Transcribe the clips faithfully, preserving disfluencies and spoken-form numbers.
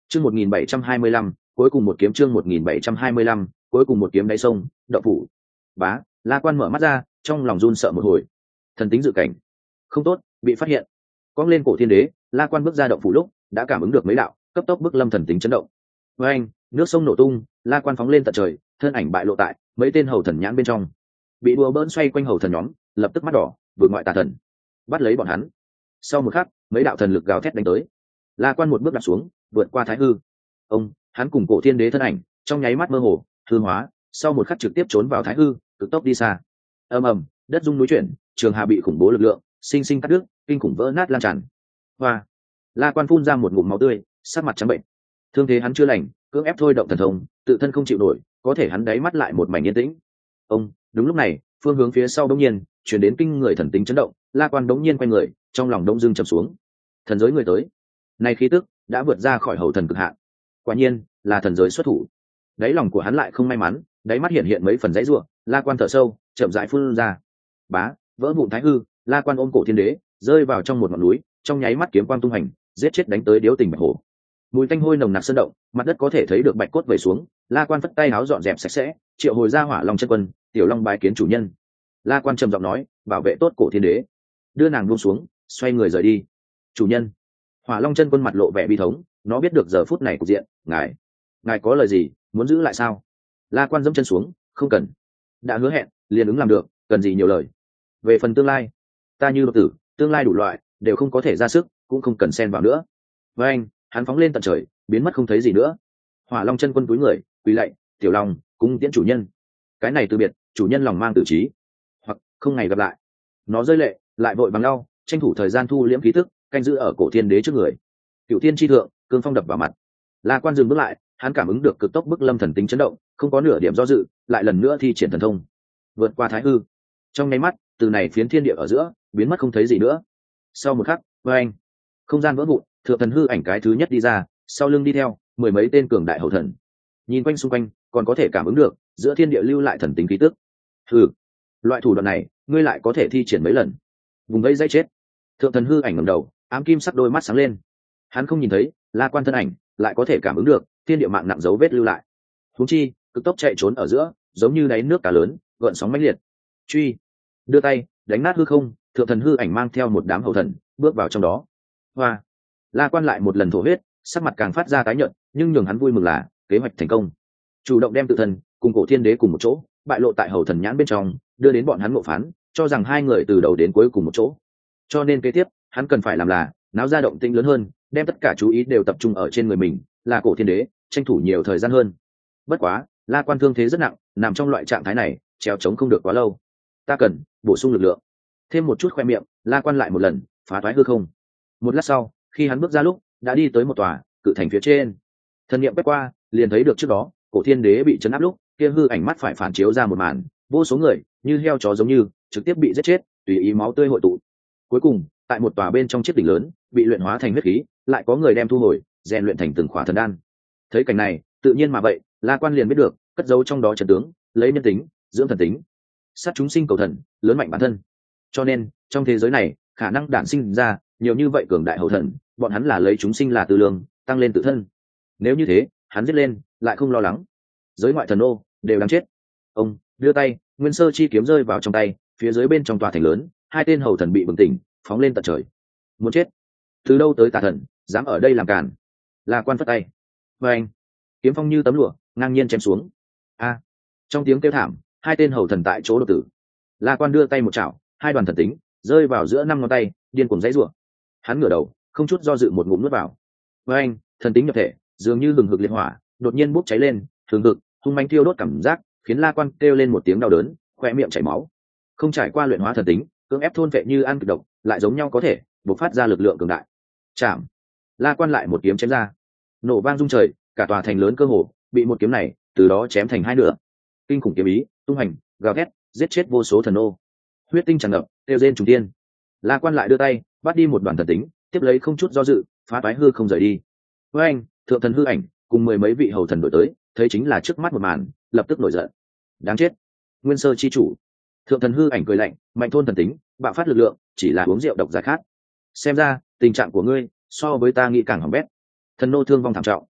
chương một nghìn bảy trăm hai mươi lăm cuối cùng một kiếm, chương một nghìn bảy trăm hai mươi lăm cuối cùng một kiếm đáy sông đậu phủ. Bá, La Quan mở mắt ra, trong lòng run sợ một hồi. Thần tính dự cảnh, không tốt, bị phát hiện. Cong lên cổ thiên đế, La Quan bước ra động phủ lúc đã cảm ứng được mấy đạo cấp tốc bức lâm thần tính chấn động. Với anh, nước sông nổ tung, La Quan phóng lên tận trời, thân ảnh bại lộ tại mấy tên hầu thần nhãn bên trong. Bị đùa bỡn xoay quanh hầu thần nhóm, lập tức mắt đỏ, vượt ngoại tà thần, bắt lấy bọn hắn. Sau một khắc, mấy đạo thần lực gào thét đánh tới. La Quan một bước đặt xuống, vượt qua thái hư. Ông, hắn cùng cổ thiên đế thân ảnh trong nháy mắt mơ hồ hư hóa, sau một khắc trực tiếp trốn vào thái hư, cực tốc đi xa. Ầm ầm, đất rung núi chuyển, trường hà bị khủng bố lực lượng sinh sinh cắt đứt, kinh khủng vỡ nát lan tràn. Hoa, La Quan phun ra một ngụm máu tươi, sắc mặt trắng bệnh. Thương thế hắn chưa lành, cưỡng ép thôi động thần thông, tự thân không chịu nổi, có thể hắn đáy mắt lại một mảnh yên tĩnh. Ông, đúng lúc này, phương hướng phía sau đống nhiên chuyển đến kinh người thần tính chấn động. La Quan đống nhiên quay người, trong lòng đông dương trầm xuống. Thần giới người tới, này khí tức đã vượt ra khỏi hầu thần cực hạn. Quả nhiên là thần giới xuất thủ. Đáy lòng của hắn lại không may mắn, đáy mắt hiện hiện mấy phần dãy rủa. La Quan thở sâu, chậm rãi phun ra. Bá, vỡ vụn thái hư, La Quan ôm cổ thiên đế, rơi vào trong một ngọn núi, trong nháy mắt kiếm quang tung hành, giết chết đánh tới điếu tình bạch hổ. Mùi tanh hôi nồng nặc sơn động, mặt đất có thể thấy được bạch cốt vẩy xuống. La Quan phất tay áo dọn dẹp sạch sẽ, triệu hồi ra Hỏa Long chân quân, tiểu long bái kiến chủ nhân. La Quan trầm giọng nói, bảo vệ tốt cổ thiên đế, đưa nàng buông xuống, xoay người rời đi. Chủ nhân. Hỏa Long chân quân mặt lộ vẻ bi thống, nó biết được giờ phút này cục diện, ngài, ngài có lời gì muốn giữ lại sao? La Quan dẫm chân xuống, không cần, đã hứa hẹn liền ứng làm được, cần gì nhiều lời. Về phần tương lai, ta như độc tử, tương lai đủ loại đều không có thể ra sức, cũng không cần xen vào nữa. Với anh, hắn phóng lên tận trời, biến mất không thấy gì nữa. Hỏa Long chân quân cúi người, quỳ lạy, tiểu long cung tiễn chủ nhân. Cái này từ biệt, chủ nhân lòng mang tử trí, hoặc không ngày gặp lại. Nó rơi lệ, lại vội bằng lau, tranh thủ thời gian thu liễm khí tức, canh giữ ở cổ thiên đế trước người. Cựu thiên chi thượng, cương phong đập vào mặt. La Quan dừng bước lại, hắn cảm ứng được cực tốc bức lâm thần tính chấn động, không có nửa điểm do dự, lại lần nữa thi triển thần thông, vượt qua thái hư. Trong nháy mắt, từ này phiến thiên địa ở giữa biến mất không thấy gì nữa. Sau một khắc, với anh, không gian vỡ vụn, thượng thần hư ảnh cái thứ nhất đi ra, sau lưng đi theo mười mấy tên cường đại hậu thần. Nhìn quanh xung quanh, còn có thể cảm ứng được giữa thiên địa lưu lại thần tính khí tức. Hừ, loại thủ đoạn này, ngươi lại có thể thi triển mấy lần? Vùng vẫy dây chết. Thượng thần hư ảnh ngẩng đầu, ám kim sắc đôi mắt sáng lên. Hắn không nhìn thấy La Quan thân ảnh, lại có thể cảm ứng được thiên địa mạng nặng dấu vết lưu lại. Huống chi, cực tốc chạy trốn ở giữa, giống như đáy nước cả lớn, gợn sóng mãnh liệt. Truy, đưa tay đánh nát hư không, thượng thần hư ảnh mang theo một đám hậu thần bước vào trong đó. Hoa, La Quan lại một lần thổ huyết, sắc mặt càng phát ra tái nhợt, nhưng nhường hắn vui mừng là kế hoạch thành công, chủ động đem tự thân cùng cổ thiên đế cùng một chỗ bại lộ tại hầu thần nhãn bên trong, đưa đến bọn hắn ngộ phán, cho rằng hai người từ đầu đến cuối cùng một chỗ. Cho nên kế tiếp hắn cần phải làm là náo ra động tĩnh lớn hơn, đem tất cả chú ý đều tập trung ở trên người mình, là cổ thiên đế, tranh thủ nhiều thời gian hơn. Bất quá La Quan thương thế rất nặng, nằm trong loại trạng thái này treo chống không được quá lâu. Ta cần bổ sung lực lượng. Thêm một chút khoe miệng, La Quan lại một lần phá toái hư không. Một lát sau, khi hắn bước ra lúc đã đi tới một tòa cự thành phía trên. Thần niệm quét qua, liền thấy được trước đó cổ thiên đế bị chấn áp lúc kia hư ảnh mắt phải phản chiếu ra một màn, vô số người như heo chó giống như trực tiếp bị giết chết, tùy ý máu tươi hội tụ. Cuối cùng tại một tòa bên trong chiếc đỉnh lớn bị luyện hóa thành huyết khí, lại có người đem thu hồi rèn luyện thành từng khỏa thần đan. Thấy cảnh này, tự nhiên mà vậy, La Quan liền biết được cất giấu trong đó trận tướng, lấy nhân tính dưỡng thần tính, sát chúng sinh cầu thần, lớn mạnh bản thân. Cho nên trong thế giới này khả năng đản sinh ra nhiều như vậy cường đại hậu thần, bọn hắn là lấy chúng sinh là tư lương, tăng lên tự thân. Nếu như thế, hắn giết lên lại không lo lắng. Giới ngoại thần ô đều đáng chết. Ông đưa tay, nguyên sơ chi kiếm rơi vào trong tay, phía dưới bên trong tòa thành lớn, hai tên hầu thần bị bừng tỉnh, phóng lên tận trời. Muốn chết? Từ đâu tới tà thần, dám ở đây làm cản? La Quan phất tay, và anh, kiếm phong như tấm lụa ngang nhiên chém xuống. A! Trong tiếng kêu thảm, hai tên hầu thần tại chỗ đột tử. La Quan đưa tay một chảo, hai đoàn thần tính rơi vào giữa năm ngón tay, điên cuồng dãy rủa. Hắn ngửa đầu, không chút do dự một ngụm nuốt vào. Với anh, thần tính nhập thể, dường như hừng hực liệt hỏa, đột nhiên bốc cháy lên, hừng hực, hung manh thiêu đốt cảm giác, khiến La Quan kêu lên một tiếng đau đớn, khoe miệng chảy máu. Không trải qua luyện hóa thần tính, cưỡng ép thôn vệ như ăn cực độc, lại giống nhau có thể bộc phát ra lực lượng cường đại. Chạm! La Quan lại một kiếm chém ra, nổ vang rung trời, cả tòa thành lớn cơ hồ bị một kiếm này từ đó chém thành hai nửa. Kinh khủng kiếm ý tung hành, gào thét, giết chết vô số thần ô, huyết tinh tràn ngập, tiêu rên trùng tiên. La Quan lại đưa tay bắt đi một đoàn thần tính, tiếp lấy không chút do dự phá toái hư không rời đi. Với anh, thượng thần hư ảnh cùng mười mấy vị hầu thần đổi tới, thấy chính là trước mắt một màn, lập tức nổi giận. Đáng chết! Nguyên sơ chi chủ! Thượng thần hư ảnh cười lạnh, mạnh thôn thần tính, bạo phát lực lượng, chỉ là uống rượu độc giải khát. Xem ra tình trạng của ngươi so với ta nghĩ càng hỏng bét. Thần nô thương vong thảm trọng.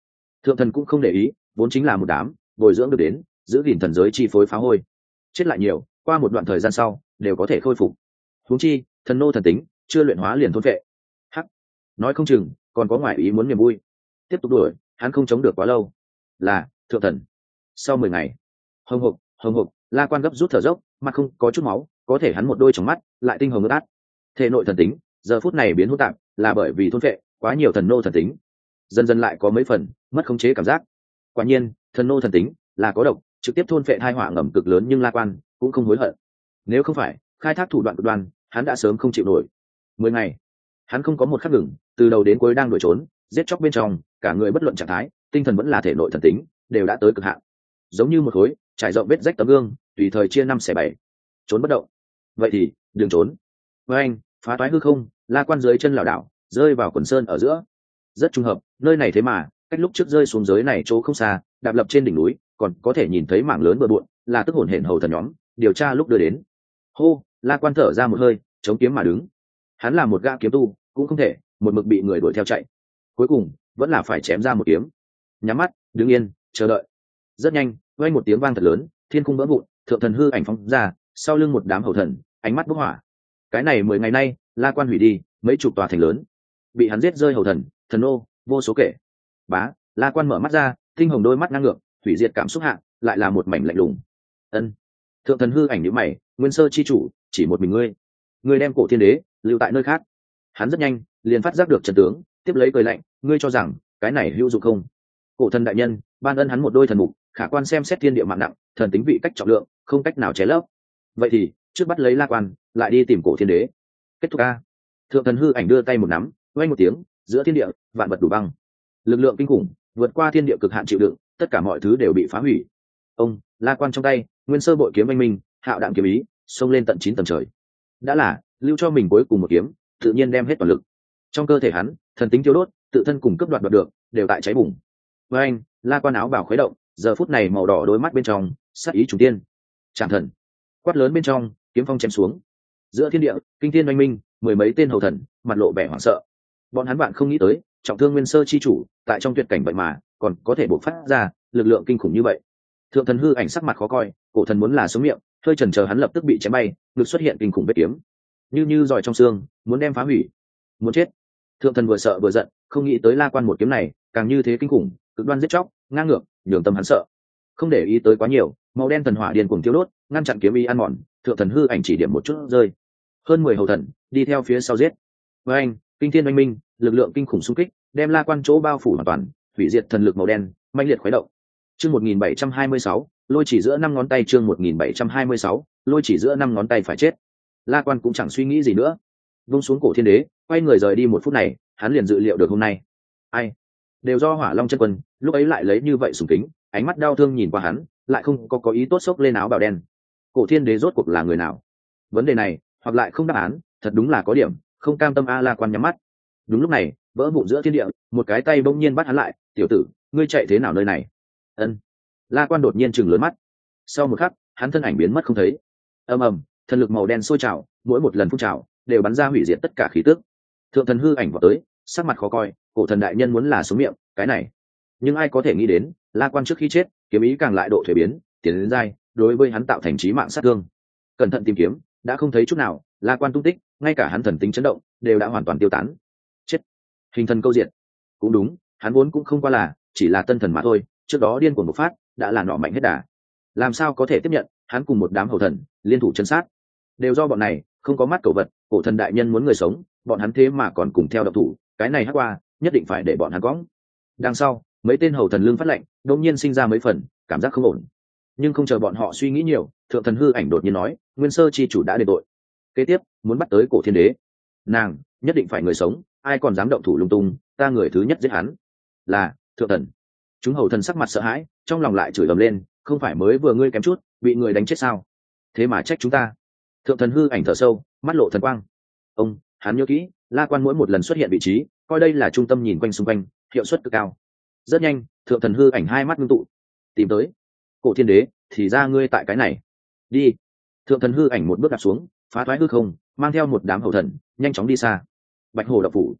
thượng thần cũng không để ý, vốn chính là một đám bồi dưỡng được đến giữ gìn thần giới chi phối phá hôi, chết lại nhiều, qua một đoạn thời gian sau đều có thể khôi phục. Huống chi thần nô thần tính chưa luyện hóa liền thôn vệ. Hắc, nói không chừng còn có ngoại ý muốn niềm vui. Tiếp tục đuổi, hắn không chống được quá lâu. Là thượng thần. Sau mười ngày, hồng hộc hồng hộc, La Quan gấp rút thở dốc, mặt không có chút máu, có thể hắn một đôi tròng mắt lại tinh hồng ướt át. Thể nội thần tính giờ phút này biến hỗn tạp, là bởi vì thôn vệ quá nhiều thần nô thần tính, dần dần lại có mấy phần mất khống chế cảm giác. Quả nhiên thần nô thần tính là có độc, trực tiếp thôn vệ thai họa ngầm cực lớn, nhưng La Quan cũng không hối hận. Nếu không phải khai thác thủ đoạn cực đoan, hắn đã sớm không chịu nổi. Mười ngày hắn không có một khắc ngừng, từ đầu đến cuối đang đuổi trốn, giết chóc bên trong, cả người bất luận trạng thái tinh thần vẫn là thể nội thần tính đều đã tới cực hạn, giống như một khối trải rộng vết rách tấm gương, tùy thời chia năm xẻ bảy, trốn bất động. Vậy thì đừng trốn. Với anh phá toái hư không, La Quan dưới chân lảo đảo rơi vào quần sơn ở giữa. Rất trùng hợp, nơi này thế mà cách lúc trước rơi xuống giới này chỗ không xa, đạp lập trên đỉnh núi còn có thể nhìn thấy mảng lớn bừa bộn, là tức hồn hển hầu thần nhóm điều tra lúc đưa đến. Hô, La Quan thở ra một hơi, chống kiếm mà đứng. Hắn là một gã kiếm tu, cũng không thể một mực bị người đuổi theo chạy, cuối cùng vẫn là phải chém ra một kiếm. Nhắm mắt đứng yên chờ đợi. Rất nhanh, vang một tiếng vang thật lớn, thiên cung vỡ vụn, thượng thần hư ảnh phóng ra, sau lưng một đám hầu thần ánh mắt bốc hỏa. Cái này mười ngày nay, La Quan hủy đi mấy chục tòa thành lớn, bị hắn giết rơi hầu thần thần ô vô số kể. Bá, La Quan mở mắt ra, tinh hồng đôi mắt ngang ngược, hủy diệt cảm xúc hạ lại là một mảnh lạnh lùng. Ân. Thượng thần hư ảnh nhíu mày, nguyên sơ chi chủ, chỉ một mình ngươi, ngươi đem cổ thiên đế lưu tại nơi khác. Hắn rất nhanh liền phát giác được trận tướng, tiếp lấy cười lạnh, ngươi cho rằng cái này hữu dụng không? Cổ thần đại nhân ban ân hắn một đôi thần mục, khả quan xem xét thiên địa mạng nặng, thần tính vị cách trọng lượng, không cách nào chế lấp. Vậy thì trước bắt lấy La Quan, lại đi tìm cổ thiên đế. Kết thúc a. Thượng thần hư ảnh đưa tay một nắm, vang một tiếng, giữa thiên địa vạn vật đủ băng, lực lượng kinh khủng vượt qua thiên địa cực hạn chịu đựng, tất cả mọi thứ đều bị phá hủy. Ông La Quan trong tay nguyên sơ bội kiếm oanh minh, hạo đạm kiếm ý xông lên tận chín tầng trời. Đã là lưu cho mình cuối cùng một kiếm, tự nhiên đem hết toàn lực. Trong cơ thể hắn thần tính thiêu đốt, tự thân cùng cướp đoạt đoạt được đều tại cháy bùng. Với anh, La Quan áo bào khuấy động, giờ phút này màu đỏ đôi mắt bên trong sát ý trùng tiên. Trảm thần quát lớn bên trong, kiếm phong chém xuống. Giữa thiên địa kinh thiên oanh minh, mười mấy tên hầu thần mặt lộ vẻ hoảng sợ. Bọn hắn bạn không nghĩ tới, trọng thương nguyên sơ chi chủ tại trong tuyệt cảnh vậy mà còn có thể bộc phát ra lực lượng kinh khủng như vậy. Thượng thần hư ảnh sắc mặt khó coi, cổ thần muốn là sống miệng, hơi chần chờ hắn lập tức bị chém bay, ngực xuất hiện kinh khủng vết kiếm, như như giỏi trong xương, muốn đem phá hủy, muốn chết. Thượng thần vừa sợ vừa giận, không nghĩ tới La Quan một kiếm này càng như thế kinh khủng, cực đoan giết chóc, ngang ngược, nhường tâm hắn sợ. Không để ý tới quá nhiều, màu đen thần hỏa điên cuồng thiêu đốt, ngăn chặn kiếm ý ăn mòn. Thượng thần hư ảnh chỉ điểm một chút rơi, hơn mười hầu thần đi theo phía sau giết. Với anh, kinh thiên oanh minh, lực lượng kinh khủng xung kích, đem La Quan chỗ bao phủ hoàn toàn, hủy diệt thần lực màu đen mãnh liệt khuấy động. Chương một nghìn bảy trăm hai mươi sáu, lôi chỉ giữa năm ngón tay. Chương một nghìn bảy trăm hai mươi sáu, lôi chỉ giữa năm ngón tay phải chết. La Quan cũng chẳng suy nghĩ gì nữa, vung xuống cổ thiên đế, quay người rời đi. Một phút này, hắn liền dự liệu được hôm nay, ai đều do Hỏa Long chân quân lúc ấy lại lấy như vậy sùng kính, ánh mắt đau thương nhìn qua hắn, lại không có có ý tốt xốc lên áo bào đen. Cổ thiên đế rốt cuộc là người nào? Vấn đề này, hoặc lại không đáp án, thật đúng là có điểm không cam tâm. A La Quan nhắm mắt. Đúng lúc này, vỡ vụn giữa thiên địa, một cái tay bỗng nhiên bắt hắn lại. Tiểu tử, ngươi chạy thế nào nơi này? Ân. La Quan đột nhiên chừng lớn mắt. Sau một khắc, hắn thân ảnh biến mất không thấy. Ầm ầm, thần lực màu đen sôi trào, mỗi một lần phun trào đều bắn ra hủy diệt tất cả khí tức. Thượng thần hư ảnh vào tới, sắc mặt khó coi, cổ thần đại nhân muốn là xuống miệng, cái này. Nhưng ai có thể nghĩ đến, La Quan trước khi chết, kiếm ý càng lại độ thuế biến, tiến đến dai, đối với hắn tạo thành chí mạng sát thương. Cẩn thận tìm kiếm, đã không thấy chút nào, La Quan tung tích, ngay cả hắn thần tính chấn động đều đã hoàn toàn tiêu tán. Chết. Hình thần câu diệt. Cũng đúng, hắn vốn cũng không qua là chỉ là tân thần mà thôi, trước đó điên cuồng một phát đã là nọ mạnh hết đà, làm sao có thể tiếp nhận hắn cùng một đám hầu thần liên thủ chân sát. Đều do bọn này không có mắt cầu vật, cổ thần đại nhân muốn người sống, bọn hắn thế mà còn cùng theo độc thủ, cái này hắc qua nhất định phải để bọn hắn cõng. Đằng sau mấy tên hầu thần lương phát lệnh, đột nhiên sinh ra mấy phần cảm giác không ổn. Nhưng không chờ bọn họ suy nghĩ nhiều, thượng thần hư ảnh đột nhiên nói, nguyên sơ chi chủ đã đền tội, kế tiếp muốn bắt tới cổ thiên đế, nàng nhất định phải người sống, ai còn dám động thủ lung tung, ta người thứ nhất giết hắn. Là thượng thần. Chúng hầu thần sắc mặt sợ hãi, trong lòng lại chửi ầm lên, không phải mới vừa ngươi kém chút bị người đánh chết sao, thế mà trách chúng ta. Thượng thần hư ảnh thở sâu, mắt lộ thần quang. Ông hắn nhớ kỹ, La Quan mỗi một lần xuất hiện vị trí, coi đây là trung tâm, nhìn quanh xung quanh, hiệu suất cực cao. Rất nhanh, thượng thần hư ảnh hai mắt ngưng tụ, tìm tới cổ thiên đế, thì ra ngươi tại cái này. Đi. Thượng thần hư ảnh một bước đặt xuống, phá thoái hư không, mang theo một đám hầu thần nhanh chóng đi xa. Bạch hồ độc phủ.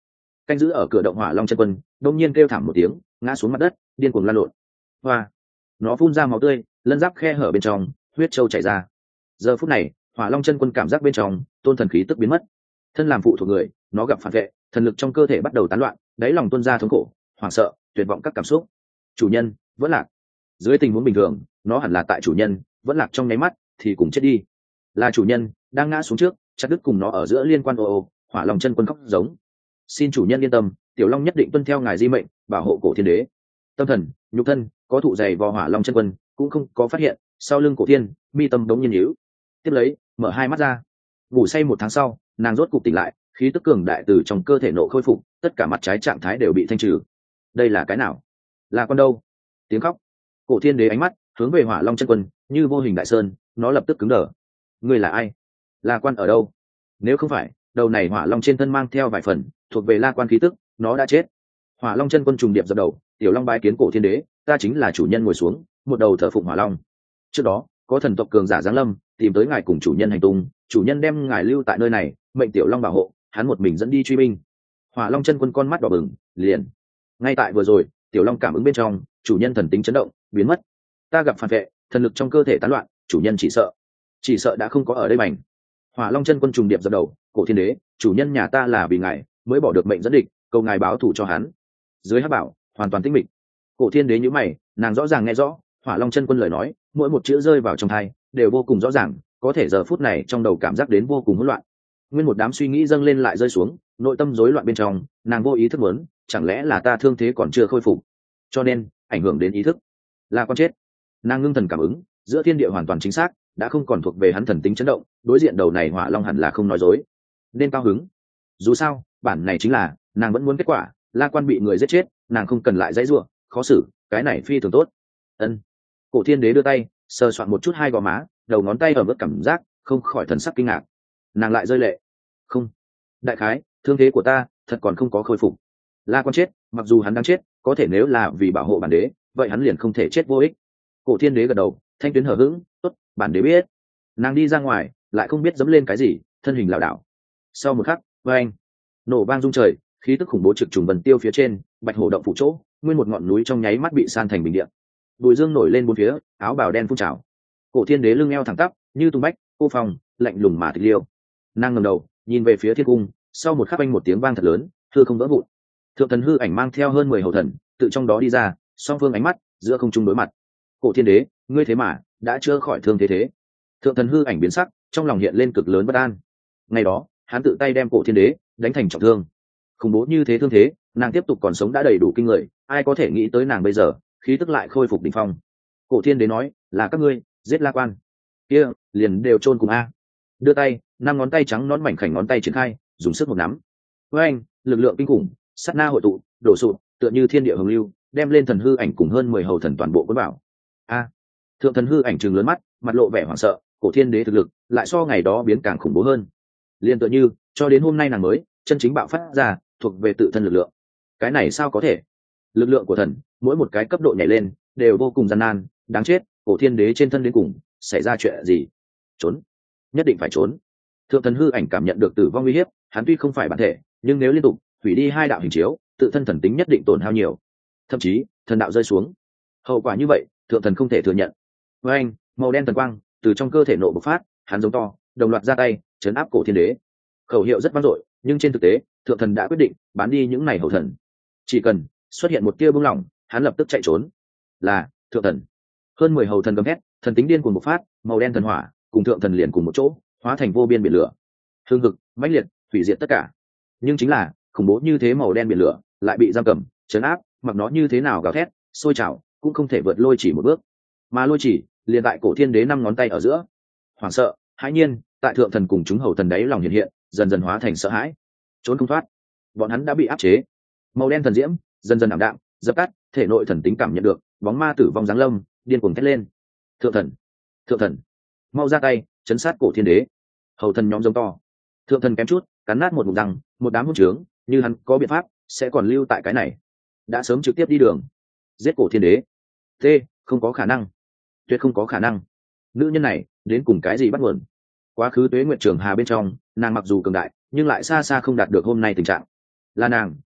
canh giữ ở cửa động hỏa long chân quân đông nhiên kêu thảm một tiếng, ngã xuống mặt đất, điên cuồng lan lộn. Hoa, nó phun ra máu tươi, lân giáp khe hở bên trong, huyết trâu chảy ra. Giờ phút này, hỏa long chân quân cảm giác bên trong tôn thần khí tức biến mất. Thân làm phụ thuộc người, nó gặp phản vệ, thần lực trong cơ thể bắt đầu tán loạn, đáy lòng tuôn ra thống khổ, hoảng sợ, tuyệt vọng các cảm xúc. Chủ nhân vẫn lạc. Dưới tình huống bình thường, nó hẳn là tại chủ nhân vẫn lạc trong nháy mắt thì cùng chết đi. Là chủ nhân đang ngã xuống trước, chặt đứt cùng nó ở giữa liên quan. Ô ô, hỏa long chân quân khóc giống. Xin chủ nhân yên tâm, tiểu long nhất định tuân theo ngài di mệnh, bảo hộ cổ thiên đế. Tâm thần, nhục thân có thụ dày vò hỏa long chân quân cũng không có phát hiện sau lưng cổ thiên, mi tâm đống nhiên nhíu. Tiếp lấy, mở hai mắt ra. Ngủ say một tháng sau, nàng rốt cục tỉnh lại, khí tức cường đại từ trong cơ thể nộ khôi phục, tất cả mặt trái trạng thái đều bị thanh trừ. Đây là cái nào? Là con đâu? Tiếng khóc. Cổ thiên đế ánh mắt hướng về hỏa long chân quân, như vô hình đại sơn, nó lập tức cứng đờ. Ngươi là ai? La Quan ở đâu? Nếu không phải đầu này hỏa long trên thân mang theo vài phần thuộc về La Quan khí tức, nó đã chết. Hỏa long chân quân trùng điệp dập đầu, tiểu long bái kiến cổ thiên đế, ta chính là chủ nhân. Ngồi xuống, một đầu thờ phụng hỏa long. Trước đó có thần tộc cường giả giáng lâm, tìm tới ngài cùng chủ nhân hành tung, chủ nhân đem ngài lưu tại nơi này, mệnh tiểu long bảo hộ, hắn một mình dẫn đi truy binh. Hỏa long chân quân con mắt đỏ bừng, liền. Ngay tại vừa rồi, tiểu long cảm ứng bên trong, chủ nhân thần tính chấn động, biến mất. Ta gặp phản vệ, thần lực trong cơ thể tán loạn, chủ nhân chỉ sợ, chỉ sợ đã không có ở đây mảnh. Hỏa long chân quân trùng điệp dập đầu, cổ thiên đế, chủ nhân nhà ta là vì ngài mới bỏ được mệnh dẫn địch, cầu ngài báo thù cho hắn. Dưới hắc bảo hoàn toàn tĩnh mịch. Cổ thiên đế nhíu mày, nàng rõ ràng nghe rõ hỏa long chân quân lời nói, mỗi một chữ rơi vào trong tai đều vô cùng rõ ràng, có thể giờ phút này trong đầu cảm giác đến vô cùng hỗn loạn. Nguyên một đám suy nghĩ dâng lên lại rơi xuống, nội tâm rối loạn bên trong, nàng vô ý thức muốn, chẳng lẽ là ta thương thế còn chưa khôi phục, cho nên ảnh hưởng đến ý thức. Là con chết. Nàng ngưng thần cảm ứng, giữa thiên địa hoàn toàn chính xác, đã không còn thuộc về hắn thần tính chấn động, đối diện đầu này hỏa long hẳn là không nói dối, nên cao hứng. Dù sao bản này chính là nàng vẫn muốn kết quả. La Quan bị người giết chết, nàng không cần lại dãy rủa, khó xử, cái này phi thường tốt. Ân. Cổ thiên đế đưa tay sờ soạn một chút hai gò má, đầu ngón tay ở mức cảm giác không khỏi thần sắc kinh ngạc. Nàng lại rơi lệ. Không, đại khái thương thế của ta thật còn không có khôi phục. La Quan chết, mặc dù hắn đang chết, có thể nếu là vì bảo hộ bản đế, vậy hắn liền không thể chết vô ích. Cổ thiên đế gật đầu, thanh tuyến hờ hững, tốt, bản đế biết. Nàng đi ra ngoài, lại không biết dẫm lên cái gì, thân hình lảo đảo. Sau một khắc, oeng, nổ vang rung trời, khí tức khủng bố trực trùng vần tiêu phía trên, bạch hổ động phủ chỗ, nguyên một ngọn núi trong nháy mắt bị san thành bình địa. Bụi dương nổi lên bốn phía, áo bào đen phun trào. Cổ thiên đế lưng eo thẳng tắp, như tung bách, cô phòng, lạnh lùng mà tịch liêu. Nàng ngẩng đầu, nhìn về phía thiên cung, sau một khắc anh một tiếng vang thật lớn, hư không vỡ vụn. Thượng thần hư ảnh mang theo hơn mười hầu thần, tự trong đó đi ra, song phương ánh mắt giữa không trung đối mặt. Cổ thiên đế, ngươi thế mà đã chưa khỏi thương thế thế? Thượng thần hư ảnh biến sắc, trong lòng hiện lên cực lớn bất an. Ngày đó, hắn tự tay đem cổ thiên đế đánh thành trọng thương. Khủng bố như thế thương thế, nàng tiếp tục còn sống đã đầy đủ kinh người, ai có thể nghĩ tới nàng bây giờ khí tức lại khôi phục đỉnh phong. Cổ thiên đế nói, là các ngươi giết La Quan, kia liền đều chôn cùng a. Đưa tay, năm ngón tay trắng nón mảnh khảnh ngón tay triển khai, dùng sức một nắm. Với anh, lực lượng kinh khủng, sát na hội tụ, đổ sụp, tựa như thiên địa hồng lưu, đem lên thần hư ảnh cùng hơn mười hầu thần toàn bộ cuốn vào. A. Thượng thần hư ảnh trừng lớn mắt, mặt lộ vẻ hoảng sợ, cổ thiên đế thực lực lại so ngày đó biến càng khủng bố hơn. Liên tựa như, cho đến hôm nay nàng mới chân chính bạo phát ra, thuộc về tự thân lực lượng. Cái này sao có thể? Lực lượng của thần, mỗi một cái cấp độ nhảy lên, đều vô cùng gian nan, đáng chết, cổ thiên đế trên thân đến cùng xảy ra chuyện gì? Trốn, nhất định phải trốn. Thượng thần hư ảnh cảm nhận được tử vong uy hiếp, hắn tuy không phải bản thể, nhưng nếu liên tục hủy đi hai đạo hình chiếu, tự thân thần tính nhất định tổn hao nhiều, thậm chí thần đạo rơi xuống. Hậu quả như vậy, thượng thần không thể thừa nhận. Với anh, màu đen thần quang từ trong cơ thể nộ bộc phát, hắn giống to, đồng loạt ra tay chấn áp cổ thiên đế. Khẩu hiệu rất vang dội, nhưng trên thực tế, thượng thần đã quyết định bán đi những này hậu thần. Chỉ cần xuất hiện một tia bưng lỏng, hắn lập tức chạy trốn. Là thượng thần. Hơn mười hầu thần gầm thét, thần tính điên cuồng bộc phát, màu đen thần hỏa cùng thượng thần liền cùng một chỗ, hóa thành vô biên biển lửa, hương hực mãnh liệt, hủy diệt tất cả. Nhưng chính là khủng bố như thế màu đen biển lửa lại bị giam cầm, chấn áp, mặc nó như thế nào gào thét, sôi trào, cũng không thể vượt lôi chỉ một bước. Mà lôi chỉ liền tại cổ thiên đế năm ngón tay ở giữa. Hoảng sợ, hãi nhiên, tại thượng thần cùng chúng hầu thần đấy lòng hiện hiện, dần dần hóa thành sợ hãi, trốn không thoát. Bọn hắn đã bị áp chế. Màu đen thần diễm dần dần ảm đạm, dập tắt, thể nội thần tính cảm nhận được bóng ma tử vong giáng lâm, điên cuồng thét lên. Thượng thần, thượng thần, mau ra tay chấn sát cổ thiên đế. Hầu thần nhóm giống to. Thượng thần kém chút cắn nát một ngụm răng, một đám hỗn trướng, như hắn có biện pháp sẽ còn lưu tại cái này, đã sớm trực tiếp đi đường giết cổ thiên đế. T, không có khả năng, tuyệt không có khả năng. Nữ nhân này đến cùng cái gì bắt nguồn? Quá khứ tuế nguyện trường hà bên trong, nàng mặc dù cường đại, nhưng lại xa xa không đạt được hôm nay tình trạng. Là nàng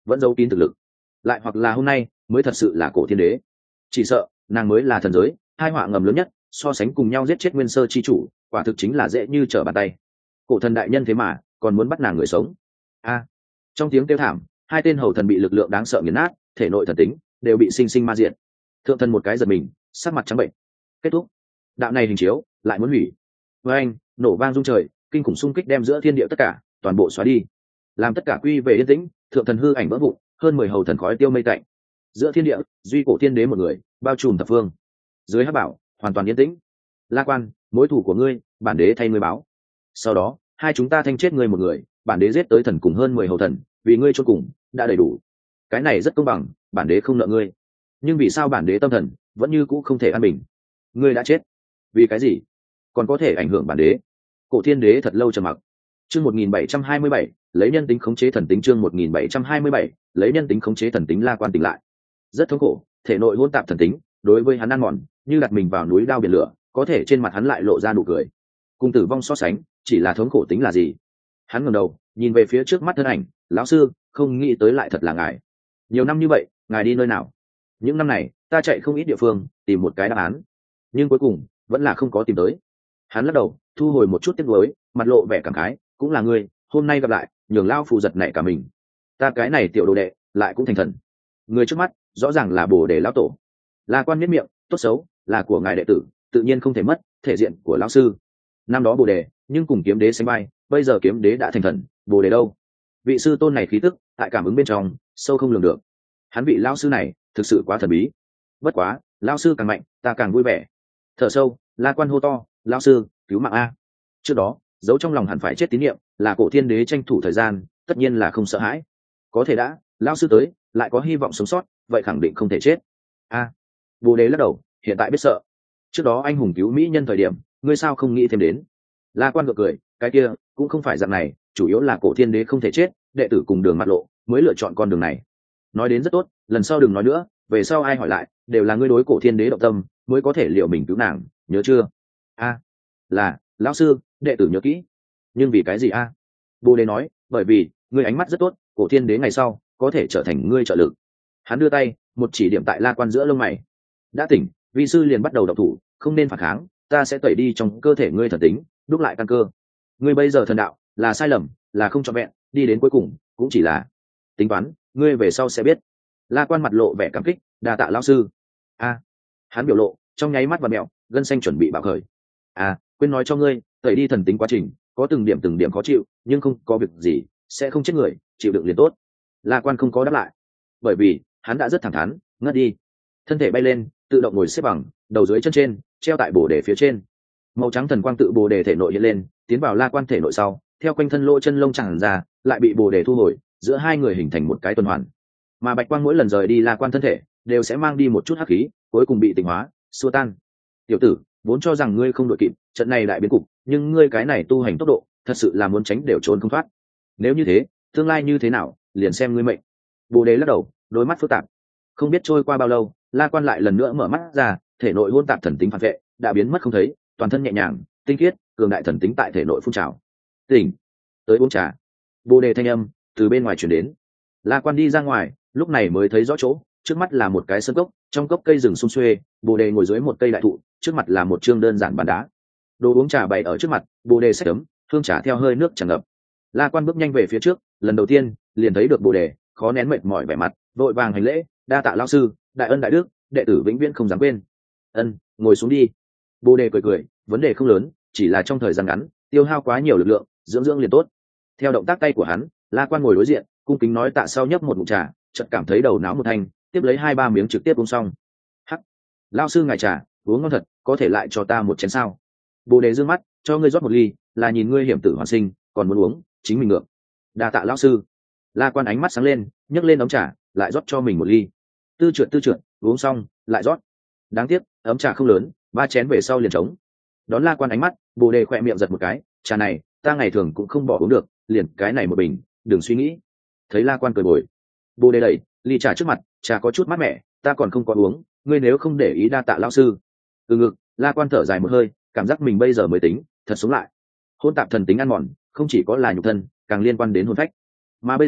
vẫn giấu kín thực lực, lại hoặc là hôm nay mới thật sự là cổ thiên đế. Chỉ sợ nàng mới là thần giới hai họa ngầm lớn nhất, so sánh cùng nhau giết chết nguyên sơ chi chủ, quả thực chính là dễ như trở bàn tay. Cổ thần đại nhân thế mà còn muốn bắt nàng người sống. A! Trong tiếng kêu thảm, hai tên hầu thần bị lực lượng đáng sợ nghiền nát, thể nội thần tính đều bị sinh sinh ma diệt. Thượng thần một cái giật mình, sắc mặt trắng bệnh. Kết thúc. Đạo này hình chiếu lại muốn hủy. Với anh, nổ vang rung trời, kinh khủng xung kích đem giữa thiên địa tất cả toàn bộ xóa đi, làm tất cả quy về yên tĩnh. Thượng thần hư ảnh vỡ vụn, hơn mười hầu thần khói tiêu mây tạnh. Giữa thiên địa duy cổ thiên đế một người bao trùm thập phương. Dưới hắc bảo hoàn toàn yên tĩnh. La Quan, mối thù của ngươi bản đế thay ngươi báo. Sau đó hai chúng ta thanh chết ngươi một người, bản đế giết tới thần cùng hơn mười hầu thần, vì ngươi chôn cùng đã đầy đủ. Cái này rất công bằng, bản đế không nợ ngươi. Nhưng vì sao bản đế tâm thần vẫn như cũ không thể an bình? Ngươi đã chết, vì cái gì còn có thể ảnh hưởng bản đế? Cổ thiên đế thật lâu trầm mặc. Chương một nghìn bảy trăm hai mươi bảy, lấy nhân tính khống chế thần tính. Chương một nghìn bảy trăm hai mươi bảy, lấy nhân tính khống chế thần tính. La Quan tỉnh lại, rất thống khổ, thể nội hỗn tạp thần tính đối với hắn ăn mòn, như đặt mình vào núi đao biển lửa, có thể trên mặt hắn lại lộ ra nụ cười. Cùng tử vong so sánh, chỉ là thống khổ tính là gì? Hắn ngẩng đầu, nhìn về phía trước mắt thân ảnh, lão sư, không nghĩ tới lại thật là ngài. Nhiều năm như vậy, ngài đi nơi nào? Những năm này, ta chạy không ít địa phương, tìm một cái đáp án, nhưng cuối cùng vẫn là không có tìm tới. Hắn lắc đầu, thu hồi một chút tiếc nuối, mặt lộ vẻ cảm khái, cũng là ngươi, hôm nay gặp lại, nhường lao phù giật nảy cả mình. Ta cái này tiểu đồ đệ, lại cũng thành thần. Người trước mắt, rõ ràng là Bồ Đề lão tổ. La Quan miết miệng, tốt xấu là của ngài đệ tử, tự nhiên không thể mất thể diện của lão sư. Năm đó Bồ Đề, nhưng cùng kiếm đế sánh vai, bây giờ kiếm đế đã thành thần, Bồ Đề đâu? Vị sư tôn này khí tức, tại cảm ứng bên trong, sâu không lường được. Hắn vị lão sư này, thực sự quá thần bí. Bất quá, lão sư càng mạnh, ta càng vui vẻ. Thở sâu, La Quan hô to, lão sư, cứu mạng a! Trước đó, giấu trong lòng hẳn phải chết tín niệm, là cổ thiên đế tranh thủ thời gian, tất nhiên là không sợ hãi. Có thể đã, lão sư tới, lại có hy vọng sống sót, vậy khẳng định không thể chết. A! Bồ Đề lắc đầu, hiện tại biết sợ. Trước đó anh hùng cứu mỹ nhân thời điểm, ngươi sao không nghĩ thêm đến? La Quan gượng cười, cái kia cũng không phải dạng này, chủ yếu là cổ thiên đế không thể chết, đệ tử cùng đường mặt lộ, mới lựa chọn con đường này. Nói đến rất tốt, lần sau đừng nói nữa, về sau ai hỏi lại, đều là ngươi đối cổ thiên đế động tâm, mới có thể liệu mình cứu nàng, nhớ chưa? A, là, lão sư, đệ tử nhớ kỹ. Nhưng vì cái gì a? Bồ Đề nói, bởi vì ngươi ánh mắt rất tốt, cổ thiên đế ngày sau có thể trở thành ngươi trợ lực. Hắn đưa tay, một chỉ điểm tại La Quan giữa lông mày. Đã tỉnh, vi sư liền bắt đầu động thủ, không nên phản kháng, ta sẽ tẩy đi trong cơ thể ngươi thần tính, đúc lại căn cơ. Ngươi bây giờ thần đạo là sai lầm, là không trọn vẹn, đi đến cuối cùng cũng chỉ là tính toán, ngươi về sau sẽ biết. La Quan mặt lộ vẻ cảm kích, đa tạ lão sư. A, hắn biểu lộ trong nháy mắt và mẹo, gân xanh chuẩn bị bạo khởi. À, quên nói cho ngươi, tẩy đi thần tính quá trình có từng điểm từng điểm khó chịu, nhưng không có việc gì, sẽ không chết người, chịu đựng liền tốt. La Quan không có đáp lại, bởi vì hắn đã rất thẳng thắn, ngất đi. Thân thể bay lên, tự động ngồi xếp bằng, đầu dưới chân trên treo tại bồ đề phía trên. Màu trắng thần quang tự bồ đề thể nội hiện lên, tiến vào La Quan thể nội sau, theo quanh thân lỗ chân lông tràn ra, lại bị bồ đề thu hồi, giữa hai người hình thành một cái tuần hoàn. Mà bạch quang mỗi lần rời đi La Quan thân thể, đều sẽ mang đi một chút hắc khí, cuối cùng bị tịnh hóa, xua tan. Tiểu tử, vốn cho rằng ngươi không đội kịp trận này đại biến cục, nhưng ngươi cái này tu hành tốc độ, thật sự là muốn tránh đều trốn không thoát. Nếu như thế, tương lai như thế nào, liền xem ngươi mệnh. Bồ đề lắc đầu, đôi mắt phức tạp. Không biết trôi qua bao lâu, La Quan lại lần nữa mở mắt ra, thể nội hỗn tạp thần tính phản vệ đã biến mất không thấy, toàn thân nhẹ nhàng, tinh khiết, cường đại thần tính tại thể nội phun trào. Tỉnh, tới uống trà. Bồ đề thanh âm từ bên ngoài truyền đến. La Quan đi ra ngoài, lúc này mới thấy rõ chỗ, trước mắt là một cái sân cốc, trong cốc cây rừng sum xuê, bồ đề ngồi dưới một cây đại thụ, trước mặt là một chương đơn giản bàn đá. Đồ uống trà bày ở trước mặt, bồ đề xách ấm, hương trà theo hơi nước tràn ngập. La Quan bước nhanh về phía trước, lần đầu tiên liền thấy được bồ đề, khó nén mệt mỏi vẻ mặt, vội vàng hành lễ, đa tạ lão sư, đại ân đại đức, đệ tử vĩnh viễn không dám quên. Ân, ngồi xuống đi. Bồ đề cười cười, vấn đề không lớn, chỉ là trong thời gian ngắn, tiêu hao quá nhiều lực lượng, dưỡng dưỡng liền tốt. Theo động tác tay của hắn, La Quan ngồi đối diện, cung kính nói tạ sau nhấp một ngụm trà, chợt cảm thấy đầu não một thanh, tiếp lấy hai ba miếng trực tiếp uống xong. Hắc, lão sư ngài trà uống ngon thật, có thể lại cho ta một chén sao? Bồ đề dương mắt, cho ngươi rót một ly, là nhìn ngươi hiểm tử hoàn sinh, còn muốn uống, chính mình ngược. Đa tạ lão sư. La Quan ánh mắt sáng lên, nhấc lên ấm trà, lại rót cho mình một ly. Tư trượt tư trượt, uống xong, lại rót. Đáng tiếc, ấm trà không lớn, ba chén về sau liền trống. Đón La Quan ánh mắt, bồ đề khỏe miệng giật một cái, trà này, ta ngày thường cũng không bỏ uống được, liền cái này một bình, đừng suy nghĩ. Thấy La Quan cười bồi, bồ đề đẩy ly trà trước mặt, trà có chút mát mẻ, ta còn không có uống, ngươi nếu không để ý đa tạ lão sư. Từ ngực, La Quan thở dài một hơi, cảm giác mình bây giờ mới tính thật sống lại. Hôn tạp thần tính ăn mòn, không chỉ có là nhục thân, càng liên quan đến hồn phách. Mà bây giờ,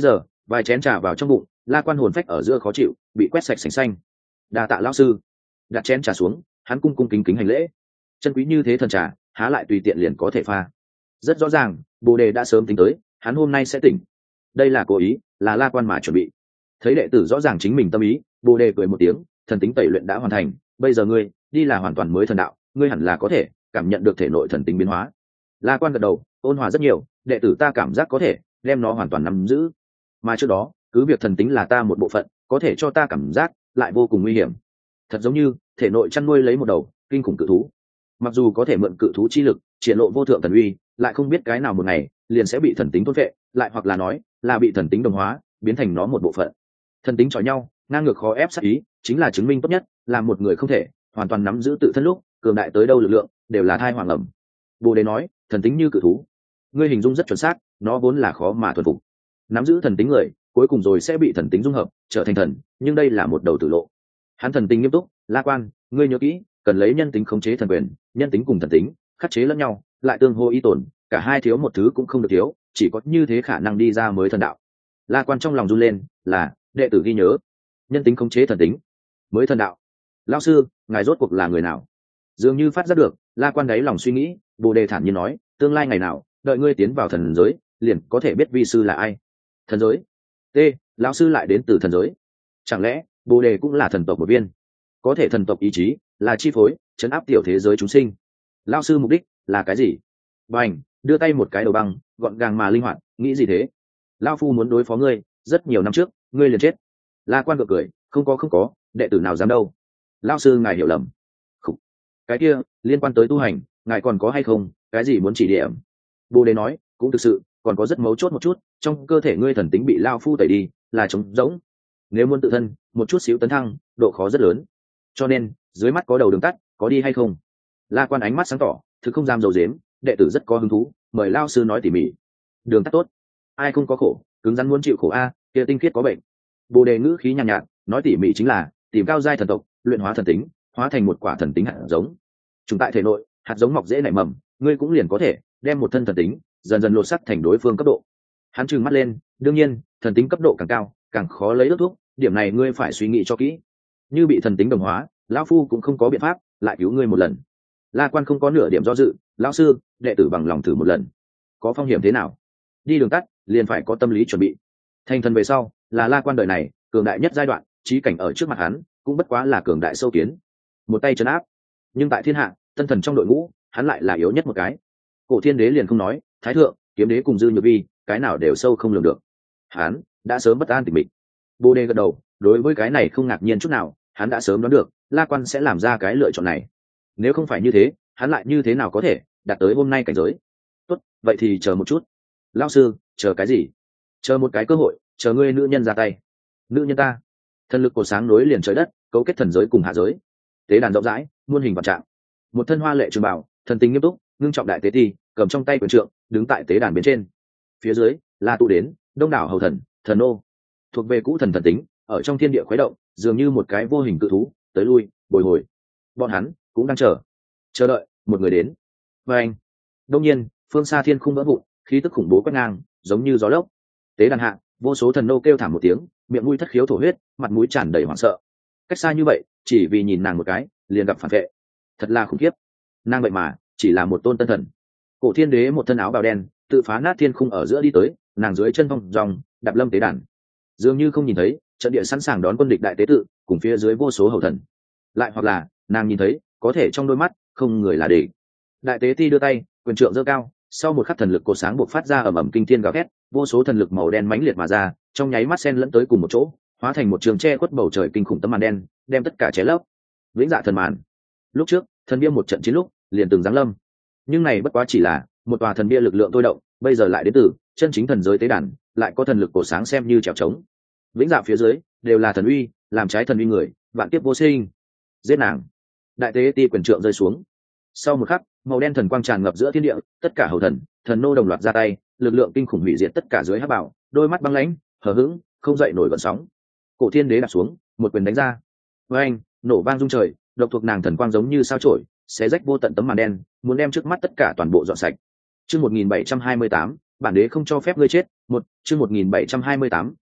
vài chén trà vào trong bụng, La Quan hồn phách ở giữa khó chịu, bị quét sạch sành xanh. Đa tạ lão sư. Đặt chén trà xuống, hắn cung cung kính kính hành lễ. Chân quý như thế thần trà, há lại tùy tiện liền có thể pha. Rất rõ ràng, Bồ Đề đã sớm tính tới, hắn hôm nay sẽ tỉnh. Đây là cố ý, là La Quan mà chuẩn bị. Thấy đệ tử rõ ràng chính mình tâm ý, Bồ Đề cười một tiếng, thần tính tẩy luyện đã hoàn thành, bây giờ ngươi đi là hoàn toàn mới thần đạo, ngươi hẳn là có thể cảm nhận được thể nội thần tính biến hóa. La Quan gật đầu, ôn hòa rất nhiều, đệ tử ta cảm giác có thể đem nó hoàn toàn nắm giữ. Mà trước đó, cứ việc thần tính là ta một bộ phận, có thể cho ta cảm giác lại vô cùng nguy hiểm. Thật giống như thể nội chăn nuôi lấy một đầu kinh khủng cự thú, mặc dù có thể mượn cự thú chi lực triển lộ vô thượng thần uy, lại không biết cái nào một ngày liền sẽ bị thần tính thôn phệ, lại hoặc là nói là bị thần tính đồng hóa, biến thành nó một bộ phận. Thần tính chọi nhau, ngang ngược khó ép sát ý, chính là chứng minh tốt nhất, là một người không thể hoàn toàn nắm giữ tự thân lúc, cường đại tới đâu lực lượng đều là thai hoàng ẩm. Bồ Đề nói, thần tính như cự thú, ngươi hình dung rất chuẩn xác, nó vốn là khó mà thuần phục. Nắm giữ thần tính người, cuối cùng rồi sẽ bị thần tính dung hợp, trở thành thần, nhưng đây là một đầu tử lộ. Hắn thần tính nghiêm túc, La Quan, ngươi nhớ kỹ, cần lấy nhân tính khống chế thần quyền, nhân tính cùng thần tính khắc chế lẫn nhau, lại tương hỗ ý tồn, cả hai thiếu một thứ cũng không được thiếu, chỉ có như thế khả năng đi ra mới thần đạo. La Quan trong lòng run lên, là đệ tử ghi nhớ. Nhân tính khống chế thần tính, mới thần đạo. Lão sư, ngài rốt cuộc là người nào? Dường như phát giác được, La Quan đáy lòng suy nghĩ, Bồ Đề thản nhiên nói, tương lai ngày nào, đợi ngươi tiến vào thần giới, liền có thể biết vi sư là ai. Thần giới? T, lão sư lại đến từ thần giới. Chẳng lẽ Bồ Đề cũng là thần tộc một viên? Có thể thần tộc ý chí là chi phối chấn áp tiểu thế giới chúng sinh. Lão sư mục đích là cái gì? Bành, đưa tay một cái đầu băng, gọn gàng mà linh hoạt, nghĩ gì thế? Lão phu muốn đối phó ngươi, rất nhiều năm trước, ngươi liền chết. La Quan gượng cười, không có không có, đệ tử nào dám đâu. Lão sư ngài hiểu lầm. Khủ. Cái kia liên quan tới tu hành, ngài còn có hay không cái gì muốn chỉ điểm? Bồ Đề nói, cũng thực sự còn có rất mấu chốt một chút, trong cơ thể ngươi thần tính bị lao phu tẩy đi, là trống rỗng. Nếu muốn tự thân một chút xíu tấn thăng, độ khó rất lớn, cho nên dưới mắt có đầu đường tắt, có đi hay không? La Quan ánh mắt sáng tỏ, thực không dám dầu dếm, đệ tử rất có hứng thú, mời lao sư nói tỉ mỉ. Đường tắt tốt, ai không có khổ, cứng rắn muốn chịu khổ a, kia tinh khiết có bệnh. Bồ Đề ngữ khí nhàn nhạt, nhạt, nói tỉ mỉ chính là tìm cao giai thần tộc, luyện hóa thần tính, hóa thành một quả thần tính hạt giống. Trùng tại thể nội, hạt giống mọc dễ nảy mầm, ngươi cũng liền có thể đem một thân thần tính dần dần lột sắc thành đối phương cấp độ. Hắn trừng mắt lên, đương nhiên, thần tính cấp độ càng cao, càng khó lấy ước thuốc, điểm này ngươi phải suy nghĩ cho kỹ. Như bị thần tính đồng hóa, lão phu cũng không có biện pháp lại cứu ngươi một lần. La Quan không có nửa điểm do dự, lão sư, đệ tử bằng lòng thử một lần. Có phong hiểm thế nào? Đi đường tắt, liền phải có tâm lý chuẩn bị. Thành thần về sau, là La Quan đời này cường đại nhất giai đoạn, trí cảnh ở trước mặt hắn cũng bất quá là cường đại sâu kiến, một tay trấn áp. Nhưng tại thiên hạ, tân thần trong đội ngũ, hắn lại là yếu nhất một cái. Cổ Thiên Đế liền không nói, Thái Thượng, Kiếm Đế cùng Dư Nhược Vi, cái nào đều sâu không lường được. Hắn đã sớm bất an tịch mịch. Bồ Đề gật đầu, đối với cái này không ngạc nhiên chút nào, hắn đã sớm đoán được La Quan sẽ làm ra cái lựa chọn này. Nếu không phải như thế, hắn lại như thế nào có thể đạt tới hôm nay cảnh giới? Tốt, vậy thì chờ một chút. Lão sư, chờ cái gì? Chờ một cái cơ hội, chờ ngươi nữ nhân ra tay. Nữ nhân ta? Thần lực của sáng nối liền trời đất, cấu kết thần giới cùng hạ giới. Tế đàn rộng rãi, muôn hình vạn trạng. Một thân hoa lệ trường bào, thần tình nghiêm túc, ngưng trọng đại tế ti, cầm trong tay quyền trượng, đứng tại tế đàn bên trên. Phía dưới là tụ đến đông đảo hầu thần, thần ô, thuộc về cũ thần thần tính, ở trong thiên địa khuấy động, dường như một cái vô hình cự thú, tới lui, bồi hồi. Bọn hắn cũng đang chờ, chờ đợi một người đến. Và anh, đông nhiên, phương xa thiên khung vỡ vụn, khí tức khủng bố quét ngang, giống như gió lốc. Tế đàn hạ, vô số thần nô kêu thảm một tiếng, miệng mũi thất khiếu thổ huyết, mặt mũi tràn đầy hoảng sợ. Cách xa như vậy, chỉ vì nhìn nàng một cái, liền gặp phản vệ. Thật là khủng khiếp. Nàng vậy mà chỉ là một tôn tân thần. Cổ Thiên Đế một thân áo bào đen, tự phá nát thiên khung ở giữa đi tới, nàng dưới chân phong dòng đạp lâm tế đàn, dường như không nhìn thấy trận địa sẵn sàng đón quân địch đại tế tự cùng phía dưới vô số hầu thần. Lại hoặc là nàng nhìn thấy, có thể trong đôi mắt không người là địch. Đại tế ti đưa tay, quyền trượng giơ cao, sau một khắc thần lực cột sáng buộc phát ra ầm ầm kinh thiên gào thét, vô số thần lực màu đen mãnh liệt mà ra, trong nháy mắt xen lẫn tới cùng một chỗ, hóa thành một trường che khuất bầu trời kinh khủng tấm màn đen, đem tất cả che lấp. Vĩnh dạ thần màn. Lúc trước thần bia một trận chiến lúc liền từng giáng lâm, nhưng này bất quá chỉ là một tòa thần bia lực lượng tôi động, bây giờ lại đến từ chân chính thần giới tế đàn, lại có thần lực cổ sáng xem như trèo trống. Vĩnh dạ phía dưới đều là thần uy, làm trái thần uy người, vạn kiếp vô sinh. Giết nàng. Đại tế ti quyền trượng rơi xuống, sau một khắc màu đen thần quang tràn ngập giữa thiên địa, tất cả hầu thần, thần nô đồng loạt ra tay, lực lượng kinh khủng hủy diệt tất cả dưới hắc bảo, đôi mắt băng lãnh, hờ hững, không dậy nổi gợn sóng. Cổ Thiên Đế đạp xuống, một quyền đánh ra, với anh nổ vang rung trời, độc thuộc nàng thần quang giống như sao chổi, xé rách vô tận tấm màn đen, muốn đem trước mắt tất cả toàn bộ dọn sạch. Chương một nghìn bảy trăm hai mươi tám, bản đế không cho phép ngươi chết. Một, chương một nghìn bảy trăm hai mươi tám,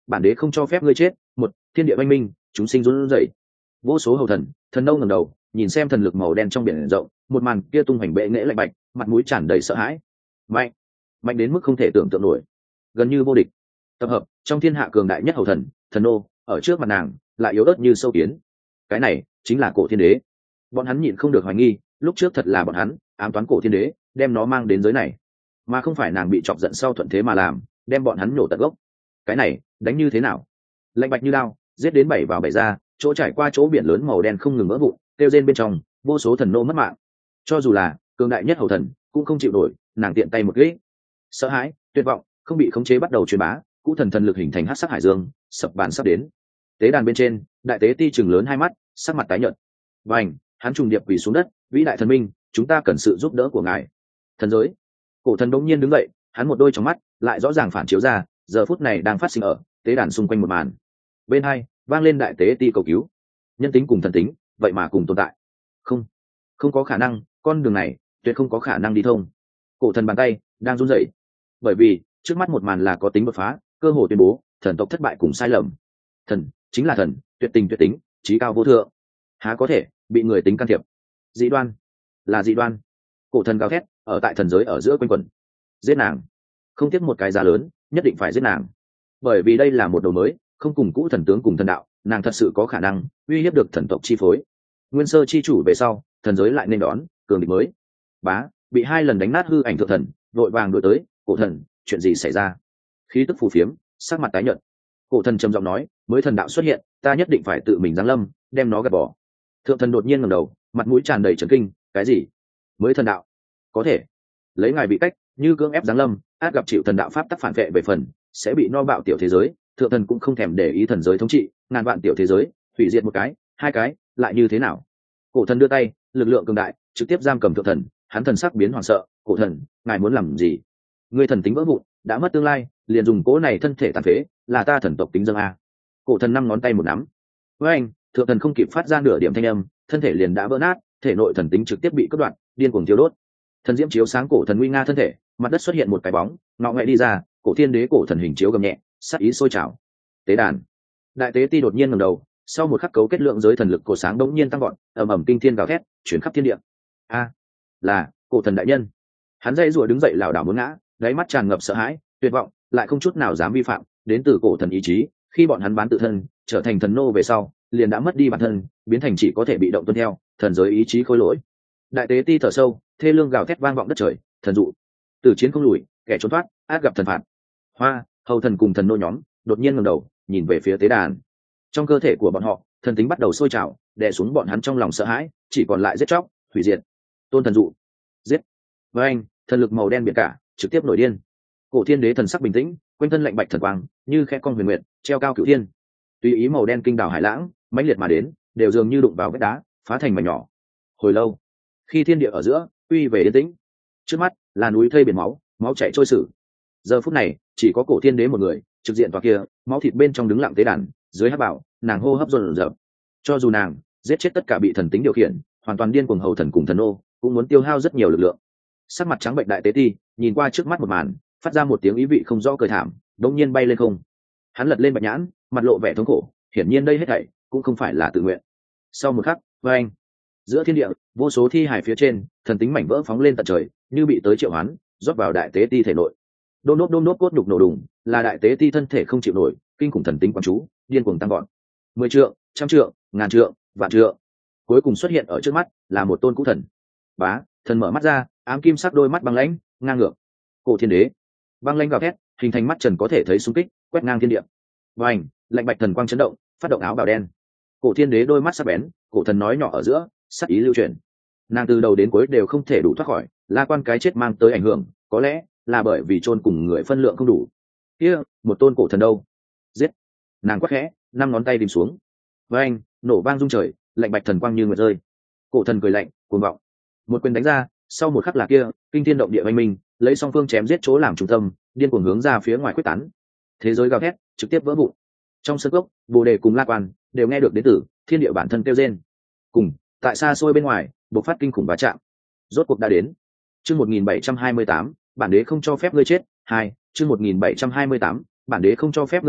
bản đế không cho phép ngươi chết. Một thiên địa oanh minh, chúng sinh run rẩy. Vô số hầu thần thần nâu ngẩng đầu nhìn xem thần lực màu đen trong biển rộng, một màn kia tung hoành bệ nghệ lạnh bạch, mặt mũi tràn đầy sợ hãi. Mạnh, mạnh đến mức không thể tưởng tượng nổi, gần như vô địch. Tập hợp trong thiên hạ cường đại nhất hầu thần thần nô, ở trước mặt nàng lại yếu ớt như sâu kiến. Cái này chính là cổ thiên đế. Bọn hắn nhịn không được hoài nghi, lúc trước thật là bọn hắn ám toán cổ thiên đế, đem nó mang đến giới này, mà không phải nàng bị chọc giận sau thuận thế mà làm, đem bọn hắn nổ tận gốc. Cái này đánh như thế nào? Lạnh bạch như lao, giết đến bảy vào bảy ra, chỗ trải qua chỗ biển lớn màu đen không ngừng vỡ vụn, tiêu rên bên trong vô số thần nô mất mạng. Cho dù là cường đại nhất hầu thần cũng không chịu nổi, nàng tiện tay một ghế, sợ hãi tuyệt vọng không bị khống chế bắt đầu truyền bá, cũ thần thần lực hình thành hắc sắc hải dương, sập bàn sắp đến. Tế đàn bên trên, đại tế ti chừng lớn hai mắt, sắc mặt tái nhợt. Vành, hắn trùng điệp quỳ xuống đất, vĩ đại thần minh, chúng ta cần sự giúp đỡ của ngài. Thần giới. Cổ thần đống nhiên đứng dậy, hắn một đôi trong mắt lại rõ ràng phản chiếu ra giờ phút này đang phát sinh ở tế đàn xung quanh một màn. Bên hai vang lên đại tế ti cầu cứu. Nhân tính cùng thần tính vậy mà cùng tồn tại? Không, không có khả năng, con đường này tuyệt không có khả năng đi thông. Cổ thần bàn tay đang run rẩy, bởi vì trước mắt một màn là có tính đột phá, cơ hội tuyên bố thần tộc thất bại cùng sai lầm. Thần chính là thần, tuyệt tình tuyệt tính, trí cao vô thượng, há có thể bị người tính can thiệp? Dị đoan là dị đoan. Cổ thần gào thét ở tại thần giới ở giữa quanh quẩn. Giết nàng, không tiếc một cái giá lớn, nhất định phải giết nàng, bởi vì đây là một đầu mới, không cùng cũ thần tướng cùng thần đạo, nàng thật sự có khả năng uy hiếp được thần tộc chi phối. Nguyên sơ chi chủ về sau, thần giới lại nên đón cường địch mới. Bá bị hai lần đánh nát hư ảnh thượng thần, vội vàng đuổi tới. Cổ thần, chuyện gì xảy ra? Khí tức phù phiếm, sắc mặt tái nhợt. Cổ thần trầm giọng nói, mới thần đạo xuất hiện, ta nhất định phải tự mình giáng lâm, đem nó gạt bỏ. Thượng thần đột nhiên ngẩng đầu, mặt mũi tràn đầy trấn kinh. Cái gì? Mới thần đạo? Có thể lấy ngài bị cách, như cưỡng ép giáng lâm, át gặp chịu thần đạo pháp tắc phản vệ về phần, sẽ bị no bạo tiểu thế giới. Thượng thần cũng không thèm để ý thần giới thống trị, ngàn vạn tiểu thế giới hủy diệt một cái hai cái lại như thế nào? Cổ thần đưa tay, lực lượng cường đại trực tiếp giam cầm thượng thần. Hắn thần sắc biến hoảng sợ. Cổ thần, ngài muốn làm gì? Ngươi thần tính vỡ vụn, đã mất tương lai, liền dùng cỗ này thân thể tàn phế, là ta thần tộc tính dâng a. Cổ thần năm ngón tay một nắm, với anh thượng thần không kịp phát ra nửa điểm thanh âm, thân thể liền đã vỡ nát, thể nội thần tính trực tiếp bị cắt đoạn, điên cuồng thiêu đốt. Thần diễm chiếu sáng cổ thần nguy nga thân thể, mặt đất xuất hiện một cái bóng ngọ nghệ đi ra. Cổ thiên đế cổ thần hình chiếu gầm nhẹ, sát ý sôi trào. Tế đàn, đại tế ti đột nhiên ngẩng đầu, sau một khắc cấu kết lượng giới thần lực cổ sáng đống nhiên tăng gọn, ầm ầm kinh thiên gào thét chuyển khắp thiên địa. A, là cổ thần đại nhân. Hắn dây rùa đứng dậy lảo đảo muốn ngã, đáy mắt tràn ngập sợ hãi tuyệt vọng, lại không chút nào dám vi phạm đến từ cổ thần ý chí. Khi bọn hắn bán tự thân trở thành thần nô về sau, liền đã mất đi bản thân, biến thành chỉ có thể bị động tuân theo thần giới ý chí khôi lỗi. Đại tế ti thở sâu, thê lương gào thét vang vọng đất trời. Thần dụ, từ chiến không lùi, kẻ trốn thoát át gặp thần phạt. Hoa hầu thần cùng thần nô nhóm đột nhiên ngẩng đầu nhìn về phía tế đàn. Trong cơ thể của bọn họ thần tính bắt đầu sôi trào, đè xuống bọn hắn trong lòng sợ hãi, chỉ còn lại giết chóc hủy diệt. Tôn thần dụ, giết. Với anh thần lực màu đen biển cả trực tiếp nổi điên. Cổ thiên đế thần sắc bình tĩnh, quanh thân lạnh bạch thần quang như khe con huyền nguyệt treo cao cửu thiên, tùy ý màu đen kinh đảo hải lãng mãnh liệt mà đến, đều dường như đụng vào vách đá phá thành mảnh nhỏ. Hồi lâu, khi thiên địa ở giữa uy về yên tĩnh, trước mắt là núi thây biển máu, máu chảy trôi sử. Giờ phút này chỉ có cổ thiên đế một người trực diện tòa kia máu thịt bên trong đứng lặng tế đàn. Dưới hắc bảo nàng hô hấp dồn dập, cho dù nàng giết chết tất cả bị thần tính điều khiển hoàn toàn điên cuồng hầu thần cùng thần ô, cũng muốn tiêu hao rất nhiều lực lượng. Sắc mặt trắng bệnh đại tế ti nhìn qua trước mắt một màn, phát ra một tiếng ý vị không rõ cười thảm, đống nhiên bay lên không. Hắn lật lên bạch nhãn, mặt lộ vẻ thống khổ, hiển nhiên đây hết thảy cũng không phải là tự nguyện. Sau một khắc, với anh giữa thiên địa vô số thi hài phía trên, thần tính mảnh vỡ phóng lên tận trời, như bị tới triệu hoán rót vào đại tế ti thể nội. Đôn đốt đôn đốt cốt đục nổ đùng, là đại tế ti thân thể không chịu nổi, kinh khủng thần tính quán chú điên cuồng tăng gọn. Mười trượng, trăm trượng, ngàn trượng, vạn trượng, cuối cùng xuất hiện ở trước mắt là một tôn cũ thần. Bá thần mở mắt ra, ám kim sắc đôi mắt băng lãnh ngang ngược. Cổ thiên đế băng lãnh gào thét, hình thành mắt trần có thể thấy xung kích quét ngang thiên địa. Vành lạnh bạch thần quang chấn động, phát động áo bào đen. Cổ thiên đế đôi mắt sắc bén, cổ thần nói nhỏ ở giữa sắc ý lưu truyền. Nàng từ đầu đến cuối đều không thể đủ thoát khỏi La Quan cái chết mang tới ảnh hưởng, có lẽ là bởi vì chôn cùng người phân lượng không đủ. Kia một tôn cổ thần đâu? Giết! Nàng quát khẽ, năm ngón tay tìm xuống. Với anh nổ vang rung trời, lạnh bạch thần quang như nguyệt rơi. Cổ thần cười lạnh cuồng vọng, một quyền đánh ra, sau một khắc là kia kinh thiên động địa oanh minh, lấy song phương chém giết chỗ làm trung tâm, điên cuồng hướng ra phía ngoài quyết tán. Thế giới gào thét trực tiếp vỡ vụn. Trong sân gốc, Bồ Đề cùng La Quan đều nghe được đến từ thiên địa bản thân kêu rên. Cùng tại xa xôi bên ngoài bộc phát kinh khủng va chạm rốt cuộc đã đến. Chương một nghìn bảy trăm hai mươi tám, bản đế không cho phép ngươi chết. Hai, chương một nghìn bảy trăm hai mươi tám, bản đế không cho phép ngươi chết.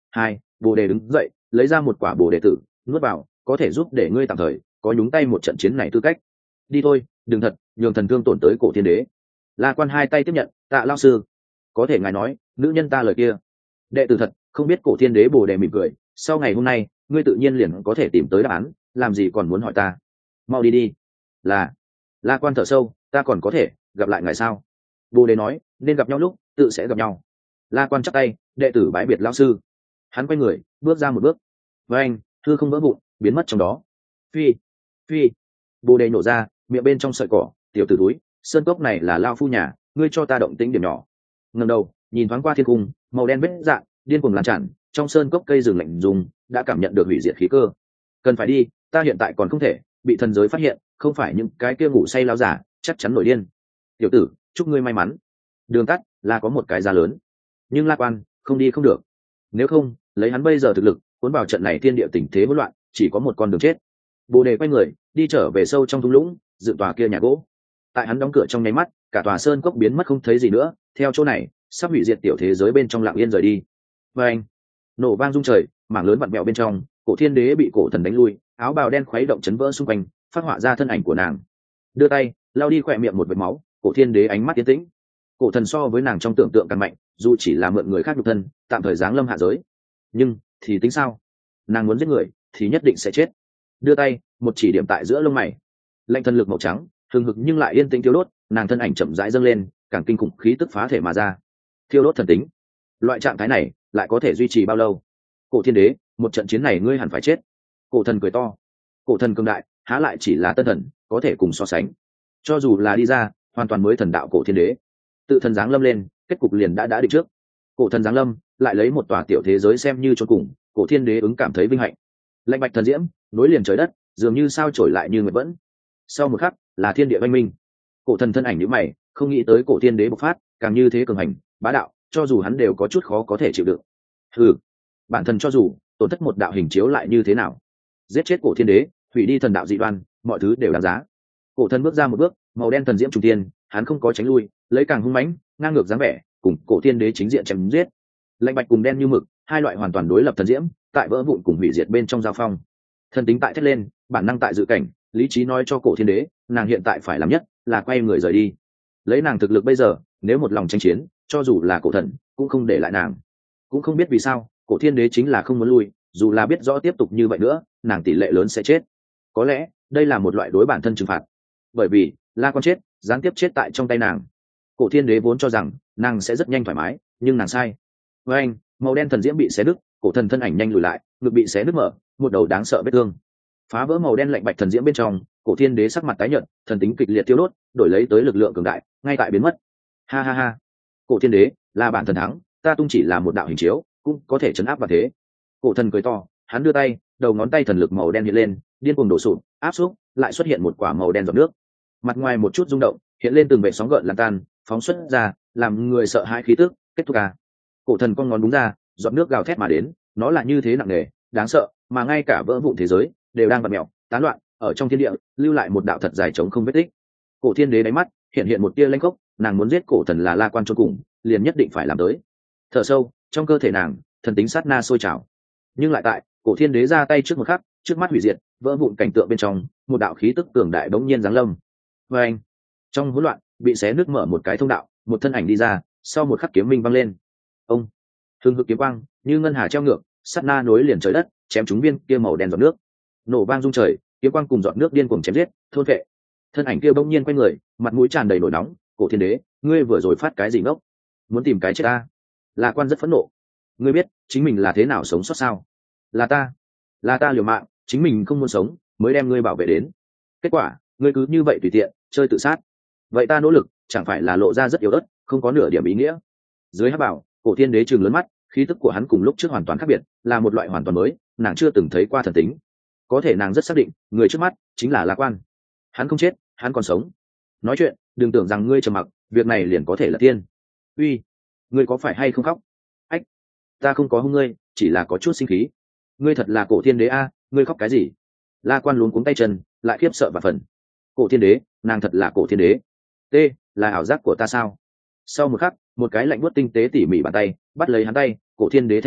hai bồ đề đứng dậy lấy ra một quả bồ đề tử nuốt vào, có thể giúp để ngươi tạm thời có nhúng tay một trận chiến này tư cách. Đi thôi, đừng thật nhường thần thương tổn tới cổ thiên đế. La Quan hai tay tiếp nhận, tạ lao sư, có thể ngài nói nữ nhân ta lời kia. Đệ tử thật không biết. Cổ thiên đế bồ đề mỉm cười, sau ngày hôm nay ngươi tự nhiên liền có thể tìm tới đáp án, làm gì còn muốn hỏi ta. Mau đi đi. Là. La Quan thở sâu, ta còn có thể gặp lại ngài sao? Bồ đề nói, nên gặp nhau lúc tự sẽ gặp nhau. La Quan chắp tay, đệ tử bái biệt lao sư. Hắn quay người bước ra một bước, với anh thư không vỡ vụn biến mất trong đó. Phi phi. Bồ đề nổ ra, miệng bên trong sợi cỏ, tiểu tử túi, sơn cốc này là lao phu nhà, ngươi cho ta động tĩnh điểm nhỏ. Ngẩng đầu nhìn thoáng qua thiên cung, màu đen vết dạng điên cuồng lan tràn, trong sơn cốc cây rừng lạnh dùng đã cảm nhận được hủy diệt khí cơ. Cần phải đi, ta hiện tại còn không thể bị thần giới phát hiện, không phải những cái kia ngủ say lao giả chắc chắn nổi điên. Tiểu tử, chúc ngươi may mắn. Đường tắt là có một cái giá lớn, nhưng La Quan không đi không được. Nếu không, lấy hắn bây giờ thực lực cuốn vào trận này thiên địa tình thế hỗn loạn, chỉ có một con đường chết. Bồ đề quay người đi trở về sâu trong thung lũng, dựng tòa kia nhà gỗ. Tại hắn đóng cửa trong nháy mắt, cả tòa sơn cốc biến mất không thấy gì nữa, theo chỗ này sắp hủy diệt tiểu thế giới bên trong lặng yên rời đi. Và anh nổ vang rung trời, mảng lớn vặn mẹo bên trong, cổ thiên đế bị cổ thần đánh lui, áo bào đen khuấy động chấn vỡ xung quanh, phát họa ra thân ảnh của nàng. Đưa tay lao đi khỏe miệng một vệt máu, cổ thiên đế ánh mắt tiến tĩnh. Cổ thần so với nàng trong tưởng tượng càng mạnh, dù chỉ là mượn người khác nhục thân tạm thời giáng lâm hạ giới, nhưng thì tính sao? Nàng muốn giết người thì nhất định sẽ chết. Đưa tay một chỉ điểm tại giữa lông mày, lạnh thần lực màu trắng thường hực nhưng lại yên tĩnh thiêu đốt, nàng thân ảnh chậm rãi dâng lên, càng kinh khủng khí tức phá thể mà ra, thiêu đốt thần tính. Loại trạng thái này lại có thể duy trì bao lâu? Cổ thiên đế, một trận chiến này ngươi hẳn phải chết. Cổ thần cười to. Cổ thần cường đại há lại chỉ là tân thần có thể cùng so sánh. Cho dù là đi ra hoàn toàn mới thần đạo cổ thiên đế, tự thần giáng lâm lên, kết cục liền đã đã định trước. Cổ thần giáng lâm lại lấy một tòa tiểu thế giới xem như chôn cùng, cổ thiên đế ứng cảm thấy vinh hạnh. Lạnh bạch thần diễm nối liền trời đất, dường như sao trổi lại như nguyệt vẫn. Sau một khắc là thiên địa oanh minh. Cổ thần thân ảnh nhíu mày, không nghĩ tới cổ thiên đế bộc phát càng như thế cường hành bá đạo, cho dù hắn đều có chút khó có thể chịu đựng. Ừ, bản thân cho dù tổn thất một đạo hình chiếu lại như thế nào, giết chết cổ thiên đế, hủy đi thần đạo dị đoan, mọi thứ đều đáng giá. Cổ thần bước ra một bước, màu đen thần diễm trùng tiên, hắn không có tránh lui, lấy càng hung mãnh ngang ngược dáng vẻ cùng cổ thiên đế chính diện chém giết. Lạnh bạch cùng đen như mực, hai loại hoàn toàn đối lập thần diễm tại vỡ vụn cùng hủy diệt bên trong giao phong. Thần tính tại thét lên, bản năng tại dự cảnh, lý trí nói cho cổ thiên đế nàng hiện tại phải làm nhất là quay người rời đi. Lấy nàng thực lực bây giờ, nếu một lòng tranh chiến, cho dù là cổ thần cũng không để lại nàng. Cũng không biết vì sao cổ thiên đế chính là không muốn lui, dù là biết rõ tiếp tục như vậy nữa nàng tỷ lệ lớn sẽ chết. Có lẽ đây là một loại đối bản thân trừng phạt, bởi vì La Quan chết gián tiếp chết tại trong tay nàng. Cổ thiên đế vốn cho rằng nàng sẽ rất nhanh thoải mái, nhưng nàng sai. Với anh màu đen thần diễm bị xé đứt, cổ thần thân ảnh nhanh lùi lại, ngực bị xé nứt mở, một đầu đáng sợ vết thương phá vỡ màu đen lạnh bạch thần diễm bên trong. Cổ thiên đế sắc mặt tái nhợt, thần tính kịch liệt tiêu đốt, đổi lấy tới lực lượng cường đại ngay tại biến mất. Ha ha ha, cổ thiên đế là bản thần thắng, ta tung chỉ là một đạo hình chiếu cũng có thể chấn áp vào thế. Cổ thần cười to, hắn đưa tay, đầu ngón tay thần lực màu đen hiện lên, điên cuồng đổ sụp áp xúc, lại xuất hiện một quả màu đen giọt nước. Mặt ngoài một chút rung động, hiện lên từng vệt sóng gợn lan tan, phóng xuất ra làm người sợ hãi khí tức. Kết thúc à? Cổ thần con ngón đúng ra, giọt nước gào thét mà đến, nó là như thế nặng nề đáng sợ, mà ngay cả vỡ vụn thế giới đều đang vặn mèo tán loạn ở trong thiên địa, lưu lại một đạo thật dài trống không vết tích. Cổ thiên đế đáy mắt hiện hiện một tia lanh khốc, nàng muốn giết cổ thần là La Quan cho cùng, liền nhất định phải làm tới. Thở sâu, trong cơ thể nàng thần tính sát na sôi trào, nhưng lại tại cổ thiên đế ra tay trước một khắc, trước mắt hủy diệt vỡ vụn cảnh tượng bên trong, một đạo khí tức cường đại bỗng nhiên giáng lâm. Và anh trong hỗn loạn bị xé nước mở một cái thông đạo, một thân ảnh đi ra, sau một khắc kiếm minh văng lên. Ông hưng hực kiếm quang như ngân hà treo ngược, sát na nối liền trời đất, chém trúng viên kia màu đen giọt nước. Nổ vang rung trời, kiếm quang cùng giọt nước điên cuồng chém giết, thôn vệ. Thân ảnh kia bỗng nhiên quay người, mặt mũi tràn đầy nổi nóng, cổ thiên đế, ngươi vừa rồi phát cái gì ngốc? Muốn tìm cái chết ta? La Quan rất phẫn nộ. Ngươi biết chính mình là thế nào sống sót sao? Là ta, là ta liều mạng, chính mình không muốn sống mới đem ngươi bảo vệ đến. Kết quả ngươi cứ như vậy tùy tiện chơi tự sát. Vậy ta nỗ lực chẳng phải là lộ ra rất yếu ớt, không có nửa điểm ý nghĩa. Dưới hắc bảo, cổ thiên đế trừng lớn mắt, khí tức của hắn cùng lúc trước hoàn toàn khác biệt, là một loại hoàn toàn mới, nàng chưa từng thấy qua thần tính. Có thể nàng rất xác định người trước mắt chính là La Quan. Hắn không chết, hắn còn sống. Nói chuyện đừng tưởng rằng ngươi trầm mặc việc này liền có thể là tiên. Uy, ngươi có phải hay không khóc? Ách, ta không có hung ngươi, chỉ là có chút sinh khí. Ngươi thật là cổ thiên đế a, ngươi khóc cái gì? La Quan luống cuống tay chân, lại khiếp sợ và phần. Cổ thiên đế, nàng thật là cổ thiên đế. T, là ảo giác của ta sao? Sau một khắc, một cái lạnh buốt tinh tế tỉ mỉ bàn tay bắt lấy hắn tay, cổ thiên đế thanh âm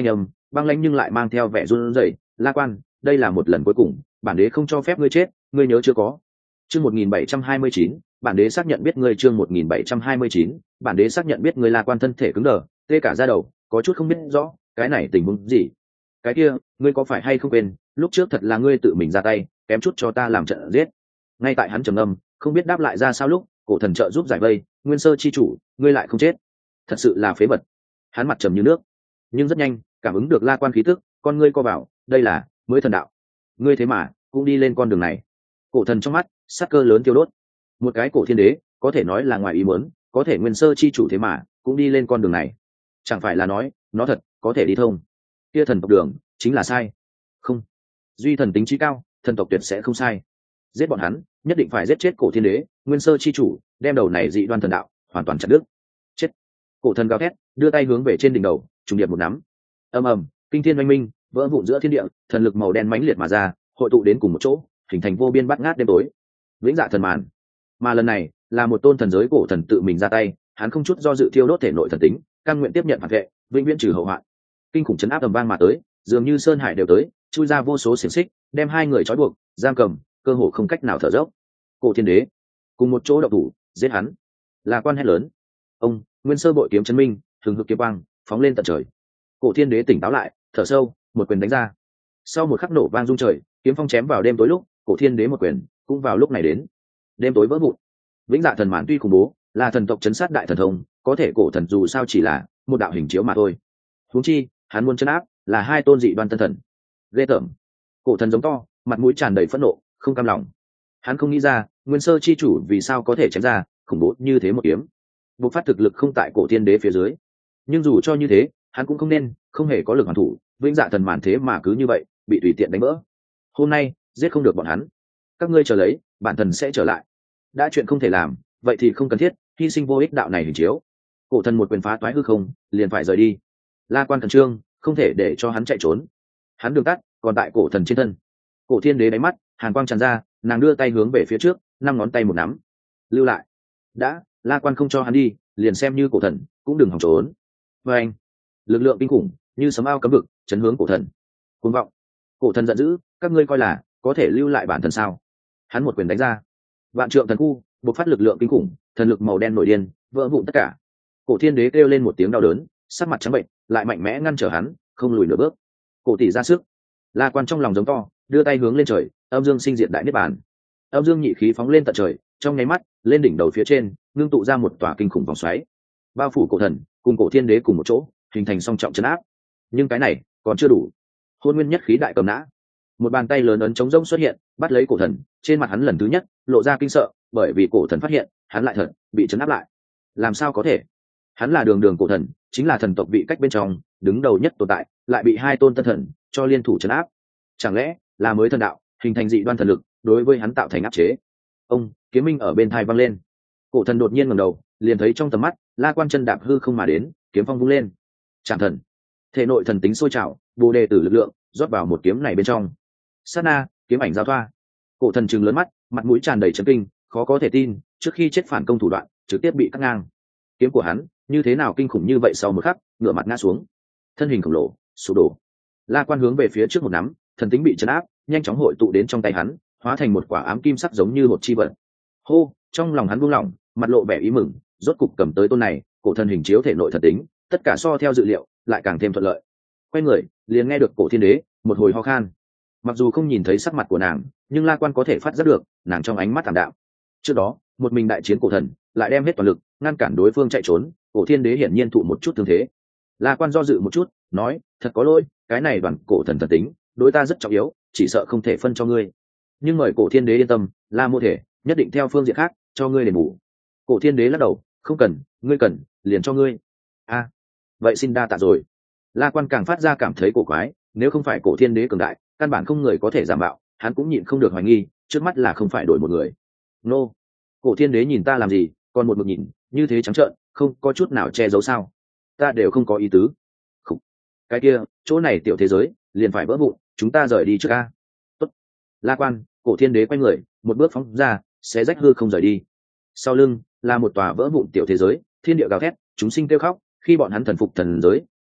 băng lãnh nhưng lại mang theo vẻ run rẩy. La Quan, đây là một lần cuối cùng, bản đế không cho phép ngươi chết, ngươi nhớ chưa có. Chương một nghìn bảy trăm hai mươi chín, bản đế xác nhận biết ngươi. Chương một nghìn bảy trăm hai mươi chín, bản đế xác nhận biết ngươi. La Quan thân thể cứng đờ, tê cả da đầu, có chút không biết rõ cái này tình huống gì. Cái kia, ngươi có phải hay không quên, lúc trước thật là ngươi tự mình ra tay, kém chút cho ta làm trận giết. Ngay tại hắn trầm ngâm, không biết đáp lại ra sao lúc, cổ thần trợ giúp giải vây, Nguyên Sơ chi chủ, ngươi lại không chết, thật sự là phế vật. Hắn mặt trầm như nước, nhưng rất nhanh cảm ứng được La Quan khí tức, con ngươi co vào, đây là mới thần đạo. Ngươi thế mà cũng đi lên con đường này. Cổ thần trong mắt sát cơ lớn tiêu đốt. Một cái cổ thiên đế có thể nói là ngoài ý muốn, có thể Nguyên Sơ chi chủ thế mà cũng đi lên con đường này, chẳng phải là nói nó thật có thể đi thông. Kia thần tộc đường chính là sai. Không, duy thần tính trí cao, thần tộc tuyệt sẽ không sai. Giết bọn hắn, nhất định phải giết chết cổ thiên đế, Nguyên Sơ chi chủ, đem đầu này dị đoan thần đạo hoàn toàn chặt đứt. Chết! Cổ thần gào thét, đưa tay hướng về trên đỉnh đầu, trùng điệp một nắm. Ầm ầm, kinh thiên oanh minh, vỡ vụn giữa thiên địa, thần lực màu đen mãnh liệt mà ra, hội tụ đến cùng một chỗ, hình thành vô biên bát ngát đêm tối. Vĩnh dạ thần màn. Mà lần này, là một tôn thần giới cổ thần tự mình ra tay, hắn không chút do dự thiêu đốt thể nội thần tính, cam nguyện tiếp nhận phản vệ, vĩnh viễn trừ hậu hoạn. Kinh khủng chấn áp ầm vang mà tới, dường như sơn hải đều tới, chui ra vô số xiềng xích, đem hai người trói buộc, giam cầm, cơ hồ không cách nào thở dốc. Cổ thiên đế, cùng một chỗ động thủ, giết hắn. La Quan hét lớn. Ông, Nguyên Sơ bội kiếm chấn minh, thường hực kiếm quang, phóng lên tận trời. Cổ thiên đế tỉnh táo lại, thở sâu, một quyền đánh ra. Sau một khắc nổ vang rung trời, kiếm phong chém vào đêm tối lúc, cổ thiên đế một quyền cũng vào lúc này đến. Đêm tối vỡ vụn. Vĩnh dạ thần màn tuy khủng bố, là thần tộc chấn sát đại thần thông, có thể cổ thần dù sao chỉ là một đạo hình chiếu mà thôi. Huống chi, hắn muốn chấn áp là hai tôn dị đoan tân thần. Ghê tởm. Cổ thần giống to, mặt mũi tràn đầy phẫn nộ, không cam lòng. Hắn không nghĩ ra, Nguyên Sơ chi chủ vì sao có thể chém ra khủng bố như thế một kiếm. Bộc phát thực lực không tại cổ thiên đế phía dưới, nhưng dù cho như thế, hắn cũng không nên không hề có lực hoàn thủ. Vĩnh dạ thần màn thế mà cứ như vậy bị tùy tiện đánh vỡ. Hôm nay giết không được bọn hắn, các ngươi chờ lấy, bản thần sẽ trở lại. Đã chuyện không thể làm, vậy thì không cần thiết hy sinh vô ích đạo này hình chiếu. Cổ thần một quyền phá toái hư không, liền phải rời đi. La Quan thần trương, không thể để cho hắn chạy trốn. Hắn đường tắt còn tại cổ thần trên thân. Cổ thiên đế đáy mắt hàn quang tràn ra, nàng đưa tay hướng về phía trước, năm ngón tay một nắm. Lưu lại. Đã, La Quan không cho hắn đi, liền xem như cổ thần cũng đừng hòng trốn. Và anh, lực lượng kinh khủng như sấm ao cấm vực, chấn hướng cổ thần. Cuồng vọng. Cổ thần giận dữ, các ngươi coi là có thể lưu lại bản thần sao? Hắn một quyền đánh ra, vạn trượng thần khu bộc phát lực lượng kinh khủng, thần lực màu đen nổi điên, vỡ vụn tất cả. Cổ thiên đế kêu lên một tiếng đau đớn, sắc mặt trắng bệnh, lại mạnh mẽ ngăn trở hắn, không lùi nửa bước. Cổ tỷ ra sức. La Quan trong lòng giống to, đưa tay hướng lên trời, âm dương sinh diệt đại niết bàn. Âm dương nhị khí phóng lên tận trời, trong nháy mắt lên đỉnh đầu phía trên, ngưng tụ ra một tòa kinh khủng vòng xoáy, bao phủ cổ thần cùng cổ thiên đế cùng một chỗ, hình thành song trọng chấn áp. Nhưng cái này còn chưa đủ. Hôn nguyên nhất khí đại cầm nã, một bàn tay lớn ấn chống rông xuất hiện, bắt lấy cổ thần. Trên mặt hắn lần thứ nhất lộ ra kinh sợ, bởi vì cổ thần phát hiện hắn lại thật bị chấn áp lại. Làm sao có thể? Hắn là đường đường cổ thần, chính là thần tộc vị cách bên trong đứng đầu nhất tồn tại, lại bị hai tôn tân thần cho liên thủ chấn áp. Chẳng lẽ là mới thần đạo hình thành dị đoan thần lực đối với hắn tạo thành áp chế? Ông kiếm minh ở bên thai văng lên. Cổ thần đột nhiên ngẩng đầu, liền thấy trong tầm mắt La Quan chân đạp hư không mà đến, kiếm phong vung lên. Trảm thần, thể nội thần tính sôi trào, bồ đề tử lực lượng rót vào một kiếm này bên trong. Sát na, kiếm ảnh giao thoa. Cổ thần trừng lớn mắt, mặt mũi tràn đầy chấn kinh, khó có thể tin, trước khi chết phản công thủ đoạn trực tiếp bị cắt ngang. Kiếm của hắn như thế nào kinh khủng như vậy? Sau một khắc, ngửa mặt ngã xuống, thân hình khổng lồ sụp đổ. La Quan hướng về phía trước một nắm, thần tính bị chấn áp, nhanh chóng hội tụ đến trong tay hắn, hóa thành một quả ám kim sắc giống như một chi vật. Hô, trong lòng hắn buông lỏng, mặt lộ vẻ ý mừng, rốt cục cầm tới tôn này cổ thần hình chiếu thể nội thần tính, tất cả so theo dự liệu, lại càng thêm thuận lợi. Quay người, liền nghe được cổ thiên đế một hồi ho khan. Mặc dù không nhìn thấy sắc mặt của nàng, nhưng La Quan có thể phát giác được nàng trong ánh mắt thảm đạm. Trước đó, một mình đại chiến cổ thần, lại đem hết toàn lực ngăn cản đối phương chạy trốn, cổ thiên đế hiển nhiên thụ một chút thương thế. La Quan do dự một chút, nói: thật có lỗi, cái này đoàn cổ thần thần tính đối ta rất trọng yếu, chỉ sợ không thể phân cho ngươi. Nhưng mời cổ thiên đế yên tâm, La Mô thể nhất định theo phương diện khác cho ngươi đền bù. Cổ thiên đế lắc đầu: không cần, ngươi cần liền cho ngươi. A, à, vậy xin đa tạ rồi. La Quan càng phát ra cảm thấy cổ quái, nếu không phải cổ thiên đế cường đại, căn bản không người có thể giả mạo, hắn cũng nhịn không được hoài nghi, trước mắt là không phải đổi một người. Nô, cổ thiên đế nhìn ta làm gì, còn một mực nhìn như thế trắng trợn, không có chút nào che giấu sao? Ta đều không có ý tứ. Khủ. Cái kia, chỗ này tiểu thế giới liền phải vỡ vụn, chúng ta rời đi trước a. Tốt. La Quan, cổ thiên đế quay người, một bước phóng ra, xé rách hư không rời đi. Sau lưng là một tòa vỡ vụn tiểu thế giới, thiên địa gào thét, chúng sinh kêu khóc, khi bọn hắn thần phục thần giới,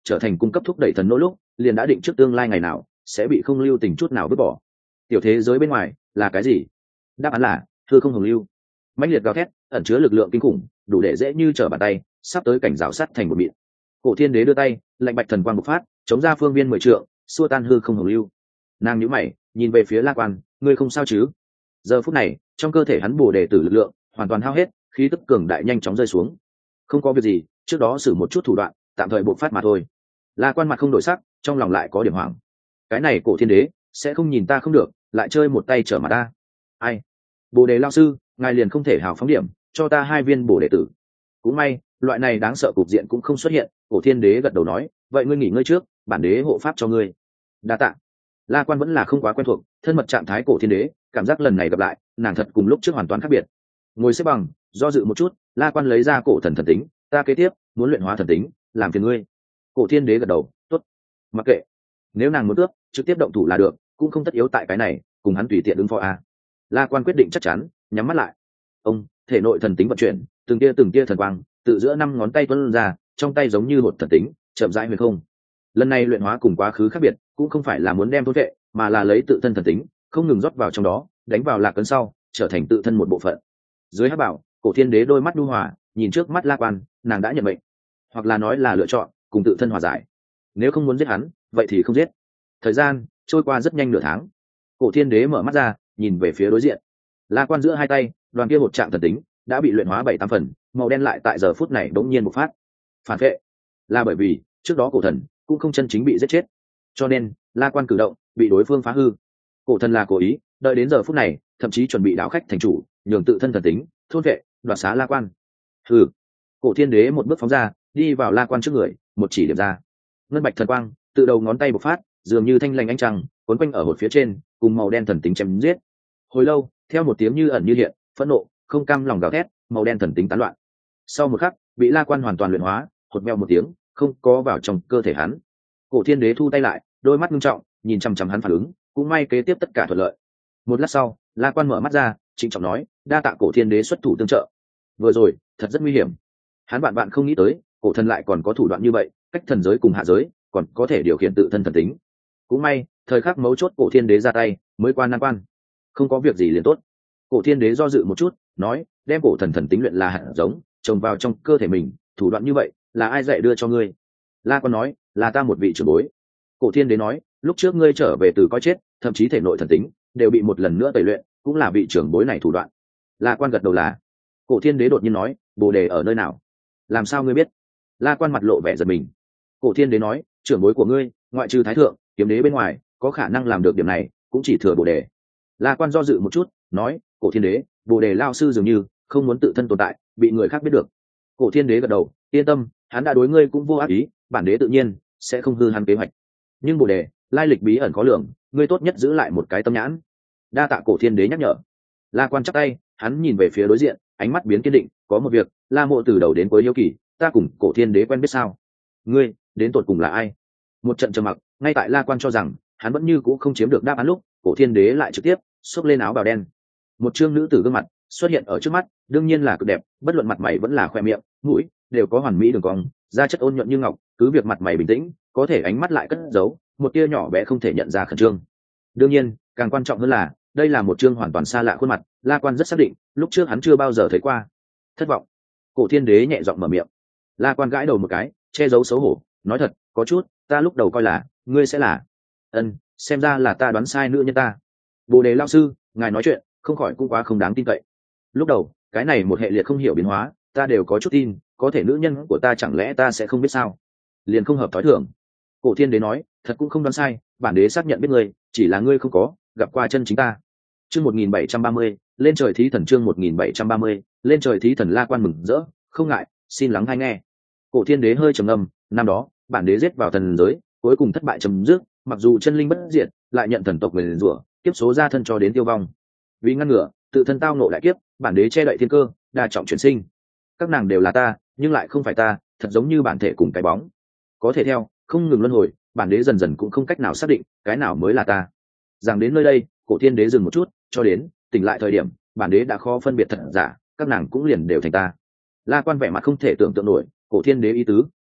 trở thành cung cấp thúc đẩy thần nỗ lúc liền đã định trước tương lai ngày nào sẽ bị không lưu tình chút nào vứt bỏ. Tiểu thế giới bên ngoài là cái gì? Đáp án là hư không hồng lưu. Mãnh liệt gào thét ẩn chứa lực lượng kinh khủng, đủ để dễ như trở bàn tay sắp tới cảnh rào sắt thành một mịn. Cổ thiên đế đưa tay, lạnh bạch thần quang bộc phát, chống ra phương viên mười trượng, xua tan hư không hồng lưu. Nàng nhíu mày nhìn về phía La Quan, ngươi không sao chứ? Giờ phút này trong cơ thể hắn bổ đề tử lực lượng hoàn toàn hao hết, khí tức cường đại nhanh chóng rơi xuống. Không có việc gì, trước đó sử một chút thủ đoạn tạm thời bộc phát mà thôi. La Quan mặt không đổi sắc, trong lòng lại có điểm hoảng. Cái này cổ thiên đế sẽ không nhìn ta không được, lại chơi một tay trở mặt ta. Ai? Bồ đề lao sư, ngài liền không thể hào phóng điểm cho ta hai viên bổ đề tử? Cũng may loại này đáng sợ cục diện cũng không xuất hiện. Cổ thiên đế gật đầu nói, vậy ngươi nghỉ ngơi trước, bản đế hộ pháp cho ngươi. Đa tạ. La Quan vẫn là không quá quen thuộc thân mật trạng thái cổ thiên đế, cảm giác lần này gặp lại nàng thật cùng lúc trước hoàn toàn khác biệt. Ngồi xếp bằng do dự một chút, La Quan lấy ra cổ thần thần tính, ta kế tiếp muốn luyện hóa thần tính, làm phiền ngươi. Cổ thiên đế gật đầu, tốt. Mặc kệ, nếu nàng muốn cướp trực tiếp động thủ là được, cũng không tất yếu tại cái này cùng hắn tùy tiện ứng phó a. La Quan quyết định chắc chắn, nhắm mắt lại. Ông thể nội thần tính vận chuyển, từng tia từng tia thần quang tự giữa năm ngón tay tuôn ra, trong tay giống như một thần tính chậm rãi huyền không. Lần này luyện hóa cùng quá khứ khác biệt, cũng không phải là muốn đem thôn vệ, mà là lấy tự thân thần tính không ngừng rót vào trong đó, đánh vào lạc cấn sau trở thành tự thân một bộ phận. Dưới hắc bảo, cổ thiên đế đôi mắt nhu hòa nhìn trước mắt La Quan, nàng đã nhận mệnh, hoặc là nói là lựa chọn cùng tự thân hòa giải. Nếu không muốn giết hắn, vậy thì không giết. Thời gian trôi qua rất nhanh, nửa tháng. Cổ thiên đế mở mắt ra nhìn về phía đối diện. La Quan giữa hai tay đoàn kia một trạng thần tính đã bị luyện hóa bảy tám phần, màu đen lại tại giờ phút này bỗng nhiên bộc phát. Phản vệ là bởi vì trước đó cổ thần cũng không chân chính bị giết chết, cho nên La Quan cử động bị đối phương phá hư. Cổ thần là cố ý đợi đến giờ phút này, thậm chí chuẩn bị đảo khách thành chủ, nhường tự thân thần tính thôn vệ đoạt xá La Quan. Hừ. Cổ thiên đế một bước phóng ra, đi vào La Quan trước người, một chỉ điểm ra. Ngân bạch thần quang từ đầu ngón tay bộc phát, dường như thanh lành ánh trăng cuốn quanh ở hột phía trên, cùng màu đen thần tính chém giết. Hồi lâu, theo một tiếng như ẩn như hiện, phẫn nộ, không cam lòng gào thét, màu đen thần tính tán loạn. Sau một khắc, bị La Quan hoàn toàn luyện hóa, hột meo một tiếng, không có vào trong cơ thể hắn. Cổ thiên đế thu tay lại, đôi mắt nghiêm trọng nhìn chằm chằm hắn phản ứng, cũng may kế tiếp tất cả thuận lợi. Một lát sau, La Quan mở mắt ra, trịnh trọng nói, đa tạ cổ thiên đế xuất thủ tương trợ. Vừa rồi thật rất nguy hiểm, hắn bạn bạn không nghĩ tới cổ thần lại còn có thủ đoạn như vậy, cách thần giới cùng hạ giới còn có thể điều khiển tự thân thần tính. Cũng may thời khắc mấu chốt cổ thiên đế ra tay mới qua nan quan. Không có việc gì liền tốt. Cổ thiên đế do dự một chút, nói, đem cổ thần thần tính luyện là hạt giống trồng vào trong cơ thể mình, thủ đoạn như vậy là ai dạy đưa cho ngươi? La Quan nói, là ta một vị trưởng bối. Cổ thiên đế nói, lúc trước ngươi trở về từ coi chết, thậm chí thể nội thần tính đều bị một lần nữa tẩy luyện, cũng là vị trưởng bối này thủ đoạn. La Quan gật đầu là. Cổ thiên đế đột nhiên nói, bồ đề ở nơi nào? Làm sao ngươi biết? La Quan mặt lộ vẻ giật mình. Cổ thiên đế nói, trưởng bối của ngươi ngoại trừ thái thượng kiếm đế bên ngoài, có khả năng làm được điểm này cũng chỉ thừa bồ đề. La Quan do dự một chút, nói, cổ thiên đế, bồ đề lao sư dường như không muốn tự thân tồn tại bị người khác biết được. Cổ thiên đế gật đầu, yên tâm, hắn đã đối ngươi cũng vô ác ý, bản đế tự nhiên sẽ không hư hắn kế hoạch. Nhưng bồ đề lai lịch bí ẩn khó lường, ngươi tốt nhất giữ lại một cái tâm nhãn. Đa tạ cổ thiên đế nhắc nhở. La Quan chắp tay, hắn nhìn về phía đối diện, ánh mắt biến kiên định, có một việc La Mộ từ đầu đến cuối hiếu kỳ, ta cùng cổ thiên đế quen biết sao? Ngươi đến tột cùng là ai? Một trận trầm mặc, ngay tại La Quan cho rằng hắn vẫn như cũ không chiếm được đáp án lúc, cổ thiên đế lại trực tiếp xốc lên áo bào đen. Một trương nữ tử gương mặt xuất hiện ở trước mắt, đương nhiên là cực đẹp, bất luận mặt mày vẫn là khoe miệng, mũi đều có hoàn mỹ đường cong, da chất ôn nhuận như ngọc, cứ việc mặt mày bình tĩnh, có thể ánh mắt lại cất giấu một tia nhỏ bé không thể nhận ra khẩn trương. Đương nhiên, càng quan trọng hơn là đây là một trương hoàn toàn xa lạ khuôn mặt, La Quan rất xác định, lúc trước hắn chưa bao giờ thấy qua. Thất vọng. Cổ thiên đế nhẹ giọng mở miệng. La Quan gãi đầu một cái, che giấu xấu hổ, nói thật, có chút, ta lúc đầu coi là ngươi sẽ là. Ân, xem ra là ta đoán sai nữ nhân ta. Bồ đề lao sư, ngài nói chuyện không khỏi cũng quá không đáng tin cậy. Lúc đầu cái này một hệ liệt không hiểu biến hóa, ta đều có chút tin, có thể nữ nhân của ta chẳng lẽ ta sẽ không biết sao? Liền không hợp thói thường. Cổ thiên đế nói, thật cũng không đoán sai, bản đế xác nhận biết ngươi, chỉ là ngươi không có gặp qua chân chính ta. Chương một nghìn bảy trăm ba mươi, lên trời thí thần. Chương một nghìn bảy trăm ba mươi, lên trời thí thần. La Quan mừng rỡ, không ngại, xin lắng hay nghe. Cổ thiên đế hơi trầm ngâm, năm đó bản đế giết vào thần giới, cuối cùng thất bại chấm dứt, mặc dù chân linh bất diệt, lại nhận thần tộc về rủa, kiếp số ra thân cho đến tiêu vong. Vì ngăn ngừa tự thân tao nộ đại kiếp, bản đế che đậy thiên cơ, đa trọng chuyển sinh. Các nàng đều là ta, nhưng lại không phải ta, thật giống như bản thể cùng cái bóng. Có thể theo không ngừng luân hồi, bản đế dần dần cũng không cách nào xác định cái nào mới là ta. Rằng đến nơi đây, cổ thiên đế dừng một chút, cho đến tỉnh lại thời điểm, bản đế đã khó phân biệt thật giả, các nàng cũng liền đều thành ta. La Quan vẻ mặt không thể tưởng tượng nổi, cổ thiên đế ý tứ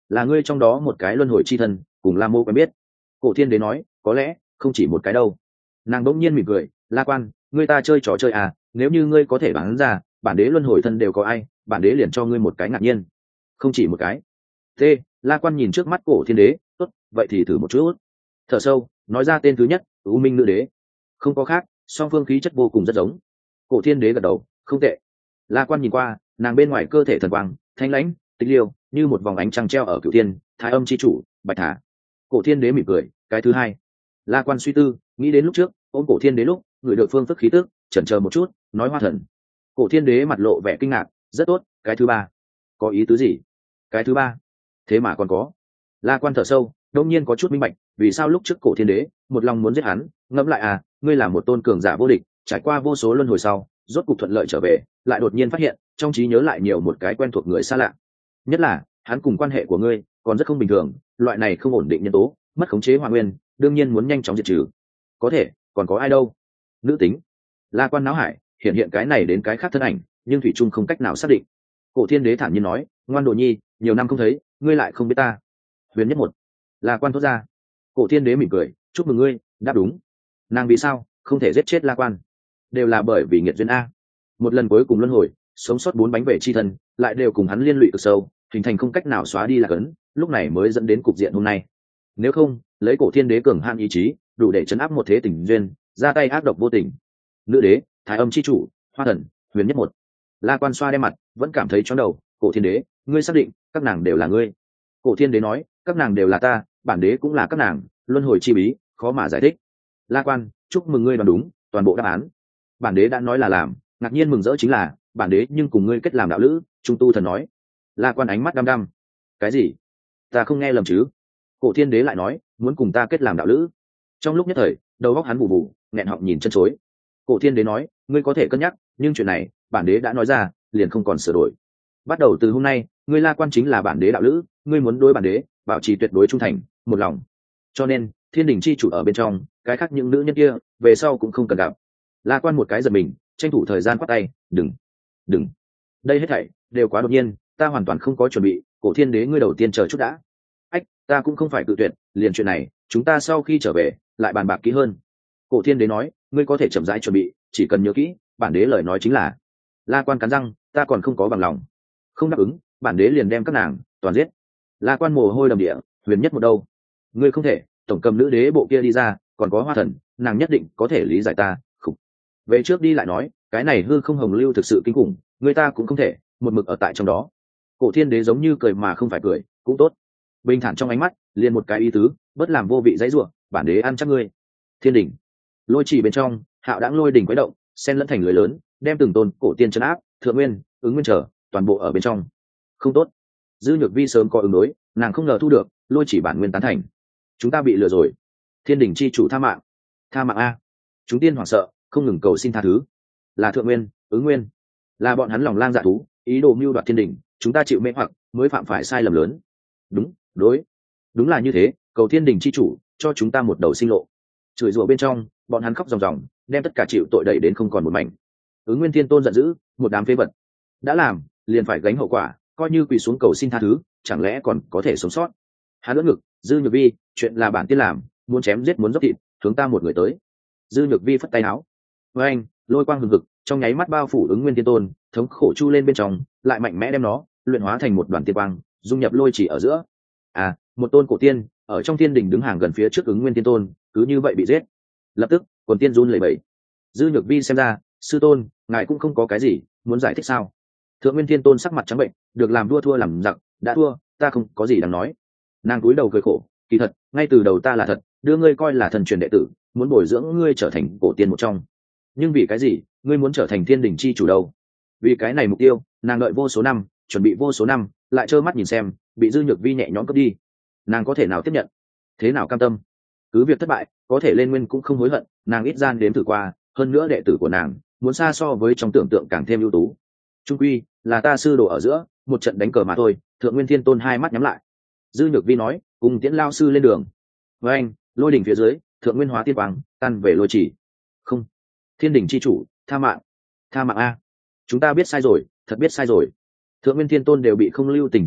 là ngươi trong đó một cái luân hồi chi thân cùng la mô quen biết. Cổ thiên đế nói, có lẽ không chỉ một cái đâu. Nàng đỗng nhiên mỉm cười, La Quan, ngươi ta chơi trò chơi à, nếu như ngươi có thể bán ra bản đế luân hồi thân đều có ai, bản đế liền cho ngươi một cái ngạc nhiên. Không chỉ một cái. T. La Quan nhìn trước mắt Cổ thiên đế, tốt, vậy thì thử một chút. Thở sâu, nói ra tên thứ nhất, U Minh nữ đế. Không có khác, song phương khí chất vô cùng rất giống. Cổ thiên đế gật đầu, không tệ. La Quan nhìn qua, nàng bên ngoài cơ thể thần quang, thanh lãnh, tịch liêu, như một vòng ánh trăng treo ở cửu thiên, thái âm chi chủ, bạch thả. Cổ thiên đế mỉm cười, cái thứ hai. La Quan suy tư, nghĩ đến lúc trước ôm Cổ thiên đế lúc người được phương phức khí tức, chần chờ một chút, nói hoa thần. Cổ thiên đế mặt lộ vẻ kinh ngạc, rất tốt, cái thứ ba. Có ý tứ gì? Cái thứ ba? Thế mà còn có. La Quan thở sâu, đông nhiên có chút minh bạch, vì sao lúc trước Cổ thiên đế một lòng muốn giết hắn. Ngẫm lại à, ngươi là một tôn cường giả vô địch, trải qua vô số luân hồi sau, rốt cục thuận lợi trở về, lại đột nhiên phát hiện trong trí nhớ lại nhiều một cái quen thuộc người xa lạ. Nhất là hắn cùng quan hệ của ngươi còn rất không bình thường, loại này không ổn định nhân tố, mất khống chế Hoa Nguyên, đương nhiên muốn nhanh chóng diệt trừ. Có thể còn có ai đâu? Nữ tính. La Quan não hải hiện hiện cái này đến cái khác thân ảnh, nhưng thủy trung không cách nào xác định. Cổ thiên đế thản nhiên nói, ngoan đồ nhi, nhiều năm không thấy, ngươi lại không biết ta. Huyền Nhất Một. La Quan thốt ra. Cổ thiên đế mỉm cười, chúc mừng ngươi, đáp đúng. Nàng vì sao không thể giết chết La Quan? Đều là bởi vì nghiệt duyên a. Một lần cuối cùng luân hồi, sống sót bốn bánh về chi thân, lại đều cùng hắn liên lụy cực sâu, hình thành không cách nào xóa đi là cấn, lúc này mới dẫn đến cục diện hôm nay. Nếu không, lấy Cổ thiên đế cường hạn ý chí, đủ để chấn áp một thế tình duyên, ra tay ác độc vô tình. Nữ đế, thái âm chi chủ, hoa thần, Huyền Nhất Một. La Quan xoa đem mặt, vẫn cảm thấy chóng đầu. Cổ thiên đế, ngươi xác định các nàng đều là ngươi? Cổ thiên đế nói, các nàng đều là ta, bản đế cũng là các nàng, luân hồi chi bí, khó mà giải thích. La Quan, chúc mừng ngươi đoán đúng toàn bộ đáp án. Bản đế đã nói là làm, ngạc nhiên mừng rỡ chính là bản đế nhưng cùng ngươi kết làm đạo lữ. Trung tu thần nói. La Quan ánh mắt đăm đăm. Cái gì? Ta không nghe lầm chứ? Cổ thiên đế lại nói, muốn cùng ta kết làm đạo lữ. Trong lúc nhất thời, đầu óc hắn bù bù, nghẹn họng nhìn chân chối. Cổ thiên đế nói, ngươi có thể cân nhắc, nhưng chuyện này bản đế đã nói ra, liền không còn sửa đổi. Bắt đầu từ hôm nay, ngươi La Quan chính là bản đế đạo lữ, ngươi muốn đối bản đế bảo trì tuyệt đối trung thành, một lòng. Cho nên thiên đình chi chủ ở bên trong, cái khác những nữ nhân kia về sau cũng không cần gặp. La Quan một cái giật mình, tranh thủ thời gian quát tay, đừng đừng đây hết thảy đều quá đột nhiên, ta hoàn toàn không có chuẩn bị. Cổ thiên đế, ngươi đầu tiên chờ chút đã. Ách, ta cũng không phải tự tuyệt, liền chuyện này chúng ta sau khi trở về lại bàn bạc kỹ hơn. Cổ thiên đế nói, ngươi có thể chậm rãi chuẩn bị, chỉ cần nhớ kỹ bản đế lời nói chính là. La Quan cắn răng, ta còn không có bằng lòng, không đáp ứng bản đế liền đem các nàng toàn giết. La Quan mồ hôi đầm địa, Huyền Nhất Một đâu? Ngươi không thể tổng cầm nữ đế bộ kia đi ra, còn có hoa thần, nàng nhất định có thể lý giải ta. Khủ. Về trước đi lại nói, cái này hư không hồng lưu thực sự kinh khủng, người ta cũng không thể một mực ở tại trong đó. Cổ thiên đế giống như cười mà không phải cười, cũng tốt. Bình thản trong ánh mắt liền một cái ý tứ, bất làm vô vị dãy ruộng, bản đế ăn chắc ngươi. Thiên đỉnh, lôi chỉ bên trong, hạo đãng lôi đỉnh quấy động, xen lẫn thành lưới lớn, đem từng tôn cổ tiên trấn áp, thượng nguyên, ứng nguyên trở, toàn bộ ở bên trong. Không tốt. Dư Nhược Vi sớm có ứng đối, nàng không ngờ thu được lôi chỉ bản nguyên tán thành. Chúng ta bị lừa rồi. Thiên đình chi chủ tha mạng. Tha mạng a. Chúng tiên hoảng sợ, không ngừng cầu xin tha thứ. Là thượng nguyên, ứng nguyên, là bọn hắn lòng lang dạ thú, ý đồ mưu đoạt thiên đình, chúng ta chịu mê hoặc mới phạm phải sai lầm lớn. Đúng, đối, đúng là như thế. Cầu thiên đình chi chủ cho chúng ta một đầu sinh lộ. Chửi rủa bên trong, bọn hắn khóc ròng ròng, đem tất cả chịu tội đẩy đến không còn một mảnh. Ứng Nguyên Thiên Tôn giận dữ, một đám phế vật, đã làm liền phải gánh hậu quả, coi như quỳ xuống cầu xin tha thứ, chẳng lẽ còn có thể sống sót? Hắn lỡ ngực, Dư Nhược Vi, chuyện là bản tiên làm, muốn chém giết muốn dốc thịt, hướng ta một người tới. Dư Nhược Vi phất tay áo, với anh lôi quang hừng hực, trong nháy mắt bao phủ Ứng Nguyên Thiên Tôn, thống khổ chu lên bên trong, lại mạnh mẽ đem nó luyện hóa thành một đoàn tiên quang, dung nhập lôi chỉ ở giữa. À, một tôn cổ tiên ở trong thiên đình đứng hàng gần phía trước Ứng Nguyên Thiên Tôn, cứ như vậy bị giết. Lập tức quần tiên run lẩy bẩy. Dư Nhược Vi xem ra, sư tôn, ngài cũng không có cái gì muốn giải thích sao? Thượng Nguyên Thiên Tôn sắc mặt trắng bệnh, được làm đua thua làm giặc, đã thua, ta không có gì đáng nói. Nàng cúi đầu cười khổ, kỳ thật ngay từ đầu ta là thật đưa ngươi coi là thần truyền đệ tử, muốn bồi dưỡng ngươi trở thành cổ tiên một trong. Nhưng vì cái gì ngươi muốn trở thành thiên đình chi chủ đâu? Vì cái này mục tiêu, nàng đợi vô số năm, chuẩn bị vô số năm, lại trơ mắt nhìn xem bị Dư Nhược Vi nhẹ nhõm cướp đi. Nàng có thể nào tiếp nhận? Thế nào cam tâm? Cứ việc thất bại, có thể lên nguyên cũng không hối hận, nàng ít gian đếm thử qua, hơn nữa đệ tử của nàng muốn xa so với trong tưởng tượng càng thêm ưu tú. Trung quy là ta sư đồ ở giữa một trận đánh cờ mà thôi. Thượng Nguyên Thiên Tôn hai mắt nhắm lại. Dư Nhược Vi nói, cùng tiễn lao sư lên đường. Với anh lôi đỉnh phía dưới, thượng nguyên hóa tiên quang tan về lôi chỉ. Không, thiên đình chi chủ, tha mạng, tha mạng a. Chúng ta biết sai rồi, thật biết sai rồi. Thượng Nguyên Thiên Tôn đều bị không lưu tình chút nào,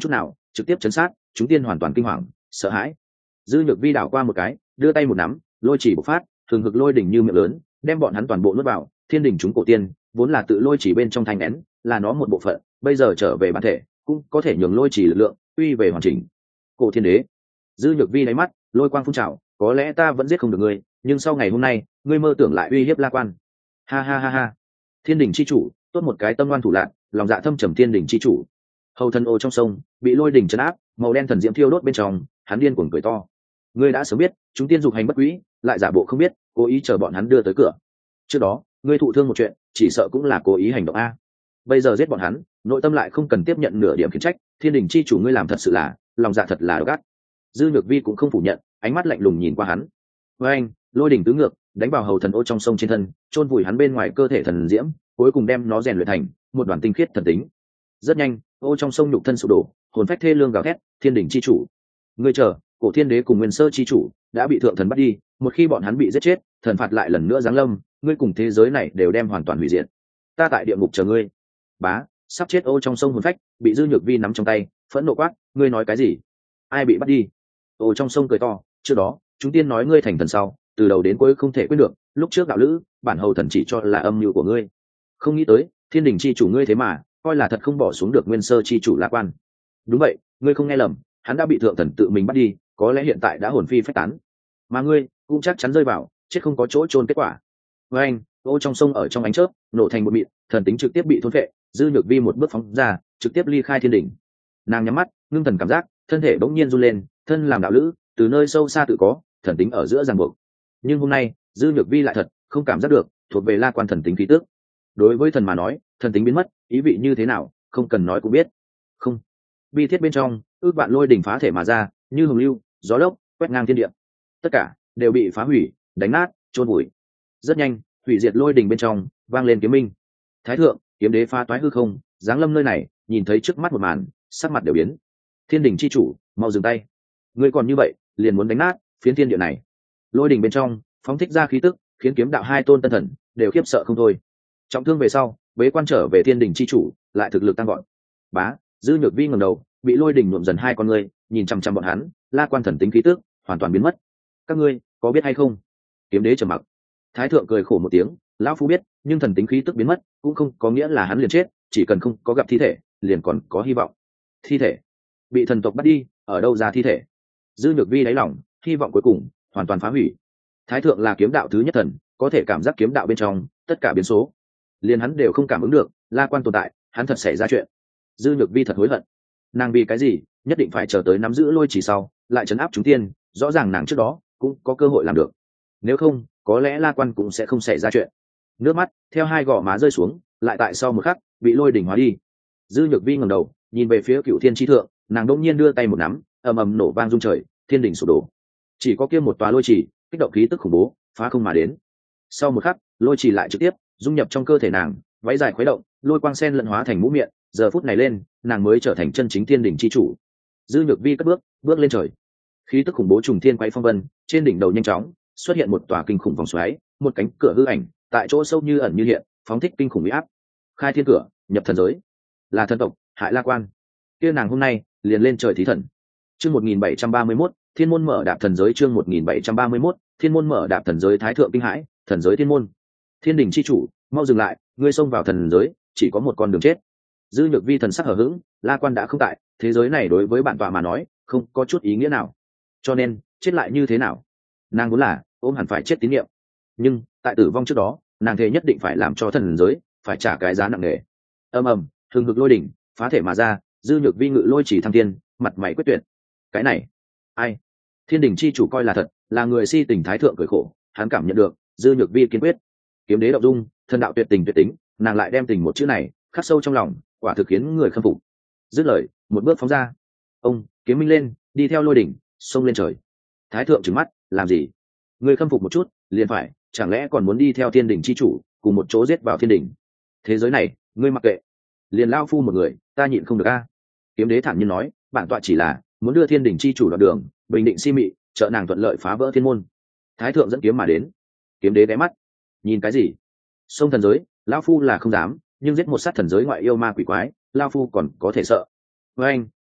trực tiếp chấn sát. Chúng tiên hoàn toàn kinh hoàng sợ hãi. Dư Nhược Vi đảo qua một cái, đưa tay một nắm, lôi chỉ bộc phát, thường hực lôi đỉnh như miệng lớn, đem bọn hắn toàn bộ nuốt vào. Thiên đỉnh chúng cổ tiên vốn là tự lôi chỉ bên trong thanh nén, là nó một bộ phận, bây giờ trở về bản thể cũng có thể nhường lôi chỉ lực lượng uy về hoàn chỉnh. Cổ thiên đế. Dư Nhược Vi đáy mắt lôi quang phun trào, có lẽ ta vẫn giết không được ngươi, nhưng sau ngày hôm nay ngươi mơ tưởng lại uy hiếp La Quan. Ha ha ha ha. Thiên đỉnh chi chủ, tốt một cái tâm ngoan thủ lạn, lòng dạ thâm trầm thiên đỉnh chi chủ. Hầu thần ô trong sông bị lôi đỉnh trấn áp, màu đen thần diễm thiêu đốt bên trong, hắn điên cuồng cười to. Ngươi đã sớm biết chúng tiên dục hành bất quý, lại giả bộ không biết, cố ý chờ bọn hắn đưa tới cửa. Trước đó ngươi thụ thương một chuyện, chỉ sợ cũng là cố ý hành động a. Bây giờ giết bọn hắn, nội tâm lại không cần tiếp nhận nửa điểm khiển trách. Thiên đình chi chủ ngươi làm thật sự là lòng dạ thật là độc ác. Dư Nhược Vi cũng không phủ nhận, ánh mắt lạnh lùng nhìn qua hắn. Với anh lôi đỉnh tứ ngược đánh vào hầu thần ô trong sông trên thân, chôn vùi hắn bên ngoài cơ thể thần diễm, cuối cùng đem nó rèn luyện thành một đoàn tinh khiết thần tính. Rất nhanh ô trong sông nhục thân sụp đổ, hồn phách thê lương gào thét. Thiên đình chi chủ ngươi chờ, cổ thiên đế cùng nguyên sơ chi chủ đã bị thượng thần bắt đi, một khi bọn hắn bị giết chết, thần phạt lại lần nữa giáng lâm, ngươi cùng thế giới này đều đem hoàn toàn hủy diệt. Ta tại địa ngục chờ ngươi. Bá, sắp chết ô trong sông hồn phách bị Dư Nhược Vi nắm trong tay, phẫn nộ quát, ngươi nói cái gì? Ai bị bắt đi? Ô trong sông cười to, trước đó chúng tiên nói ngươi thành thần sau, từ đầu đến cuối không thể quyết được, lúc trước đạo lữ bản hầu thần chỉ cho là âm mưu của ngươi, không nghĩ tới thiên đình chi chủ ngươi thế mà coi là thật không bỏ xuống được nguyên sơ chi chủ La Quan. Đúng vậy, ngươi không nghe lầm, hắn đã bị thượng thần tự mình bắt đi, có lẽ hiện tại đã hồn phi phách tán, mà ngươi cũng chắc chắn rơi vào chết không có chỗ chôn kết quả. Với anh ô trong sông ở trong ánh chớp nổ thành một mịn, thần tính trực tiếp bị thôn phệ. Dư Nhược Vi một bước phóng ra, trực tiếp ly khai thiên đỉnh. Nàng nhắm mắt ngưng thần cảm giác, thân thể bỗng nhiên run lên, thân làm đạo lữ từ nơi sâu xa tự có thần tính ở giữa ràng buộc. Nhưng hôm nay Dư Nhược Vi lại thật không cảm giác được thuộc về La Quan thần tính khí tước. Đối với thần mà nói, thần tính biến mất ý vị như thế nào không cần nói cũng biết. Không, bi thiết bên trong ước vạn lôi đỉnh phá thể mà ra, như hồng lưu gió lốc quét ngang thiên địa, tất cả đều bị phá hủy đánh nát chôn vùi. Rất nhanh hủy diệt lôi đỉnh bên trong vang lên kiếm minh. Thái thượng kiếm đế phá toái hư không giáng lâm nơi này, nhìn thấy trước mắt một màn, sắc mặt đều biến. Thiên đình chi chủ mau dừng tay, ngươi còn như vậy liền muốn đánh nát phiến thiên địa này. Lôi đỉnh bên trong phóng thích ra khí tức, khiến kiếm đạo hai tôn tân thần đều khiếp sợ không thôi. Trọng thương về sau bế quan trở về thiên đình chi chủ lại thực lực tăng gọn. Bá, Dư Nhược Vi ngẩng đầu, bị lôi đỉnh nhuộm dần hai con ngươi, nhìn chăm chăm bọn hắn. La Quan thần tính khí tức hoàn toàn biến mất. Các ngươi có biết hay không? Kiếm đế trầm mặc. Thái thượng cười khổ một tiếng, lão phu biết, nhưng thần tính khí tức biến mất cũng không có nghĩa là hắn liền chết, chỉ cần không có gặp thi thể liền còn có hy vọng. Thi thể bị thần tộc bắt đi, ở đâu ra thi thể? Dư Nhược Vi đáy lòng hy vọng cuối cùng hoàn toàn phá hủy. Thái thượng là kiếm đạo thứ nhất thần, có thể cảm giác kiếm đạo bên trong tất cả biến số, liền hắn đều không cảm ứng được La Quan tồn tại, hắn thật xảy ra chuyện. Dư Nhược Vi thật hối hận, nàng vì cái gì nhất định phải chờ tới nắm giữ lôi chỉ sau lại trấn áp chúng tiên, rõ ràng nàng trước đó cũng có cơ hội làm được, nếu không có lẽ La Quan cũng sẽ không xảy ra chuyện. Nước mắt theo hai gò má rơi xuống, lại tại sau một khắc bị lôi đỉnh hóa đi. Dư Nhược Vi ngẩng đầu nhìn về phía Cửu Thiên chi thượng, nàng đột nhiên đưa tay một nắm, ầm ầm nổ vang rung trời, thiên đỉnh sụp đổ. Chỉ có kia một tòa lôi chỉ kích động khí tức khủng bố phá không mà đến. Sau một khắc lôi chỉ lại trực tiếp dung nhập trong cơ thể nàng, váy dài khuấy động, lôi quang sen lẫn hóa thành mũ miệng. Giờ phút này lên, nàng mới trở thành chân chính thiên đỉnh chi chủ. Dư Nhược Vi cất bước bước lên trời, khí tức khủng bố trùng thiên quay phong vân, trên đỉnh đầu nhanh chóng xuất hiện một tòa kinh khủng vòng xoáy, một cánh cửa hư ảnh tại chỗ sâu như ẩn như hiện, phóng thích kinh khủng uy áp. Khai thiên cửa, nhập thần giới, là thần tộc hại La Quan, kia nàng hôm nay liền lên trời thí thần. Chương một nghìn bảy trăm ba mươi mốt, thiên môn mở đạp thần giới. Chương một nghìn bảy trăm ba mươi mốt, thiên môn mở đạp thần giới. Thái thượng kinh hãi, thần giới thiên môn. Thiên đình chi chủ, mau dừng lại, ngươi xông vào thần giới chỉ có một con đường chết. Dư Nhược Vi thần sắc hở hững, La Quan đã không tại, thế giới này đối với bản tọa mà nói không có chút ý nghĩa nào, cho nên chết lại như thế nào, nàng muốn là ôm hẳn phải chết tín nhiệm, nhưng tại tử vong trước đó nàng thề nhất định phải làm cho thần giới phải trả cái giá nặng nề. Ầm ầm, thường ngực lôi đỉnh phá thể mà ra, Dư Nhược Vi ngự lôi chỉ thăng thiên, mặt mày quyết tuyệt. Cái này ai? Thiên đình chi chủ coi là thật, là người si tình. Thái thượng cười khổ, hắn cảm nhận được Dư Nhược Vi kiên quyết. Kiếm đế động dung, thần đạo tuyệt tình tuyệt tính, nàng lại đem tình một chữ này khắc sâu trong lòng, quả thực khiến người khâm phục. Dứt lời một bước phóng ra, ông kiếm minh lên, đi theo lôi đỉnh xông lên trời. Thái thượng trừng mắt, làm gì? Người khâm phục một chút liền phải, chẳng lẽ còn muốn đi theo thiên đình chi chủ cùng một chỗ giết vào thiên đình? Thế giới này ngươi mặc kệ, liền lao phu một người ta nhịn không được a. Kiếm đế thản nhiên nói, bản tọa chỉ là muốn đưa thiên đình chi chủ đoạn đường, bình định si mị, trợ nàng thuận lợi phá vỡ thiên môn. Thái thượng dẫn kiếm mà đến. Kiếm đế ghé mắt, nhìn cái gì? Xông thần giới lao phu là không dám, nhưng giết một sát thần giới ngoại yêu ma quỷ quái lao phu còn có thể sợ. Với anh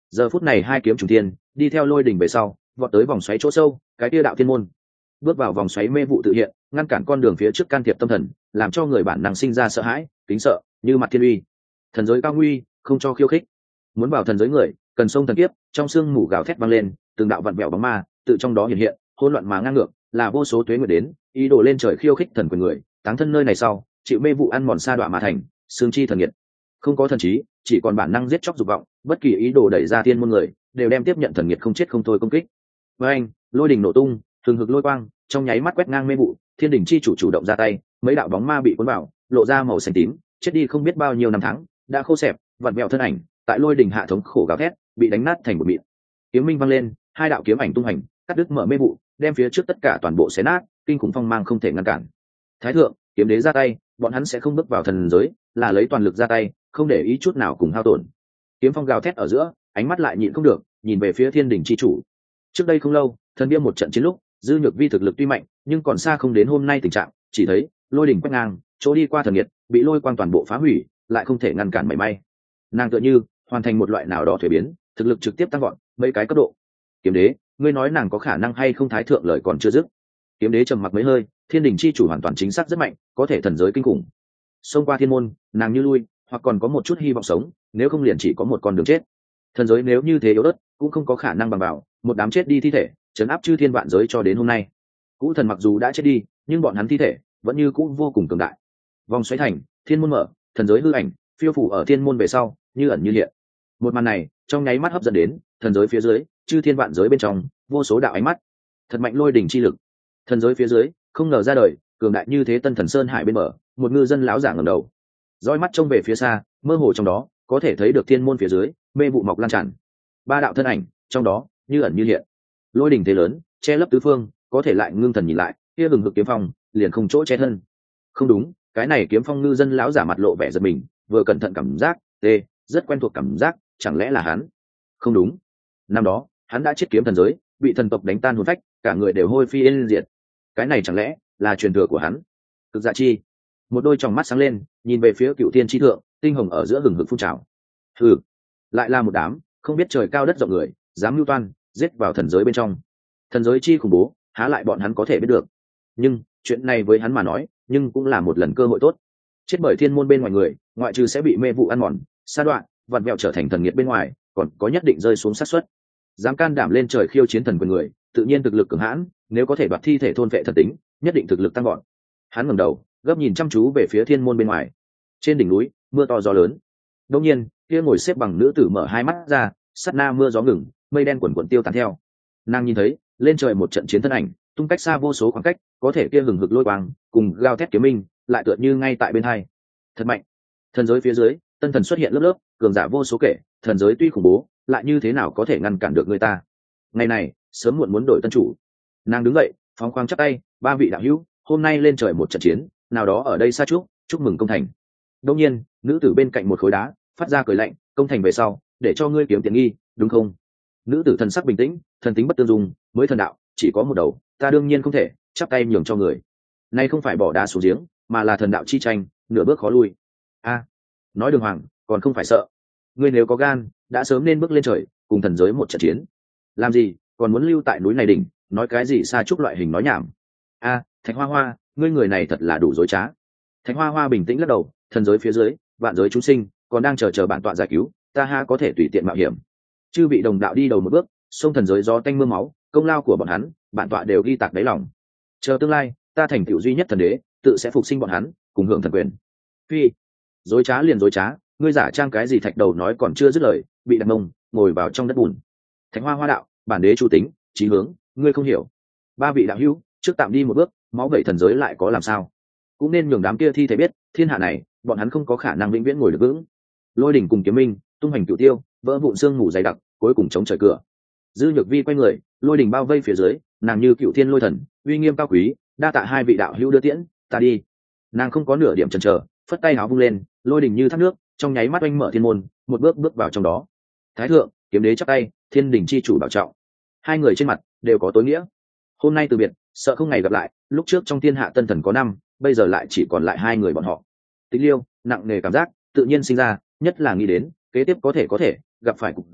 Giờ phút này hai kiếm trùng thiên đi theo lôi đỉnh về sau, vọt tới vòng xoáy chỗ sâu, cái kia đạo thiên môn. Bước vào vòng xoáy mê vụ tự hiện, ngăn cản con đường phía trước can thiệp tâm thần, làm cho người bản năng sinh ra sợ hãi, kính sợ, như mặt thiên uy. Thần giới cao nguy, không cho khiêu khích. Muốn vào thần giới người, cần sông thần kiếp, trong xương mù gào thét vang lên, từng đạo vặn vẹo bóng ma tự trong đó hiện hiện, hỗn loạn mà ngang ngược, là vô số tuế nguyệt đến, ý đồ lên trời khiêu khích thần quyền người, táng thân nơi này sau, chịu mê vụ ăn mòn sa đọa mà thành, xương chi thần nghiệt. Không có thần trí, chỉ còn bản năng giết chóc dục vọng, bất kỳ ý đồ đẩy ra thiên môn người, đều đem tiếp nhận thần nghiệt không chết không thôi công kích. Với anh, lôi đình nổ tung, thường hực lôi quang, trong nháy mắt quét ngang mê vụ, thiên đình chi chủ chủ động ra tay, mấy đạo bóng ma bị cuốn vào, lộ ra màu xanh tím, chết đi không biết bao nhiêu năm tháng, đã khô xẹp, vặn vẹo thân ảnh, tại lôi đình hạ thống khổ gào thét, bị đánh nát thành một mịn. Kiếm minh vang lên, hai đạo kiếm ảnh tung hành, cắt đứt mở mê vụ, đem phía trước tất cả toàn bộ xé nát, kinh khủng phong mang không thể ngăn cản. Thái thượng, kiếm đế ra tay, bọn hắn sẽ không bước vào thần giới, là lấy toàn lực ra tay, không để ý chút nào cùng hao tổn. Kiếm phong gào thét ở giữa, ánh mắt lại nhịn không được, nhìn về phía thiên đình chi chủ. Trước đây không lâu, thần bia một trận chiến lúc, dư nhược vi thực lực tuy mạnh, nhưng còn xa không đến hôm nay tình trạng, chỉ thấy lôi đỉnh quét ngang, chỗ đi qua thần nhiệt, bị lôi quang toàn bộ phá hủy, lại không thể ngăn cản mảy may. Nàng tựa như hoàn thành một loại nào đó thuế biến, thực lực trực tiếp tăng vọt mấy cái cấp độ. Kiếm đế, ngươi nói nàng có khả năng hay không? Thái thượng lời còn chưa dứt, kiếm đế trầm mặc mấy hơi, thiên đình chi chủ hoàn toàn chính xác rất mạnh, có thể thần giới kinh khủng. Xông qua thiên môn, nàng như lui, hoặc còn có một chút hy vọng sống, nếu không liền chỉ có một con đường chết. Thần giới nếu như thế yếu ớt, cũng không có khả năng bằng vào một đám chết đi thi thể trấn áp chư thiên vạn giới cho đến hôm nay. Cũ thần mặc dù đã chết đi, nhưng bọn hắn thi thể vẫn như cũ vô cùng cường đại. Vòng xoáy thành, thiên môn mở, thần giới hư ảnh phiêu phủ ở thiên môn về sau, như ẩn như hiện. Một màn này trong nháy mắt hấp dẫn đến thần giới phía dưới, chư thiên vạn giới bên trong, vô số đạo ánh mắt. Thật mạnh lôi đỉnh chi lực. Thần giới phía dưới, không ngờ ra đời cường đại như thế. Tân Thần Sơn hải bên bờ, một ngư dân lão giả ngẩng đầu, dõi mắt trông về phía xa, mơ hồ trong đó có thể thấy được thiên môn phía dưới mê vụ mọc lan tràn. Ba đạo thân ảnh trong đó như ẩn như hiện, lôi đỉnh thế lớn che lấp tứ phương, có thể lại ngưng thần nhìn lại, kia hừng hực kiếm phong liền không chỗ che thân. Không đúng, cái này kiếm phong ngư dân lão giả mặt lộ vẻ giật mình, vừa cẩn thận cảm giác tê rất quen thuộc cảm giác, chẳng lẽ là hắn? Không đúng, năm đó hắn đã chết kiếm thần giới, bị thần tộc đánh tan hồn phách, cả người đều hôi phi yên diệt. Cái này chẳng lẽ là truyền thừa của hắn? Cực Dạ Chi một đôi tròng mắt sáng lên, nhìn về phía cựu thiên chi thượng, tinh hồng ở giữa hừng hực phun trào. Hừ, lại là một đám không biết trời cao đất rộng người, dám mưu toan giết vào thần giới bên trong. Thần giới chi khủng bố, há lại bọn hắn có thể biết được. Nhưng chuyện này với hắn mà nói, nhưng cũng là một lần cơ hội tốt. Chết bởi thiên môn bên ngoài người, ngoại trừ sẽ bị mê vụ ăn mòn, sa đoạn, vặn vẹo trở thành thần nghiệt bên ngoài, còn có nhất định rơi xuống sát suất. Dám can đảm lên trời khiêu chiến thần quyền người, tự nhiên thực lực cường hãn, nếu có thể đoạt thi thể thôn vệ thần tính, nhất định thực lực tăng gọn. Hắn ngẩng đầu, gấp nhìn chăm chú về phía thiên môn bên ngoài. Trên đỉnh núi, mưa to gió lớn. Đột nhiên, kia ngồi xếp bằng nữ tử mở hai mắt ra, sát na mưa gió ngừng, mây đen quần quần tiêu tán theo. Nàng nhìn thấy lên trời một trận chiến thân ảnh, tung cách xa vô số khoảng cách, có thể kia hừng hực lôi quang cùng gào thét kiếm minh, lại tựa như ngay tại bên hai. Thật mạnh. Thần giới phía dưới, tân thần xuất hiện lớp lớp, cường giả vô số kể, thần giới tuy khủng bố, lại như thế nào có thể ngăn cản được người ta? Ngày này, sớm muộn muốn đổi tân chủ. Nàng đứng dậy, phóng khoáng chắp tay, ba vị đạo hữu, hôm nay lên trời một trận chiến, nào đó ở đây xa chúc, chúc mừng công thành. Đương nhiên, nữ tử bên cạnh một khối đá phát ra cười lạnh, công thành về sau, để cho ngươi kiếm tiền nghi, đúng không? Nữ tử thần sắc bình tĩnh, thần tính bất tương dung, mới thần đạo chỉ có một đầu, ta đương nhiên không thể chắp tay nhường cho người. Nay không phải bỏ đá xuống giếng, mà là thần đạo chi tranh, nửa bước khó lui. A, nói đường hoàng, còn không phải sợ. Ngươi nếu có gan, đã sớm nên bước lên trời, cùng thần giới một trận chiến. Làm gì, còn muốn lưu tại núi này đỉnh, nói cái gì xa chúc loại hình nói nhảm. A, Thạch Hoa Hoa, ngươi người này thật là đủ dối trá. Thạch Hoa Hoa bình tĩnh lắc đầu, thần giới phía dưới, vạn giới chúng sinh còn đang chờ chờ bản tọa giải cứu, ta ha có thể tùy tiện mạo hiểm. Chư vị đồng đạo đi đầu một bước, xông thần giới gió tanh mưa máu, công lao của bọn hắn, bản tọa đều ghi tạc đáy lòng. Chờ tương lai, ta thành tựu duy nhất thần đế, tự sẽ phục sinh bọn hắn, cùng hưởng thần quyền. Phi, dối trá liền dối trá, ngươi giả trang cái gì? Thạch đầu nói còn chưa dứt lời, bị đặt mông ngồi vào trong đất bùn. Thạch Hoa Hoa đạo, bản đế chủ tính, chí hướng, ngươi không hiểu. Ba vị đạo hữu, trước tạm đi một bước, máu vẩy thần giới lại có làm sao? Cũng nên nhường đám kia thi thể biết, thiên hạ này, bọn hắn không có khả năng vĩnh viễn ngồi được vững. Lôi đỉnh cùng kiếm minh, tung hành cửu tiêu, vỡ vụn xương ngủ dày đặc, cuối cùng chống trời cửa. Dư Nhược Vi quay người, lôi đỉnh bao vây phía dưới, nàng như cựu thiên lôi thần, uy nghiêm cao quý, đa tạ hai vị đạo hữu đưa tiễn, ta đi. Nàng không có nửa điểm chần chờ, phất tay áo vung lên, lôi đỉnh như thác nước, trong nháy mắt oanh mở thiên môn, một bước bước vào trong đó. Thái thượng, kiếm đế chắp tay, thiên đỉnh chi chủ bảo trọng. Hai người trên mặt đều có tối nghĩa. Hôm nay từ biệt, sợ không ngày gặp lại, lúc trước trong thiên hạ tân thần có năm, bây giờ lại chỉ còn lại hai người bọn họ. Tịch Liêu, nặng nề cảm giác tự nhiên sinh ra, nhất là nghĩ đến kế tiếp có thể có thể gặp phải cục diện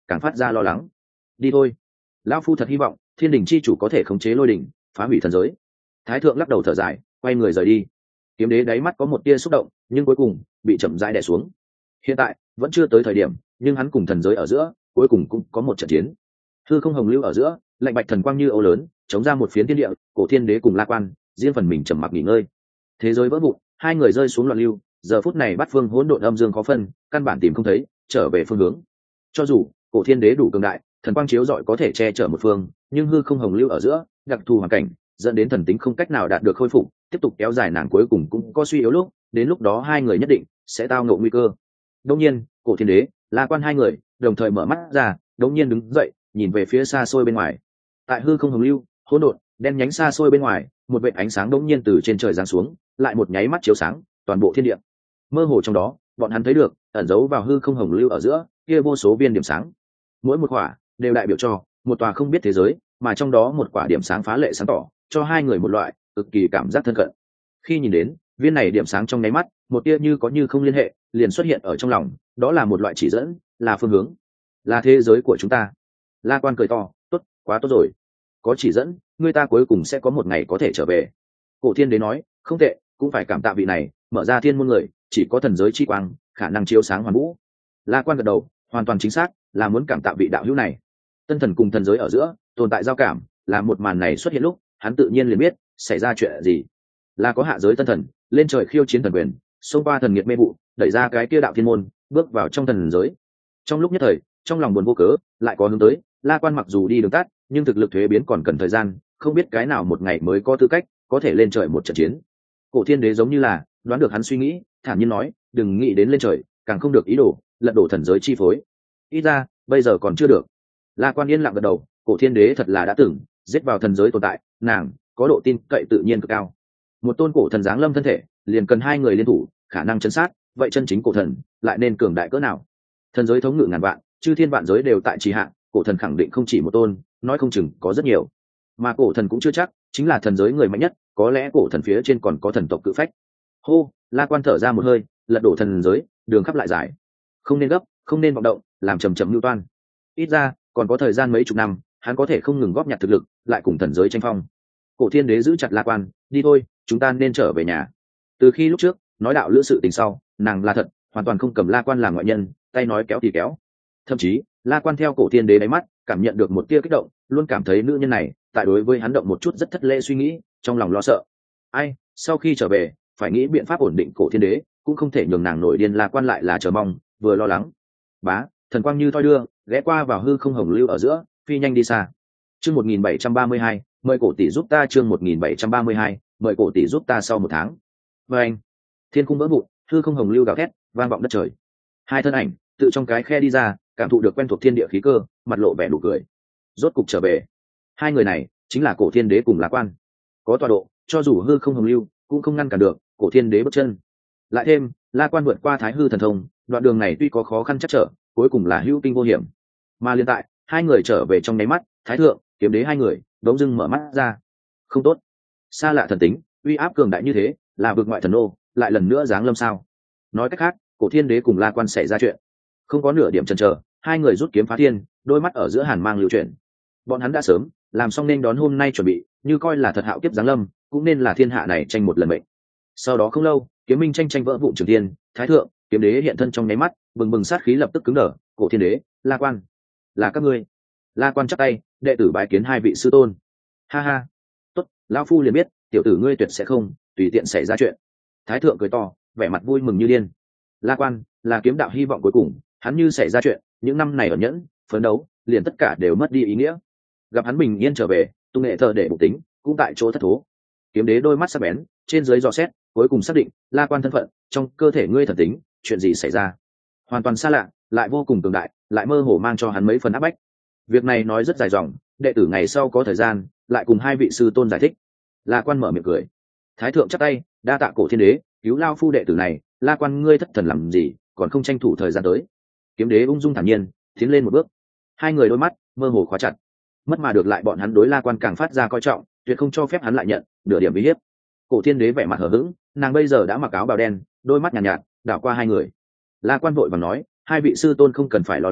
càng phát ra lo lắng. Đi thôi, lão phu thật hy vọng thiên đình chi chủ có thể khống chế lôi đình, phá hủy thần giới. Thái thượng lắc đầu thở dài, quay người rời đi. Kiếm đế đáy mắt có một tia xúc động, nhưng cuối cùng bị chậm rãi đè xuống. Hiện tại vẫn chưa tới thời điểm, nhưng hắn cùng thần giới ở giữa cuối cùng cũng có một trận chiến. Hư không hồng lưu ở giữa, lạnh bạch thần quang như ấu lớn chống ra một phiến thiên địa. Cổ thiên đế cùng La Quan riêng phần mình trầm mặc nghỉ ngơi. Thế giới vỡ vụn, hai người rơi xuống loạn lưu. Giờ phút này bát phương hỗn độn âm dương khó phân, căn bản tìm không thấy trở về phương hướng. Cho dù cổ thiên đế đủ cường đại, thần quang chiếu rọi có thể che chở một phương, nhưng hư không hồng lưu ở giữa đặc thù hoàn cảnh dẫn đến thần tính không cách nào đạt được khôi phục, tiếp tục kéo dài nàng cuối cùng cũng có suy yếu lúc, đến lúc đó hai người nhất định sẽ tao ngộ nguy cơ. Đống nhiên cổ thiên đế, La Quan hai người đồng thời mở mắt ra, đống nhiên đứng dậy nhìn về phía xa xôi bên ngoài. Tại hư không hồng lưu hỗn độn đen nhánh xa xôi bên ngoài, một vệt ánh sáng đống nhiên từ trên trời giáng xuống, lại một nháy mắt chiếu sáng toàn bộ thiên địa. Mơ hồ trong đó bọn hắn thấy được ẩn giấu vào hư không hồng lưu ở giữa kia vô số viên điểm sáng, mỗi một quả đều đại biểu cho một tòa không biết thế giới, mà trong đó một quả điểm sáng phá lệ sáng tỏ, cho hai người một loại cực kỳ cảm giác thân cận. Khi nhìn đến viên này điểm sáng trong nháy mắt, một tia như có như không liên hệ liền xuất hiện ở trong lòng, đó là một loại chỉ dẫn, là phương hướng, là thế giới của chúng ta. La Quan cười to, tốt, quá tốt rồi, có chỉ dẫn, người ta cuối cùng sẽ có một ngày có thể trở về. Cổ thiên đế nói, không tệ, cũng phải cảm tạ vị này mở ra thiên môn người, chỉ có thần giới chi quang khả năng chiếu sáng hoàn vũ. La Quan gật đầu, hoàn toàn chính xác, là muốn cảm tạ vị đạo hữu này. Tân thần cùng thần giới ở giữa tồn tại giao cảm, là một màn này xuất hiện lúc hắn tự nhiên liền biết xảy ra chuyện gì. Là có hạ giới tân thần lên trời khiêu chiến thần quyền, xông qua thần nghiệt mê vụ, đẩy ra cái kia đạo thiên môn, bước vào trong thần giới. Trong lúc nhất thời trong lòng buồn vô cớ lại có hướng tới, La Quan mặc dù đi đường tắt, nhưng thực lực thuế biến còn cần thời gian, không biết cái nào một ngày mới có tư cách có thể lên trời một trận chiến. Cổ thiên đế giống như là đoán được hắn suy nghĩ, thản nhiên nói, đừng nghĩ đến lên trời, càng không được ý đồ lật đổ thần giới chi phối, ít ra bây giờ còn chưa được. La Quan yên lặng gật đầu, cổ thiên đế thật là đã từng giết vào thần giới tồn tại, nàng có độ tin cậy tự nhiên cực cao. Một tôn cổ thần giáng lâm thân thể liền cần hai người liên thủ khả năng chân sát, vậy chân chính cổ thần lại nên cường đại cỡ nào? Thần giới thống ngự ngàn vạn, chư thiên vạn giới đều tại trì hạn, cổ thần khẳng định không chỉ một tôn, nói không chừng có rất nhiều, mà cổ thần cũng chưa chắc chính là thần giới người mạnh nhất, có lẽ cổ thần phía trên còn có thần tộc cự phách. Hô, La Quan thở ra một hơi, lật đổ thần giới đường khắp lại giải, không nên gấp, không nên vọng động, làm chầm chậm lưu toan. Ít ra còn có thời gian mấy chục năm, hắn có thể không ngừng góp nhặt thực lực, lại cùng thần giới tranh phong. Cổ thiên đế giữ chặt La Quan, đi thôi, chúng ta nên trở về nhà. Từ khi lúc trước nói đạo lữ sự tình sau, nàng là thật hoàn toàn không cầm La Quan làm ngoại nhân, tay nói kéo thì kéo. Thậm chí La Quan theo cổ thiên đế đáy mắt cảm nhận được một tia kích động, luôn cảm thấy nữ nhân này tại đối với hắn động một chút rất thất lễ suy nghĩ, trong lòng lo sợ. Ai, sau khi trở về phải nghĩ biện pháp ổn định cổ thiên đế, cũng không thể nhường nàng nổi điên. La Quan lại là chờ mong vừa lo lắng. Bá, thần quang như thoi đưa ghé qua vào hư không hồng lưu ở giữa, phi nhanh đi xa. Chương một nghìn bảy trăm ba mươi hai, mời cổ tỷ giúp ta. Chương một nghìn bảy trăm ba mươi hai, mời cổ tỷ giúp ta. Sau một tháng, và anh, thiên cung vỡ vụn, hư không hồng lưu gào thét vang vọng đất trời. Hai thân ảnh tự trong cái khe đi ra, cảm thụ được quen thuộc thiên địa khí cơ, mặt lộ vẻ nụ cười. Rốt cục trở về. Hai người này chính là cổ thiên đế cùng La Quan. Có tọa độ, cho dù hư không hồng lưu cũng không ngăn cản được cổ thiên đế bước chân. Lại thêm La Quan vượt qua thái hư thần thông, đoạn đường này tuy có khó khăn chắc trở, cuối cùng là hữu kinh vô hiểm. Mà liên tại hai người trở về trong nháy mắt, thái thượng kiếm đế hai người đống dưng mở mắt ra. Không tốt, xa lạ thần tính uy áp cường đại như thế, là vực ngoại thần nô lại lần nữa giáng lâm sao? Nói cách khác, cổ thiên đế cùng La Quan xảy ra chuyện. Không có nửa điểm chần chờ, hai người rút kiếm phá thiên, đôi mắt ở giữa hàn mang lưu chuyển. Bọn hắn đã sớm làm xong nên đón hôm nay chuẩn bị, như coi là thật hạo kiếp giáng lâm, cũng nên là thiên hạ này tranh một lần mệnh. Sau đó không lâu, kiếm minh tranh tranh vỡ vụn trường thiên, thái thượng kiếm đế hiện thân trong nháy mắt, bừng bừng sát khí lập tức cứng đờ. Cổ thiên đế, La Quan, là các ngươi? La Quan chắp tay, đệ tử bái kiến hai vị sư tôn. Ha ha, tốt, lão phu liền biết tiểu tử ngươi tuyệt sẽ không tùy tiện xảy ra chuyện. Thái thượng cười to, vẻ mặt vui mừng như điên. La Quan là kiếm đạo hy vọng cuối cùng, hắn như xảy ra chuyện, những năm này ở nhẫn phấn đấu liền tất cả đều mất đi ý nghĩa. Gặp hắn bình yên trở về, tung nghệ thờ để bụng tính cũng tại chỗ thất thố. Kiếm đế đôi mắt sắc bén trên dưới dò xét, cuối cùng xác định La Quan thân phận, trong cơ thể ngươi thần tính chuyện gì xảy ra, hoàn toàn xa lạ, lại vô cùng cường đại, lại mơ hồ mang cho hắn mấy phần áp bách. Việc này nói rất dài dòng, đệ tử ngày sau có thời gian lại cùng hai vị sư tôn giải thích. La Quan mở miệng cười. Thái thượng chắp tay, đa tạ cổ thiên đế cứu lao phu đệ tử này. La Quan ngươi thất thần làm gì, còn không tranh thủ thời gian tới? Kiếm đế ung dung thản nhiên tiến lên một bước. Hai người đôi mắt mơ hồ khóa chặt, mất mà được lại bọn hắn đối La Quan càng phát ra coi trọng, tuyệt không cho phép hắn lại nhận nửa điểm uy hiếp. Cổ thiên đế vẻ mặt hờ hững, nàng bây giờ đã mặc áo bào đen, đôi mắt nhàn nhạt, nhạt đảo qua hai người. La Quan vội vàng nói, hai vị sư tôn không cần phải lo lắng,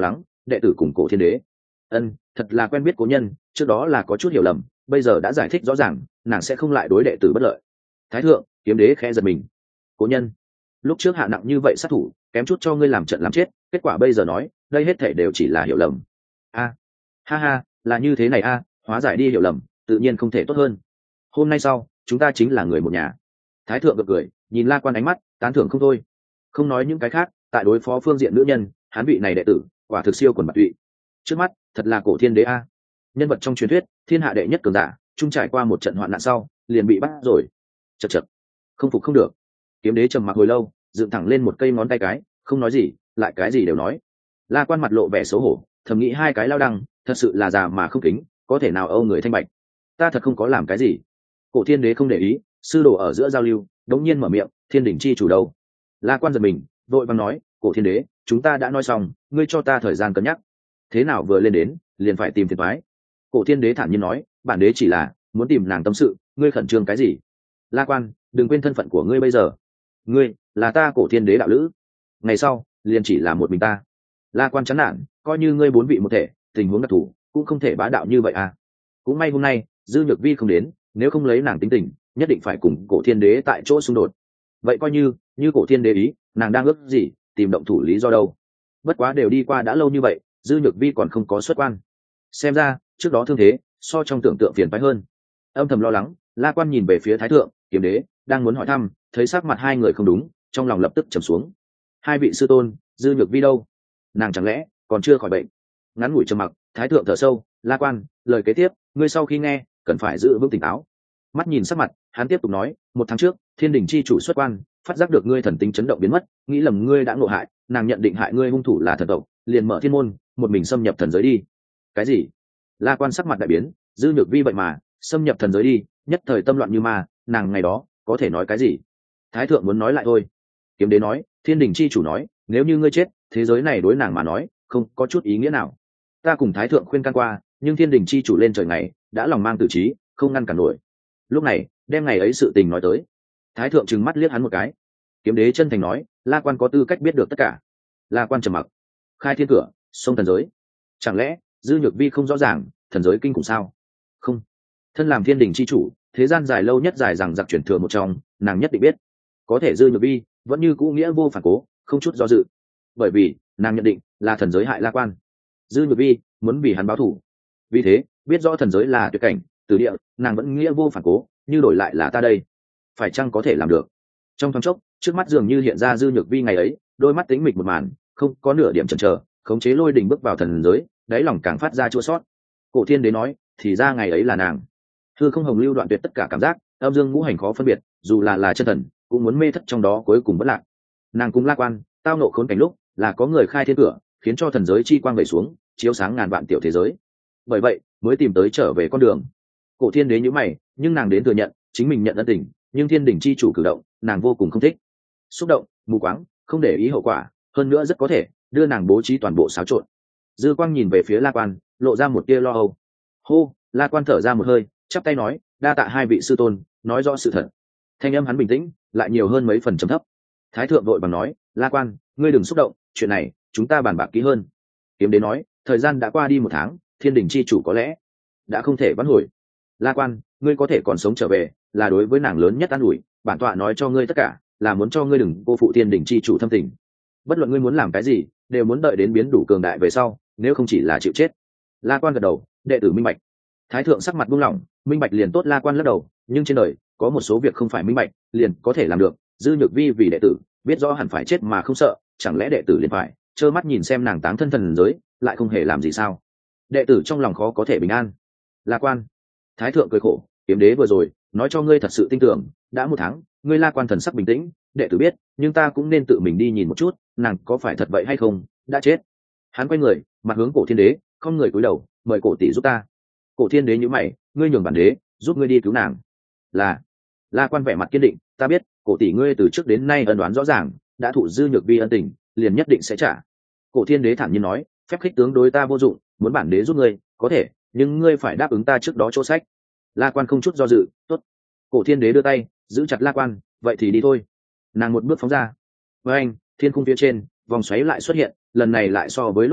đệ tử cùng cổ thiên đế. Ân, thật là quen biết cố nhân, trước đó là có chút hiểu lầm, bây giờ đã giải thích rõ ràng, nàng sẽ không lại đối đệ tử bất lợi. Thái thượng, kiếm đế khẽ giật mình. Cố nhân, lúc trước hạ nặng như vậy sát thủ, kém chút cho ngươi làm trận làm chết, kết quả bây giờ nói, đây hết thể đều chỉ là hiểu lầm. A, ha ha, là như thế này a, hóa giải đi hiểu lầm, tự nhiên không thể tốt hơn. Hôm nay sau, chúng ta chính là người một nhà. Thái thượng gật cười, nhìn La Quan ánh mắt tán thưởng không thôi. Không nói những cái khác, tại đối phó phương diện nữ nhân, hắn vị này đệ tử quả thực siêu quần bạc tụy. Trước mắt thật là cổ thiên đế a, nhân vật trong truyền thuyết, thiên hạ đệ nhất cường giả, chung trải qua một trận hoạn nạn sau liền bị bắt rồi. Chật chật, không phục không được. Kiếm đế trầm mặc hồi lâu, dựng thẳng lên một cây ngón tay cái, không nói gì, lại cái gì đều nói. La Quan mặt lộ vẻ xấu hổ, thầm nghĩ hai cái lao đăng, thật sự là già mà không kính, có thể nào âu người thanh bạch. Ta thật không có làm cái gì. Cổ thiên đế không để ý, sư đồ ở giữa giao lưu, đống nhiên mở miệng, thiên đỉnh chi chủ đâu? La Quan giật mình, vội vàng nói, cổ thiên đế, chúng ta đã nói xong, ngươi cho ta thời gian cân nhắc. Thế nào vừa lên đến, liền phải tìm phiền toái? Cổ thiên đế thản nhiên nói, bản đế chỉ là muốn tìm nàng tâm sự, ngươi khẩn trương cái gì? La Quan, đừng quên thân phận của ngươi bây giờ. Ngươi là ta cổ thiên đế đạo lữ, ngày sau liền chỉ là một mình ta. La Quan chán nản, coi như ngươi bốn vị một thể, tình huống đặc thù cũng không thể bá đạo như vậy à. Cũng may hôm nay Dư Nhược Vi không đến, nếu không lấy nàng tính tình, nhất định phải cùng cổ thiên đế tại chỗ xung đột. Vậy coi như như cổ thiên đế ý, nàng đang ước gì tìm động thủ lý do đâu. Bất quá đều đi qua đã lâu như vậy, Dư Nhược Vi còn không có xuất quan, xem ra trước đó thương thế so trong tưởng tượng phiền phái hơn. Âm thầm lo lắng, La Quan nhìn về phía Thái thượng, kiếm đế đang muốn hỏi thăm, thấy sắc mặt hai người không đúng, trong lòng lập tức trầm xuống. Hai vị sư tôn, Dư Nhược Vi đâu? Nàng chẳng lẽ còn chưa khỏi bệnh? Ngắn ngủi trầm mặc, Thái thượng thở sâu, La Quan, lời kế tiếp ngươi sau khi nghe cần phải giữ vững tỉnh táo. Mắt nhìn sắc mặt, hắn tiếp tục nói, một tháng trước thiên đình chi chủ xuất quan, phát giác được ngươi thần tính chấn động biến mất, nghĩ lầm ngươi đã ngộ hại, nàng nhận định hại ngươi hung thủ là thần tộc, liền mở thiên môn, một mình xâm nhập thần giới đi. Cái gì? La Quan sắc mặt đại biến, Dư Nhược Vi vậy mà xâm nhập thần giới đi, nhất thời tâm loạn như ma, nàng ngày đó có thể nói cái gì? Thái thượng muốn nói lại thôi. Kiếm đế nói, thiên đình chi chủ nói, nếu như ngươi chết, thế giới này đối nàng mà nói không có chút ý nghĩa nào. Ta cùng Thái thượng khuyên can qua, nhưng thiên đình chi chủ lên trời ngày đã lòng mang tử trí, không ngăn cản nổi. Lúc này đem ngày ấy sự tình nói tới. Thái thượng trừng mắt liếc hắn một cái. Kiếm đế chân thành nói, La Quan có tư cách biết được tất cả. La Quan trầm mặc. Khai thiên cửa, sông thần giới, chẳng lẽ Dư Nhược Vi không rõ ràng thần giới kinh khủng sao? Không, thân làm thiên đình chi chủ, thế gian dài lâu nhất dài rằng giặc chuyển thừa một trong, nàng nhất định biết. Có thể Dư Nhược Vi vẫn như cũ nghĩa vô phản cố, không chút do dự, bởi vì nàng nhận định là thần giới hại La Quan. Dư Nhược Vi muốn vì hắn báo thù, vì thế biết rõ thần giới là tuyệt cảnh từ địa, nàng vẫn nghĩa vô phản cố, như đổi lại là ta đây, phải chăng có thể làm được? Trong thoáng chốc, trước mắt dường như hiện ra Dư Nhược Vi ngày ấy, đôi mắt tính mịch một màn, không có nửa điểm chần chờ, khống chế lôi đình bước vào thần giới, đáy lòng càng phát ra chua sót. Cổ thiên đế nói, thì ra ngày ấy là nàng. Hư không hồng lưu đoạn tuyệt tất cả cảm giác, âm dương ngũ hành khó phân biệt, dù là là chân thần cũng muốn mê thất trong đó, cuối cùng bất lạc. Nàng cũng La Quan tao nộ khốn cảnh lúc, là có người khai thiên cửa, khiến cho thần giới chi quang vẩy xuống, chiếu sáng ngàn vạn tiểu thế giới, bởi vậy mới tìm tới trở về con đường. Cổ thiên đế nhíu mày, nhưng nàng đến thừa nhận chính mình nhận ân tình, nhưng thiên đình chi chủ cử động nàng vô cùng không thích, xúc động, mù quáng, không để ý hậu quả, hơn nữa rất có thể đưa nàng bố trí toàn bộ xáo trộn. Dư quang nhìn về phía La Quan, lộ ra một tia lo âu. Hô, La Quan thở ra một hơi, chắp tay nói, đa tạ hai vị sư tôn nói rõ sự thật. Thanh âm hắn bình tĩnh, lại nhiều hơn mấy phần trầm thấp. Thái thượng vội bằng nói, La Quan, ngươi đừng xúc động, chuyện này chúng ta bàn bạc kỹ hơn. Kiếm đế nói, thời gian đã qua đi một tháng, thiên đình chi chủ có lẽ đã không thể vãn hồi. La Quan, ngươi có thể còn sống trở về, là đối với nàng lớn nhất an ủi, bản tọa nói cho ngươi tất cả, là muốn cho ngươi đừng vô phụ thiên đình chi chủ thâm tình. Bất luận ngươi muốn làm cái gì, đều muốn đợi đến biến đủ cường đại về sau, nếu không chỉ là chịu chết. La Quan gật đầu, đệ tử minh bạch. Thái thượng sắc mặt buông lỏng, minh bạch liền tốt. La Quan lắc đầu, nhưng trên đời có một số việc không phải minh bạch liền có thể làm được. Dư Nhược Vi vì đệ tử biết rõ hẳn phải chết mà không sợ, chẳng lẽ đệ tử liền phải trơ mắt nhìn xem nàng táng thân thần giới, lại không hề làm gì sao? Đệ tử trong lòng khó có thể bình an. La Quan. Thái thượng cười khổ, kiếm đế vừa rồi nói cho ngươi thật sự tin tưởng, đã một tháng, ngươi La Quan thần sắc bình tĩnh, đệ tử biết, nhưng ta cũng nên tự mình đi nhìn một chút, nàng có phải thật vậy hay không, đã chết. Hắn quay người, mặt hướng cổ thiên đế, không người cúi đầu, mời cổ tỷ giúp ta. Cổ thiên đế nhíu mày, ngươi nhường bản đế giúp ngươi đi cứu nàng. Là. La Quan vẻ mặt kiên định, ta biết, cổ tỷ ngươi từ trước đến nay ân đoán rõ ràng, đã thụ Dư Nhược Vi ân tình, liền nhất định sẽ trả. Cổ thiên đế thản nhiên nói, phép khích tướng đối ta vô dụng, muốn bản đế giúp ngươi có thể, nhưng ngươi phải đáp ứng ta trước đó chỗ sách. La Quan không chút do dự, tốt. Cổ thiên đế đưa tay giữ chặt La Quan, vậy thì đi thôi. Nàng một bước phóng ra, với anh thiên khung phía trên vòng xoáy lại xuất hiện, lần này lại so với lúc trước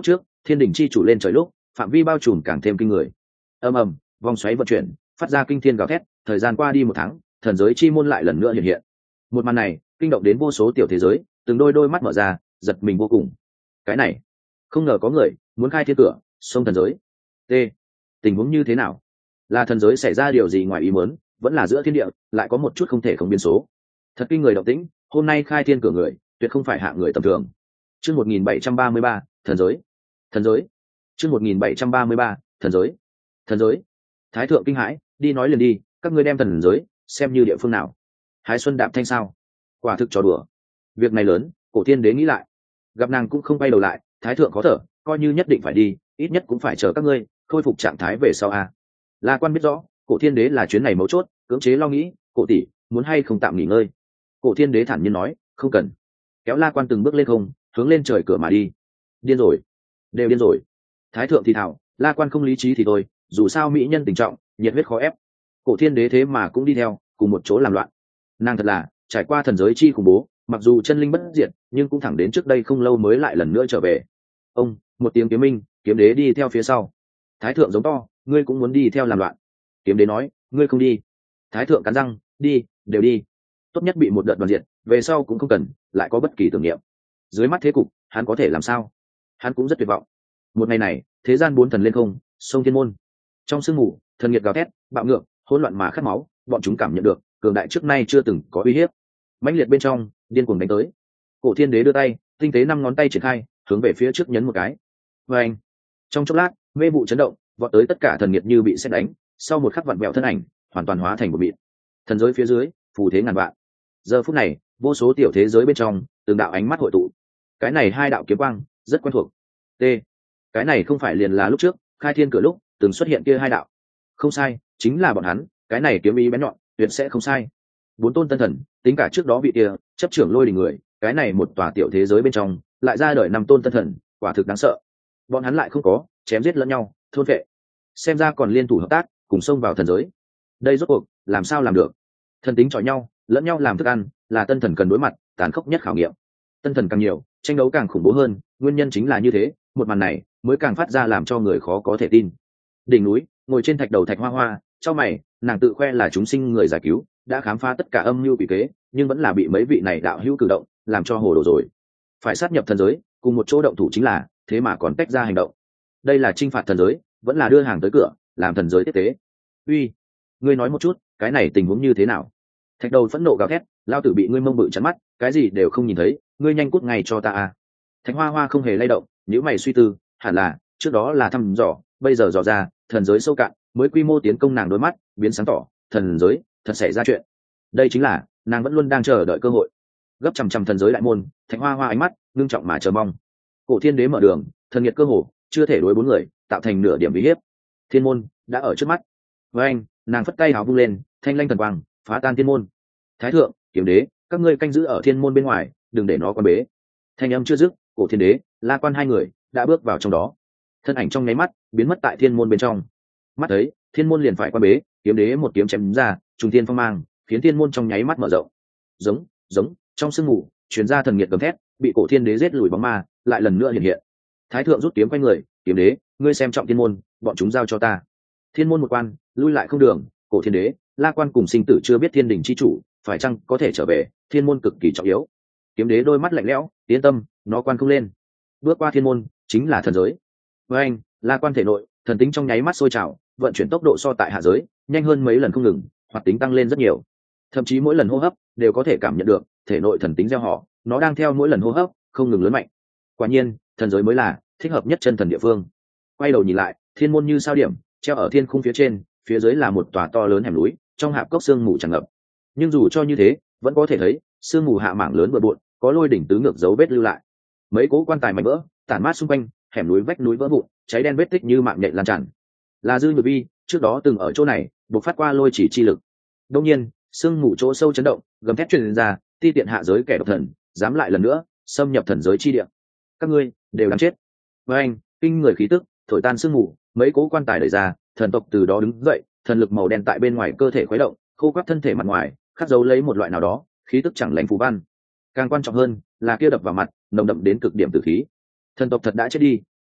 thiên đình chi chủ lên trời lúc phạm vi bao trùm càng thêm kinh người. Ầm ầm, vòng xoáy vận chuyển, phát ra kinh thiên gào thét. Thời gian qua đi một tháng, thần giới chi môn lại lần nữa hiện hiện. Một màn này kinh động đến vô số tiểu thế giới, từng đôi đôi mắt mở ra, giật mình vô cùng. Cái này, không ngờ có người muốn khai thiên cửa, xông thần giới. T, tình huống như thế nào? Là thần giới xảy ra điều gì ngoài ý muốn, vẫn là giữa thiên địa lại có một chút không thể không biến số? Thật kinh người động tĩnh, hôm nay khai thiên cửa người, tuyệt không phải hạng người tầm thường. Chương một nghìn bảy trăm ba mươi ba, thần giới. Thần giới. Chương một nghìn bảy trăm ba mươi ba, thần giới. Thần giới. Thái thượng kinh hãi, đi nói liền đi, các ngươi đem thần giới xem như địa phương nào? Hái xuân đạp thanh sao? Quả thực trò đùa. Việc này lớn, cổ thiên đế nghĩ lại. Gặp nàng cũng không quay đầu lại, thái thượng khó thở, coi như nhất định phải đi, ít nhất cũng phải chờ các ngươi khôi phục trạng thái về sau a. La Quan biết rõ, cổ thiên đế là chuyến này mấu chốt, cưỡng chế lo nghĩ, cổ tỷ muốn hay không tạm nghỉ ngơi. Cổ thiên đế thản nhiên nói, không cần. Kéo La Quan từng bước lên không, hướng lên trời cửa mà đi. Điên rồi, đều điên rồi. Thái thượng thì thảo, La Quan không lý trí thì thôi, dù sao mỹ nhân tình trọng, nhiệt huyết khó ép. Cổ thiên đế thế mà cũng đi theo, cùng một chỗ làm loạn. Nàng thật là trải qua thần giới chi khủng bố, mặc dù chân linh bất diệt, nhưng cũng thẳng đến trước đây không lâu mới lại lần nữa trở về. Ông, một tiếng kiếm minh, kiếm đế đi theo phía sau. Thái thượng giống to, ngươi cũng muốn đi theo làm loạn? Kiếm đế nói, ngươi không đi. Thái thượng cắn răng, đi, đều đi. Tốt nhất bị một đợt đoàn diệt, về sau cũng không cần lại có bất kỳ tưởng niệm. Dưới mắt thế cục, hắn có thể làm sao? Hắn cũng rất tuyệt vọng. Một ngày này, thế gian bốn thần lên không, sông thiên môn. Trong sương mù, thần nhiệt gào thét, bạo ngược, hỗn loạn mà khát máu, bọn chúng cảm nhận được cường đại trước nay chưa từng có uy hiếp. Mãnh liệt bên trong, điên cuồng đánh tới. Cổ thiên đế đưa tay, tinh tế năm ngón tay triển khai, hướng về phía trước nhấn một cái. Và anh, trong chốc lát, mê vụ chấn động, vọt tới tất cả thần nhiệt như bị sét đánh, sau một khắc vặn vẹo thân ảnh, hoàn toàn hóa thành một mịn. Thần giới phía dưới, phù thế ngàn vạn. Giờ phút này, vô số tiểu thế giới bên trong, từng đạo ánh mắt hội tụ. Cái này hai đạo kiếm quang, rất quen thuộc. T, cái này không phải liền là lúc trước khai thiên cửa lúc từng xuất hiện kia hai đạo? Không sai, chính là bọn hắn. Cái này kiếm ý bén nhọn, tuyệt sẽ không sai. Bốn tôn tân thần, tính cả trước đó vị kia chấp trưởng lôi đình người, cái này một tòa tiểu thế giới bên trong lại ra đời năm tôn tân thần, quả thực đáng sợ. Bọn hắn lại không có chém giết lẫn nhau, thôn vệ, xem ra còn liên thủ hợp tác, cùng xông vào thần giới. Đây rốt cuộc làm sao làm được? Thần tính chọi nhau, lẫn nhau làm thức ăn, là tân thần cần đối mặt tàn khốc nhất khảo nghiệm. Tân thần càng nhiều, tranh đấu càng khủng bố hơn, nguyên nhân chính là như thế, một màn này mới càng phát ra làm cho người khó có thể tin. Đỉnh núi, ngồi trên thạch đầu Thạch Hoa Hoa, cho mày, nàng tự khoe là chúng sinh người giải cứu, đã khám phá tất cả âm mưu quỷ kế, nhưng vẫn là bị mấy vị này đạo hữu cử động làm cho hồ đồ rồi. Phải sát nhập thần giới, cùng một chỗ động thủ chính là, thế mà còn tách ra hành động. Đây là chinh phạt thần giới, vẫn là đưa hàng tới cửa, làm thần giới tiếp tế? Uy, ngươi nói một chút, cái này tình huống như thế nào? Thạch đầu phẫn nộ gào thét, lao tử bị ngươi mông bự chắn mắt, cái gì đều không nhìn thấy, ngươi nhanh cút ngay cho ta a. Thạch Hoa Hoa không hề lay động, nếu mày suy tư, hẳn là trước đó là thăm dò, bây giờ dò ra thần giới sâu cạn, mới quy mô tiến công nàng đôi mắt biến sáng tỏ, thần giới thật xảy ra chuyện. Đây chính là nàng vẫn luôn đang chờ đợi cơ hội. Gấp chằm chằm thần giới đại môn, Thạch Hoa Hoa ánh mắt ngưng trọng mà chờ mong. Cổ thiên đế mở đường, thần nhiệt cơ hồ chưa thể đối bốn người tạo thành nửa điểm uy hiếp. Thiên môn đã ở trước mắt. Với anh, nàng phất tay hào vung lên, thanh lanh thần quang phá tan thiên môn. Thái thượng, kiếm đế, các ngươi canh giữ ở thiên môn bên ngoài, đừng để nó quan bế. Thanh âm chưa dứt, cổ thiên đế, La Quan hai người đã bước vào trong đó. Thân ảnh trong nháy mắt biến mất tại thiên môn bên trong. Mắt thấy thiên môn liền phải quan bế, kiếm đế một kiếm chém ra, trùng thiên phong mang khiến thiên môn trong nháy mắt mở rộng. Giống giống trong sương mù truyền ra thần nhiệt gầm thét, bị cổ thiên đế giết lùi bóng ma lại lần nữa hiện hiện. Thái thượng rút kiếm quay người, kiếm đế, ngươi xem trọng thiên môn, bọn chúng giao cho ta. Thiên môn một quan, lui lại không đường. Cổ thiên đế, La Quan cùng sinh tử chưa biết thiên đình chi chủ phải chăng có thể trở về, thiên môn cực kỳ trọng yếu. Kiếm đế đôi mắt lạnh lẽo, yên tâm, nó quan không lên. Bước qua thiên môn chính là thần giới. Với anh, La Quan thể nội thần tính trong nháy mắt sôi trào, vận chuyển tốc độ so tại hạ giới nhanh hơn mấy lần không ngừng, hoạt tính tăng lên rất nhiều. Thậm chí mỗi lần hô hấp đều có thể cảm nhận được thể nội thần tính gieo họ, nó đang theo mỗi lần hô hấp không ngừng lớn mạnh. Quả nhiên, thần giới mới là thích hợp nhất chân thần địa phương. Quay đầu nhìn lại, thiên môn như sao điểm treo ở thiên khung phía trên, phía dưới là một tòa to lớn hẻm núi, trong hạp cốc sương mù tràn ngập. Nhưng dù cho như thế, vẫn có thể thấy sương mù hạ mảng lớn bừa bộn, có lôi đỉnh tứ ngược dấu vết lưu lại. Mấy cố quan tài mảnh vỡ tản mát xung quanh, hẻm núi vách núi vỡ vụn, cháy đen vết tích như mạng nhện lan tràn. Là Dư Nhược Vi trước đó từng ở chỗ này bộc phát qua lôi chỉ chi lực. Đương nhiên, sương mù chỗ sâu chấn động, gầm thét truyền ra, ti tiện hạ giới kẻ độc thần, dám lại lần nữa xâm nhập thần giới chi địa. Các ngươi đều đáng chết. Với anh, kinh người khí tức thổi tan sương mù, mấy cố quan tài đẩy ra, thần tộc từ đó đứng dậy, thần lực màu đen tại bên ngoài cơ thể khuấy động, khô quắt thân thể mặt ngoài, khắc dấu lấy một loại nào đó khí tức chẳng lành phù văn. Càng quan trọng hơn là kia đập vào mặt, nồng đậm đến cực điểm tử khí. Thần tộc thật đã chết đi,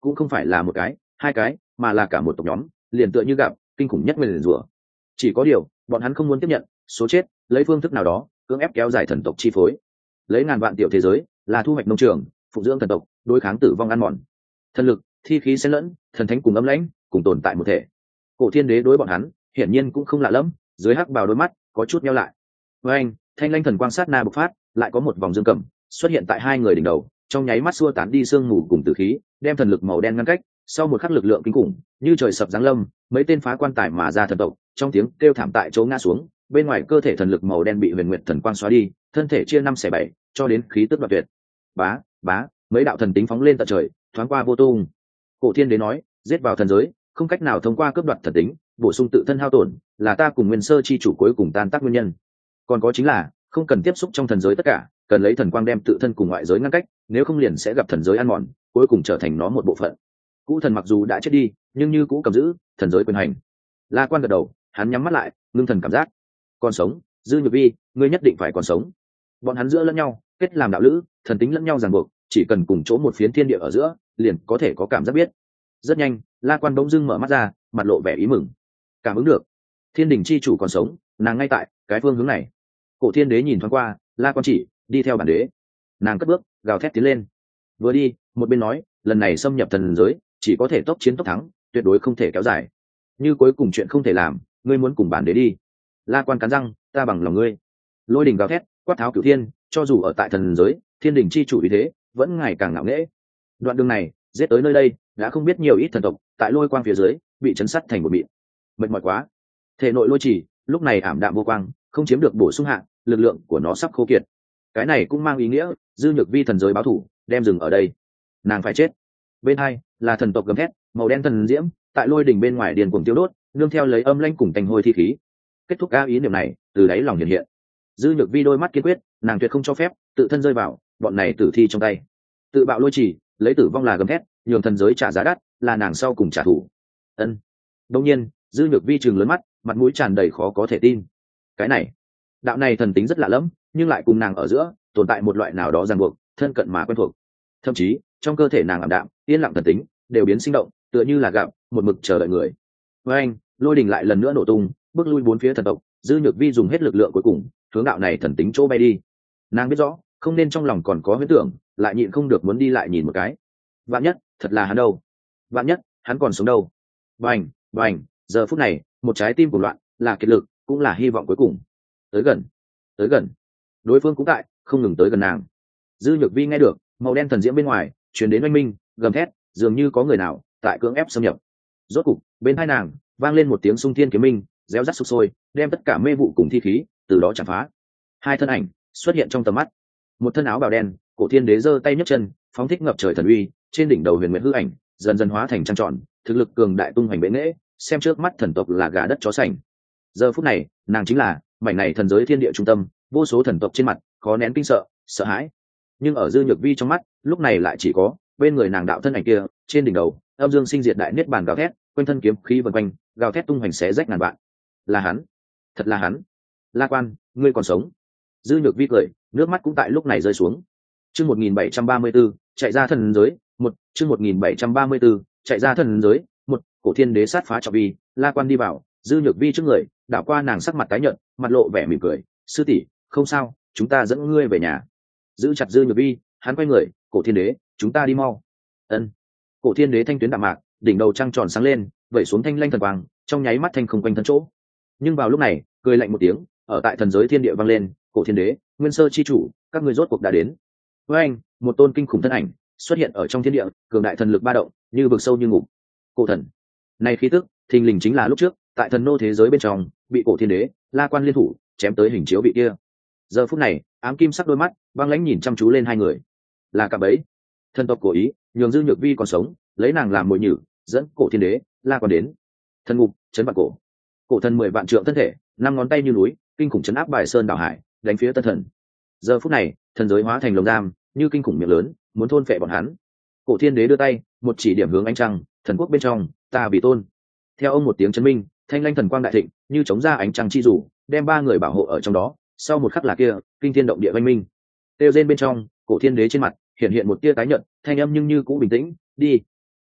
cũng không phải là một cái hai cái mà là cả một tộc nhóm, liền tựa như gặp kinh khủng nhất nguyền rủa. Chỉ có điều bọn hắn không muốn tiếp nhận số chết, lấy phương thức nào đó cưỡng ép kéo dài thần tộc chi phối, lấy ngàn vạn tiểu thế giới là thu hoạch nông trường, phụng dưỡng thần tộc, đối kháng tử vong ăn mòn. Thần lực, thi khí xen lẫn, thần thánh cùng âm lãnh cùng tồn tại một thể. Cổ thiên đế đối bọn hắn hiển nhiên cũng không lạ lẫm, dưới hắc bào đôi mắt có chút nheo lại. Với anh, thanh lanh thần quang sát na bộc phát, lại có một vòng dương cầm xuất hiện tại hai người đỉnh đầu, trong nháy mắt xua tán đi sương mù cùng tử khí, đem thần lực màu đen ngăn cách. Sau một khắc lực lượng kinh khủng như trời sập giáng lâm, mấy tên phá quan tài mà ra thần tộc trong tiếng kêu thảm tại chỗ ngã xuống, bên ngoài cơ thể thần lực màu đen bị huyền nguyệt thần quang xóa đi, thân thể chia năm xẻ bảy cho đến khí tức đoạt tuyệt. Bá bá, mấy đạo thần tính phóng lên tận trời, thoáng qua vô tung. Cổ thiên đế nói, giết vào thần giới không cách nào thông qua cướp đoạt thần tính, bổ sung tự thân hao tổn, là ta cùng nguyên sơ chi chủ cuối cùng tan tác nguyên nhân. Còn có chính là không cần tiếp xúc trong thần giới tất cả, cần lấy thần quang đem tự thân cùng ngoại giới ngăn cách, nếu không liền sẽ gặp thần giới ăn mòn, cuối cùng trở thành nó một bộ phận. Cũ thần mặc dù đã chết đi, nhưng như cũ cầm giữ thần giới quyền hành. La Quan gật đầu, hắn nhắm mắt lại, ngưng thần cảm giác. Còn sống, Dư Nhược Vi, ngươi nhất định phải còn sống. Bọn hắn giữa lẫn nhau kết làm đạo lữ, thần tính lẫn nhau ràng buộc, chỉ cần cùng chỗ một phiến thiên địa ở giữa, liền có thể có cảm giác biết. Rất nhanh, La Quan bỗng dưng mở mắt ra, mặt lộ vẻ ý mừng. Cảm ứng được, thiên đình chi chủ còn sống, nàng ngay tại cái phương hướng này. Cổ thiên đế nhìn thoáng qua, La Quan chỉ đi theo bản đế. Nàng cất bước gào thét tiến lên, vừa đi một bên nói, lần này xâm nhập thần giới chỉ có thể tốc chiến tốc thắng, tuyệt đối không thể kéo dài. Như cuối cùng chuyện không thể làm, ngươi muốn cùng bản đế đi. La Quan cắn răng, ta bằng lòng ngươi. Lôi đình gào thét, quát tháo cửu thiên, cho dù ở tại thần giới, thiên đình chi chủ ý thế vẫn ngày càng ngạo nghễ. Đoạn đường này giết tới nơi đây, đã không biết nhiều ít thần tộc tại lôi quang phía dưới bị chấn sắt thành một mịn. Mệt mỏi quá, thể nội lôi chỉ lúc này ảm đạm vô quang, không chiếm được bổ sung hạng, lực lượng của nó sắp khô kiệt. Cái này cũng mang ý nghĩa Dư Nhược Vi thần giới báo thủ đem dừng ở đây, nàng phải chết. Bên hai là thần tộc gầm thét, màu đen thần diễm tại lôi đỉnh bên ngoài điền cuồng tiêu đốt, nương theo lấy âm lãnh cùng tanh hôi thi khí. Kết thúc ca ý niệm này từ đáy lòng hiện hiện. Dư Nhược Vi đôi mắt kiên quyết, nàng tuyệt không cho phép tự thân rơi vào bọn này tử thi trong tay. Tự bạo lôi chỉ, lấy tử vong là gầm thét, nhường thần giới trả giá đắt, là nàng sau cùng trả thù. Ân. Đương nhiên, Dư Nhược Vi trừng lớn mắt, mặt mũi tràn đầy khó có thể tin. Cái này, đạo này thần tính rất lạ lẫm, nhưng lại cùng nàng ở giữa tồn tại một loại nào đó ràng buộc, thân cận mà quen thuộc. Thậm chí trong cơ thể nàng ảm đạm yên lặng thần tính đều biến sinh động, tựa như là gặp một mực chờ đợi người. Với anh, lôi đình lại lần nữa nổ tung, bước lui bốn phía thần tộc. Dư Nhược Vi dùng hết lực lượng cuối cùng hướng đạo này thần tính chỗ bay đi. Nàng biết rõ không nên trong lòng còn có huyễn tưởng, lại nhịn không được muốn đi lại nhìn một cái. Vạn nhất thật là hắn đâu, vạn nhất hắn còn sống đâu. Bành bành, giờ phút này một trái tim của loạn, là kiệt lực cũng là hy vọng cuối cùng. Tới gần, tới gần, đối phương cũng tại không ngừng tới gần nàng. Dư Nhược Vi nghe được màu đen thần diễm bên ngoài truyền đến oanh minh gầm thét, dường như có người nào tại cưỡng ép xâm nhập. Rốt cục bên hai nàng vang lên một tiếng sung thiên kiếm minh, réo rắt sục sôi, đem tất cả mê vụ cùng thi khí từ đó chạm phá. Hai thân ảnh xuất hiện trong tầm mắt, một thân áo bào đen, Cổ thiên đế giơ tay nhấc chân phóng thích ngập trời thần uy, trên đỉnh đầu huyền nguyệt hư ảnh dần dần hóa thành trăng tròn, thực lực cường đại tung hoành bệ nghễ, xem trước mắt thần tộc là gà đất chó sành. Giờ phút này nàng chính là mảnh này thần giới thiên địa trung tâm, vô số thần tộc trên mặt khó nén kinh sợ sợ hãi, nhưng ở Dư Nhược Vi trong mắt lúc này lại chỉ có bên người nàng đạo thân ảnh kia, trên đỉnh đầu âm dương sinh diệt đại niết bàn gào thét, quanh thân kiếm khí vần quanh gào thét tung hoành xé rách ngàn vạn. Là hắn, thật là hắn. La Quan, ngươi còn sống. Dư Nhược Vi cười, nước mắt cũng tại lúc này rơi xuống. Chương một nghìn bảy trăm ba mươi 734, chạy ra thần giới, một, chương một nghìn bảy trăm ba mươi 734, chạy ra thần giới, một. Cổ thiên đế sát phá trọng vi, La Quan đi vào, Dư Nhược Vi trước người, đảo qua nàng sắc mặt tái nhợt, mặt lộ vẻ mỉm cười, sư tỷ, không sao, chúng ta dẫn ngươi về nhà. Giữ chặt Dư Nhược Vi, hắn quay người, Cổ thiên đế, chúng ta đi mau. Ân. Cổ thiên đế thanh tuyến đạm mạc, đỉnh đầu trăng tròn sáng lên, vẩy xuống thanh lanh thần quang, trong nháy mắt thanh không quanh thân chỗ. Nhưng vào lúc này, cười lạnh một tiếng, ở tại thần giới thiên địa vang lên, Cổ thiên đế, nguyên sơ chi chủ, các ngươi rốt cuộc đã đến. Với anh, một tôn kinh khủng thân ảnh xuất hiện ở trong thiên địa, cường đại thần lực ba động, như vực sâu như ngục. Cổ thần, này khí tức, thình lình chính là lúc trước tại thần nô thế giới bên trong bị Cổ thiên đế, La Quan liên thủ chém tới hình chiếu vị kia. Giờ phút này, ám kim sắc đôi mắt băng lãnh nhìn chăm chú lên hai người. Là cả bấy thần tộc cố ý nhường Dư Nhược Vi còn sống, lấy nàng làm mồi nhử, dẫn Cổ thiên đế, La Quan đến thần ngục chấn vạn cổ. Cổ thần mười vạn trượng thân thể, năm ngón tay như núi, kinh khủng chấn áp bài sơn đảo hải, đánh phía tân thần. Giờ phút này, thần giới hóa thành lồng giam, như kinh khủng miệng lớn muốn thôn phệ bọn hắn. Cổ thiên đế đưa tay một chỉ điểm hướng ánh trăng, thần quốc bên trong ta vì tôn. Theo ông một tiếng chấn minh, thanh lanh thần quang đại thịnh, như chống ra ánh trăng chi rủ, đem ba người bảo hộ ở trong đó. Sau một khắc là kia kinh thiên động địa vang minh, tiêu rên bên trong, Cổ thiên đế trên mặt hiện hiện một tia tái nhợt, thanh âm nhưng như cũ bình tĩnh, đi.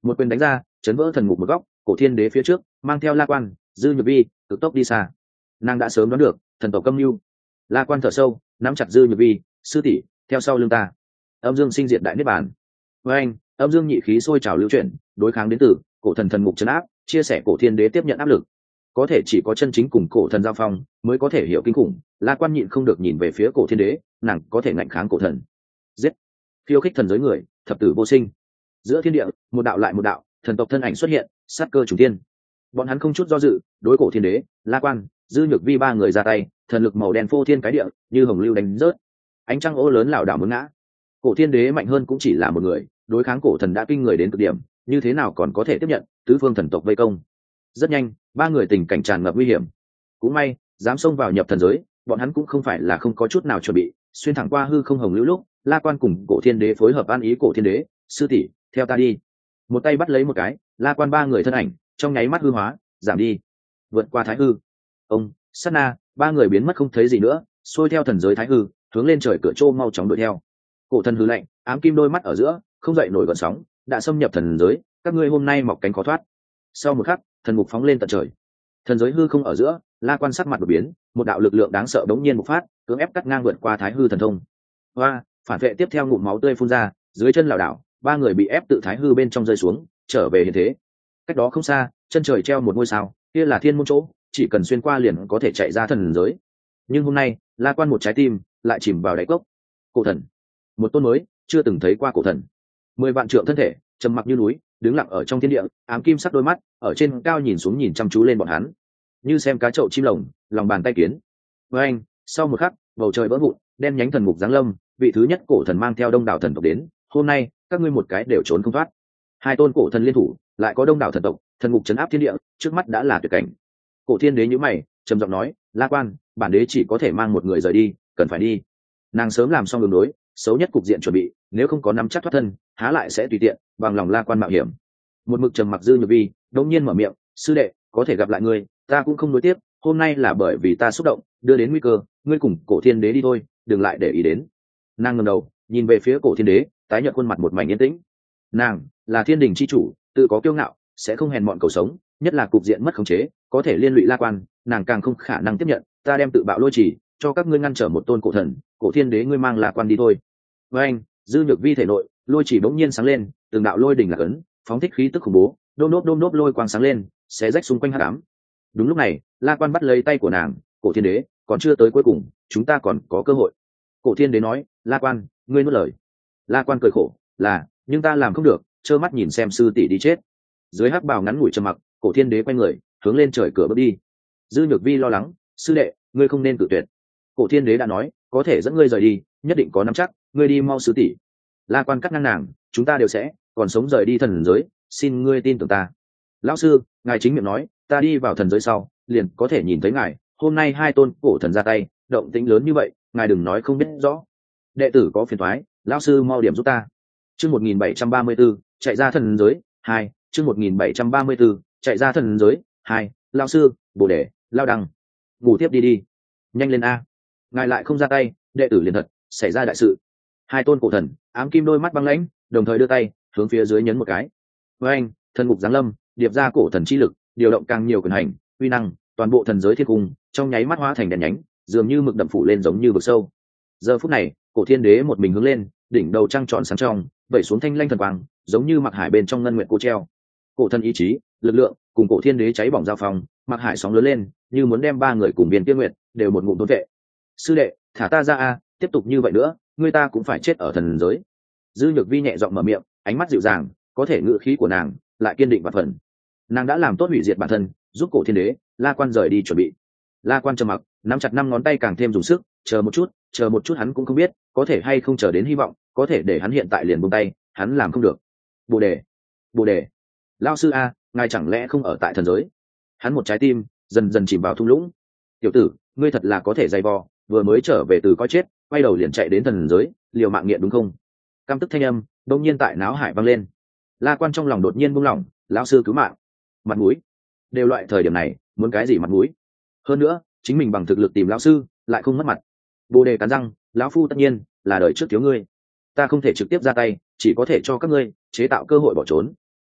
một quyền đánh ra chấn vỡ thần ngục một góc, cổ thiên đế phía trước mang theo La Quan, Dư Nhược Vi cực tốc đi xa. Nàng đã sớm đoán được thần tộc câm mưu. La Quan thở sâu nắm chặt Dư Nhược Vi, sư tỷ theo sau lưng ta. Âm dương sinh diệt đại niết bàn. Với anh âm dương nhị khí sôi trào lưu chuyển, đối kháng đến từ cổ thần thần ngục chấn áp, chia sẻ cổ thiên đế tiếp nhận áp lực. Có thể chỉ có chân chính cùng cổ thần giao phong mới có thể hiểu kinh khủng. La Quan nhịn không được nhìn về phía cổ thiên đế, nàng có thể ngạnh kháng cổ thần. Giết! Khiêu khích thần giới người, thập tử vô sinh. Giữa thiên địa một đạo lại một đạo thần tộc thân ảnh xuất hiện, sát cơ trùng thiên. Bọn hắn không chút do dự đối cổ thiên đế, La Quan, Dư Nhược Vi ba người ra tay, thần lực màu đen phô thiên cái địa như hồng lưu đánh rớt. Ánh trăng ô lớn lảo đảo muốn ngã. Cổ thiên đế mạnh hơn cũng chỉ là một người, đối kháng cổ thần đã kinh người đến cực điểm, như thế nào còn có thể tiếp nhận tứ phương thần tộc vây công. Rất nhanh ba người tình cảnh tràn ngập nguy hiểm. Cũng may dám xông vào nhập thần giới, bọn hắn cũng không phải là không có chút nào chuẩn bị. Xuyên thẳng qua hư không hồng lưu lúc, La Quan cùng cổ thiên đế phối hợp an ý cổ thiên đế, sư tỷ theo ta đi. Một tay bắt lấy một cái, La Quan ba người thân ảnh trong nháy mắt hư hóa giảm đi, vượt qua thái hư. Ông sát na ba người biến mất không thấy gì nữa, xuôi theo thần giới thái hư hướng lên trời cửa trô mau chóng đuổi theo. Cổ thần hư lạnh ám kim đôi mắt ở giữa không dậy nổi gợn sóng, đã xâm nhập thần giới, các ngươi hôm nay mọc cánh khó thoát. Sau một khắc thần ngục phóng lên tận trời, thần giới hư không ở giữa, La Quan sắc mặt đột biến, một đạo lực lượng đáng sợ đống nhiên bộc phát, cưỡng ép cắt ngang vượt qua thái hư thần thông. Hoa phản vệ tiếp theo ngụm máu tươi phun ra, dưới chân lảo đảo ba người bị ép tự thái hư bên trong rơi xuống, trở về hiện thế. Cách đó không xa chân trời treo một ngôi sao, kia là thiên môn chỗ, chỉ cần xuyên qua liền có thể chạy ra thần giới. Nhưng hôm nay La Quan một trái tim lại chìm vào đáy cốc. Cổ thần, một tôn mới chưa từng thấy qua cổ thần, mười vạn trượng thân thể trầm mặc như núi, đứng lặng ở trong thiên địa, ám kim sắc đôi mắt ở trên cao nhìn xuống nhìn chăm chú lên bọn hắn, như xem cá chậu chim lồng, lòng bàn tay kiến. Với anh sau một khắc bầu trời vỡ vụn, đen nhánh thần ngục giáng lâm, vị thứ nhất cổ thần mang theo đông đảo thần tộc đến. Hôm nay các ngươi một cái đều trốn không thoát. Hai tôn cổ thần liên thủ, lại có đông đảo thần tộc, thần ngục chấn áp thiên địa, trước mắt đã là tuyệt cảnh. Cổ thiên đế nhíu mày trầm giọng nói, La Quan, bản đế chỉ có thể mang một người rời đi, cần phải đi. Nàng sớm làm xong đường đối, xấu nhất cục diện chuẩn bị, nếu không có nắm chắc thoát thân, há lại sẽ tùy tiện bằng lòng La Quan mạo hiểm. Một mực trầm mặc Dư Nhược Vi đột nhiên mở miệng, sư đệ có thể gặp lại ngươi, ta cũng không nối tiếp, hôm nay là bởi vì ta xúc động đưa đến nguy cơ, ngươi cùng cổ thiên đế đi thôi, đừng lại để ý đến. Nàng ngẩng đầu nhìn về phía cổ thiên đế, tái nhợt khuôn mặt một mảnh yên tĩnh. Nàng là thiên đình chi chủ, tự có kiêu ngạo, sẽ không hèn mọn cầu sống, nhất là cục diện mất khống chế có thể liên lụy La Quan, nàng càng không khả năng tiếp nhận. Ta đem tự bạo lôi chỉ cho các ngươi ngăn trở một tôn cổ thần, cổ thiên đế ngươi mang La Quan đi thôi. Với anh Dư Nhược Vi thể nội lôi chỉ bỗng nhiên sáng lên, từng đạo lôi đỉnh lạc ấn phóng thích khí tức khủng bố, đôm đốp đôm đốp lôi quang sáng lên, xé rách xung quanh hắc ám. Đúng lúc này La Quan bắt lấy tay của nàng, cổ thiên đế còn chưa tới cuối cùng, chúng ta còn có cơ hội. Cổ thiên đế nói, La Quan ngươi nuốt lời. La Quan cười khổ, là nhưng ta làm không được, trơ mắt nhìn xem sư tỷ đi chết. Dưới hắc bào ngắn ngủi trầm mặc, cổ thiên đế quay người hướng lên trời cửa bước đi. Dư Nhược Vi lo lắng, sư đệ ngươi không nên cự tuyệt. Cổ thiên đế đã nói có thể dẫn ngươi rời đi, nhất định có nắm chắc, ngươi đi mau sư tỷ. La Quan cắt ngang nàng, chúng ta đều sẽ còn sống rời đi thần giới, xin ngươi tin tưởng ta. Lão sư ngài chính miệng nói, ta đi vào thần giới sau liền có thể nhìn thấy ngài, hôm nay hai tôn cổ thần ra tay, động tĩnh lớn như vậy, ngài đừng nói không biết rõ. Đệ tử có phiền toái, lão sư mau điểm giúp ta. Chương một nghìn bảy trăm ba mươi 734, chạy ra thần giới hai. Chương một nghìn bảy trăm ba mươi 734, chạy ra thần giới hai. Lão sư, Bồ Đề, lao đăng, ngủ tiếp đi đi, nhanh lên a. Ngài lại không ra tay, đệ tử liền thật xảy ra đại sự. Hai tôn cổ thần ám kim đôi mắt băng lãnh, đồng thời đưa tay hướng phía dưới nhấn một cái. Với anh thần ngục giáng lâm, điệp ra cổ thần chi lực, điều động càng nhiều quyền hành uy năng, toàn bộ thần giới thiên cung trong nháy mắt hóa thành đèn nhánh, dường như mực đậm phủ lên giống như vực sâu. Giờ phút này cổ thiên đế một mình hướng lên, đỉnh đầu trăng tròn sáng trong vẩy xuống thanh lanh thần quang, giống như mặc hải bên trong ngân nguyện cô treo. Cổ thần ý chí lực lượng cùng cổ thiên đế cháy bỏng giao phong, mặc hải sóng lớn lên, như muốn đem ba người cùng biên tiên nguyện đều một ngụm thôn vệ. Sư đệ thả ta ra a, tiếp tục như vậy nữa người ta cũng phải chết ở thần giới. Dư Nhược Vi nhẹ giọng mở miệng, ánh mắt dịu dàng, có thể ngữ khí của nàng lại kiên định và phần. Nàng đã làm tốt hủy diệt bản thân, giúp cổ thiên đế La Quan rời đi chuẩn bị. La Quan trầm mặc, nắm chặt năm ngón tay càng thêm dùng sức, chờ một chút, chờ một chút, hắn cũng không biết có thể hay không chờ đến hy vọng, có thể để hắn hiện tại liền buông tay, hắn làm không được. Bồ Đề, Bồ Đề, lão sư a, ngài chẳng lẽ không ở tại thần giới? Hắn một trái tim dần dần chìm vào thung lũng. Tiểu tử, ngươi thật là có thể dày vò, vừa mới trở về từ coi chết, quay đầu liền chạy đến thần giới, liều mạng nghiện đúng không? Căm tức thanh âm đông nhiên tại náo hải vang lên. La Quan trong lòng đột nhiên buông lỏng, lão sư cứu mạng, mặt mũi, đều loại thời điểm này muốn cái gì mặt mũi? Hơn nữa chính mình bằng thực lực tìm lão sư lại không mất mặt. Bồ Đề cắn răng, lão phu tất nhiên là đời trước thiếu ngươi, ta không thể trực tiếp ra tay, chỉ có thể cho các ngươi chế tạo cơ hội bỏ trốn.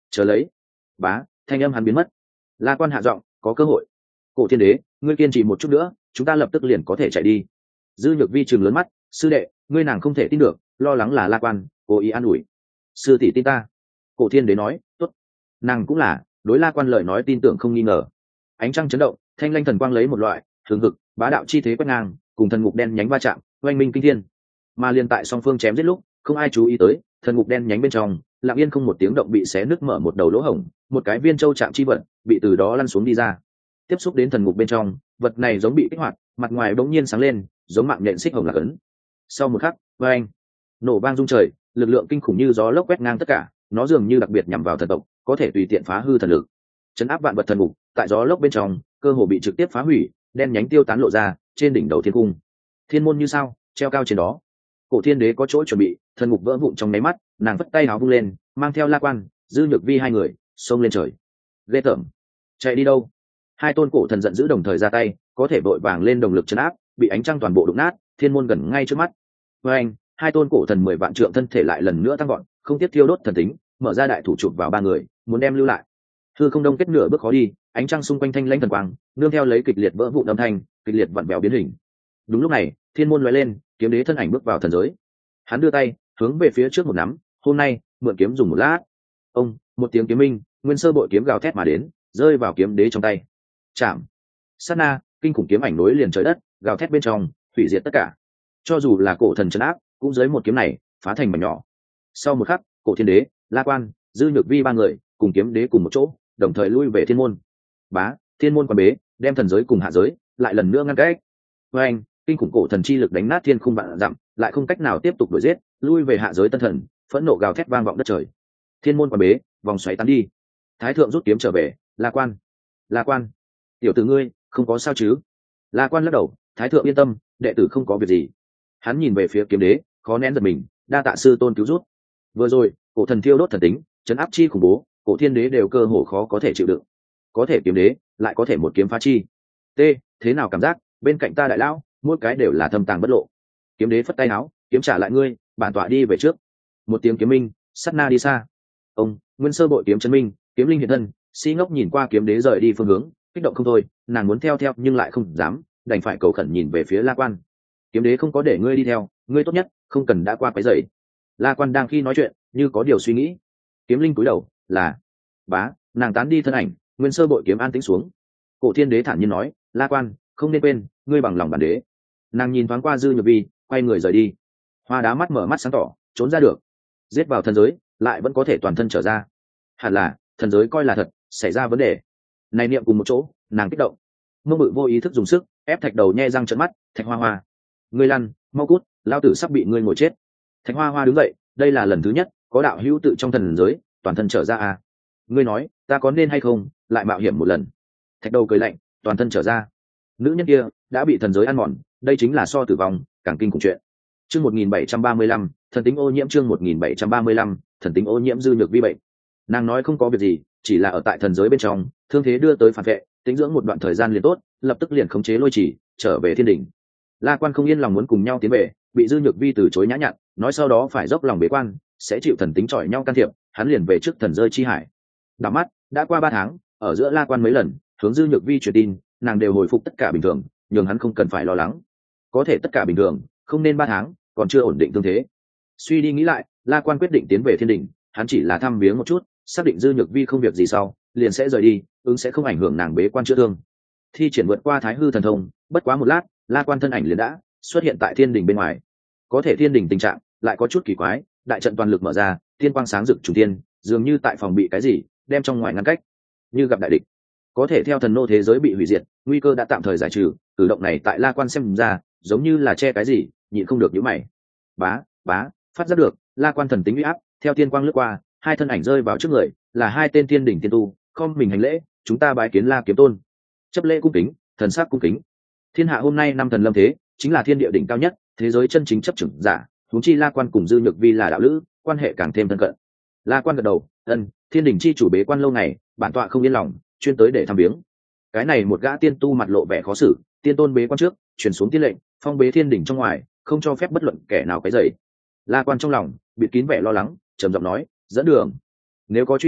chờ lấy. Bá, thanh âm hắn biến mất. La Quan hạ giọng, có cơ hội. Cổ Thiên Đế, ngươi kiên trì một chút nữa, chúng ta lập tức liền có thể chạy đi. Dư Nhược Vi trừng lớn mắt, sư đệ, ngươi nàng không thể tin được, lo lắng là La Quan cố ý an ủi. Sư tỷ tin ta. Cổ Thiên Đế nói, tốt. Nàng cũng là đối La Quan lời nói tin tưởng không nghi ngờ. Ánh trăng chấn động, thanh lanh thần quang lấy một loại hừng hực bá đạo chi thế quét ngang, cùng thần ngục đen nhánh va chạm, oanh minh kinh thiên. Mà liên tại song phương chém giết lúc, không ai chú ý tới, thần ngục đen nhánh bên trong, lặng yên không một tiếng động bị xé nứt mở một đầu lỗ hổng, một cái viên châu chạm chi vật bị từ đó lăn xuống đi ra. Tiếp xúc đến thần ngục bên trong, vật này giống bị kích hoạt, mặt ngoài bỗng nhiên sáng lên, giống mạng nhện xích hồng lạc ấn. Sau một khắc, oanh, nổ vang rung trời, lực lượng kinh khủng như gió lốc quét ngang tất cả, nó dường như đặc biệt nhằm vào thần tộc, có thể tùy tiện phá hư thần lực, chấn áp vạn vật thần ngục. Tại gió lốc bên trong, cơ hồ bị trực tiếp phá hủy, đen nhánh tiêu tán lộ ra trên đỉnh đầu thiên cung. Thiên môn như sao treo cao trên đó. Cổ Thiên Đế có chỗ chuẩn bị, thần ngục vỡ vụn trong nháy mắt, nàng vất tay áo vung lên, mang theo La Quan, Dư Nhược Vi hai người xông lên trời. Ghê tởm, chạy đi đâu? Hai tôn cổ thần giận dữ đồng thời ra tay, có thể vội vàng lên đồng lực chấn áp, bị ánh trăng toàn bộ đụng nát, thiên môn gần ngay trước mắt. Với anh, hai tôn cổ thần mười vạn trượng thân thể lại lần nữa tăng gọn, không tiếp thiêu đốt thần tính, mở ra đại thủ chụp vào ba người, muốn đem lưu lại. Hư không đông kết nửa bước khó đi, ánh trăng xung quanh thanh lãnh thần quang, nương theo lấy kịch liệt vỡ vụn âm thanh, kịch liệt vặn vẹo biến hình. Đúng lúc này, thiên môn lóe lên, kiếm đế thân ảnh bước vào thần giới. Hắn đưa tay hướng về phía trước một nắm, hôm nay mượn kiếm dùng một lát. Ông, một tiếng kiếm minh, nguyên sơ bội kiếm gào thét mà đến, rơi vào kiếm đế trong tay. Chạm. Sát na, kinh khủng kiếm ảnh nối liền trời đất, gào thét bên trong, hủy diệt tất cả. Cho dù là cổ thần trấn áp, cũng dưới một kiếm này, phá thành mảnh nhỏ. Sau một khắc, Cổ Thiên Đế, La Quan, Dư Nhược Vi ba người, cùng kiếm đế cùng một chỗ, đồng thời lui về thiên môn. Bá, thiên môn quan bế, đem thần giới cùng hạ giới lại lần nữa ngăn cách. Với anh, kinh khủng cổ thần chi lực đánh nát thiên khung vạn dặm, lại không cách nào tiếp tục đuổi giết, lui về hạ giới tân thần, phẫn nộ gào thét vang vọng đất trời. Thiên môn quan bế, vòng xoáy tán đi. Thái thượng rút kiếm trở về, La Quan, La Quan, tiểu tử ngươi không có sao chứ? La Quan lắc đầu, Thái thượng yên tâm, đệ tử không có việc gì. Hắn nhìn về phía kiếm đế, khó nén giật mình, đa tạ sư tôn cứu rút. Vừa rồi, cổ thần thiêu đốt thần tính, chấn áp chi khủng bố, cổ thiên đế đều cơ hồ khó có thể chịu đựng. Có thể kiếm đế, lại có thể một kiếm phá chi. T, thế nào cảm giác, bên cạnh ta đại lão, mỗi cái đều là thâm tàng bất lộ. Kiếm đế phất tay áo, kiếm trả lại ngươi, bản tọa đi về trước. Một tiếng kiếm minh, sát na đi xa. Ông, nguyên sơ bội kiếm chân minh, kiếm linh hiện thân, si ngốc nhìn qua kiếm đế rời đi phương hướng, kích động không thôi, nàng muốn theo theo nhưng lại không dám, đành phải cầu khẩn nhìn về phía La Quan. Kiếm đế không có để ngươi đi theo, ngươi tốt nhất không cần đã qua cái dậy. La Quan đang khi nói chuyện, như có điều suy nghĩ. Kiếm linh cúi đầu, là bá, nàng tán đi thân ảnh, nguyên sơ bội kiếm an tĩnh xuống. Cổ Thiên Đế thản nhiên nói, La Quan, không nên quên, ngươi bằng lòng bản đế. Nàng nhìn thoáng qua Dư Nhược Vi, quay người rời đi. Hoa đá mắt mở mắt sáng tỏ, trốn ra được, giết vào thần giới, lại vẫn có thể toàn thân trở ra. Hẳn là thần giới coi là thật, xảy ra vấn đề. Này niệm cùng một chỗ, nàng kích động, mông bự vô ý thức dùng sức ép thạch đầu nhe răng trợn mắt. Thạch Hoa Hoa, ngươi lăn, mau cút, lao tử sắp bị ngươi ngồi chết. Thạch Hoa Hoa đứng dậy, đây là lần thứ nhất có đạo hữu tự trong thần giới toàn thân trở ra à? Ngươi nói ta có nên hay không lại mạo hiểm một lần? Thạch đầu cười lạnh, toàn thân trở ra. Nữ nhân kia đã bị thần giới ăn mòn, đây chính là so tử vong càng kinh khủng chuyện. Chương một nghìn bảy trăm ba mươi lăm, thần tính ô nhiễm. Chương một nghìn bảy trăm ba mươi lăm, thần tính ô nhiễm. Dư Nhược Vi bệnh. Nàng nói không có việc gì, chỉ là ở tại thần giới bên trong, thương thế đưa tới phản vệ, tính dưỡng một đoạn thời gian liền tốt, lập tức liền khống chế lôi chỉ, trở về thiên đỉnh. La Quan không yên lòng muốn cùng nhau tiến về, bị Dư Nhược Vi từ chối nhã nhặn, nói sau đó phải dốc lòng bế quan, sẽ chịu thần tính chọi nhau can thiệp, hắn liền về trước thần rơi chi hải. Đảo mắt, đã qua ba tháng, ở giữa La Quan mấy lần hướng Dư Nhược Vi truyền tin, nàng đều hồi phục tất cả bình thường, nhường hắn không cần phải lo lắng. Có thể tất cả bình thường, không nên ba tháng, còn chưa ổn định thương thế. Suy đi nghĩ lại, La Quan quyết định tiến về thiên đỉnh, hắn chỉ là thăm viếng một chút, xác định Dư Nhược Vi không việc gì sau, liền sẽ rời đi, ứng sẽ không ảnh hưởng nàng bế quan chữa thương. Thi triển vượt qua Thái Hư thần thông, bất quá một lát, La Quan thân ảnh liền đã xuất hiện tại thiên đỉnh bên ngoài. Có thể thiên đỉnh tình trạng lại có chút kỳ quái, đại trận toàn lực mở ra, thiên quang sáng rực trùng thiên, dường như tại phòng bị cái gì, đem trong ngoài ngăn cách, như gặp đại địch. Có thể theo thần nô thế giới bị hủy diệt, nguy cơ đã tạm thời giải trừ, cử động này tại La Quan xem ra, giống như là che cái gì, nhịn không được nhíu mày. Bá, bá, phát giác được, La Quan thần tính uy áp, theo thiên quang lướt qua, hai thân ảnh rơi vào trước người, là hai tên thiên đỉnh tiên tu, không mình hành lễ, chúng ta bái kiến La Kiếm Tôn. Chấp lễ cung kính, thần sắc cung kính. Thiên hạ hôm nay năm thần lâm thế, chính là thiên địa đỉnh cao nhất, thế giới chân chính chấp trưởng giả, huống chi La Quan cùng Dư Nhược Vi là đạo lữ, quan hệ càng thêm thân cận. La Quan gật đầu, ân, thiên đỉnh chi chủ bế quan lâu ngày, bản tọa không yên lòng, chuyên tới để thăm viếng. Cái này một gã tiên tu mặt lộ vẻ khó xử, tiên tôn bế quan trước, truyền xuống tiên lệnh, phong bế thiên đỉnh trong ngoài, không cho phép bất luận kẻ nào cái dậy. La Quan trong lòng bịt kín vẻ lo lắng, trầm giọng nói, dẫn đường. Nếu có truy trách,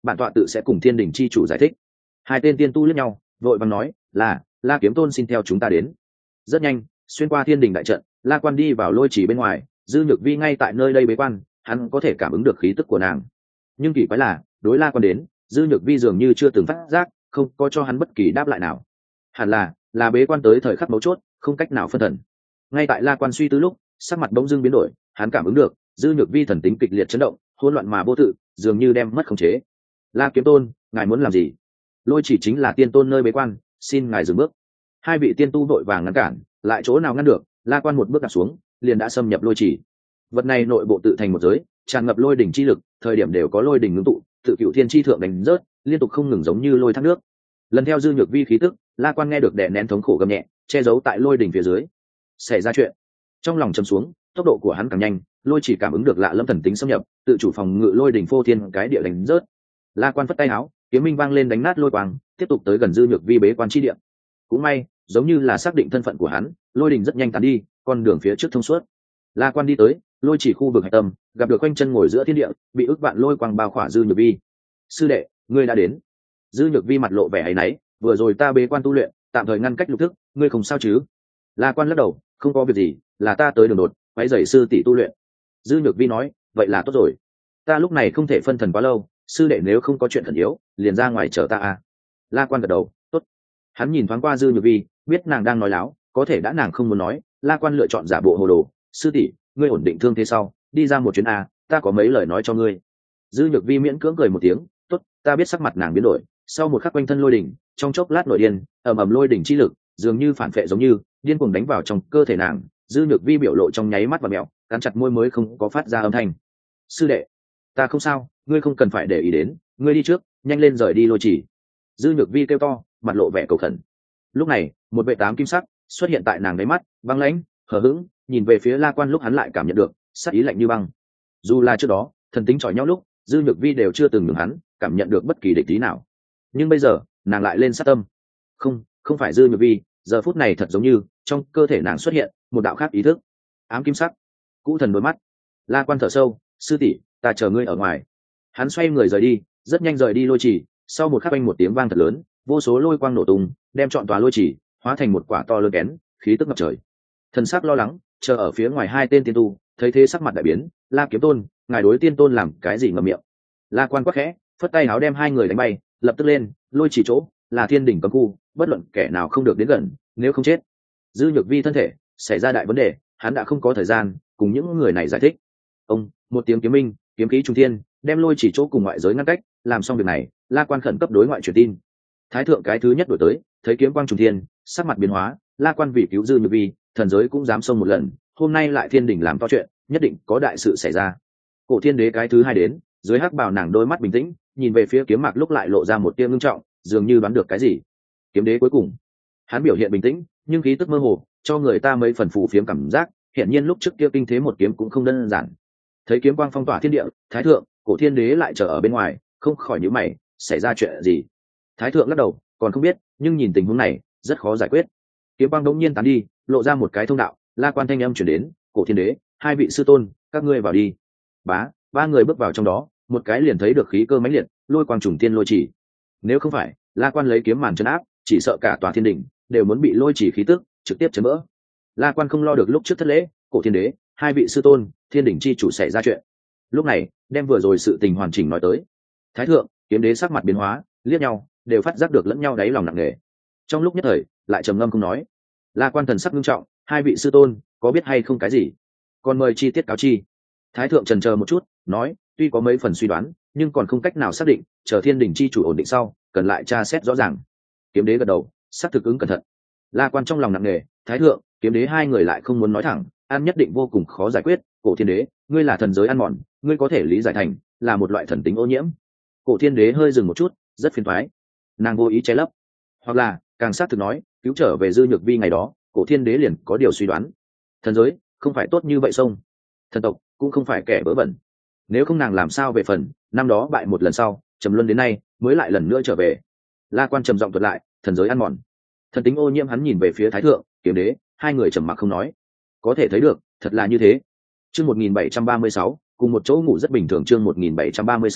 bản tọa tự sẽ cùng thiên đình chi chủ giải thích. Hai tên tiên tu liếc nhau, vội vàng nói là La Kiếm Tôn xin theo chúng ta đến. Rất nhanh, xuyên qua thiên đình đại trận, La Quan đi vào lôi chỉ bên ngoài. Dư Nhược Vi ngay tại nơi đây bế quan, hắn có thể cảm ứng được khí tức của nàng. Nhưng kỳ quái là, đối La Quan đến, Dư Nhược Vi dường như chưa từng phát giác, không có cho hắn bất kỳ đáp lại nào. Hẳn là là bế quan tới thời khắc mấu chốt, không cách nào phân thần. Ngay tại La Quan suy tư lúc, sắc mặt bỗng dưng biến đổi, hắn cảm ứng được Dư Nhược Vi thần tính kịch liệt chấn động, hỗn loạn mà vô tự, dường như đem mất khống chế. La Kiếm Tôn, ngài muốn làm gì? Lôi chỉ chính là tiên tôn nơi bế quan, xin ngài dừng bước. Hai vị tiên tu vội vàng ngăn cản, lại chỗ nào ngăn được. La Quan một bước đặt xuống, liền đã xâm nhập lôi chỉ. Vật này nội bộ tự thành một giới, tràn ngập lôi đỉnh chi lực, thời điểm đều có lôi đỉnh ngưng tụ, tự cựu thiên chi thượng đánh rớt, liên tục không ngừng giống như lôi thác nước. Lần theo Dư Nhược Vi khí tức, La Quan nghe được đè nén thống khổ gầm nhẹ, che giấu tại lôi đỉnh phía dưới. Xảy ra chuyện. Trong lòng trầm xuống, tốc độ của hắn càng nhanh, lôi chỉ cảm ứng được lạ lâm thần tính xâm nhập, tự chủ phòng ngự lôi đỉnh phô thiên cái địa đánh rớt. La Quan phất tay áo, kiếm minh vang lên đánh nát lôi quang, tiếp tục tới gần Dư Nhược Vi bế quan chi địa. Cũng may, giống như là xác định thân phận của hắn, lôi đỉnh rất nhanh tàn đi, con đường phía trước thông suốt. La Quan đi tới lôi chỉ khu vực hạch tâm, gặp được quanh chân ngồi giữa thiên địa, bị ức vạn lôi quang bao khỏa Dư Nhược Vi. Sư đệ, ngươi đã đến. Dư Nhược Vi mặt lộ vẻ áy náy, vừa rồi ta bế quan tu luyện, tạm thời ngăn cách lục thức, ngươi không sao chứ? La Quan lắc đầu, không có việc gì, là ta tới đường đột, váy giày sư tỷ tu luyện. Dư Nhược Vi nói, vậy là tốt rồi. Ta lúc này không thể phân thần quá lâu, sư đệ nếu không có chuyện khẩn yếu, liền ra ngoài chờ ta à. La Quan gật đầu, tốt. Hắn nhìn thoáng qua Dư Nhược Vi, biết nàng đang nói láo, có thể đã nàng không muốn nói. La Quan lựa chọn giả bộ hồ đồ, sư tỷ, ngươi ổn định thương thế sau, đi ra một chuyến à, ta có mấy lời nói cho ngươi. Dư Nhược Vi miễn cưỡng cười một tiếng, tốt, ta biết sắc mặt nàng biến đổi. Sau một khắc quanh thân lôi đỉnh, trong chốc lát nội điên, ầm ầm lôi đỉnh chi lực, dường như phản phệ giống như điên cuồng đánh vào trong cơ thể nàng. Dư Nhược Vi biểu lộ trong nháy mắt và mẹo, cắn chặt môi mới không có phát ra âm thanh. Sư đệ, ta không sao, ngươi không cần phải để ý đến, ngươi đi trước, nhanh lên rời đi lôi chỉ. Dư Nhược Vi kêu to, mặt lộ vẻ cầu khẩn. Lúc này, một vệ tám kim sắc xuất hiện tại nàng đáy mắt, băng lãnh, hờ hững, nhìn về phía La Quan lúc hắn lại cảm nhận được sát ý lạnh như băng. Dù là trước đó thần tính chọi nhau lúc, Dư Nhược Vi đều chưa từng ngừng hắn cảm nhận được bất kỳ địch ý nào, nhưng bây giờ nàng lại lên sát tâm. Không, không phải Dư Nhược Vi, giờ phút này thật giống như trong cơ thể nàng xuất hiện một đạo khác ý thức, ám kim sắc, cũ thần đôi mắt. La Quan thở sâu, sư tỷ, ta chờ ngươi ở ngoài. Hắn xoay người rời đi, rất nhanh rời đi lôi chỉ. Sau một khắc anh một tiếng vang thật lớn, vô số lôi quang nổ tung, đem trọn tòa lôi chỉ hóa thành một quả to lớn kén, khí tức ngập trời. Thần sắc lo lắng chờ ở phía ngoài hai tên tiên tu, thấy thế sắc mặt đại biến. La Kiếm Tôn, ngài đối tiên tôn làm cái gì ngậm miệng? La Quan quắc khẽ, phất tay áo đem hai người đánh bay, lập tức lên lôi chỉ chỗ là thiên đỉnh cấm khu, bất luận kẻ nào không được đến gần, nếu không chết. Dư Nhược Vi thân thể xảy ra đại vấn đề, hắn đã không có thời gian cùng những người này giải thích. Ông một tiếng kiếm minh, kiếm khí trung thiên, đem lôi chỉ chỗ cùng ngoại giới ngăn cách. Làm xong việc này, La Quan khẩn cấp đối ngoại truyền tin. Thái thượng cái thứ nhất đổi tới, thấy kiếm quang trung thiên, sắc mặt biến hóa. La Quan vì cứu Dư Nhược Vi, thần giới cũng dám xông một lần, hôm nay lại thiên đỉnh làm to chuyện, nhất định có đại sự xảy ra. Cổ Thiên Đế cái thứ hai đến, dưới hắc bào nàng đôi mắt bình tĩnh, nhìn về phía kiếm mạc lúc lại lộ ra một tia ngưng trọng, dường như đoán được cái gì. Kiếm Đế cuối cùng, hắn biểu hiện bình tĩnh, nhưng khí tức mơ hồ, cho người ta mấy phần phù phiếm cảm giác. Hiện nhiên lúc trước kia kinh thế một kiếm cũng không đơn giản. Thấy kiếm quang phong tỏa thiên địa, Thái thượng, Cổ Thiên Đế lại chờ ở bên ngoài, không khỏi nhíu mày, xảy ra chuyện gì? Thái thượng lắc đầu, còn không biết, nhưng nhìn tình huống này, rất khó giải quyết. Kiếm quang đống nhiên tán đi, lộ ra một cái thông đạo. La Quan thanh âm truyền đến, Cổ Thiên Đế, hai vị sư tôn, các ngươi vào đi. Bá, ba người bước vào trong đó, một cái liền thấy được khí cơ mãnh liệt, lôi quang trùng thiên lôi chỉ. Nếu không phải La Quan lấy kiếm màn trấn áp, chỉ sợ cả tòa thiên đỉnh đều muốn bị lôi chỉ khí tức trực tiếp chấn vỡ. La Quan không lo được lúc trước thất lễ, Cổ Thiên Đế, hai vị sư tôn, thiên đỉnh chi chủ xảy ra chuyện. Lúc này, đem vừa rồi sự tình hoàn chỉnh nói tới. Thái thượng, Kiếm Đế sắc mặt biến hóa, liếc nhau, đều phát giác được lẫn nhau đáy lòng nặng nề. Trong lúc nhất thời, lại trầm ngâm không nói. La Quan thần sắc nghiêm trọng, hai vị sư tôn, có biết hay không cái gì? Còn mời chi tiết cáo chi. Thái thượng chần chờ một chút, nói, tuy có mấy phần suy đoán, nhưng còn không cách nào xác định, chờ thiên đỉnh chi chủ ổn định sau, cần lại tra xét rõ ràng. Kiếm Đế gật đầu, xác thực ứng cẩn thận. La Quan trong lòng nặng nề, Thái thượng, Kiếm Đế hai người lại không muốn nói thẳng, an nhất định vô cùng khó giải quyết. Cổ Thiên Đế, ngươi là thần giới ăn mòn, ngươi có thể lý giải thành là một loại thần tính ô nhiễm. Cổ Thiên Đế hơi dừng một chút, rất phiền toái. Nàng vô ý che lấp, hoặc là càng xác thực nói, cứu trở về Dư Nhược Vi ngày đó, Cổ Thiên Đế liền có điều suy đoán. Thần giới không phải tốt như vậy sông, thần tộc cũng không phải kẻ vớ vẩn. Nếu không nàng làm sao về phần năm đó bại một lần sau, trầm luân đến nay mới lại lần nữa trở về. La Quan trầm giọng thuật lại, thần giới ăn mòn, thần tính ô nhiễm. Hắn nhìn về phía Thái thượng, Kiếm Đế, hai người trầm mặc không nói. Có thể thấy được, thật là như thế. Chương một nghìn bảy trăm ba mươi sáu, cùng một chỗ ngủ rất bình thường. Chương một nghìn bảy trăm ba mươi sáu,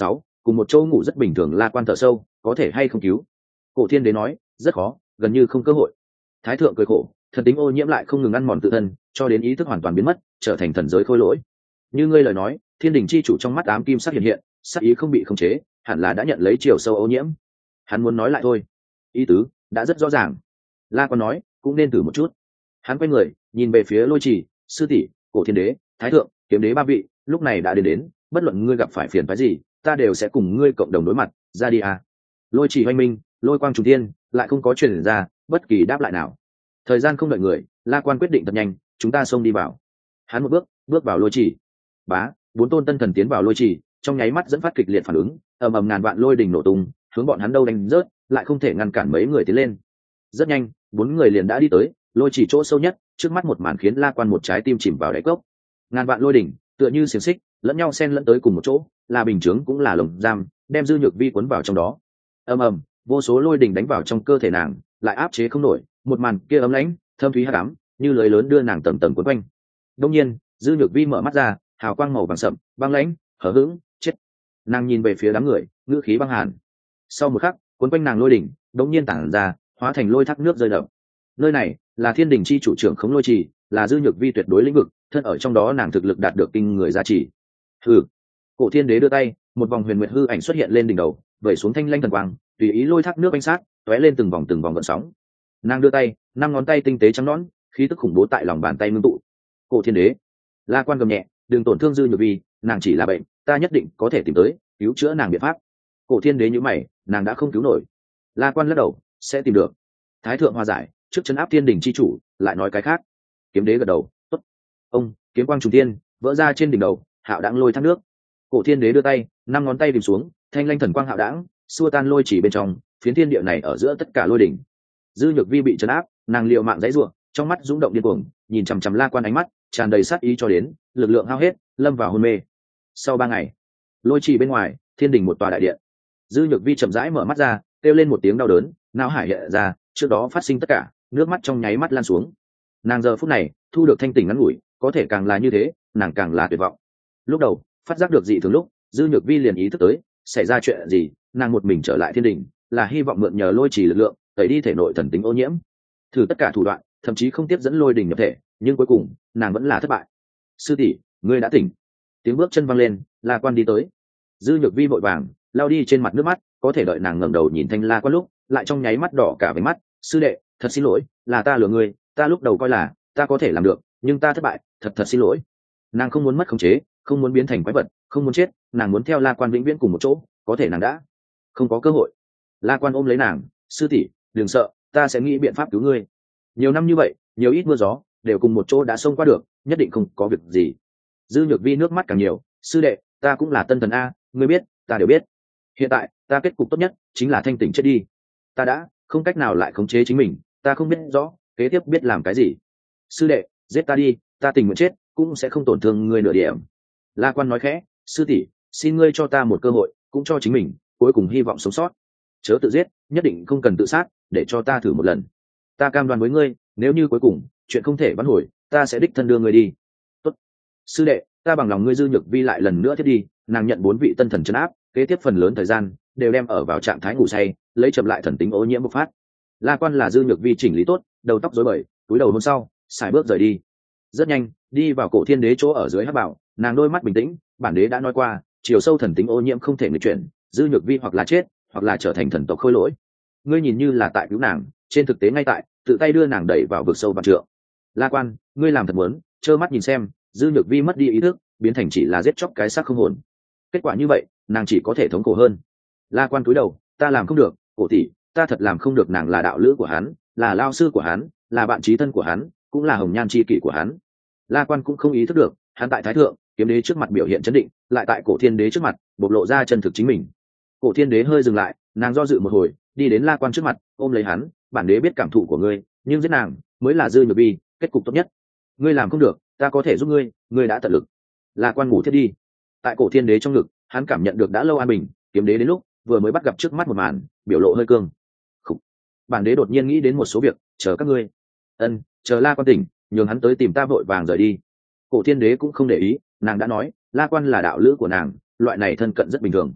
cùng một chỗ ngủ rất bình thường La Quan thở sâu, có thể hay không cứu? Cổ Thiên Đế nói, rất khó, gần như không cơ hội. Thái thượng cười khổ, thần tính ô nhiễm lại không ngừng ăn mòn tự thân, cho đến ý thức hoàn toàn biến mất, trở thành thần giới khôi lỗi. Như ngươi lời nói, Thiên Đình chi chủ trong mắt ám kim sắc hiện hiện, sắc ý không bị khống chế, hẳn là đã nhận lấy chiều sâu ô nhiễm. Hắn muốn nói lại thôi, ý tứ đã rất rõ ràng. La Quan nói, cũng nên thử một chút. Hắn quay người, nhìn về phía Lôi Trì, sư tỷ, Cổ Thiên Đế, Thái thượng, Kiếm Đế ba vị, lúc này đã đến đến, bất luận ngươi gặp phải phiền phức gì, ta đều sẽ cùng ngươi cộng đồng đối mặt, ra đi à. Lôi Trì hoanh minh, lôi quang trùng thiên, lại không có truyền ra bất kỳ đáp lại nào. Thời gian không đợi người, La Quan quyết định thật nhanh, chúng ta xông đi vào. Hắn một bước, bước vào Lôi Trì. Bá, bốn tôn tân thần tiến vào Lôi Trì, trong nháy mắt dẫn phát kịch liệt phản ứng, ầm ầm ngàn vạn lôi đình nổ tung, hướng bọn hắn đâu đánh rớt, lại không thể ngăn cản mấy người tiến lên. Rất nhanh, bốn người liền đã đi tới Lôi Trì chỗ sâu nhất, trước mắt một màn khiến La Quan một trái tim chìm vào đáy cốc. Ngàn vạn lôi đỉnh, tựa như xiềng xích, lẫn nhau xen lẫn tới cùng một chỗ, là bình chướng cũng là lồng giam, đem Dư Nhược Vi cuốn vào trong đó. Ầm ầm, vô số lôi đỉnh đánh vào trong cơ thể nàng, lại áp chế không nổi, một màn kia ấm lãnh, thâm thúy hắc ám, như lưới lớn đưa nàng tầm tầm cuốn quanh. Đương nhiên, Dư Nhược Vi mở mắt ra, hào quang màu vàng sậm, băng lãnh, hở hững, chết. Nàng nhìn về phía đám người, ngữ khí băng hàn. Sau một khắc, cuốn quanh nàng lôi đỉnh, đột nhiên tản ra, hóa thành lôi thác nước rơi đậm. Nơi này là Thiên Đình chi chủ trưởng khống Lôi Trì, là Dư Nhược Vi tuyệt đối lĩnh vực, thân ở trong đó nàng thực lực đạt được kinh người giá trị. Hừ. Cổ Thiên Đế đưa tay, một vòng huyền nguyệt hư ảnh xuất hiện lên đỉnh đầu, vẩy xuống thanh lanh thần quang, tùy ý lôi thác nước bánh sát, tóe lên từng vòng từng vòng gợn sóng. Nàng đưa tay, năm ngón tay tinh tế trắng nõn, khí tức khủng bố tại lòng bàn tay ngưng tụ. Cổ Thiên Đế, La Quan gầm nhẹ, đừng tổn thương Dư Nhược Vi, nàng chỉ là bệnh, ta nhất định có thể tìm tới cứu chữa nàng biện pháp. Cổ Thiên Đế nhíu mày, nàng đã không cứu nổi. La Quan lắc đầu, sẽ tìm được. Thái thượng hòa giải, trước trấn áp Thiên Đình chi chủ, lại nói cái khác. Kiếm Đế gật đầu, tốt. Ông, kiếm quang trùng thiên, vỡ ra trên đỉnh đầu, hạo đãng lôi thác nước. Cổ Thiên Đế đưa tay, năm ngón tay tìm xuống, thanh lanh thần quang hạo đãng, xua tan lôi chỉ bên trong, phiến thiên địa này ở giữa tất cả lôi đỉnh. Dư Nhược Vi bị trấn áp, nàng liều mạng dãy rủa, trong mắt rung động điên cuồng, nhìn chằm chằm La Quan ánh mắt tràn đầy sát ý cho đến lực lượng hao hết, lâm vào hôn mê. Sau ba ngày, lôi chỉ bên ngoài, Thiên Đình một tòa đại điện. Dư Nhược Vi chậm rãi mở mắt ra, kêu lên một tiếng đau đớn, não hải hiện ra trước đó phát sinh tất cả, nước mắt trong nháy mắt lan xuống. Nàng giờ phút này thu được thanh tỉnh ngắn ngủi, có thể càng là như thế, nàng càng là tuyệt vọng. Lúc đầu phát giác được dị thường lúc, Dư Nhược Vi liền ý thức tới xảy ra chuyện gì, nàng một mình trở lại Thiên Đình là hy vọng mượn nhờ lôi trì lực lượng tẩy đi thể nội thần tính ô nhiễm, thử tất cả thủ đoạn, thậm chí không tiếp dẫn lôi đình nhập thể, nhưng cuối cùng nàng vẫn là thất bại. Sư tỷ, ngươi đã tỉnh. Tiếng bước chân văng lên, La Quan đi tới. Dư Nhược Vi vội vàng lao đi trên mặt nước mắt, có thể đợi nàng ngẩng đầu nhìn thanh La Quan lúc, lại trong nháy mắt đỏ cả váy mắt. Sư đệ, thật xin lỗi, là ta lừa ngươi, ta lúc đầu coi là ta có thể làm được, nhưng ta thất bại, thật thật xin lỗi. Nàng không muốn mất khống chế, không muốn biến thành quái vật, không muốn chết, nàng muốn theo La Quan vĩnh viễn cùng một chỗ, có thể nàng đã không có cơ hội. La Quan ôm lấy nàng, sư tỷ, đừng sợ, ta sẽ nghĩ biện pháp cứu ngươi. Nhiều năm như vậy, nhiều ít mưa gió, đều cùng một chỗ đã xông qua được, nhất định không có việc gì. Dư Nhược Vi nước mắt càng nhiều, sư đệ, ta cũng là tân thần a, ngươi biết, ta đều biết. Hiện tại, ta kết cục tốt nhất chính là thanh tỉnh chết đi. Ta đã không cách nào lại khống chế chính mình, ta không biết rõ kế tiếp biết làm cái gì. Sư đệ, giết ta đi, ta tình nguyện chết, cũng sẽ không tổn thương ngươi nửa điểm. La Quan nói khẽ, sư tỷ, xin ngươi cho ta một cơ hội, cũng cho chính mình cuối cùng hy vọng sống sót. Chớ tự giết, nhất định không cần tự sát, để cho ta thử một lần. Ta cam đoan với ngươi, nếu như cuối cùng chuyện không thể vãn hồi, ta sẽ đích thân đưa ngươi đi. Tốt, sư đệ, ta bằng lòng ngươi. Dư Nhược Vi lại lần nữa thiết đi, nàng nhận bốn vị tân thần trấn áp, kế tiếp phần lớn thời gian đều đem ở vào trạng thái ngủ say, lấy chậm lại thần tính ô nhiễm bộc phát. La Quan là Dư Nhược Vi chỉnh lý tốt, đầu tóc rối bời, túi đầu hôm sau xài bước rời đi. Rất nhanh đi vào Cổ Thiên Đế chỗ ở dưới hắc bảo, nàng đôi mắt bình tĩnh, bản đế đã nói qua, chiều sâu thần tính ô nhiễm không thể nghịch chuyển, Dư Nhược Vi hoặc là chết, hoặc là trở thành thần tộc khôi lỗi. Ngươi nhìn như là tại cứu nàng, trên thực tế ngay tại tự tay đưa nàng đẩy vào vực sâu vạn trượng. La Quan, ngươi làm thật muốn trơ mắt nhìn xem Dư Nhược Vi mất đi ý thức, biến thành chỉ là giết chóc cái xác không hồn. Kết quả như vậy, nàng chỉ có thể thống khổ hơn. La Quan cúi đầu, ta làm không được, Cổ tỷ, ta thật làm không được. Nàng là đạo lữ của hắn, là lao sư của hắn, là bạn chí thân của hắn, cũng là hồng nhan chi kỷ của hắn. La Quan cũng không ý thức được, hắn tại Thái thượng Kiếm Đế trước mặt biểu hiện chấn định, lại tại Cổ Thiên Đế trước mặt bộc lộ ra chân thực chính mình. Cổ Thiên Đế hơi dừng lại, nàng do dự một hồi, đi đến La Quan trước mặt, ôm lấy hắn, bản đế biết cảm thụ của ngươi, nhưng giết nàng mới là Dư Nhược Vi kết cục tốt nhất. Ngươi làm không được, ta có thể giúp ngươi, ngươi đã tận lực. La Quan ngủ thiết đi. Tại Cổ Thiên Đế trong ngực, hắn cảm nhận được đã lâu an bình. Kiếm Đế đến lúc vừa mới bắt gặp trước mắt một màn, biểu lộ hơi cương. Khủ. Bản đế đột nhiên nghĩ đến một số việc, chờ các ngươi. Ân, chờ La Quan tỉnh, nhường hắn tới tìm ta, vội vàng rời đi. Cổ Thiên Đế cũng không để ý, nàng đã nói, La Quan là đạo lữ của nàng, loại này thân cận rất bình thường.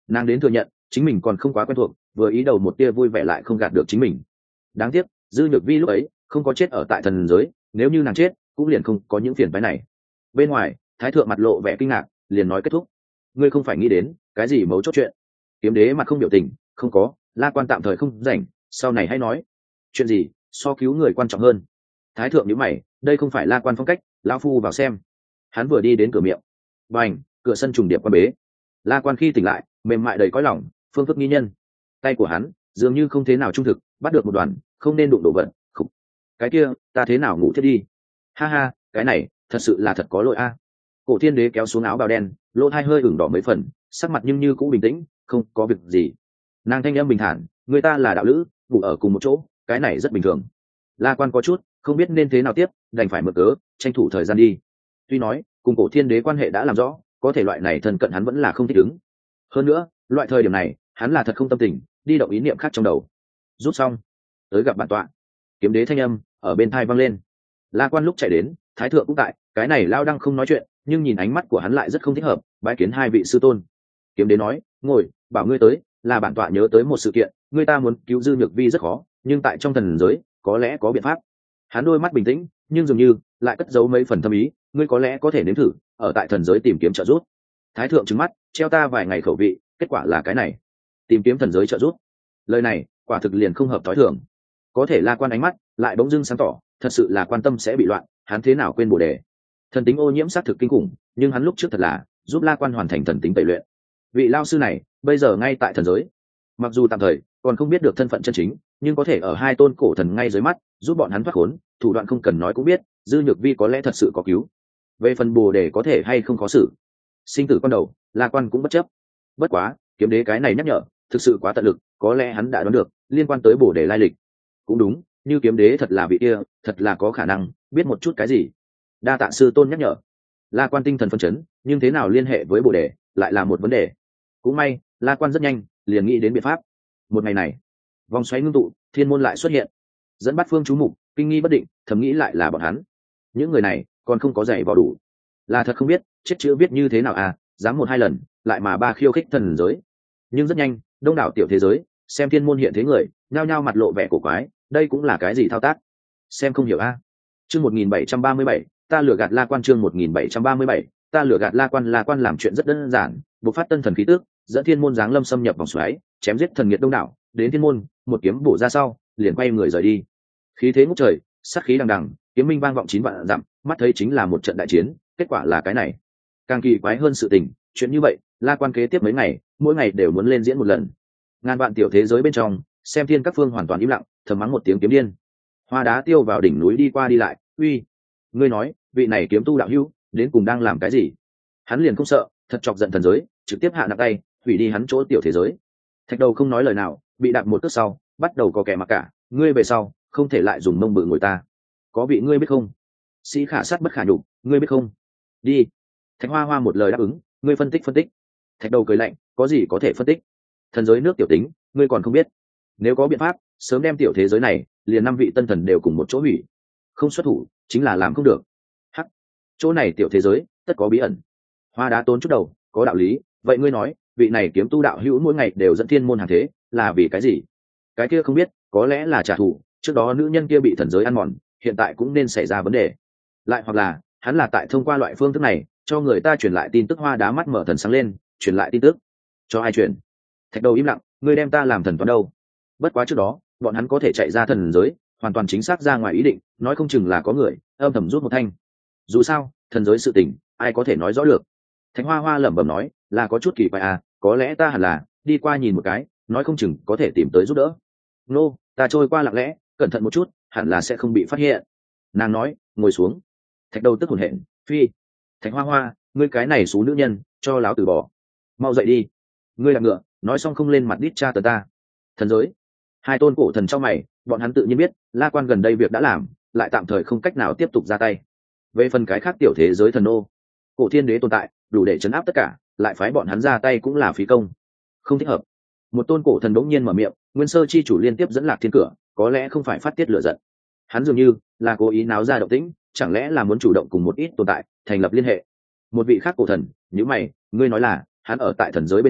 Nàng đến thừa nhận chính mình còn không quá quen thuộc, vừa ý đầu một tia vui vẻ lại không gạt được chính mình. Đáng tiếc dư nhược vi lúc ấy không có chết ở tại thần giới, nếu như nàng chết cũng liền không có những phiền phái này. Bên ngoài thái thượng mặt lộ vẻ kinh ngạc, liền nói kết thúc. Ngươi không phải nghĩ đến cái gì mấu chốt chuyện? Kiếm đế mặt không biểu tình, không có, La Quan tạm thời không rảnh, sau này hãy nói. Chuyện gì so cứu người quan trọng hơn? Thái thượng nhíu mày, đây không phải La Quan phong cách, lão phu vào xem. Hắn vừa đi đến cửa miệng, bành, cửa sân trùng điệp quan bế. La Quan khi tỉnh lại mềm mại đầy cõi lòng, phương thức nghi nhân. Tay của hắn dường như không thế nào trung thực, bắt được một đoàn không nên đụng đồ vật. Khục. Cái kia ta thế nào ngủ thiết đi? Ha ha, cái này thật sự là thật có lỗi a. Cổ thiên đế kéo xuống áo bào đen, lỗ hai hơi ửng đỏ mấy phần, sắc mặt nhưng như cũng bình tĩnh, không có việc gì. Nàng thanh âm bình thản, người ta là đạo lữ, ngủ ở cùng một chỗ, cái này rất bình thường. La Quan có chút không biết nên thế nào tiếp, đành phải mở cớ tranh thủ thời gian đi. Tuy nói cùng cổ thiên đế quan hệ đã làm rõ, có thể loại này thân cận hắn vẫn là không thích ứng. Hơn nữa loại thời điểm này hắn là thật không tâm tình đi động ý niệm khác trong đầu. Rút xong tới gặp bản tọa. Kiếm đế thanh âm ở bên thai vang lên. La Quan lúc chạy đến, thái thượng cũng tại, cái này lao đang không nói chuyện, nhưng nhìn ánh mắt của hắn lại rất không thích hợp. Bái kiến hai vị sư tôn. Kiếm đế nói, ngồi, bảo ngươi tới là bản tọa nhớ tới một sự kiện, ngươi ta muốn cứu dư nhược vi rất khó, nhưng tại trong thần giới có lẽ có biện pháp. Hắn đôi mắt bình tĩnh nhưng dường như lại cất giấu mấy phần thâm ý, ngươi có lẽ có thể nếm thử ở tại thần giới tìm kiếm trợ giúp. Thái thượng trừng mắt, treo ta vài ngày khẩu vị, kết quả là cái này, tìm kiếm thần giới trợ giúp. Lời này quả thực liền không hợp thói thường. Có thể La Quan ánh mắt lại bỗng dưng sáng tỏ, thật sự là quan tâm sẽ bị loạn, hắn thế nào quên bồ đề. Thần tính ô nhiễm xác thực kinh khủng, nhưng hắn lúc trước thật là giúp La Quan hoàn thành thần tính tẩy luyện. Vị lao sư này bây giờ ngay tại thần giới, mặc dù tạm thời còn không biết được thân phận chân chính, nhưng có thể ở hai tôn cổ thần ngay dưới mắt giúp bọn hắn thoát khốn, thủ đoạn không cần nói cũng biết, dư nhược vi có lẽ thật sự có cứu. Về phần bồ đề có thể hay không có xử sinh tử con đầu, La Quan cũng bất chấp. Bất quá kiếm đế cái này nhắc nhở thực sự quá tận lực, có lẽ hắn đã đoán được liên quan tới bồ đề lai lịch. Cũng đúng, như kiếm đế thật là vị kia, thật là có khả năng biết một chút cái gì. Đa tạ sư tôn nhắc nhở. La Quan tinh thần phân chấn, nhưng thế nào liên hệ với bồ đề lại là một vấn đề. Cũng may La Quan rất nhanh liền nghĩ đến biện pháp. Một ngày này vòng xoáy ngưng tụ, thiên môn lại xuất hiện, dẫn bắt phương chú mục kinh nghi bất định, thầm nghĩ lại là bọn hắn. Những người này còn không có giày vào đủ, là thật không biết chết chữ viết như thế nào à, dám một hai lần lại mà ba khiêu khích thần giới. Nhưng rất nhanh đông đảo tiểu thế giới xem thiên môn hiện thế người nhao nhao mặt lộ vẻ cổ quái, đây cũng là cái gì thao tác xem không hiểu a. À. Chương một nghìn bảy trăm ba mươi bảy, ta lừa gạt La Quan. Chương một nghìn bảy trăm ba mươi bảy, ta lừa gạt La Quan. La Quan làm chuyện rất đơn giản, bộc phát tân thần khí tước, dẫn thiên môn giáng lâm xâm nhập vòng xoáy, chém giết thần nghiệt đông đảo, đến thiên môn một kiếm bổ ra sau liền quay người rời đi. Khí thế ngút trời, sát khí đằng đằng, kiếm minh vang vọng chín vạn dặm, mắt thấy chính là một trận đại chiến. Kết quả là cái này. Càng kỳ quái hơn sự tình, chuyện như vậy La Quan kế tiếp mấy ngày mỗi ngày đều muốn lên diễn một lần. Ngàn vạn tiểu thế giới bên trong xem thiên các phương hoàn toàn im lặng, thầm mắng một tiếng kiếm điên. Hoa Đá Tiêu vào đỉnh núi đi qua đi lại, uy, ngươi nói vị này kiếm tu đạo hữu đến cùng đang làm cái gì? Hắn liền không sợ thật chọc giận thần giới, trực tiếp hạ nặng tay hủy đi hắn chỗ tiểu thế giới. Thạch Đầu không nói lời nào, bị đạp một cước sau bắt đầu có kẻ mặc cả, ngươi về sau không thể lại dùng mông bự ngồi ta, có vị ngươi biết không? Sĩ khả sát bất khả nhục, ngươi biết không? Đi. Thạch Hoa Hoa một lời đáp ứng, ngươi phân tích phân tích. Thạch Đầu cười lạnh, có gì có thể phân tích? Thần giới nước tiểu tính ngươi còn không biết, nếu có biện pháp sớm đem tiểu thế giới này liền năm vị tân thần đều cùng một chỗ hủy. Không xuất thủ chính là làm không được. Hắc, chỗ này tiểu thế giới tất có bí ẩn. Hoa Đá tốn chút đầu, có đạo lý. Vậy ngươi nói vị này kiếm tu đạo hữu mỗi ngày đều dẫn thiên môn hàng thế là vì cái gì? Cái kia không biết, có lẽ là trả thù trước đó nữ nhân kia bị thần giới ăn mòn, hiện tại cũng nên xảy ra vấn đề. Lại hoặc là hắn là tại thông qua loại phương thức này cho người ta truyền lại tin tức. Hoa Đá mắt mở thần sáng lên, truyền lại tin tức cho ai truyền? Thạch Đầu im lặng, ngươi đem ta làm thần toán đâu? Bất quá trước đó bọn hắn có thể chạy ra thần giới hoàn toàn chính xác ra ngoài ý định, nói không chừng là có người âm thầm rút một thanh. Dù sao thần giới sự tình ai có thể nói rõ được. Thạch Hoa Hoa lẩm bẩm nói, là có chút kỳ quái à, có lẽ ta hẳn là đi qua nhìn một cái, nói không chừng có thể tìm tới giúp đỡ. Nô, no, ta trôi qua lặng lẽ, cẩn thận một chút, hẳn là sẽ không bị phát hiện. Nàng nói, ngồi xuống. Thạch Đầu tức hổn hển, phi. Thạch Hoa Hoa, ngươi cái này xú nữ nhân, cho láo từ bỏ. Mau dậy đi. Ngươi là ngựa, nói xong không lên mặt đít cha tờ ta. Thần giới. Hai tôn cổ thần trong mày, bọn hắn tự nhiên biết La Quan gần đây việc đã làm, lại tạm thời không cách nào tiếp tục ra tay. Về phần cái khác tiểu thế giới thần nô, cổ thiên đế tồn tại đủ để chấn áp tất cả, lại phái bọn hắn ra tay cũng là phí công, không thích hợp. Một tôn cổ thần đống nhiên mở miệng, Nguyên Sơ chi chủ liên tiếp dẫn Lạc Thiên cửa, có lẽ không phải phát tiết lửa giận, hắn dường như là cố ý náo ra động tĩnh, chẳng lẽ là muốn chủ động cùng một ít tồn tại thành lập liên hệ. Một vị khác cổ thần nhíu mày, ngươi nói là hắn ở tại thần giới bên trong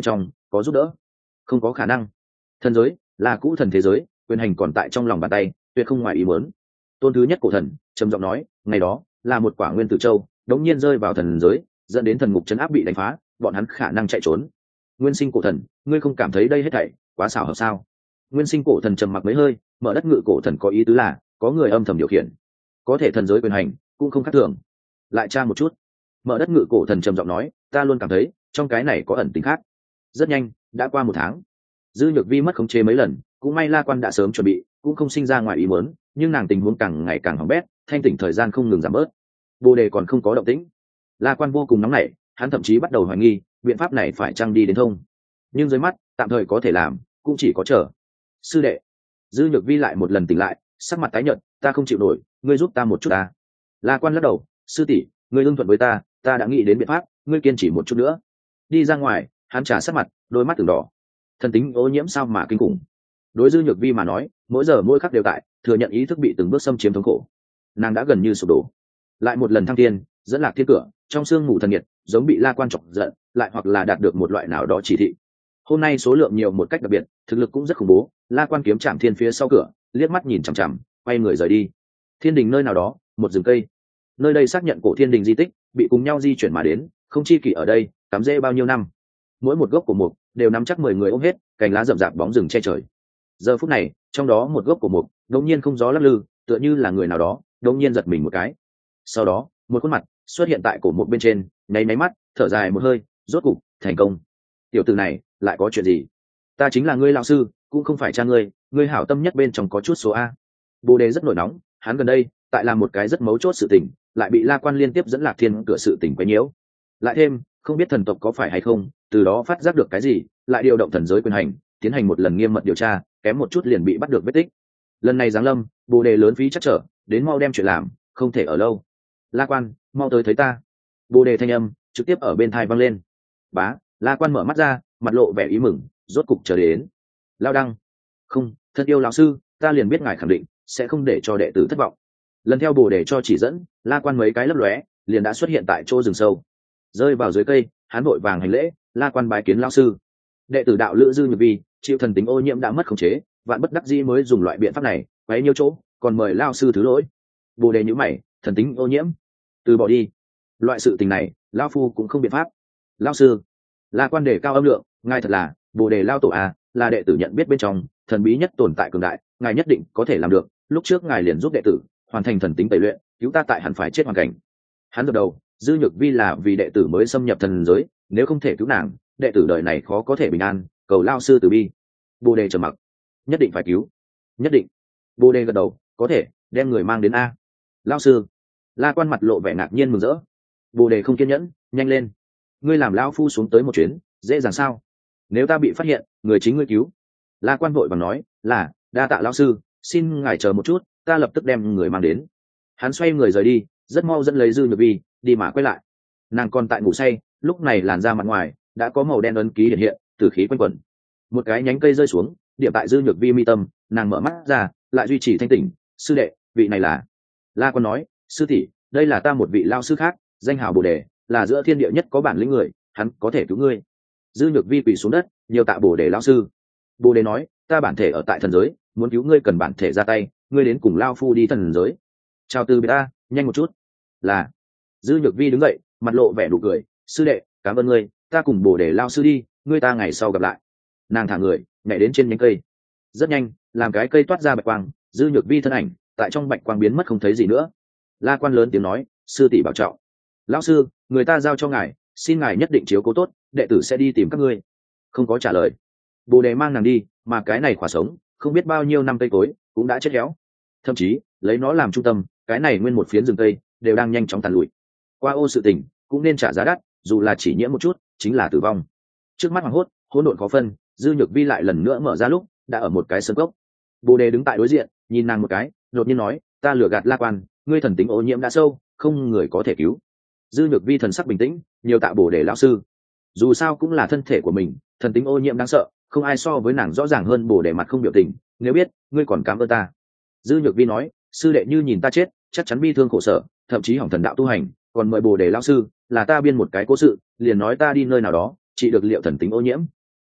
có giúp đỡ? Không có khả năng. Thần giới là cũ thần thế giới, quyền hành còn tại trong lòng bàn tay, tuyệt không ngoài ý muốn. Tôn thứ nhất cổ thần trầm giọng nói, ngày đó là một quả nguyên tử châu đống nhiên rơi vào thần giới, dẫn đến thần ngục chấn áp bị đánh phá, bọn hắn khả năng chạy trốn. Nguyên sinh cổ thần, ngươi không cảm thấy đây hết thảy quá xảo hợp sao? Nguyên sinh cổ thần trầm mặc mấy hơi, mở đất ngự cổ thần có ý tứ là có người âm thầm điều khiển, có thể thần giới quyền hành cũng không khác thường. Lại tra một chút. Mở đất ngự cổ thần trầm giọng nói, ta luôn cảm thấy trong cái này có ẩn tính khác. Rất nhanh, đã qua một tháng. Dư Nhược Vi mất khống chế mấy lần, cũng may La Quan đã sớm chuẩn bị, cũng không sinh ra ngoài ý muốn, nhưng nàng tình huống càng ngày càng hỏng bét, thanh tỉnh thời gian không ngừng giảm bớt. Bồ đề còn không có động tĩnh. La Quan vô cùng nóng nảy, hắn thậm chí bắt đầu hoài nghi biện pháp này phải chăng đi đến thông, nhưng dưới mắt tạm thời có thể làm cũng chỉ có chờ. Sư đệ. Dư Nhược Vi lại một lần tỉnh lại, sắc mặt tái nhợt, ta không chịu nổi, ngươi giúp ta một chút ta. La Quan lắc đầu, sư tỷ, ngươi ưng thuận với ta, ta đã nghĩ đến biện pháp, ngươi kiên trì một chút nữa. Đi ra ngoài, hắn trà sát mặt, đôi mắt từng đỏ. Thần tính ô nhiễm sao mà kinh khủng. Đối Dư Nhược Vi mà nói, mỗi giờ mỗi khắc đều tại thừa nhận ý thức bị từng bước xâm chiếm thống khổ. Nàng đã gần như sụp đổ. Lại một lần thăng thiên, dẫn lạc thiên cửa, trong sương mù thần nhiệt, giống bị La Quan chọc giận, lại hoặc là đạt được một loại nào đó chỉ thị. Hôm nay số lượng nhiều một cách đặc biệt, thực lực cũng rất khủng bố. La Quan kiếm chạm thiên phía sau cửa, liếc mắt nhìn chằm chằm, quay người rời đi. Thiên đình nơi nào đó, một rừng cây. Nơi đây xác nhận cổ thiên đình di tích, bị cùng nhau di chuyển mà đến, không chi kỷ ở đây, cắm rễ bao nhiêu năm. Mỗi một gốc cổ mục đều nắm chắc mười người ôm hết, cành lá rậm rạp bóng rừng che trời. Giờ phút này, trong đó một gốc cổ mục, đột nhiên không gió lắc lư, tựa như là người nào đó, đột nhiên giật mình một cái. Sau đó, một khuôn mặt xuất hiện tại cổ mục bên trên, nháy máy mắt, thở dài một hơi, rốt cục thành công. Tiểu tử này, lại có chuyện gì? Ta chính là ngươi lão sư, cũng không phải cha ngươi, ngươi hảo tâm nhất bên trong có chút số a. Bồ đề rất nổi nóng, hắn gần đây tại làm một cái rất mấu chốt sự tình, lại bị La Quan liên tiếp dẫn lạc thiên cửa sự tình quấy nhiễu. Lại thêm, không biết thần tộc có phải hay không, từ đó phát giác được cái gì, lại điều động thần giới quyền hành, tiến hành một lần nghiêm mật điều tra, kém một chút liền bị bắt được vết tích. Lần này giáng lâm, Bồ đề lớn phí chắc trở, đến mau đem chuyện làm, không thể ở lâu. La Quan, mau tới thấy ta. Bồ đề thanh âm trực tiếp ở bên tai vang lên. Bá, La Quan mở mắt ra, mặt lộ vẻ ý mừng, rốt cục chờ đến. Lao đăng. Không, thân yêu lão sư, ta liền biết ngài khẳng định sẽ không để cho đệ tử thất vọng. Lần theo Bồ đề cho chỉ dẫn, La Quan mấy cái lấp lóe, liền đã xuất hiện tại chỗ rừng sâu. Rơi vào dưới cây, hắn vội vàng hành lễ, La Quan bái kiến lão sư. Đệ tử đạo lữ Dư Nhược Vi, chịu thần tính ô nhiễm đã mất khống chế, vạn bất đắc dĩ mới dùng loại biện pháp này, quấy nhiêu chỗ, còn mời lão sư thứ lỗi. Bồ đề nhíu mày, thần tính ô nhiễm, từ bỏ đi. Loại sự tình này, lão phu cũng không biện pháp. Lão sư. La Quan đề cao âm lượng, ngài thật là Bồ đề lao tổ à, là đệ tử nhận biết bên trong thần bí nhất tồn tại cường đại, ngài nhất định có thể làm được. Lúc trước ngài liền giúp đệ tử hoàn thành thần tính tẩy luyện, cứu ta tại hẳn phải chết hoàn cảnh. Hắn gật đầu, Dư Nhược Vi là vì đệ tử mới xâm nhập thần giới, nếu không thể cứu nàng, đệ tử đời này khó có thể bình an, cầu lao sư từ bi. Bồ đề trầm mặc, nhất định phải cứu, nhất định. Bồ đề gật đầu, có thể, đem người mang đến a. Lao sư. La Quan mặt lộ vẻ ngạc nhiên mừng rỡ. Bồ đề không kiên nhẫn, nhanh lên, ngươi làm lao phu xuống tới một chuyến, dễ dàng sao? Nếu ta bị phát hiện, người chính ngươi cứu. La Quan vội vàng nói, là đa tạ lao sư, xin ngài chờ một chút, ta lập tức đem người mang đến. Hắn xoay người rời đi, rất mau dẫn lấy Dư Nhược Vi đi mà quay lại. Nàng còn tại ngủ say, lúc này làn da mặt ngoài đã có màu đen ấn ký hiện hiện, tử khí quanh quẩn. Một cái nhánh cây rơi xuống, điểm tại Dư Nhược Vi mi tâm, nàng mở mắt ra, lại duy trì thanh tỉnh. Sư đệ, vị này là? La Quan nói, sư tỷ, đây là ta một vị lao sư khác, danh hào Bồ đề, là giữa thiên địa nhất có bản lĩnh người, hắn có thể cứu ngươi. Dư Nhược Vi quỳ xuống đất, nhiều tạ Bồ đề lao sư. Bồ đề nói, ta bản thể ở tại thần giới, muốn cứu ngươi cần bản thể ra tay, ngươi đến cùng lao phu đi thần giới. Chào từ biệt ta, nhanh một chút. Là. Dư Nhược Vi đứng dậy, mặt lộ vẻ nụ cười, sư đệ, cảm ơn ngươi, ta cùng Bồ đề lao sư đi, ngươi ta ngày sau gặp lại. Nàng thả người nhảy đến trên nhánh cây. Rất nhanh, làm cái cây toát ra bạch quang, Dư Nhược Vi thân ảnh tại trong bạch quang biến mất không thấy gì nữa. La Quan lớn tiếng nói, sư tỷ bảo trọng. Lão sư, người ta giao cho ngài, xin ngài nhất định chiếu cố tốt, đệ tử sẽ đi tìm các ngươi. Không có trả lời. Bồ đề mang nàng đi, mà cái này khỏa sống không biết bao nhiêu năm cây cối cũng đã chết héo, thậm chí lấy nó làm trung tâm, cái này nguyên một phiến rừng cây đều đang nhanh chóng tàn lụi. Qua ô sự tình cũng nên trả giá đắt, dù là chỉ nhiễm một chút chính là tử vong. Trước mắt hoàng hốt, hỗn độn khó phân, Dư Nhược Vi lại lần nữa mở ra lúc đã ở một cái sân cốc. Bồ đề đứng tại đối diện, nhìn nàng một cái, đột nhiên nói, ta lừa gạt La Quan, ngươi thần tính ô nhiễm đã sâu, không người có thể cứu. Dư Nhược Vi thần sắc bình tĩnh, nhiều tạ Bồ đề lão sư. Dù sao cũng là thân thể của mình, thần tính ô nhiễm đáng sợ, không ai so với nàng rõ ràng hơn. Bồ đề mặt không biểu tình, nếu biết ngươi còn cảm ơn ta. Dư Nhược Vi nói, sư đệ như nhìn ta chết, chắc chắn bi thương khổ sở, thậm chí hỏng thần đạo tu hành, còn mời Bồ đề lão sư, là ta biên một cái cố sự, liền nói ta đi nơi nào đó, chỉ được liệu thần tính ô nhiễm.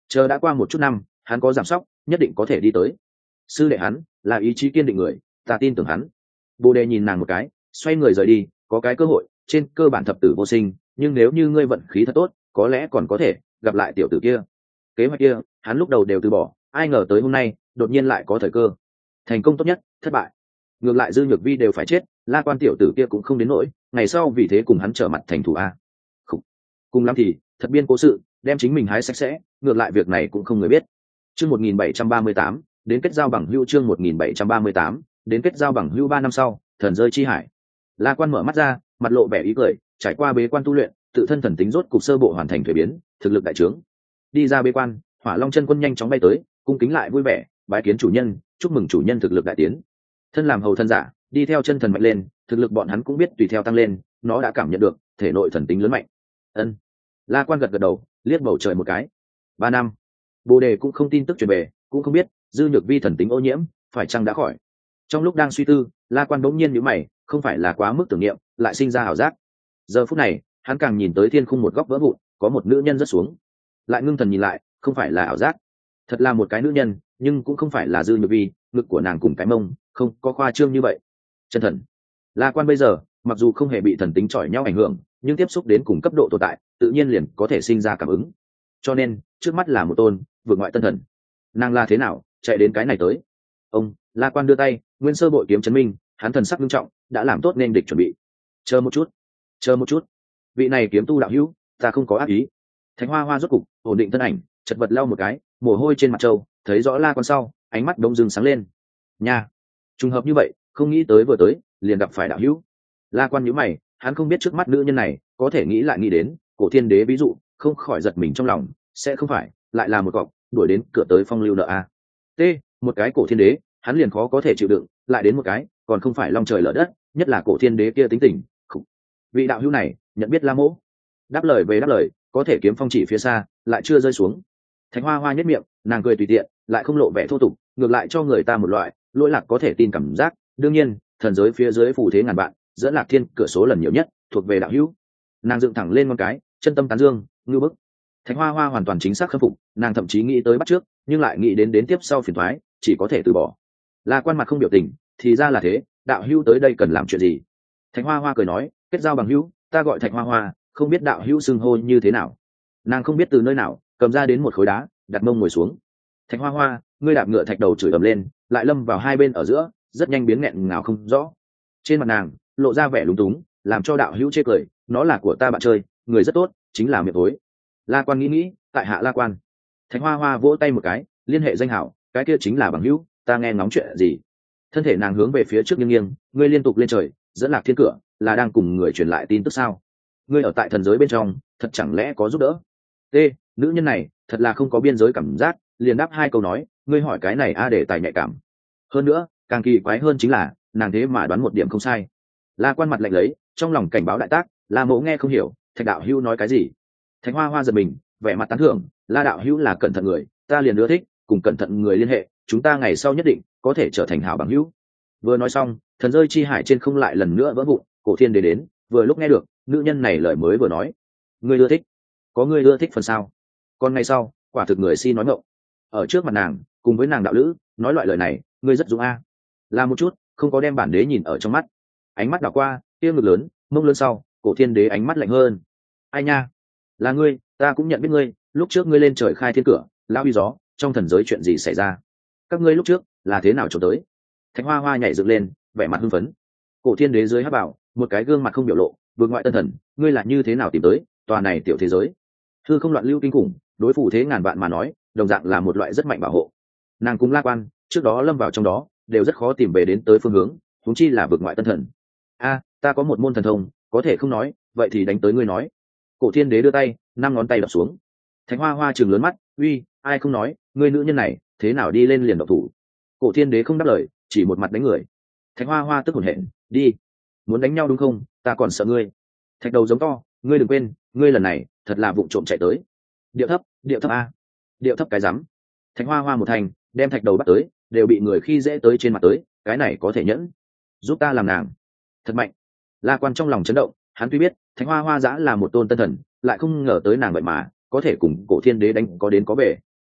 chờ đã qua một chút năm hắn có giảm sóc nhất định có thể đi tới. Sư đệ hắn là ý chí kiên định người, ta tin tưởng hắn. Bồ đề nhìn nàng một cái, xoay người rời đi. Có cái cơ hội trên cơ bản thập tử vô sinh, nhưng nếu như ngươi vận khí thật tốt có lẽ còn có thể gặp lại tiểu tử kia. Kế hoạch kia hắn lúc đầu đều từ bỏ, ai ngờ tới hôm nay đột nhiên lại có thời cơ. Thành công tốt nhất, thất bại ngược lại dư nhược vi đều phải chết. La Quan tiểu tử kia cũng không đến nỗi ngày sau vì thế cùng hắn trở mặt thành thủ a. Không. Cùng lắm thì thật biên cố sự đem chính mình hái sạch sẽ, ngược lại việc này cũng không người biết. Chương một nghìn bảy trăm ba mươi tám đến kết giao bằng hữu. Chương một nghìn bảy trăm ba mươi tám đến kết giao bằng hữu. Ba năm sau, thần rơi chi hải. La Quan mở mắt ra, mặt lộ vẻ ý cười, trải qua bế quan tu luyện, tự thân thần tính rốt cục sơ bộ hoàn thành thuế biến, thực lực đại trướng. Đi ra bế quan, Hỏa Long chân quân nhanh chóng bay tới, cung kính lại vui vẻ, bái kiến chủ nhân, chúc mừng chủ nhân thực lực đại tiến. Thân làm hầu thân giả, đi theo chân thần mạnh lên, thực lực bọn hắn cũng biết tùy theo tăng lên, nó đã cảm nhận được thể nội thần tính lớn mạnh. Ân. La Quan gật gật đầu, liếc bầu trời một cái. Ba năm. Bồ đề cũng không tin tức truyền về, cũng không biết dư nhược vi thần tính ô nhiễm phải chăng đã khỏi. Trong lúc đang suy tư, La Quan bỗng nhiên nhíu mày, không phải là quá mức tưởng niệm, lại sinh ra ảo giác. Giờ phút này, hắn càng nhìn tới thiên khung một góc vỡ vụn, có một nữ nhân rớt xuống. Lại ngưng thần nhìn lại, không phải là ảo giác, thật là một cái nữ nhân, nhưng cũng không phải là dư nhược vi, ngực của nàng cùng cái mông không có khoa trương như vậy. Chân thần. La Quan bây giờ mặc dù không hề bị thần tính chọi nhau ảnh hưởng, nhưng tiếp xúc đến cùng cấp độ tồn tại, tự nhiên liền có thể sinh ra cảm ứng. Cho nên trước mắt là một tôn vượt ngoại tân thần. Nàng là thế nào chạy đến cái này tới? Ông La Quan đưa tay, nguyên sơ bội kiếm chấn minh, hắn thần sắc nghiêm trọng, đã làm tốt nên địch chuẩn bị. Chờ một chút, chờ một chút, vị này kiếm tu đạo hữu, ta không có ác ý. Thánh Hoa Hoa rốt cục ổn định thân ảnh, chật vật lau một cái mồ hôi trên mặt trâu, thấy rõ La Quan sau, ánh mắt đông dưng sáng lên. Nha, trùng hợp như vậy, không nghĩ tới vừa tới liền gặp phải đạo hữu. La Quan nhíu mày, hắn không biết trước mắt nữ nhân này có thể nghĩ lại nghĩ đến cổ thiên đế ví dụ, không khỏi giật mình trong lòng, sẽ không phải lại là một cọc đuổi đến cửa tới phong lưu nợ a. T, một cái cổ thiên đế, hắn liền khó có thể chịu đựng, lại đến một cái, còn không phải long trời lở đất, nhất là cổ thiên đế kia tính tình. Khủ. Vị đạo hữu này nhận biết La Mỗ. Đáp lời về đáp lời, có thể kiếm phong chỉ phía xa, lại chưa rơi xuống. Thánh Hoa Hoa nhất miệng, nàng cười tùy tiện, lại không lộ vẻ thô tục, ngược lại cho người ta một loại lỗi lạc có thể tin cảm giác. Đương nhiên, thần giới phía dưới phù thế ngàn vạn, dẫn Lạc Thiên cửa số lần nhiều nhất, thuộc về đạo hữu. Nàng dựng thẳng lên ngón cái, chân tâm tán dương, ngưu bức. Thánh Hoa Hoa hoàn toàn chính xác khâm phục, nàng thậm chí nghĩ tới bắt trước, nhưng lại nghĩ đến đến tiếp sau phiền toái, chỉ có thể từ bỏ. La Quan mặt không biểu tình, thì ra là thế, đạo hữu tới đây cần làm chuyện gì? Thánh Hoa Hoa cười nói, kết giao bằng hữu, ta gọi Thạch Hoa Hoa, không biết đạo hữu xưng hô như thế nào. Nàng không biết từ nơi nào cầm ra đến một khối đá, đặt mông ngồi xuống. Thạch Hoa Hoa, ngươi đạp ngựa thạch đầu chửi ầm lên, lại lâm vào hai bên ở giữa, rất nhanh biến nghẹn ngào không rõ. Trên mặt nàng lộ ra vẻ lúng túng, làm cho đạo hữu chê cười, nó là của ta bạn chơi, người rất tốt, chính là miệng tối. La Quan nghĩ nghĩ, tại hạ La Quan. Thạch Hoa Hoa vỗ tay một cái, liên hệ danh hảo, cái kia chính là bằng hữu, ta nghe ngóng chuyện gì. Thân thể nàng hướng về phía trước nghiêng nghiêng, ngươi liên tục lên trời, dẫn Lạc Thiên cửa, là đang cùng người truyền lại tin tức sao? Ngươi ở tại thần giới bên trong, thật chẳng lẽ có giúp đỡ? T, nữ nhân này thật là không có biên giới cảm giác, liền đáp hai câu nói, ngươi hỏi cái này a để tài nhạy cảm. Hơn nữa, càng kỳ quái hơn chính là, nàng thế mà đoán một điểm không sai. La Quan mặt lạnh lấy, trong lòng cảnh báo đại tác, La Mỗ nghe không hiểu, Thạch đạo hữu nói cái gì? Thánh Hoa Hoa giật mình, vẻ mặt tán thưởng, La đạo hữu là cẩn thận người, ta liền ưa thích, cùng cẩn thận người liên hệ, chúng ta ngày sau nhất định có thể trở thành hảo bằng hữu. Vừa nói xong, thần rơi chi hải trên không lại lần nữa vỡ vụn, cổ thiên đế đến, vừa lúc nghe được nữ nhân này lời mới vừa nói, ngươi ưa thích, có ngươi ưa thích phần sao? Còn ngày sau, quả thực người si nói ngọng. Ở trước mặt nàng, cùng với nàng đạo lữ, nói loại lời này, ngươi rất dũng a. Là một chút, không có đem bản đế nhìn ở trong mắt. Ánh mắt đảo qua, kia ngực lớn, mông lớn sau, cổ thiên đế ánh mắt lạnh hơn. Ai nha, là ngươi, ta cũng nhận biết ngươi, lúc trước ngươi lên trời khai thiên cửa, lao uy gió, trong thần giới chuyện gì xảy ra? Các ngươi lúc trước là thế nào trốn tới? Thánh Hoa Hoa nhảy dựng lên, vẻ mặt hưng phấn. Cổ thiên đế dưới hắc bảo, một cái gương mặt không biểu lộ, vượt ngoại tân thần, ngươi là như thế nào tìm tới tòa này tiểu thế giới? Thư không loạn lưu kinh khủng, đối phủ thế ngàn vạn mà nói, đồng dạng là một loại rất mạnh bảo hộ. Nàng cùng La Quan trước đó lâm vào trong đó, đều rất khó tìm về đến tới phương hướng, huống chi là vượt ngoại tân thần. A, ta có một môn thần thông, có thể không nói, vậy thì đánh tới ngươi nói. Cổ thiên đế đưa tay, năm ngón tay đập xuống. Thánh Hoa Hoa trừng lớn mắt, uy, ai không nói, ngươi nữ nhân này thế nào đi lên liền độc thủ? Cổ thiên đế không đáp lời, chỉ một mặt đánh người. Thánh Hoa Hoa tức hổn hển, đi, muốn đánh nhau đúng không? Ta còn sợ ngươi. Thạch đầu giống to, ngươi đừng quên, ngươi lần này thật là vụng trộm chạy tới. Điệu thấp, điệu thấp a, điệu thấp cái rắm. Thánh Hoa Hoa một thành, đem thạch đầu bắt tới, đều bị người khi dễ tới trên mặt tới, cái này có thể nhẫn? Giúp ta làm nàng. Thật mạnh. La Quan trong lòng chấn động, hắn tuy biết Thánh Hoa Hoa giã là một tôn tân thần, lại không ngờ tới nàng vậy mà có thể cùng cổ thiên đế đánh có đến có về.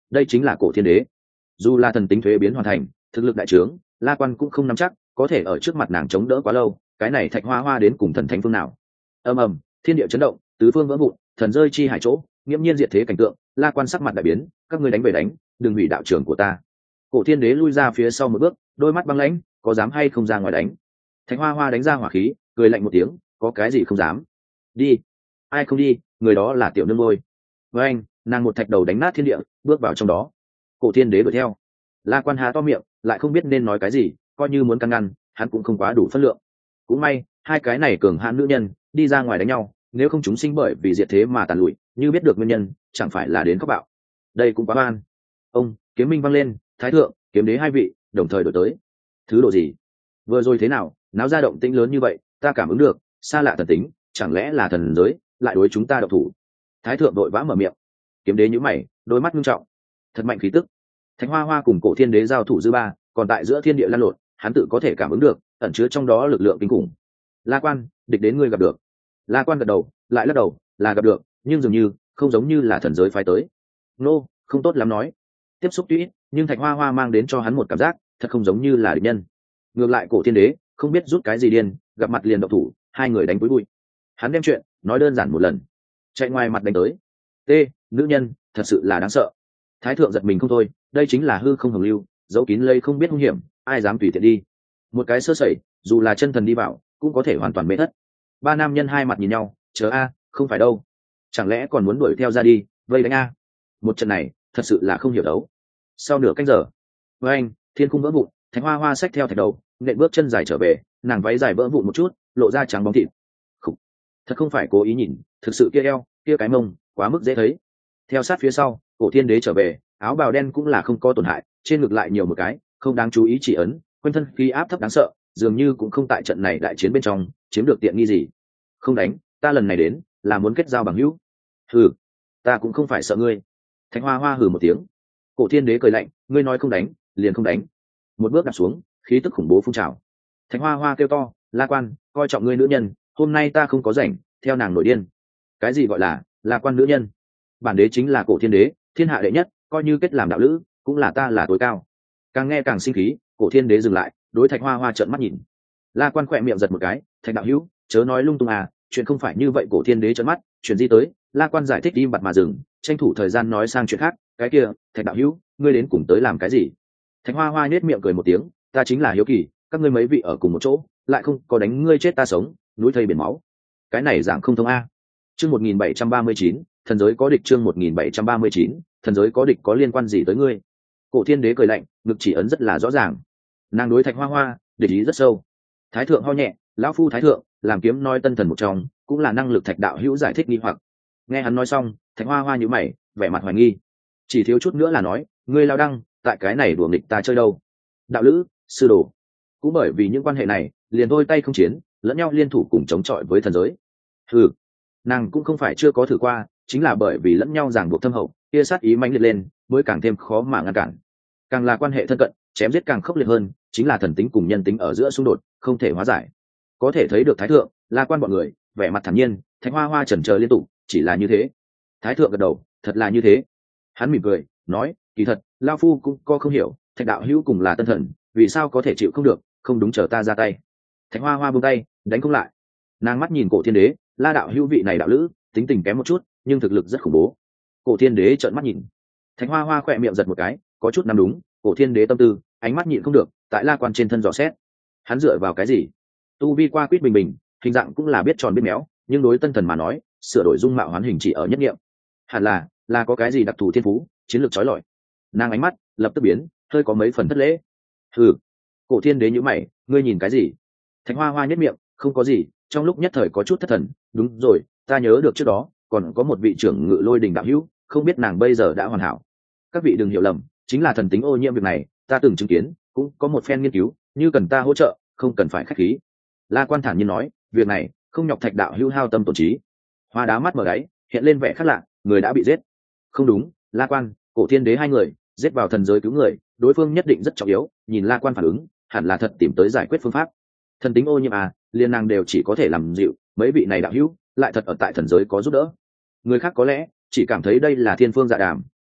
đây chính là cổ thiên đế. Dù là thần tính thuế biến hoàn thành, thực lực đại trướng, La Quan cũng không nắm chắc có thể ở trước mặt nàng chống đỡ quá lâu. Cái này Thạch Hoa Hoa đến cùng thần thánh phương nào? Ầm ầm, thiên địa chấn động, tứ phương vỡ vụn, thần rơi chi hải chỗ, nghiễm nhiên diệt thế cảnh tượng. La Quan sắc mặt đại biến, các ngươi đánh về đánh, đừng hủy đạo trưởng của ta. Cổ thiên đế lui ra phía sau một bước, đôi mắt băng lãnh, có dám hay không ra ngoài đánh? Thạch Hoa Hoa đánh ra hỏa khí, cười lạnh một tiếng, có cái gì không dám? Đi. Ai không đi, người đó là tiểu nương môi. Với anh, nàng một thạch đầu đánh nát thiên địa, bước vào trong đó. Cổ thiên đế đuổi theo. La Quan há to miệng, lại không biết nên nói cái gì, coi như muốn căn ngăn, hắn cũng không quá đủ phân lượng. Cũng may, hai cái này cường hãn nữ nhân đi ra ngoài đánh nhau, nếu không chúng sinh bởi vì diệt thế mà tàn lụi, như biết được nguyên nhân, chẳng phải là đến khóc bạo. Đây cũng quá oan. Ông, kiếm minh vang lên, thái thượng, kiếm đế hai vị đồng thời đổi tới. Thứ độ gì? Vừa rồi thế nào, náo ra động tĩnh lớn như vậy, ta cảm ứng được, xa lạ thần tính, chẳng lẽ là thần giới lại đối chúng ta độc thủ? Thái thượng đội vã mở miệng. Kiếm đế nhíu mày, đôi mắt nghiêm trọng. Thật mạnh khí tức. Thạch Hoa Hoa cùng cổ thiên đế giao thủ dư ba, còn tại giữa thiên địa lan lộn, hắn tự có thể cảm ứng được, ẩn chứa trong đó lực lượng kinh khủng. La Quan, địch đến ngươi gặp được. La Quan gật đầu, lại lắc đầu, là gặp được, nhưng dường như không giống như là thần giới phái tới. Nô, không tốt lắm nói. Tiếp xúc tuy ít, nhưng Thạch Hoa Hoa mang đến cho hắn một cảm giác, thật không giống như là địch nhân. Ngược lại cổ thiên đế, không biết rút cái gì điên, gặp mặt liền độc thủ, hai người đánh cuối bụi. Hắn đem chuyện nói đơn giản một lần, chạy ngoài mặt đánh tới. T, nữ nhân, thật sự là đáng sợ. Thái thượng giật mình không thôi, đây chính là hư không hồng lưu, giấu kín lây không biết hung hiểm, ai dám tùy tiện đi. Một cái sơ sẩy, dù là chân thần đi vào, cũng có thể hoàn toàn mê thất. Ba nam nhân hai mặt nhìn nhau, chờ a, không phải đâu, chẳng lẽ còn muốn đuổi theo ra đi, vây đánh a? Một trận này, thật sự là không hiểu đấu. Sau nửa canh giờ, với anh, thiên khung vỡ vụn, Thạch Hoa Hoa xách theo thạch đầu, nện bước chân dài trở về, nàng váy dài vỡ vụn một chút, lộ ra trắng bóng thịt. Khủ. Thật không phải cố ý nhìn, thực sự kia eo, kia cái mông, quá mức dễ thấy. Theo sát phía sau, cổ thiên đế trở về, áo bào đen cũng là không có tổn hại, trên ngực lại nhiều một cái, không đáng chú ý chỉ ấn, quanh thân khí áp thấp đáng sợ, dường như cũng không tại trận này đại chiến bên trong chiếm được tiện nghi gì. Không đánh, ta lần này đến là muốn kết giao bằng hữu. Hừ, ta cũng không phải sợ ngươi. Thạch Hoa Hoa hừ một tiếng. Cổ thiên đế cười lạnh, ngươi nói không đánh, liền không đánh. Một bước đặt xuống, khí tức khủng bố phun trào. Thạch Hoa Hoa kêu to, La Quan, coi trọng ngươi nữ nhân, hôm nay ta không có rảnh, theo nàng nổi điên. Cái gì gọi là La Quan nữ nhân? Bản đế chính là cổ thiên đế, thiên hạ đệ nhất, coi như kết làm đạo lữ, cũng là ta là tối cao. Càng nghe càng sinh khí, cổ thiên đế dừng lại, đối Thạch Hoa Hoa trợn mắt nhìn. La Quan khỏe miệng giật một cái, Thạch đạo hữu, chớ nói lung tung à, chuyện không phải như vậy. Cổ thiên đế trợn mắt, chuyện gì tới? La Quan giải thích im bặt mà dừng, tranh thủ thời gian nói sang chuyện khác. Cái kia, Thạch đạo hữu, ngươi đến cùng tới làm cái gì? Thạch Hoa Hoa nhếch miệng cười một tiếng, ta chính là hiếu kỳ, các ngươi mấy vị ở cùng một chỗ, lại không có đánh ngươi chết ta sống, núi thây biển máu. Cái này dạng không thông a. Chương một nghìn bảy trăm ba mươi chín, thần giới có địch. Chương một nghìn bảy trăm ba mươi chín, thần giới có địch có liên quan gì tới ngươi? Cổ thiên đế cười lạnh, ngực chỉ ấn rất là rõ ràng. Nàng đối Thạch Hoa Hoa địch ý rất sâu. Thái thượng ho nhẹ, lão phu thái thượng làm kiếm nói tân thần một trong, cũng là năng lực Thạch đạo hữu giải thích nghi hoặc. Nghe hắn nói xong, Thạch Hoa Hoa nhíu mày, vẻ mặt hoài nghi. Chỉ thiếu chút nữa là nói, ngươi lao đăng, tại cái này đùa nghịch ta chơi đâu? Đạo lữ, sư đồ. Cũng bởi vì những quan hệ này, liền đôi tay không chiến, lẫn nhau liên thủ cùng chống chọi với thần giới. Ừ, nàng cũng không phải chưa có thử qua, chính là bởi vì lẫn nhau ràng buộc thâm hậu, kia sát ý mãnh liệt lên, mới càng thêm khó mà ngăn cản. Càng là quan hệ thân cận, chém giết càng khốc liệt hơn, chính là thần tính cùng nhân tính ở giữa xung đột, không thể hóa giải. Có thể thấy được thái thượng, La Quan bọn người, vẻ mặt thản nhiên, Thạch Hoa Hoa chần chờ liên tục, chỉ là như thế. Thái thượng gật đầu, thật là như thế. Hắn mỉm cười, nói, kỳ thật, lão phu cũng có không hiểu, Thạch đạo hữu cùng là tân thần, vì sao có thể chịu không được, không đúng chờ ta ra tay. Thạch Hoa Hoa buông tay, đánh không lại. Nàng mắt nhìn cổ thiên đế, La đạo hữu vị này đạo lữ, tính tình kém một chút, nhưng thực lực rất khủng bố. Cổ thiên đế trợn mắt nhìn. Thạch Hoa Hoa khỏe miệng giật một cái, có chút nắm đúng, cổ thiên đế tâm tư, ánh mắt nhịn không được, tại La Quan trên thân dò xét. Hắn dựa vào cái gì? Tu vi qua quýt bình bình, hình dạng cũng là biết tròn biết méo, nhưng đối tân thần mà nói, sửa đổi dung mạo hoán hình chỉ ở nhất niệm. Hẳn là, là có cái gì đặc thù thiên phú, chiến lược chói lọi. Nàng ánh mắt lập tức biến, hơi có mấy phần thất lễ. Hừ. Cổ thiên đế nhíu mày, ngươi nhìn cái gì? Thạch Hoa Hoa nhếch miệng, không có gì, trong lúc nhất thời có chút thất thần, đúng rồi, ta nhớ được trước đó, còn có một vị trưởng ngự lôi đình đạo hữu, không biết nàng bây giờ đã hoàn hảo. Các vị đừng hiểu lầm, chính là thần tính ô nhiễm việc này, ta từng chứng kiến, cũng có một phen nghiên cứu, như cần ta hỗ trợ, không cần phải khách khí. La Quan thản nhiên nói, việc này không nhọc Thạch đạo hữu hao tâm tổn trí. Hoa đá mắt mở đáy, hiện lên vẻ khác lạ, người đã bị giết. Không đúng, La Quan, cổ thiên đế hai người giết vào thần giới cứu người, đối phương nhất định rất trọng yếu, nhìn La Quan phản ứng, hẳn là thật tìm tới giải quyết phương pháp. Thần tính ô nhiễm à, liên nàng đều chỉ có thể làm dịu, mấy vị này đạo hữu lại thật ở tại thần giới có giúp đỡ. Người khác có lẽ chỉ cảm thấy đây là thiên phương dạ đàm,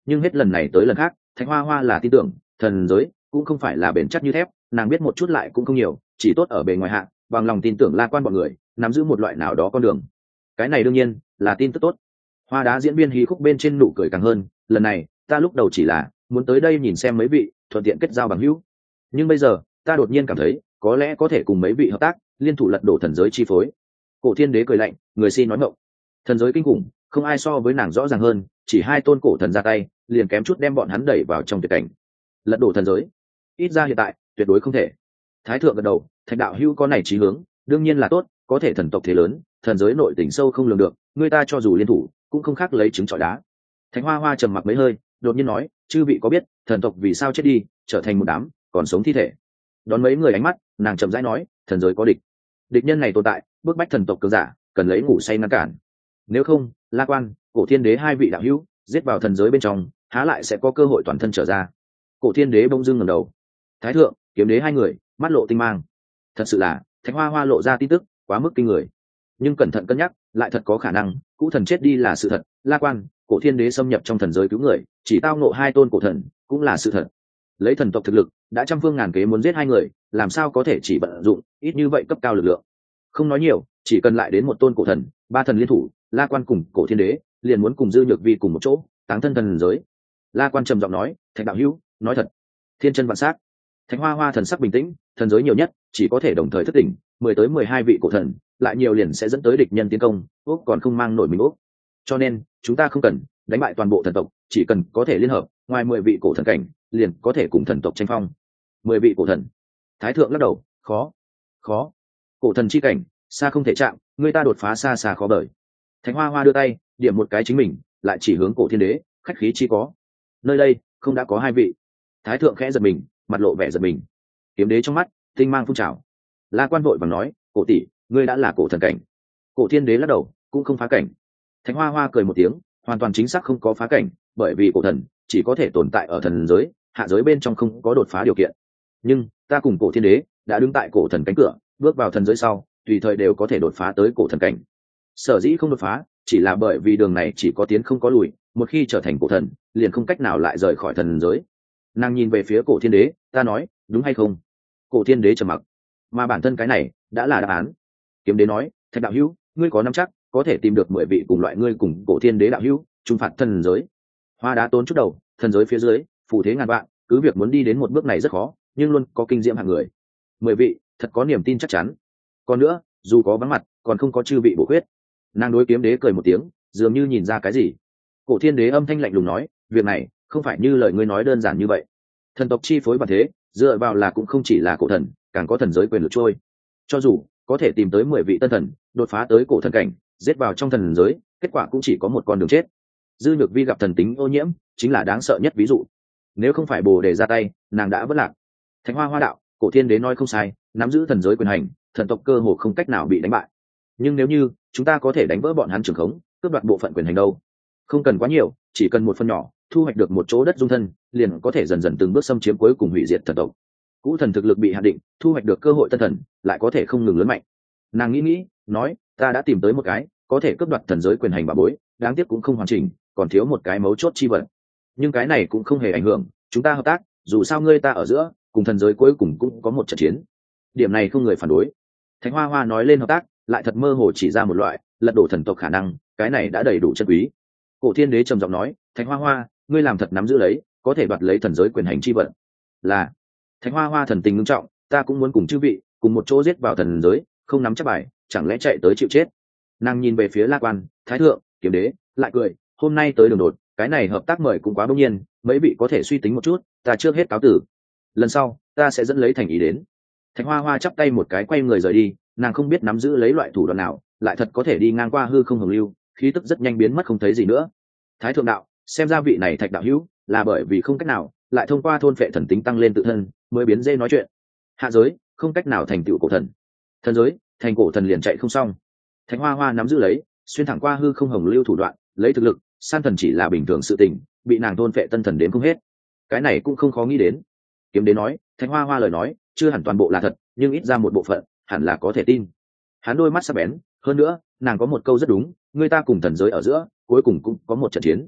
nhưng hết lần này tới lần khác Thạch Hoa Hoa là tin tưởng thần giới cũng không phải là bền chắc như thép, nàng biết một chút lại cũng không nhiều, chỉ tốt ở bề ngoài hạ bằng lòng tin tưởng La Quan bọn người nắm giữ một loại nào đó con đường. Cái này đương nhiên là tin tức tốt. Hoa đá diễn viên hí khúc bên trên nụ cười càng hơn, lần này ta lúc đầu chỉ là muốn tới đây nhìn xem mấy vị, thuận tiện kết giao bằng hữu, nhưng bây giờ ta đột nhiên cảm thấy có lẽ có thể cùng mấy vị hợp tác, liên thủ lật đổ thần giới chi phối. Cổ Thiên Đế cười lạnh, người xin nói ngọng. Thần giới kinh khủng, không ai so với nàng rõ ràng hơn, chỉ hai tôn cổ thần ra tay, liền kém chút đem bọn hắn đẩy vào trong tuyệt cảnh. Lật đổ thần giới, ít ra hiện tại tuyệt đối không thể. Thái thượng gật đầu, Thạch đạo hữu có này chí hướng, đương nhiên là tốt, có thể thần tộc thế lớn, thần giới nội tình sâu không lường được, người ta cho dù liên thủ, cũng không khác lấy trứng trọi đá. Thạch Hoa Hoa trầm mặc mấy hơi, đột nhiên nói, chư vị có biết thần tộc vì sao chết đi, trở thành một đám còn sống thi thể? Đón mấy người ánh mắt, nàng chậm rãi nói, thần giới có địch, địch nhân này tồn tại, bức bách thần tộc cường giả cần lấy ngủ say ngăn cản, nếu không La Quan, Cổ Thiên Đế hai vị đạo hữu giết vào thần giới bên trong, há lại sẽ có cơ hội toàn thân trở ra. Cổ Thiên Đế bỗng dưng ngẩng đầu. Thái thượng, Kiếm Đế hai người mắt lộ tinh mang. Thật sự là Thạch Hoa Hoa lộ ra tin tức quá mức kinh người, nhưng cẩn thận cân nhắc lại thật có khả năng cũ thần chết đi là sự thật. La Quan, Cổ Thiên Đế xâm nhập trong thần giới cứu người, chỉ tao nộ hai tôn cổ thần cũng là sự thật. Lấy thần tộc thực lực đã trăm phương ngàn kế muốn giết hai người, làm sao có thể chỉ vận dụng ít như vậy cấp cao lực lượng? Không nói nhiều, chỉ cần lại đến một tôn cổ thần, ba thần liên thủ, La Quan cùng Cổ Thiên Đế liền muốn cùng Dư Nhược Vi cùng một chỗ táng thân thần giới. La Quan trầm giọng nói, Thạch đạo hữu nói thật. Thiên chân vạn sát. Thạch Hoa Hoa thần sắc bình tĩnh, thần giới nhiều nhất chỉ có thể đồng thời thức tỉnh mười tới mười hai vị cổ thần, lại nhiều liền sẽ dẫn tới địch nhân tiến công, úc còn không mang nổi mình úc. Cho nên chúng ta không cần đánh bại toàn bộ thần tộc, chỉ cần có thể liên hợp ngoài mười vị cổ thần cảnh, liền có thể cùng thần tộc tranh phong. Mười vị cổ thần. Thái thượng lắc đầu, khó khó cổ thần chi cảnh xa không thể chạm, người ta đột phá xa xa khó bời. Thạch Hoa Hoa đưa tay điểm một cái chính mình, lại chỉ hướng Cổ Thiên Đế, khách khí chi có, nơi đây không đã có hai vị? Thái thượng khẽ giật mình, mặt lộ vẻ giật mình. Kiếm Đế trong mắt tinh mang phun trào. La Quan vội vàng nói, Cổ tỷ, ngươi đã là cổ thần cảnh. Cổ Thiên Đế lắc đầu, cũng không phá cảnh. Thạch Hoa Hoa cười một tiếng, hoàn toàn chính xác không có phá cảnh, bởi vì cổ thần chỉ có thể tồn tại ở thần giới, hạ giới bên trong không có đột phá điều kiện. Nhưng ta cùng Cổ Thiên Đế đã đứng tại cổ thần cánh cửa, bước vào thần giới sau, tùy thời đều có thể đột phá tới cổ thần cảnh. Sở dĩ không đột phá, chỉ là bởi vì đường này chỉ có tiến không có lùi, một khi trở thành cổ thần, liền không cách nào lại rời khỏi thần giới. Nàng nhìn về phía Cổ Thiên Đế, ta nói, đúng hay không? Cổ Thiên Đế trầm mặc, mà bản thân cái này đã là đáp án. Kiếm Đế nói, Thạch đạo hữu, ngươi có nắm chắc có thể tìm được mười vị cùng loại ngươi cùng Cổ Thiên Đế đạo hữu trùng phạt thần giới? Hoa đá tốn chút đầu, thần giới phía dưới phù thế ngàn vạn, cứ việc muốn đi đến một bước này rất khó, nhưng luôn có kinh diễm hạng người. Mười vị, thật có niềm tin chắc chắn. Còn nữa, dù có vắng mặt, còn không có chư vị bổ khuyết. Nàng đối Kiếm Đế cười một tiếng, dường như nhìn ra cái gì. Cổ Thiên Đế âm thanh lạnh lùng nói, việc này không phải như lời ngươi nói đơn giản như vậy. Thần tộc chi phối bản thế, dựa vào là cũng không chỉ là cổ thần, càng có thần giới quyền lực trôi. Cho dù có thể tìm tới mười vị tân thần, đột phá tới cổ thần cảnh, giết vào trong thần giới, kết quả cũng chỉ có một con đường chết. Dư Nhược Vi gặp thần tính ô nhiễm, chính là đáng sợ nhất ví dụ. Nếu không phải Bồ Đề ra tay, nàng đã vất lạc. Thạch Hoa Hoa đạo, Cổ Thiên Đế nói không sai, nắm giữ thần giới quyền hành, thần tộc cơ hồ không cách nào bị đánh bại. Nhưng nếu như chúng ta có thể đánh vỡ bọn hắn trường khống, cướp đoạt bộ phận quyền hành đâu? Không cần quá nhiều, chỉ cần một phần nhỏ, thu hoạch được một chỗ đất dung thân, liền có thể dần dần từng bước xâm chiếm cuối cùng hủy diệt thần tộc. Cũ thần thực lực bị hạn định, thu hoạch được cơ hội tân thần, lại có thể không ngừng lớn mạnh. Nàng nghĩ nghĩ, nói, ta đã tìm tới một cái có thể cướp đoạt thần giới quyền hành bảo bối, đáng tiếc cũng không hoàn chỉnh, còn thiếu một cái mấu chốt chi vật. Nhưng cái này cũng không hề ảnh hưởng chúng ta hợp tác, dù sao ngươi ta ở giữa cùng thần giới cuối cùng cũng có một trận chiến, điểm này không người phản đối. Thạch Hoa Hoa nói lên hợp tác, lại thật mơ hồ chỉ ra một loại lật đổ thần tộc khả năng, cái này đã đầy đủ chân quý. Cổ Thiên Đế trầm giọng nói, Thạch Hoa Hoa, ngươi làm thật nắm giữ lấy có thể đoạt lấy thần giới quyền hành chi vận. Là. Thạch Hoa Hoa thần tình nghiêm trọng, ta cũng muốn cùng chư vị cùng một chỗ giết vào thần giới, không nắm chắc bài chẳng lẽ chạy tới chịu chết? Nàng nhìn về phía La Quan, Thái thượng, Kiếm Đế, lại cười, hôm nay tới đường đột, cái này hợp tác mời cũng quá bỗng nhiên, mấy vị có thể suy tính một chút, ta trước hết cáo tử, lần sau ta sẽ dẫn lấy thành ý đến. Thạch Hoa Hoa chắp tay một cái quay người rời đi, nàng không biết nắm giữ lấy loại thủ đoạn nào, lại thật có thể đi ngang qua hư không hồng lưu, khí tức rất nhanh biến mất không thấy gì nữa. Thái thượng đạo, xem ra vị này Thạch đạo hữu là bởi vì không cách nào lại thông qua thôn phệ thần tính tăng lên tự thân, mới biến dê nói chuyện. Hạ giới không cách nào thành tựu cổ thần, thần giới thành cổ thần liền chạy không xong. Thạch Hoa Hoa nắm giữ lấy xuyên thẳng qua hư không hồng lưu thủ đoạn, lấy thực lực san thần chỉ là bình thường sự tình, bị nàng thôn phệ tân thần đến không hết, cái này cũng không khó nghĩ đến. Kiếm Đế nói, Thạch Hoa Hoa lời nói chưa hẳn toàn bộ là thật, nhưng ít ra một bộ phận hẳn là có thể tin. Hắn đôi mắt sắc bén, hơn nữa nàng có một câu rất đúng, người ta cùng thần giới ở giữa cuối cùng cũng có một trận chiến.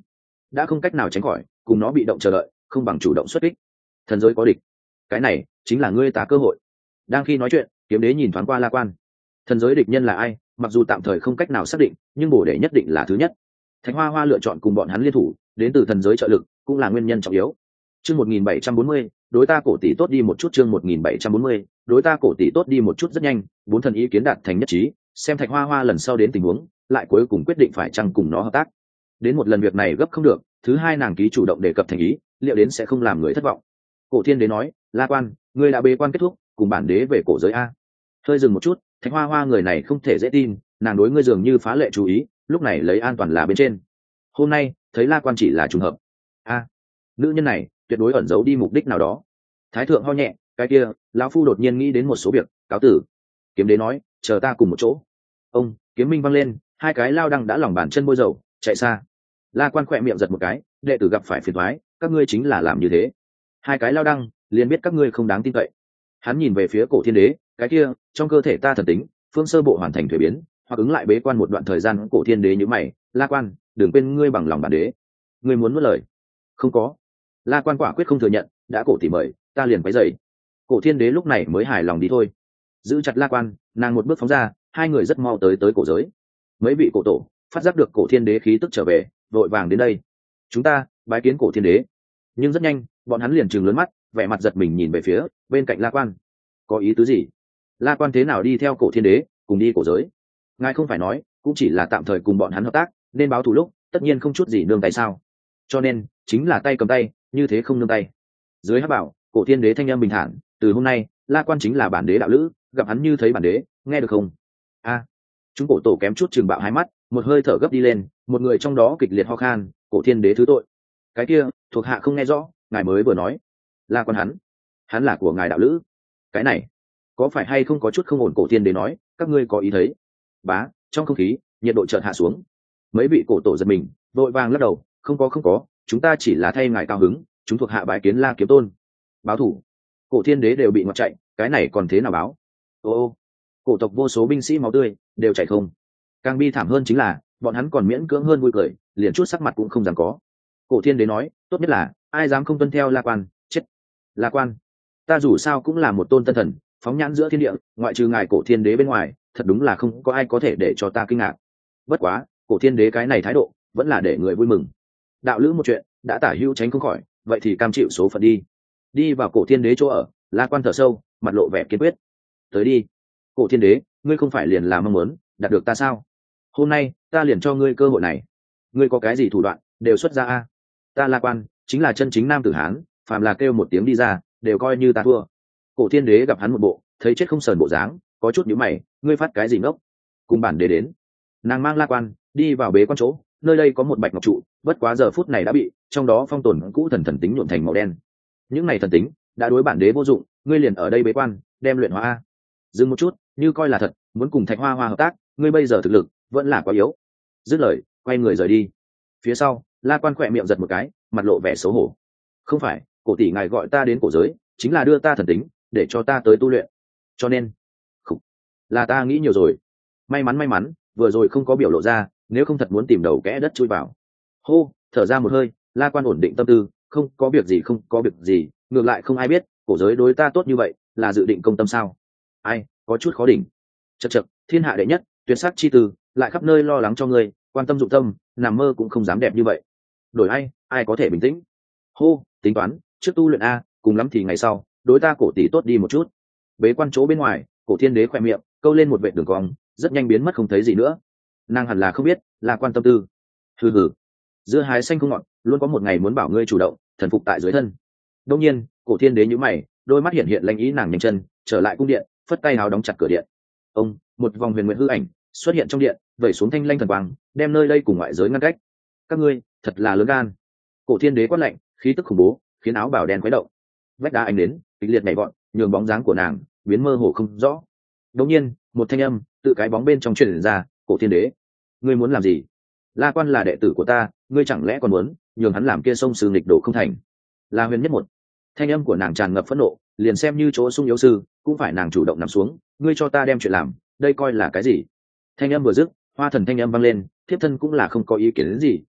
đã không cách nào tránh khỏi, cùng nó bị động chờ đợi không bằng chủ động xuất kích. Thần giới có địch, cái này chính là ngươi ta cơ hội. Đang khi nói chuyện, kiếm đế nhìn thoáng qua La Quan. Thần giới địch nhân là ai, mặc dù tạm thời không cách nào xác định, nhưng bổ đệ nhất định là thứ nhất. Thạch Hoa Hoa lựa chọn cùng bọn hắn liên thủ, đến từ thần giới trợ lực, cũng là nguyên nhân trọng yếu. Chương một nghìn bảy trăm bốn mươi, đối ta cổ tỷ tốt đi một chút. Chương một nghìn bảy trăm bốn mươi, đối ta cổ tỷ tốt đi một chút. Rất nhanh, bốn thần ý kiến đạt thành nhất trí, xem Thạch Hoa Hoa lần sau đến tình huống, lại cuối cùng quyết định phải chăng cùng nó hợp tác. Đến một lần việc này gấp không được, thứ hai nàng ký chủ động đề cập thành ý, liệu đến sẽ không làm người thất vọng. Cổ Thiên Đế nói, La Quan, ngươi đã bế quan kết thúc, cùng bản đế về cổ giới a. Hơi dừng một chút, Thạch Hoa Hoa người này không thể dễ tin, nàng đối ngươi dường như phá lệ chú ý, lúc này lấy an toàn là bên trên. Hôm nay thấy La Quan chỉ là trùng hợp. A, nữ nhân này tuyệt đối ẩn giấu đi mục đích nào đó. Thái thượng ho nhẹ, cái kia, lão phu đột nhiên nghĩ đến một số việc, cáo tử. Kiếm đế nói, chờ ta cùng một chỗ. Ông, kiếm minh văng lên, hai cái lao đăng đã lỏng bàn chân bôi dầu, chạy xa. La Quan khỏe miệng giật một cái, đệ tử gặp phải phiền toái, các ngươi chính là làm như thế. Hai cái lao đăng, liền biết các ngươi không đáng tin cậy. Hắn nhìn về phía Cổ Thiên Đế, cái kia, trong cơ thể ta thần tính, phương sơ bộ hoàn thành thuế biến, hoặc ứng lại bế quan một đoạn thời gian. Cổ Thiên Đế nhíu mày, La Quan, đừng quên ngươi bằng lòng bản đế. Ngươi muốn nuốt lời? Không có. La Quan quả quyết không thừa nhận, đã cổ tỷ mời, ta liền quấy rầy. Cổ Thiên Đế lúc này mới hài lòng đi thôi. Giữ chặt La Quan, nàng một bước phóng ra, hai người rất mau tới tới cổ giới. Mấy vị cổ tổ phát giác được Cổ Thiên Đế khí tức trở về, vội vàng đến đây. Chúng ta bái kiến Cổ Thiên Đế. Nhưng rất nhanh, bọn hắn liền trừng lớn mắt, vẻ mặt giật mình nhìn về phía bên cạnh La Quan. Có ý tứ gì? La Quan thế nào đi theo Cổ Thiên Đế cùng đi cổ giới? Ngài không phải nói cũng chỉ là tạm thời cùng bọn hắn hợp tác, nên báo thù lúc tất nhiên không chút gì nương tay sao? Cho nên chính là tay cầm tay, như thế không nương tay. Dưới hắc bảo, Cổ Thiên Đế thanh âm bình thản, từ hôm nay La Quan chính là bản đế đạo lữ, gặp hắn như thấy bản đế, nghe được không? A, chúng cổ tổ kém chút trừng bạo hai mắt, một hơi thở gấp đi lên, một người trong đó kịch liệt ho khan. Cổ Thiên Đế thứ tội. Cái kia thuộc hạ không nghe rõ, ngài mới vừa nói La Quan hắn hắn là của ngài đạo lữ, cái này có phải hay không có chút không ổn? Cổ Thiên Đế nói, các ngươi có ý thấy? Bá, trong không khí nhiệt độ chợt hạ xuống, mấy vị cổ tổ giật mình, vội vàng lắc đầu, không có không có, chúng ta chỉ là thay ngài cao hứng, chúng thuộc hạ bái kiến La Kiếm Tôn. Báo thủ? Cổ Thiên Đế đều bị ngoặt chạy, cái này còn thế nào báo? Ô ô, cổ tộc vô số binh sĩ máu tươi đều chảy không. Càng bi thảm hơn chính là bọn hắn còn miễn cưỡng hơn vui cười, liền chút sắc mặt cũng không dám có. Cổ Thiên Đế nói, tốt nhất là ai dám không tuân theo La Quan, chết. La Quan, ta dù sao cũng là một tôn tân thần, phóng nhãn giữa thiên địa, ngoại trừ ngài Cổ Thiên Đế bên ngoài, thật đúng là không có ai có thể để cho ta kinh ngạc. Bất quá, Cổ Thiên Đế cái này thái độ vẫn là để người vui mừng. Đạo lữ một chuyện đã tả hữu tránh không khỏi, vậy thì cam chịu số phận đi. Đi vào Cổ Thiên Đế chỗ ở, La Quan thở sâu, mặt lộ vẻ kiên quyết. Tới đi. Cổ Thiên Đế, ngươi không phải liền là mong muốn đạt được ta sao? Hôm nay ta liền cho ngươi cơ hội này, ngươi có cái gì thủ đoạn đều xuất ra a. Ta La Quan chính là chân chính nam tử hán, phàm là kêu một tiếng đi ra đều coi như ta thua. Cổ Thiên Đế gặp hắn một bộ thấy chết không sờn bộ dáng, có chút nhíu mày, ngươi phát cái gì ngốc? Cùng bản đế đến. Nàng mang La Quan đi vào bế quan chỗ, nơi đây có một bạch ngọc trụ, bất quá giờ phút này đã bị trong đó phong tồn cũ thần thần tính nhuộm thành màu đen. Những này thần tính đã đối bản đế vô dụng, ngươi liền ở đây bế quan đem luyện hóa a. Dừng một chút, như coi là thật muốn cùng Thạch Hoa Hoa hợp tác, ngươi bây giờ thực lực vẫn là quá yếu. Dứt lời quay người rời đi. Phía sau La Quan khỏe miệng giật một cái, mặt lộ vẻ xấu hổ. Không phải, cổ tỷ ngài gọi ta đến cổ giới chính là đưa ta thần tính để cho ta tới tu luyện, cho nên không, là ta nghĩ nhiều rồi. May mắn may mắn vừa rồi không có biểu lộ ra, nếu không thật muốn tìm đầu kẽ đất chui vào. Hô, thở ra một hơi, La Quan ổn định tâm tư, không có việc gì không có việc gì, ngược lại không ai biết cổ giới đối ta tốt như vậy, là dự định công tâm sao? Ai, có chút khó đỉnh. Chậc chậc, thiên hạ đệ nhất tuyệt sắc chi tư, lại khắp nơi lo lắng cho ngươi, quan tâm dụng tâm, nằm mơ cũng không dám đẹp như vậy. Đổi ai, ai có thể bình tĩnh? Hô, tính toán trước tu luyện a, cùng lắm thì ngày sau đối ta cổ tỷ tốt đi một chút. Bế quan chỗ bên ngoài, Cổ Thiên Đế khoe miệng câu lên một vệt đường cong, rất nhanh biến mất không thấy gì nữa. Nàng hẳn là không biết là quan tâm tư. Hừ hừ, giữa hái xanh không ngọt, luôn có một ngày muốn bảo ngươi chủ động thần phục tại dưới thân. Đông nhiên, Cổ Thiên Đế nhíu mày, đôi mắt hiện hiện lanh ý, nàng nhanh chân trở lại cung điện, phất tay háo đóng chặt cửa điện. Ông, một vòng huyền nguyện hư ảnh xuất hiện trong điện, vẩy xuống thanh lanh thần quang, đem nơi đây cùng ngoại giới ngăn cách. Các ngươi thật là lớn gan. Cổ Thiên Đế quát lạnh, khí tức khủng bố khiến áo bào đen khuấy động. Vách đá ánh đến kịch liệt nhảy vọt, nhường bóng dáng của nàng biến mơ hồ không rõ. Đột nhiên, một thanh âm tự cái bóng bên trong truyền ra, Cổ Thiên Đế, ngươi muốn làm gì? La Quan là đệ tử của ta, ngươi chẳng lẽ còn muốn nhường hắn làm kia sông sư nghịch đổ không thành? La Huyền nhất một thanh âm của nàng tràn ngập phẫn nộ, liền xem như chỗ sung yếu sư cũng phải nàng chủ động nằm xuống, ngươi cho ta đem chuyện làm, đây coi là cái gì? Thanh âm vừa dứt, Hoa Thần thanh âm vang lên, thiếp thân cũng là không có ý kiến đến gì,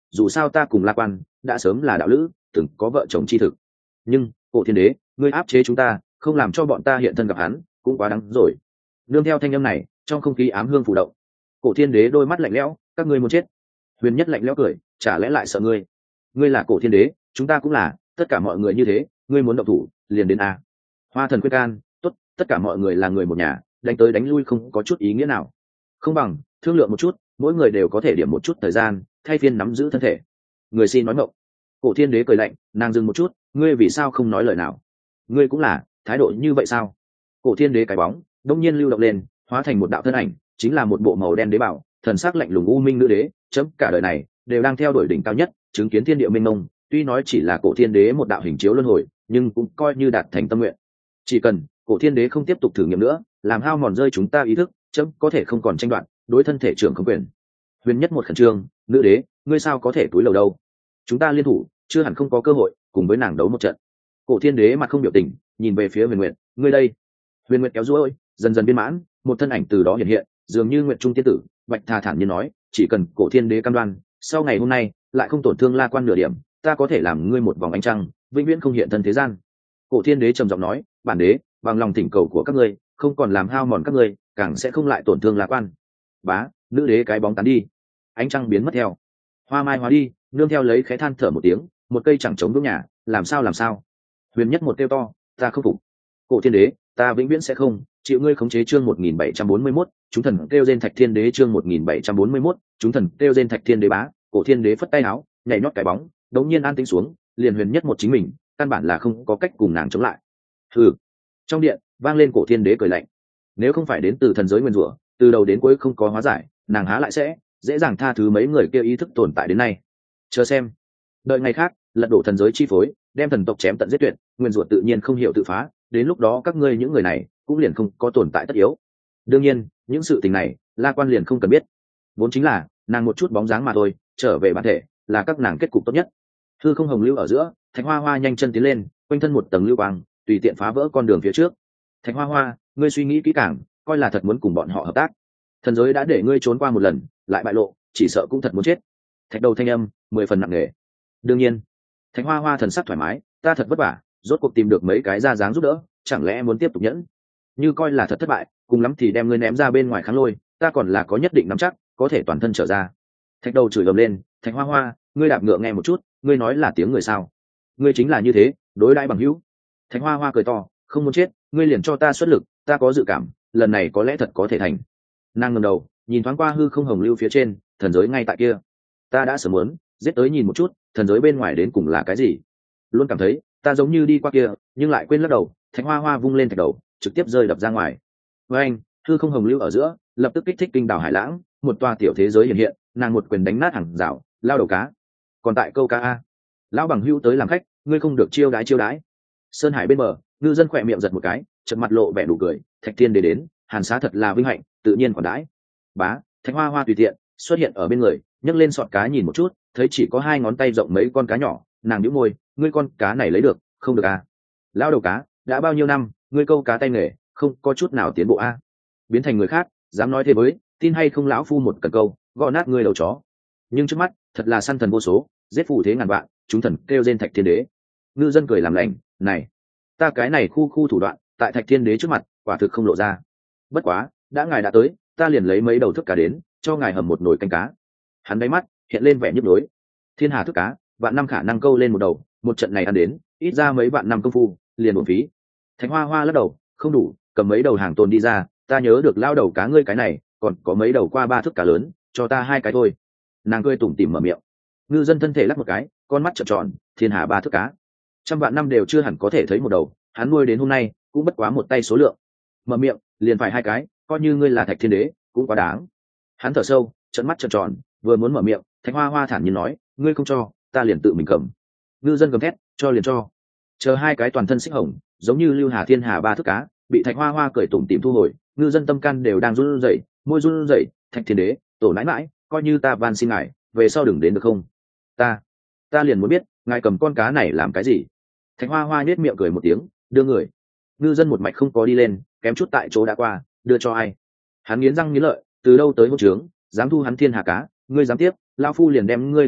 dù sao ta cùng La Quan đã sớm là đạo lữ, từng có vợ chồng chi thực. Nhưng cổ thiên đế, ngươi áp chế chúng ta, không làm cho bọn ta hiện thân gặp hắn, cũng quá đáng rồi. Nương theo thanh âm này, trong không khí ám hương phủ động. Cổ thiên đế đôi mắt lạnh lẽo, các ngươi muốn chết. Huyền Nhất lạnh lẽo cười, chả lẽ lại sợ ngươi? Ngươi là cổ thiên đế, chúng ta cũng là, tất cả mọi người như thế, ngươi muốn động thủ, liền đến a. Hoa thần quyết can, tốt, tất cả mọi người là người một nhà, đánh tới đánh lui không có chút ý nghĩa nào. Không bằng thương lượng một chút, mỗi người đều có thể điểm một chút thời gian, thay phiên nắm giữ thân thể. Người xin nói ngọng. Cổ thiên đế cười lạnh, nàng dừng một chút, ngươi vì sao không nói lời nào? Ngươi cũng là thái độ như vậy sao? Cổ thiên đế cái bóng đông nhiên lưu động lên, hóa thành một đạo thân ảnh, chính là một bộ màu đen đế bảo, thần sắc lạnh lùng u minh nữ đế, chấm cả đời này đều đang theo đuổi đỉnh cao nhất, chứng kiến thiên địa minh mông. Tuy nói chỉ là cổ thiên đế một đạo hình chiếu luân hồi, nhưng cũng coi như đạt thành tâm nguyện. Chỉ cần cổ thiên đế không tiếp tục thử nghiệm nữa, làm hao mòn rơi chúng ta ý thức, chấm có thể không còn tranh đoạt đối thân thể trưởng không quyền. Huyền Nhất một khẩn trương, nữ đế, ngươi sao có thể túi lầu đâu? Chúng ta liên thủ, chưa hẳn không có cơ hội cùng với nàng đấu một trận. Cổ thiên đế mặt không biểu tình, nhìn về phía Huyền Nguyệt, ngươi đây. Huyền Nguyệt kéo duỗi, dần dần viên mãn, một thân ảnh từ đó hiện hiện, dường như Nguyệt Trung tiên tử. Bạch Tha thản nhiên nói, chỉ cần cổ thiên đế cam đoan, sau ngày hôm nay lại không tổn thương La Quan nửa điểm, ta có thể làm ngươi một vòng ánh trăng, vĩnh viễn không hiện thân thế gian. Cổ thiên đế trầm giọng nói, bản đế bằng lòng thỉnh cầu của các ngươi, không còn làm hao mòn các ngươi, càng sẽ không lại tổn thương La Quan. Bá, nữ đế cái bóng tán đi, ánh trăng biến mất theo, hoa mai hóa đi, nương theo lấy khẽ than thở một tiếng, một cây chẳng chống đống nhà, làm sao làm sao? Huyền Nhất một kêu to, ta không phục. Cổ thiên đế, ta vĩnh viễn sẽ không chịu ngươi khống chế. Chương một nghìn bảy trăm bốn mươi mốt, chúng thần kêu trên Thạch Thiên Đế. Chương một nghìn bảy trăm bốn mươi mốt, chúng thần kêu trên Thạch Thiên Đế. Bá, cổ thiên đế phất tay áo, nhảy nhót cái bóng, đống nhiên an tĩnh xuống, liền Huyền Nhất một chính mình, căn bản là không có cách cùng nàng chống lại. Hừ. Trong điện vang lên cổ thiên đế cười lạnh, nếu không phải đến từ thần giới nguyên rủa, từ đầu đến cuối không có hóa giải, nàng há lại sẽ dễ dàng tha thứ mấy người kia ý thức tồn tại đến nay. Chờ xem, đợi ngày khác lật đổ thần giới chi phối, đem thần tộc chém tận giết tuyệt, nguyên rủa tự nhiên không hiểu tự phá, đến lúc đó các ngươi những người này cũng liền không có tồn tại tất yếu. Đương nhiên những sự tình này La Quan liền không cần biết, vốn chính là nàng một chút bóng dáng mà thôi, trở về bản thể là các nàng kết cục tốt nhất. Hư không hồng lưu ở giữa, Thạch Hoa Hoa nhanh chân tiến lên, quanh thân một tầng lưu quang tùy tiện phá vỡ con đường phía trước. Thạch Hoa Hoa, ngươi suy nghĩ kỹ càng, coi là thật muốn cùng bọn họ hợp tác. Thần giới đã để ngươi trốn qua một lần, lại bại lộ, chỉ sợ cũng thật muốn chết. Thạch đầu thanh âm mười phần nặng nề. Đương nhiên. Thạch Hoa Hoa thần sắc thoải mái, ta thật vất vả rốt cuộc tìm được mấy cái ra dáng giúp đỡ, chẳng lẽ muốn tiếp tục nhẫn? Như coi là thật thất bại, cùng lắm thì đem ngươi ném ra bên ngoài kháng lôi, ta còn là có nhất định nắm chắc có thể toàn thân trở ra. Thạch đầu chửi ầm lên, Thạch Hoa Hoa, ngươi đạp ngựa nghe một chút, ngươi nói là tiếng người sao? Ngươi chính là như thế đối đãi bằng hữu. Thạch Hoa Hoa cười to, không muốn chết, ngươi liền cho ta xuất lực, ta có dự cảm lần này có lẽ thật có thể thành. Nàng ngẩng đầu nhìn thoáng qua hư không hồng lưu phía trên, thần giới ngay tại kia, ta đã sớm muốn giết tới nhìn một chút thần giới bên ngoài đến cùng là cái gì. Luôn cảm thấy ta giống như đi qua kia, nhưng lại quên lắc đầu. Thạch Hoa Hoa vung lên thạch đầu, trực tiếp rơi đập ra ngoài. Với anh, hư không hồng lưu ở giữa lập tức kích thích kinh đảo hải lãng, một tòa tiểu thế giới hiện hiện, nàng một quyền đánh nát hàng rào, lao đầu cá. Còn tại câu cá a, lão bằng hữu tới làm khách, ngươi không được chiêu đái chiêu đái. Sơn hải bên bờ, ngư dân khỏe miệng giật một cái, chợt mặt lộ vẻ đủ cười. Thạch Thiên Đế đến, hàn xá thật là vinh hạnh, tự nhiên còn đãi. Bá, Thạch Hoa Hoa tùy tiện xuất hiện ở bên người, nhấc lên sọt cá nhìn một chút, thấy chỉ có hai ngón tay rộng mấy con cá nhỏ, nàng nhíu môi, ngươi con cá này lấy được không được à? Lão đầu cá, đã bao nhiêu năm ngươi câu cá tay nghề không có chút nào tiến bộ a? Biến thành người khác dám nói thế với, tin hay không lão phu một cần câu gõ nát ngươi đầu chó. Nhưng trước mắt thật là săn thần vô số, giết phù thế ngàn vạn, chúng thần kêu trên Thạch Thiên Đế. Ngư dân cười làm lành, này ta cái này khu khu thủ đoạn tại Thạch Thiên Đế trước mặt quả thực không lộ ra. Bất quá đã ngài đã tới, ta liền lấy mấy đầu thức cá đến cho ngài hầm một nồi canh cá. Hắn đáy mắt hiện lên vẻ nhức nhối. Thiên hà thức cá vạn năm khả năng câu lên một đầu, một trận này ăn đến ít ra mấy vạn năm công phu liền uổng phí. Thạch Hoa Hoa lắc đầu, không đủ, cầm mấy đầu hàng tồn đi ra, ta nhớ được lao đầu cá ngươi cái này còn có mấy đầu qua ba thức cá lớn, cho ta hai cái thôi. Nàng cười tủm tỉm mở miệng. Ngư dân thân thể lắc một cái, con mắt trợn tròn, thiên hà ba thức cá trăm vạn năm đều chưa hẳn có thể thấy một đầu, hắn nuôi đến hôm nay cũng bất quá một tay số lượng. Mở miệng liền phải hai cái, coi như ngươi là Thạch Thiên Đế cũng quá đáng. Hắn thở sâu, trận mắt trợn tròn, vừa muốn mở miệng, Thạch Hoa Hoa thản nhiên nói, ngươi không cho ta liền tự mình cầm. Ngư dân gầm thét, cho liền cho. Chờ hai cái toàn thân xích hồng giống như lưu hà thiên hà ba thức cá bị Thạch Hoa Hoa cười tủm tỉm thu hồi, ngư dân tâm can đều đang run rẩy, môi run rẩy. Thạch Thiên Đế, tổ nãi mãi, coi như ta van xin ngài về sau đừng đến được không? ta ta liền muốn biết ngài cầm con cá này làm cái gì. Thạch Hoa Hoa nhếch miệng cười một tiếng, đưa người. Ngư dân một mạch không có đi lên, kém chút tại chỗ đã qua, đưa cho ai. Hắn nghiến răng nghiến lợi, từ đâu tới hỗn trướng, dám thu hắn thiên hà cá, ngươi dám tiếp, lão phu liền đem ngươi đánh nổ,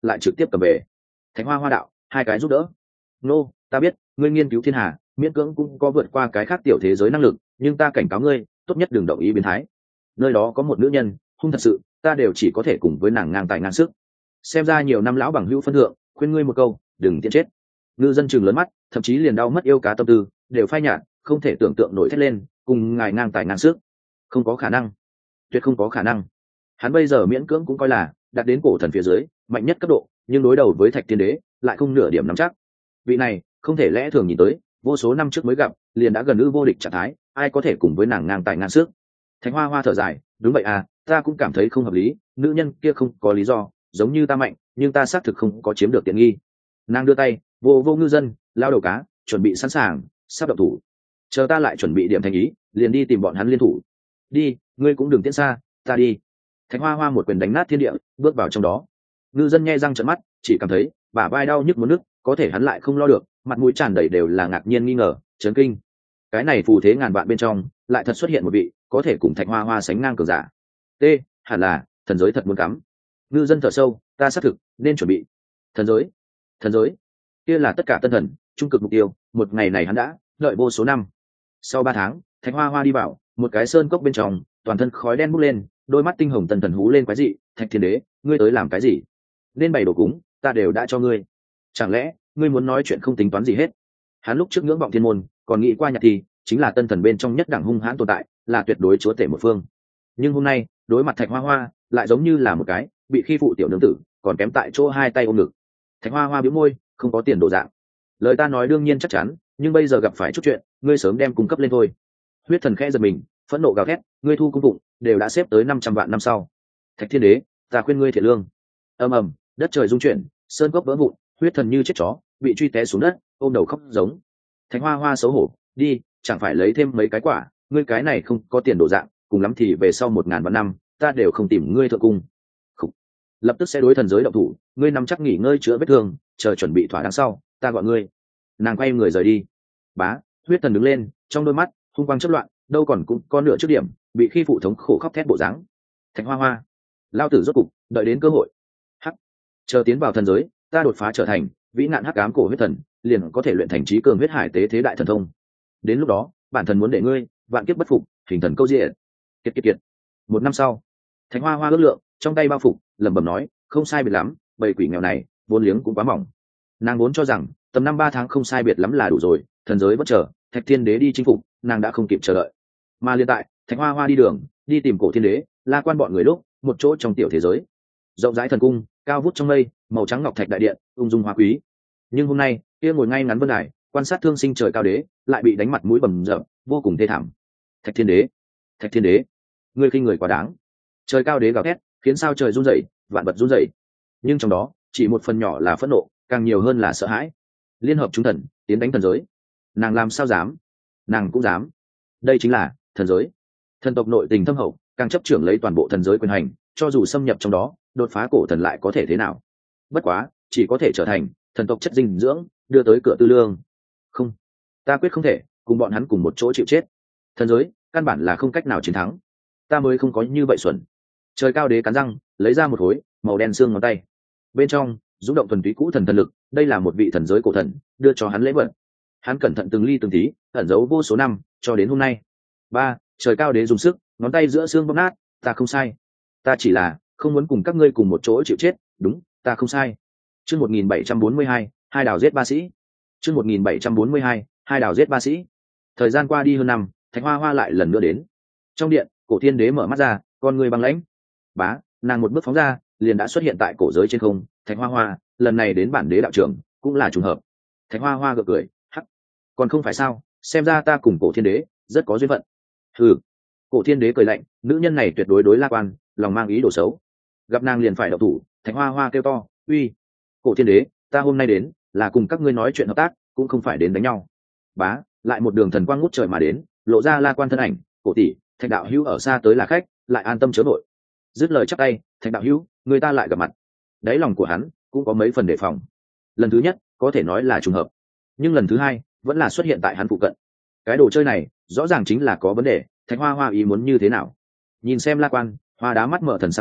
lại trực tiếp cầm về. Thạch Hoa Hoa đạo, hai cái giúp đỡ. Nô, ta biết, ngươi nghiên cứu thiên hà, miễn cưỡng cũng có vượt qua cái khác tiểu thế giới năng lực, nhưng ta cảnh cáo ngươi, tốt nhất đừng động ý biến thái. Nơi đó có một nữ nhân, hung thật sự, ta đều chỉ có thể cùng với nàng ngang tài ngang sức. Xem ra nhiều năm lão bằng hữu phân thượng, khuyên ngươi một câu, đừng tiện chết. Ngư dân chừng lớn mắt, thậm chí liền đau mất yêu cá tâm tư, đều phai nhạt, không thể tưởng tượng nổi thét lên, cùng ngài ngang tài ngang sức. Không có khả năng, tuyệt không có khả năng. Hắn bây giờ miễn cưỡng cũng coi là đạt đến cổ thần phía dưới mạnh nhất cấp độ, nhưng đối đầu với Thạch Thiên Đế lại không nửa điểm nắm chắc. Vị này không thể lẽ thường nhìn tới, vô số năm trước mới gặp, liền đã gần như vô địch trạng thái, ai có thể cùng với nàng ngang tài ngang sức. Thạch Hoa Hoa thở dài, đúng vậy à, ta cũng cảm thấy không hợp lý, nữ nhân kia không có lý do, giống như ta mạnh, nhưng ta xác thực không có chiếm được tiện nghi. Nàng đưa tay vô vô ngư dân, lao đầu cá, chuẩn bị sẵn sàng, sắp động thủ. Chờ ta lại chuẩn bị điểm thành ý, liền đi tìm bọn hắn liên thủ. Đi, ngươi cũng đừng tiến xa, ta đi. Thạch Hoa Hoa một quyền đánh nát thiên địa, bước vào trong đó. Ngư dân nhe răng trợn mắt, chỉ cảm thấy bả vai đau nhức muốn nức, có thể hắn lại không lo được, mặt mũi tràn đầy đều là ngạc nhiên nghi ngờ, chấn kinh. Cái này phù thế ngàn vạn bên trong, lại thật xuất hiện một vị có thể cùng Thạch Hoa Hoa sánh ngang cường giả. T, hẳn là thần giới thật muốn cắm. Ngư dân thở sâu, ta xác thực nên chuẩn bị. Thần giới, thần giới, kia là tất cả tân thần, trung cực mục tiêu, một ngày này hắn đã đợi vô số năm. Sau ba tháng, Thạch Hoa Hoa đi vào một cái sơn cốc bên trong, toàn thân khói đen bốc lên, đôi mắt tinh hồng tần thần hú lên quái dị. Thạch Thiên Đế, ngươi tới làm cái gì? Nên bày đồ cúng, ta đều đã cho ngươi. Chẳng lẽ ngươi muốn nói chuyện không tính toán gì hết? Hắn lúc trước ngưỡng vọng thiên môn, còn nghĩ qua nhạc thì chính là tân thần bên trong nhất đẳng hung hãn tồn tại, là tuyệt đối chúa tể một phương. Nhưng hôm nay đối mặt Thạch Hoa Hoa, lại giống như là một cái bị khi phụ tiểu nương tử, còn kém tại chỗ hai tay ôm ngực. Thạch Hoa Hoa bĩu môi, không có tiền đồ dạng. Lời ta nói đương nhiên chắc chắn, nhưng bây giờ gặp phải chút chuyện, ngươi sớm đem cung cấp lên thôi. Huyết thần khẽ giật mình, phẫn nộ gào thét, ngươi thu cung phụng đều đã xếp tới năm trăm vạn năm sau. Thạch Thiên Đế, ta khuyên ngươi thiệt lương. Ầm ầm, đất trời rung chuyển, sơn cốc vỡ vụn, huyết thần như chết chó, bị truy té xuống đất, ôm đầu khóc giống. Thạch Hoa Hoa xấu hổ, đi, chẳng phải lấy thêm mấy cái quả, ngươi cái này không có tiền đồ dạng, cùng lắm thì về sau một ngàn vạn năm, ta đều không tìm ngươi thượng cung. Khủ. Lập tức sẽ đối thần giới động thủ, ngươi nắm chắc nghỉ ngơi chữa vết thương, chờ chuẩn bị thỏa đáng sau, ta gọi ngươi. Nàng quay người rời đi. Bá, huyết thần đứng lên, trong đôi mắt hung quang chớp loạn, đâu còn cũng có nửa trước điểm, bị khi phụ thống khổ khóc thét bộ dáng. Thạch Hoa Hoa, lao tử rốt cục đợi đến cơ hội. Hắc, chờ tiến vào thần giới, ta đột phá trở thành vĩ nạn hắc ám cổ huyết thần, liền có thể luyện thành trí cường huyết hải tế thế đại thần thông. Đến lúc đó, bản thần muốn để ngươi vạn kiếp bất phục, hình thần câu diện. Kiệt kiệt kiệt. Một năm sau, Thạch Hoa Hoa ước lượng, trong tay bao phục, lẩm bẩm nói, không sai biệt lắm, bầy quỷ nghèo này, vốn liếng cũng quá mỏng. Nàng vốn cho rằng tầm năm ba tháng không sai biệt lắm là đủ rồi, thần giới bất chờ, Thạch Thiên Đế đi chinh phục, nàng đã không kịp chờ đợi. Mà hiện tại, Thạch Hoa Hoa đi đường, đi tìm Cổ Thiên Đế, La Quan bọn người lúc, một chỗ trong tiểu thế giới. Rộng rãi thần cung, cao vút trong mây, màu trắng ngọc thạch đại điện, ung dung hoa quý. Nhưng hôm nay, kia ngồi ngay ngắn vân đài, quan sát thương sinh trời cao đế, lại bị đánh mặt mũi bầm dập, vô cùng thê thảm. Thạch Thiên Đế, Thạch Thiên Đế, ngươi khinh người quá đáng. Trời cao đế gào thét, khiến sao trời run rẩy, vạn vật run rẩy. Nhưng trong đó, chỉ một phần nhỏ là phẫn nộ, càng nhiều hơn là sợ hãi. Liên hợp chúng thần, tiến đánh thần giới. Nàng làm sao dám? Nàng cũng dám. Đây chính là thần giới. Thần tộc nội tình thâm hậu, càng chấp trưởng lấy toàn bộ thần giới quyền hành, cho dù xâm nhập trong đó, đột phá cổ thần lại có thể thế nào? Bất quá, chỉ có thể trở thành thần tộc chất dinh dưỡng, đưa tới cửa tư lương. Không, ta quyết không thể cùng bọn hắn cùng một chỗ chịu chết. Thần giới căn bản là không cách nào chiến thắng, ta mới không có như vậy xuẩn. Trời cao đế cắn răng, lấy ra một khối màu đen xương ngón tay, bên trong rung động thuần túy cũ thần thần lực. Đây là một vị thần giới cổ thần đưa cho hắn lễ vật. Hắn cẩn thận từng ly từng tí, ẩn giấu vô số năm, cho đến hôm nay. Ba, trời cao đế dùng sức, ngón tay giữa xương bóp nát. Ta không sai, ta chỉ là không muốn cùng các ngươi cùng một chỗ chịu chết. Đúng, ta không sai. Chương một nghìn bảy trăm bốn mươi hai, hai đào giết ba sĩ. Chương một nghìn bảy trăm bốn mươi hai, hai đào giết ba sĩ. Thời gian qua đi hơn năm, Thạch Hoa Hoa lại lần nữa đến. Trong điện, Cổ Thiên Đế mở mắt ra, con người băng lãnh. Bá, nàng một bước phóng ra, liền đã xuất hiện tại cổ giới trên không. Thạch Hoa Hoa, lần này đến bản đế đạo trưởng, cũng là trùng hợp. Thạch Hoa Hoa gượng cười, hắc, còn không phải sao? Xem ra ta cùng Cổ Thiên Đế rất có duyên phận. Hừ. Cổ Thiên Đế cười lạnh, nữ nhân này tuyệt đối đối La Quan, lòng mang ý đồ xấu. Gặp nàng liền phải động thủ. Thạch Hoa Hoa kêu to, uy, Cổ Thiên Đế, ta hôm nay đến là cùng các ngươi nói chuyện hợp tác, cũng không phải đến đánh nhau. Bá, lại một đường thần quang ngút trời mà đến, lộ ra La Quan thân ảnh. Cổ tỷ, Thạch đạo hữu ở xa tới là khách, lại an tâm chớ vội. Dứt lời chắp tay, Thạch đạo hữu, người ta lại gặp mặt. Đáy lòng của hắn cũng có mấy phần đề phòng. Lần thứ nhất có thể nói là trùng hợp, nhưng lần thứ hai vẫn là xuất hiện tại hắn phụ cận. Cái đồ chơi này rõ ràng chính là có vấn đề. Thạch Hoa Hoa ý muốn như thế nào? Nhìn xem La Quan, Hoa đá mắt mở thần sáng lên,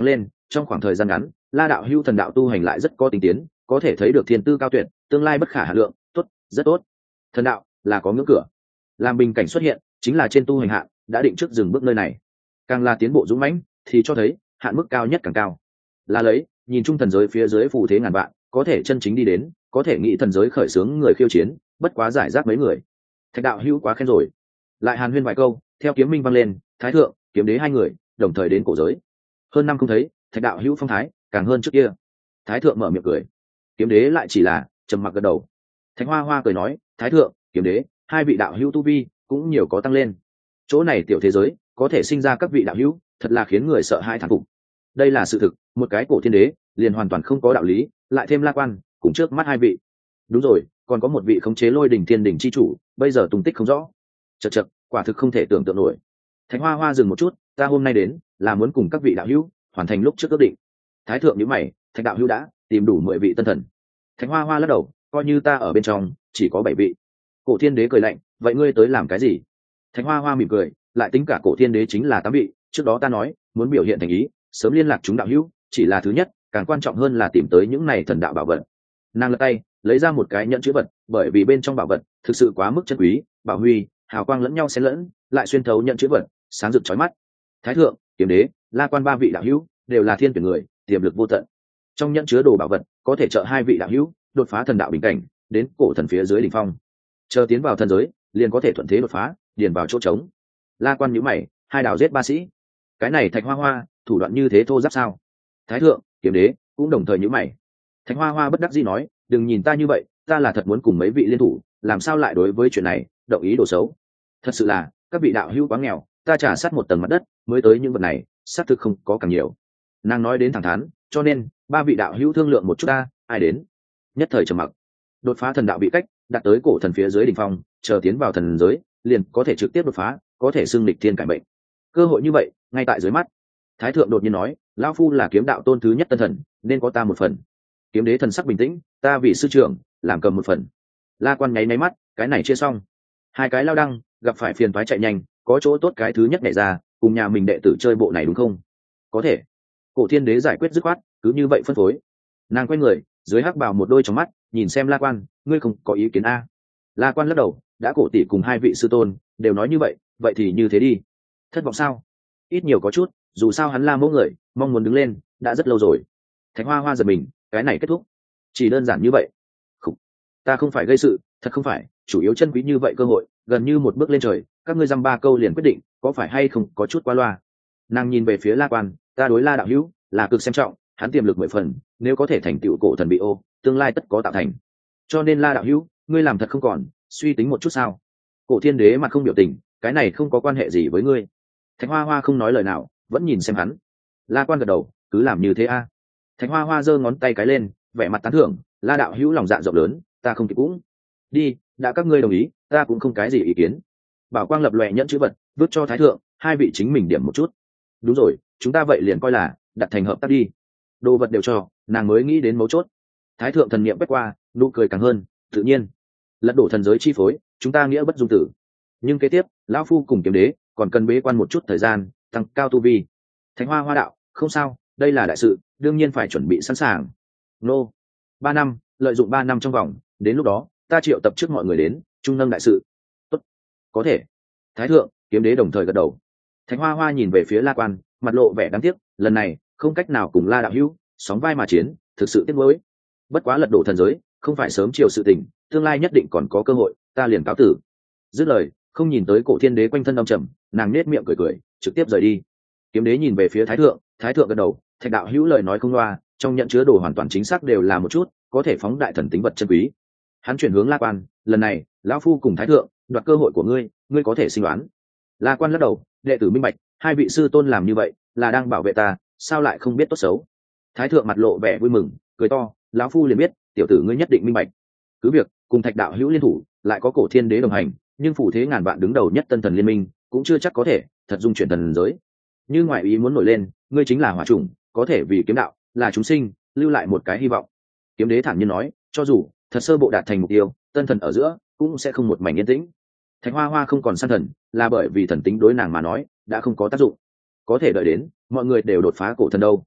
trong khoảng thời gian ngắn La đạo hữu thần đạo tu hành lại rất có tinh tiến, có thể thấy được thiên tư cao tuyệt, tương lai bất khả hà lượng. Tốt, rất tốt. Thần đạo là có ngưỡng cửa, làm bình cảnh xuất hiện chính là trên tu hành hạn đã định trước dừng bước nơi này, càng là tiến bộ dũng mãnh thì cho thấy hạn mức cao nhất càng cao. Là lấy nhìn chung thần giới phía dưới phù thế ngàn vạn, có thể chân chính đi đến, có thể nghĩ thần giới khởi xướng người khiêu chiến, bất quá giải rác mấy người. Thạch đạo hữu quá khen rồi. Lại hàn huyên vài câu, theo kiếm minh vang lên, thái thượng, kiếm đế hai người đồng thời đến cổ giới. Hơn năm không thấy, thạch đạo hữu phong thái càng hơn trước kia. Thái thượng mở miệng cười, kiếm đế lại chỉ là trầm mặc gật đầu. Thạch hoa hoa cười nói, thái thượng, kiếm đế hai vị đạo hữu tu vi cũng nhiều có tăng lên. Chỗ này tiểu thế giới có thể sinh ra các vị đạo hữu, thật là khiến người sợ hãi thán phục. Đây là sự thực, một cái cổ thiên đế liền hoàn toàn không có đạo lý, lại thêm La Quan cùng trước mắt hai vị. Đúng rồi, còn có một vị khống chế lôi đỉnh thiên đỉnh chi chủ, bây giờ tung tích không rõ. Chậc chậc, quả thực không thể tưởng tượng nổi. Thạch hoa hoa dừng một chút, ta hôm nay đến là muốn cùng các vị đạo hữu hoàn thành lúc trước ước định. Thái thượng nhíu mày, thạch đạo hữu đã tìm đủ mười vị tân thần. Thạch hoa hoa lắc đầu, coi như ta ở bên trong chỉ có bảy vị. Cổ thiên đế cười lạnh, vậy ngươi tới làm cái gì? Thạch hoa hoa mỉm cười, lại tính cả cổ thiên đế chính là tám vị. Trước đó ta nói muốn biểu hiện thành ý, sớm liên lạc chúng đạo hữu, chỉ là thứ nhất, càng quan trọng hơn là tìm tới những này thần đạo bảo vật. Nàng lật tay lấy ra một cái nhẫn chữ vật, bởi vì bên trong bảo vật thực sự quá mức chân quý, bảo huy hào quang lẫn nhau xen lẫn, lại xuyên thấu nhẫn chữ vật, sáng rực chói mắt. Thái thượng, kiếm đế, La Quan ba vị đạo hữu đều là thiên tuyển người, tiềm lực vô tận. Trong nhẫn chứa đồ bảo vật có thể trợ hai vị đạo hữu đột phá thần đạo bình cảnh, đến cổ thần phía dưới đỉnh phong. Chờ tiến vào thần giới, liền có thể thuận thế đột phá, điền vào chỗ trống. La Quan nhíu mày, hai đạo giết ba sĩ, cái này Thạch hoa hoa thủ đoạn như thế thô giáp sao? Thái thượng, kiếm đế cũng đồng thời nhíu mày. Thạch hoa hoa bất đắc dĩ nói, đừng nhìn ta như vậy, ta là thật muốn cùng mấy vị liên thủ, làm sao lại đối với chuyện này động ý đồ xấu. Thật sự là các vị đạo hữu quá nghèo, ta trả sát một tầng mặt đất mới tới những vật này, xác thực không có càng nhiều. Nàng nói đến thẳng thắn, cho nên ba vị đạo hữu thương lượng một chút ta, ai đến? Nhất thời trầm mặc. Đột phá thần đạo bị cách đặt tới cổ thần phía dưới đỉnh phong, chờ tiến vào thần giới liền có thể trực tiếp đột phá, có thể xưng lịch thiên cải mệnh. Cơ hội như vậy ngay tại dưới mắt. Thái thượng đột nhiên nói, lão phu là kiếm đạo tôn thứ nhất tân thần, nên có ta một phần. Kiếm đế thần sắc bình tĩnh, ta vì sư trưởng làm cầm một phần. La Quan nháy máy mắt, cái này chia xong. Hai cái lao đăng gặp phải phiền toái chạy nhanh, có chỗ tốt cái thứ nhất nhảy ra, cùng nhà mình đệ tử chơi bộ này đúng không? Có thể. Cổ thiên đế giải quyết dứt khoát, cứ như vậy phân phối. Nàng quay người, dưới hắc bào một đôi trong mắt nhìn xem La Quan, ngươi không có ý kiến a? La Quan lắc đầu, đã cổ tỷ cùng hai vị sư tôn đều nói như vậy, vậy thì như thế đi. Thất vọng sao? Ít nhiều có chút, dù sao hắn La mẫu người mong muốn đứng lên đã rất lâu rồi. Thạch hoa hoa giật mình, cái này kết thúc chỉ đơn giản như vậy? Không, ta không phải gây sự, thật không phải, chủ yếu chân quý như vậy cơ hội, gần như một bước lên trời, các ngươi dăm ba câu liền quyết định, có phải hay không có chút qua loa? Nàng nhìn về phía La Quan, ta đối La đạo hữu là cực xem trọng, hắn tiềm lực mười phần, nếu có thể thành tựu cổ thần bị ô, tương lai tất có tạo thành. Cho nên La đạo hữu, ngươi làm thật không còn suy tính một chút sao? Cổ thiên đế mặt không biểu tình, cái này không có quan hệ gì với ngươi. Thạch hoa hoa không nói lời nào, vẫn nhìn xem hắn. La Quan gật đầu, cứ làm như thế a. Thạch hoa hoa giơ ngón tay cái lên, vẻ mặt tán thưởng, La đạo hữu lòng dạ rộng lớn, ta không kịp cũng đi, đã các ngươi đồng ý, ta cũng không cái gì ý kiến. Bảo quang lập lòe nhẫn chữ vật, vứt cho thái thượng, hai vị chính mình điểm một chút. Đúng rồi, chúng ta vậy liền coi là đặt thành hợp tác đi. Đồ vật đều cho, nàng mới nghĩ đến mấu chốt. Thái thượng thần niệm quét qua, nụ cười càng hơn, tự nhiên. Lật đổ thần giới chi phối, chúng ta nghĩa bất dung tử. Nhưng kế tiếp, lão phu cùng kiếm đế còn cần bế quan một chút thời gian, tăng cao tu vi. Thạch hoa hoa đạo, không sao, đây là đại sự, đương nhiên phải chuẩn bị sẵn sàng. Nô, ba năm, lợi dụng ba năm trong vòng, đến lúc đó ta triệu tập trước mọi người đến trung nâng đại sự. Tốt, có thể. Thái thượng, kiếm đế đồng thời gật đầu. Thạch hoa hoa nhìn về phía La Quan, mặt lộ vẻ đáng tiếc, lần này không cách nào cùng La đạo hữu sóng vai mà chiến, thực sự tiếc nuối. Bất quá lật đổ thần giới không phải sớm chiều sự tình, tương lai nhất định còn có cơ hội, ta liền cáo tử. Dứt lời, không nhìn tới cổ thiên đế quanh thân đông trầm, nàng nết miệng cười cười, trực tiếp rời đi. Kiếm đế nhìn về phía thái thượng, thái thượng gật đầu, thạch đạo hữu lời nói không loa, trong nhận chứa đồ hoàn toàn chính xác đều là một chút có thể phóng đại thần tính vật chân quý. Hắn chuyển hướng La Quan, lần này lão phu cùng thái thượng đoạt cơ hội của ngươi, ngươi có thể suy đoán. La Quan lắc đầu, đệ tử minh bạch, hai vị sư tôn làm như vậy là đang bảo vệ ta, sao lại không biết tốt xấu. Thái thượng mặt lộ vẻ vui mừng, cười to, lão phu liền biết tiểu tử ngươi nhất định minh bạch. Cứ việc cùng thạch đạo hữu liên thủ, lại có cổ thiên đế đồng hành, nhưng phủ thế ngàn vạn đứng đầu nhất tân thần liên minh cũng chưa chắc có thể thật dung chuyển thần giới. Như ngoại ý muốn nổi lên, ngươi chính là hỏa chủng, có thể vì kiếm đạo là chúng sinh lưu lại một cái hy vọng. Kiếm đế thản nhiên nói, cho dù thật sơ bộ đạt thành mục tiêu, tân thần ở giữa cũng sẽ không một mảnh yên tĩnh. Thạch hoa hoa không còn săn thần, là bởi vì thần tính đối nàng mà nói đã không có tác dụng. Có thể đợi đến mọi người đều đột phá cổ thần đâu.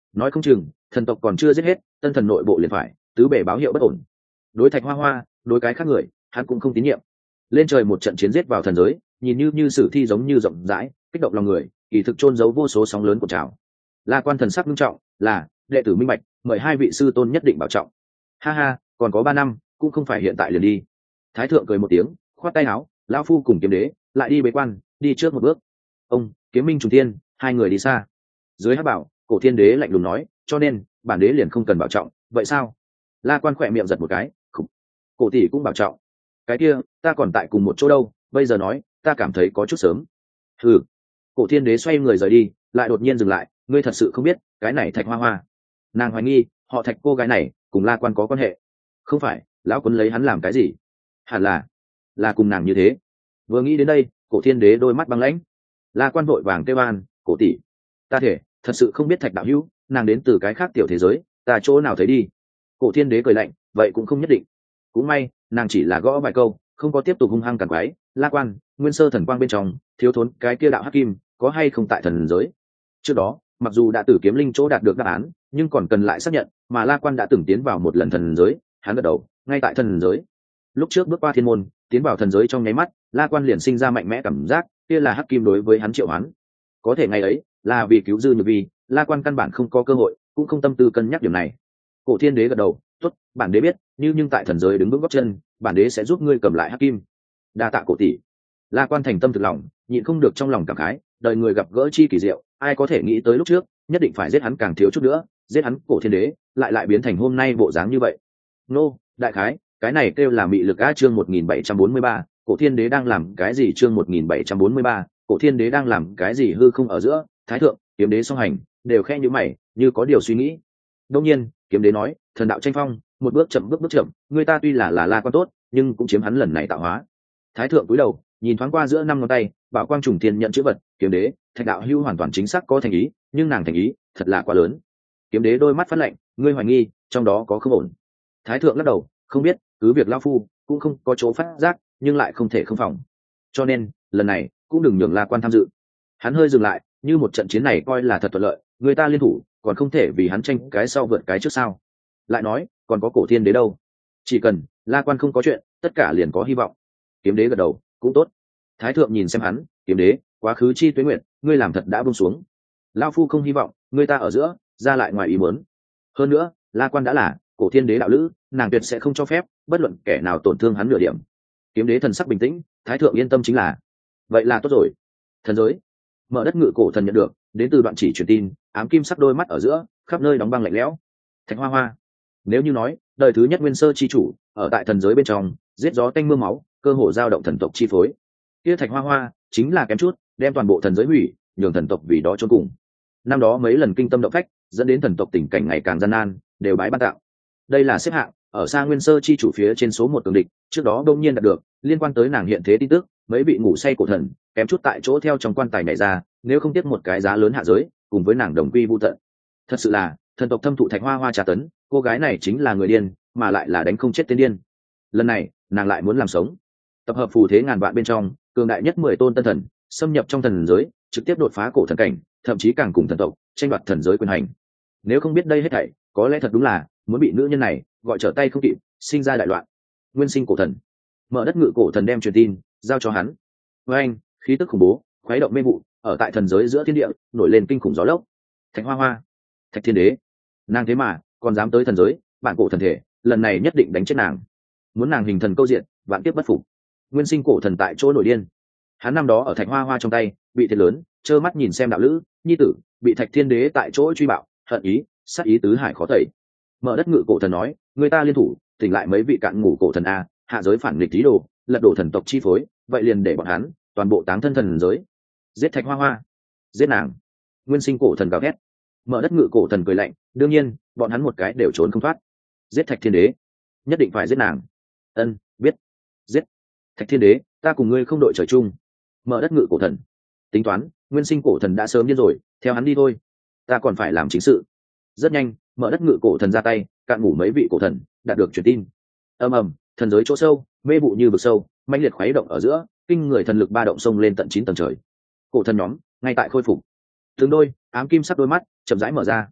nói không chừng thần tộc còn chưa giết hết, tân thần nội bộ liền phải tứ bề báo hiệu bất ổn. Đối Thạch Hoa Hoa, đối cái khác người hắn cũng không tín nhiệm. Lên trời một trận chiến giết vào thần giới, nhìn như như sử thi giống như rộng rãi kích động lòng người, kỳ thực chôn giấu vô số sóng lớn của trào. La Quan thần sắc nghiêm trọng, là đệ tử minh bạch, mời hai vị sư tôn nhất định bảo trọng. Ha ha, còn có ba năm, cũng không phải hiện tại liền đi. Thái thượng cười một tiếng, khoát tay áo, lão phu cùng kiếm đế lại đi bế quan, đi trước một bước. Ông kiếm minh trùng thiên, hai người đi xa. Dưới hắc bảo, cổ thiên đế lạnh lùng nói, cho nên bản đế liền không cần bảo trọng, vậy sao? La Quan khỏe miệng giật một cái, khục. Cổ tỷ cũng bảo trọng. Cái kia, ta còn tại cùng một chỗ đâu, bây giờ nói, ta cảm thấy có chút sớm. Hừ. Cổ thiên đế xoay người rời đi, lại đột nhiên dừng lại, ngươi thật sự không biết, cái này Thạch Hoa Hoa. Nàng hoài nghi, họ Thạch cô gái này cùng La Quan có quan hệ. Không phải, lão quấn lấy hắn làm cái gì? Hẳn là, là cùng nàng như thế. Vừa nghĩ đến đây, cổ thiên đế đôi mắt băng lãnh. La Quan vội vàng kêu an, cổ tỷ, ta thể thật sự không biết Thạch đạo hữu, nàng đến từ cái khác tiểu thế giới, ta chỗ nào thấy đi. Cổ thiên đế cười lạnh, vậy cũng không nhất định. Cũng may, nàng chỉ là gõ vài câu, không có tiếp tục hung hăng cản quái. La Quan, nguyên sơ thần quang bên trong thiếu thốn cái kia đạo hắc kim có hay không tại thần giới? Trước đó mặc dù đã tử kiếm linh chỗ đạt được đáp án, nhưng còn cần lại xác nhận, mà La Quan đã từng tiến vào một lần thần giới, hắn gật đầu, ngay tại thần giới. Lúc trước bước qua thiên môn, tiến vào thần giới trong nháy mắt, La Quan liền sinh ra mạnh mẽ cảm giác, kia là hắc kim đối với hắn triệu hoán. Có thể ngày ấy là vì cứu dư nhược vi, La Quan căn bản không có cơ hội, cũng không tâm tư cân nhắc điểm này. Cổ thiên đế gật đầu, tốt, bản đế biết, như nhưng tại thần giới đứng bước gót chân, bản đế sẽ giúp ngươi cầm lại hắc kim. Đa tạ cổ tỷ. La Quan thành tâm thực lòng, nhịn không được trong lòng cảm khái, đời người gặp gỡ chi kỳ diệu, ai có thể nghĩ tới lúc trước nhất định phải giết hắn càng thiếu chút nữa, giết hắn cổ thiên đế lại lại biến thành hôm nay bộ dáng như vậy. Nô, đại khái cái này kêu là mị lực a. Chương một nghìn bảy trăm bốn mươi ba, cổ thiên đế đang làm cái gì? Chương một nghìn bảy trăm bốn mươi ba, cổ thiên đế đang làm cái gì? Hư không ở giữa, thái thượng, kiếm đế song hành đều khẽ như mày, như có điều suy nghĩ. Đông nhiên kiếm đế nói, thần đạo tranh phong, một bước chậm bước bước chậm, người ta tuy là là La Quan tốt, nhưng cũng chiếm hắn lần này tạo hóa. Thái thượng cúi đầu nhìn thoáng qua giữa năm ngón tay, bảo quang trùng thiên nhận chữ vật. Kiếm đế, Thạch đạo hưu hoàn toàn chính xác có thành ý, nhưng nàng thành ý thật là quá lớn. Kiếm đế đôi mắt phát lạnh, ngươi hoài nghi trong đó có không ổn? Thái thượng lắc đầu, không biết, cứ việc lão phu cũng không có chỗ phát giác, nhưng lại không thể không phòng. Cho nên lần này cũng đừng nhường La Quan tham dự. Hắn hơi dừng lại, như một trận chiến này coi là thật thuận lợi, người ta liên thủ còn không thể vì hắn tranh cái sau vượt cái trước sao? Lại nói còn có cổ thiên đế đâu, chỉ cần La Quan không có chuyện, tất cả liền có hy vọng. Kiếm đế gật đầu, cũng tốt. Thái thượng nhìn xem hắn, kiếm đế, quá khứ chi tuế nguyện, ngươi làm thật đã buông xuống. Lão phu không hy vọng người ta ở giữa ra lại ngoài ý muốn. Hơn nữa La Quan đã là cổ thiên đế đạo lữ, nàng tuyệt sẽ không cho phép bất luận kẻ nào tổn thương hắn nửa điểm. Kiếm đế thần sắc bình tĩnh, thái thượng yên tâm chính là. Vậy là tốt rồi. Thần giới, mở đất ngự cổ thần nhận được đến từ đoạn chỉ truyền tin, ám kim sắc đôi mắt ở giữa khắp nơi đóng băng lạnh lẽo. Thạch Hoa Hoa, nếu như nói đời thứ nhất nguyên sơ chi chủ ở tại thần giới bên trong giết gió tanh mưa máu, cơ hồ giao động thần tộc chi phối, kia Thạch Hoa Hoa chính là kém chút đem toàn bộ thần giới hủy, nhường thần tộc vì đó chôn cùng. Năm đó mấy lần kinh tâm động phách, dẫn đến thần tộc tình cảnh ngày càng gian nan, đều bái ban tạo. Đây là xếp hạng ở xa nguyên sơ chi chủ phía trên số một cường địch, trước đó đông nhiên đạt được liên quan tới nàng hiện thế tin tức, mấy bị ngủ say cổ thần kém chút tại chỗ theo trong quan tài nhảy ra, nếu không tiếc một cái giá lớn hạ giới, cùng với nàng đồng quy vu tận. Thật sự là thần tộc thâm thụ Thạch Hoa Hoa trà tấn, cô gái này chính là người điên, mà lại là đánh không chết tên điên. Lần này nàng lại muốn làm sống. Tập hợp phù thế ngàn vạn bên trong cường đại nhất mười tôn tân thần, xâm nhập trong thần giới, trực tiếp đột phá cổ thần cảnh, thậm chí càng cùng thần tộc tranh đoạt thần giới quyền hành. Nếu không biết đây hết thảy, có lẽ thật đúng là muốn bị nữ nhân này gọi trở tay không kịp, sinh ra đại loạn. Nguyên sinh cổ thần, mở đất ngự cổ thần đem truyền tin giao cho hắn. Với anh, khí tức khủng bố khuấy động mê vụ, ở tại thần giới giữa thiên địa nổi lên kinh khủng gió lốc. Thạch Hoa Hoa, Thạch thiên đế, nàng thế mà còn dám tới thần giới, bản cổ thần thể lần này nhất định đánh chết nàng, muốn nàng hình thần câu diện, vạn kiếp bất phục. Nguyên sinh cổ thần tại chỗ nổi điên. Hắn năm đó ở Thạch Hoa Hoa trong tay bị thiệt lớn, trơ mắt nhìn xem đạo lữ nhi tử bị Thạch thiên đế tại chỗ truy bạo, hận ý sát ý tứ hải khó tẩy. Mở đất ngự cổ thần nói, người ta liên thủ tỉnh lại mấy vị cạn ngủ cổ thần a, hạ giới phản nghịch tí đồ, lật đổ thần tộc chi phối, vậy liền để bọn hắn toàn bộ táng thân thần giới. Giết Thạch Hoa Hoa, giết nàng. Nguyên sinh cổ thần gào thét. Mở đất ngự cổ thần cười lạnh, đương nhiên bọn hắn một cái đều trốn không thoát. Giết Thạch thiên đế, nhất định phải giết nàng. Ân, biết. Giết Thạch thiên đế, ta cùng ngươi không đội trời chung. Mở đất ngự cổ thần tính toán, nguyên sinh cổ thần đã sớm điên rồi, theo hắn đi thôi, ta còn phải làm chính sự. Rất nhanh, mở đất ngự cổ thần ra tay cạn ngủ mấy vị cổ thần đạt được truyền tin. Ầm ầm, thần giới chỗ sâu mê vụ như vực sâu, mãnh liệt khuấy động ở giữa, kinh người thần lực ba động sông lên tận chín tầng trời. Cổ thần nhóm ngay tại khôi phục, từng đôi ám kim sắc đôi mắt chậm rãi mở ra.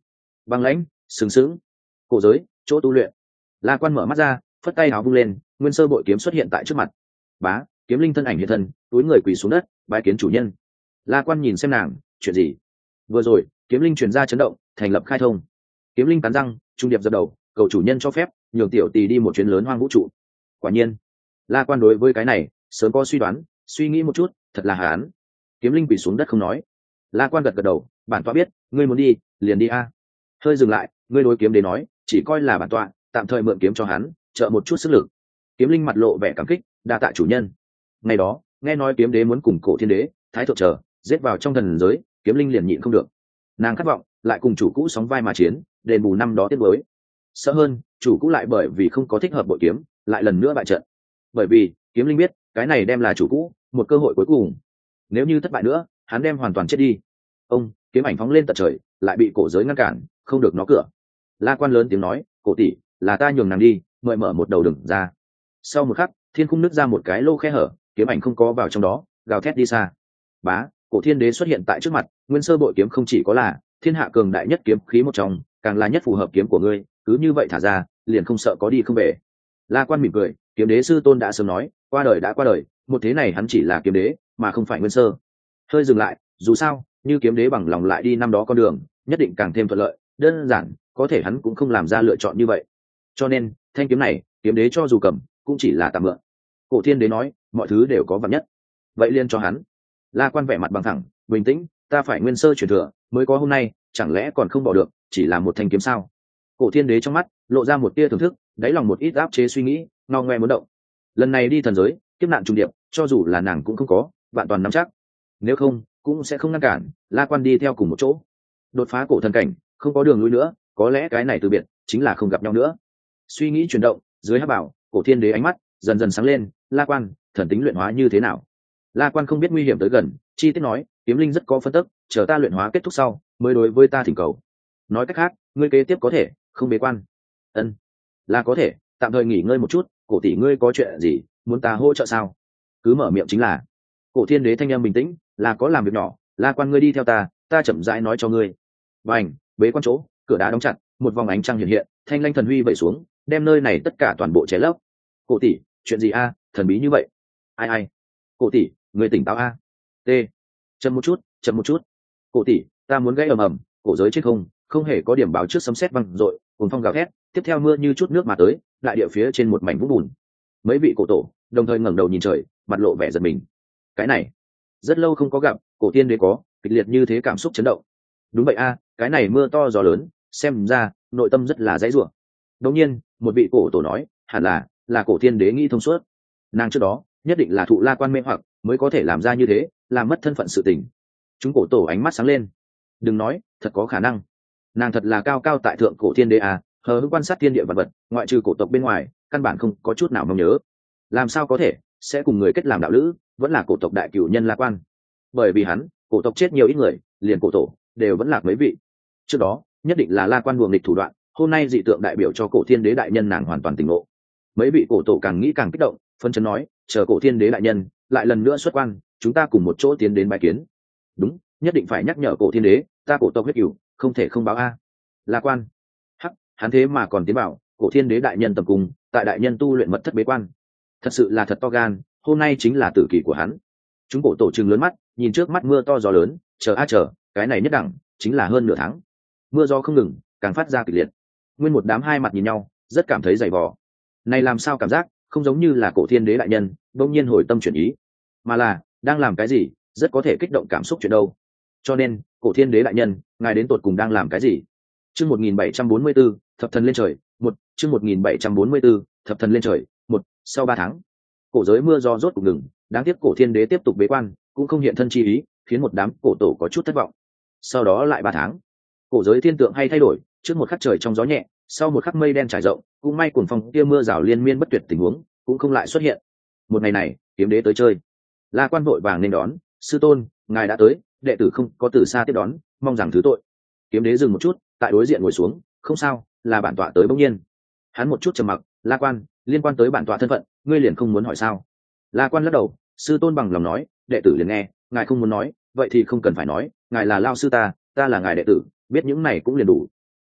băng lãnh sừng sững. Cổ giới chỗ tu luyện. La Quan mở mắt ra, phất tay áo vung lên, nguyên sơ bội kiếm xuất hiện tại trước mặt. Bá, kiếm linh thân ảnh hiện thân, túi người quỳ xuống đất, bái kiến chủ nhân. La Quan nhìn xem nàng, chuyện gì? Vừa rồi, kiếm linh truyền ra chấn động, thành lập khai thông. Kiếm linh cắn răng, trung điệp dập đầu, cầu chủ nhân cho phép, nhường tiểu tỷ đi một chuyến lớn hoang vũ trụ. Quả nhiên, La Quan đối với cái này sớm có suy đoán, suy nghĩ một chút, thật là hán. Kiếm linh quỳ xuống đất không nói. La Quan gật gật đầu, bản tọa biết, ngươi muốn đi, liền đi a. Hơi dừng lại, ngươi đối kiếm đế nói, chỉ coi là bản tọa tạm thời mượn kiếm cho hắn, trợ một chút sức lực. Kiếm linh mặt lộ vẻ cảm kích, đa tạ chủ nhân. Ngày đó, nghe nói kiếm đế muốn cùng cổ thiên đế, thái thượng trở, giết vào trong thần giới, kiếm linh liền nhịn không được. Nàng khát vọng lại cùng chủ cũ sóng vai mà chiến, đền bù năm đó tiếc nuối. Sợ hơn, chủ cũ lại bởi vì không có thích hợp bội kiếm, lại lần nữa bại trận. Bởi vì kiếm linh biết, cái này đem là chủ cũ một cơ hội cuối cùng. Nếu như thất bại nữa, hắn đem hoàn toàn chết đi. Ông kiếm ảnh phóng lên tận trời, lại bị cổ giới ngăn cản, không được nó cửa. La Quan lớn tiếng nói, cổ tỷ, là ta nhường nàng đi, mời mở một đầu đường ra. Sau một khắc, thiên khung nứt ra một cái lô khe hở, kiếm ảnh không có vào trong đó, gào thét đi xa. Bá, cổ thiên đế xuất hiện tại trước mặt, nguyên sơ bội kiếm không chỉ có là thiên hạ cường đại nhất kiếm khí một trong, càng là nhất phù hợp kiếm của ngươi, cứ như vậy thả ra, liền không sợ có đi không về. La Quan mỉm cười, kiếm đế sư tôn đã sớm nói, qua đời đã qua đời, một thế này hắn chỉ là kiếm đế, mà không phải nguyên sơ. Hơi dừng lại, dù sao, như kiếm đế bằng lòng lại đi năm đó con đường, nhất định càng thêm thuận lợi, đơn giản, có thể hắn cũng không làm ra lựa chọn như vậy. Cho nên, thanh kiếm này, kiếm đế cho dù cầm, cũng chỉ là tạm mượn. Cổ thiên đế nói, mọi thứ đều có vạn nhất, vậy liên cho hắn. La Quan vẻ mặt bằng thẳng, bình tĩnh, ta phải nguyên sơ truyền thừa, mới có hôm nay, chẳng lẽ còn không bỏ được, chỉ là một thanh kiếm sao? Cổ thiên đế trong mắt lộ ra một tia thưởng thức, đáy lòng một ít áp chế suy nghĩ, ngao ngoe muốn động. Lần này đi thần giới, kiếp nạn trùng điệp, cho dù là nàng cũng không có vạn toàn nắm chắc, nếu không cũng sẽ không ngăn cản La Quan đi theo cùng một chỗ, đột phá cổ thần cảnh, không có đường lui nữa, có lẽ cái này từ biệt chính là không gặp nhau nữa. Suy nghĩ chuyển động, dưới hắc bảo, cổ thiên đế ánh mắt dần dần sáng lên, La Quan, thần tính luyện hóa như thế nào? La Quan không biết nguy hiểm tới gần, chi tiết nói, kiếm linh rất có phân tức, chờ ta luyện hóa kết thúc sau, mới đối với ta thỉnh cầu. Nói cách khác, ngươi kế tiếp có thể không bế quan. Ân, là có thể, tạm thời nghỉ ngơi một chút, cổ tỷ ngươi có chuyện gì, muốn ta hỗ trợ sao? Cứ mở miệng chính là. Cổ thiên đế thanh âm bình tĩnh, là có làm việc nhỏ, La Quan ngươi đi theo ta, ta chậm rãi nói cho ngươi. Bành, bế quan chỗ, cửa đá đóng chặt, một vòng ánh trăng hiện hiện, thanh lanh thần huy vẩy xuống, đem nơi này tất cả toàn bộ che lấp. Cổ tỷ, chuyện gì a, thần bí như vậy? Ai ai? Cổ tỷ, người tỉnh táo a. T. Chậm một chút, chậm một chút. Cổ tỷ, ta muốn gây ầm ầm, cổ giới trên không, không hề có điểm báo trước sấm sét vang dội, cuồng phong gào thét, tiếp theo mưa như chút nước mà tới, đại địa phía trên một mảnh vũng bùn. Mấy vị cổ tổ đồng thời ngẩng đầu nhìn trời, mặt lộ vẻ giật mình. Cái này, rất lâu không có gặp, cổ tiên đế có kịch liệt như thế, cảm xúc chấn động. Đúng vậy a, cái này mưa to gió lớn, xem ra nội tâm rất là dãy rủa. Đột nhiên, một vị cổ tổ nói, hẳn là là cổ tiên đế nghĩ thông suốt. Nàng trước đó nhất định là thụ La Quan mê hoặc, mới có thể làm ra như thế, làm mất thân phận sự tình. Chúng cổ tổ ánh mắt sáng lên. Đừng nói, thật có khả năng. Nàng thật là cao cao tại thượng cổ thiên đế à, hờ hững quan sát thiên địa vật vật, ngoại trừ cổ tộc bên ngoài, căn bản không có chút nào mong nhớ. Làm sao có thể sẽ cùng người kết làm đạo lữ, vẫn là cổ tộc đại cửu nhân La Quan. Bởi vì hắn, cổ tộc chết nhiều ít người, liền cổ tổ đều vẫn lạc mấy vị. Trước đó, nhất định là La Quan buồng địch thủ đoạn, hôm nay dị tượng đại biểu cho cổ thiên đế đại nhân nàng hoàn toàn tỉnh ngộ. Mấy vị cổ tổ càng nghĩ càng kích động, phân chấn nói, chờ cổ thiên đế đại nhân lại lần nữa xuất quan, chúng ta cùng một chỗ tiến đến bái kiến. Đúng, nhất định phải nhắc nhở cổ thiên đế, ta cổ tộc huyết cửu, không thể không báo a. La Quan, hắc, hắn thế mà còn tiến bảo, cổ thiên đế đại nhân tầm cung, tại đại nhân tu luyện mật thất bế quan, thật sự là thật to gan, hôm nay chính là tử kỳ của hắn. Chúng cổ tổ trừng lớn mắt, nhìn trước mắt mưa to gió lớn, chờ a chờ, cái này nhất đẳng chính là hơn nửa tháng. Mưa gió không ngừng, càng phát ra kịch liệt. Nguyên một đám hai mặt nhìn nhau, rất cảm thấy dày vò. Này làm sao cảm giác không giống như là cổ thiên đế đại nhân bỗng nhiên hồi tâm chuyển ý, mà là đang làm cái gì rất có thể kích động cảm xúc chuyện đâu. Cho nên, cổ thiên đế đại nhân, ngài đến tột cùng đang làm cái gì? Chương một nghìn bảy trăm bốn mươi 1744, thập thần lên trời, một, chương một nghìn bảy trăm bốn mươi 1744, thập thần lên trời, một, sau ba tháng. Cổ giới mưa gió rốt cuộc ngừng, đáng tiếc cổ thiên đế tiếp tục bế quan, cũng không hiện thân chi ý, khiến một đám cổ tổ có chút thất vọng. Sau đó lại ba tháng. Cổ giới thiên tượng hay thay đổi, trước một khắc trời trong gió nhẹ, sau một khắc mây đen trải rộng, cũng may cuồng phong kia mưa rào liên miên bất tuyệt tình huống cũng không lại xuất hiện. Một ngày này, kiếm đế tới chơi. La Quan vội vàng nên đón, sư tôn, ngài đã tới, đệ tử không có từ xa tiếp đón, mong rằng thứ tội. Kiếm đế dừng một chút, tại đối diện ngồi xuống, không sao, là bản tọa tới bỗng nhiên. Hắn một chút trầm mặc, La Quan, liên quan tới bản tọa thân phận, ngươi liền không muốn hỏi sao? La Quan lắc đầu, sư tôn bằng lòng nói, đệ tử liền nghe, ngài không muốn nói, vậy thì không cần phải nói, ngài là lao sư ta, ta là ngài đệ tử, biết những này cũng liền đủ.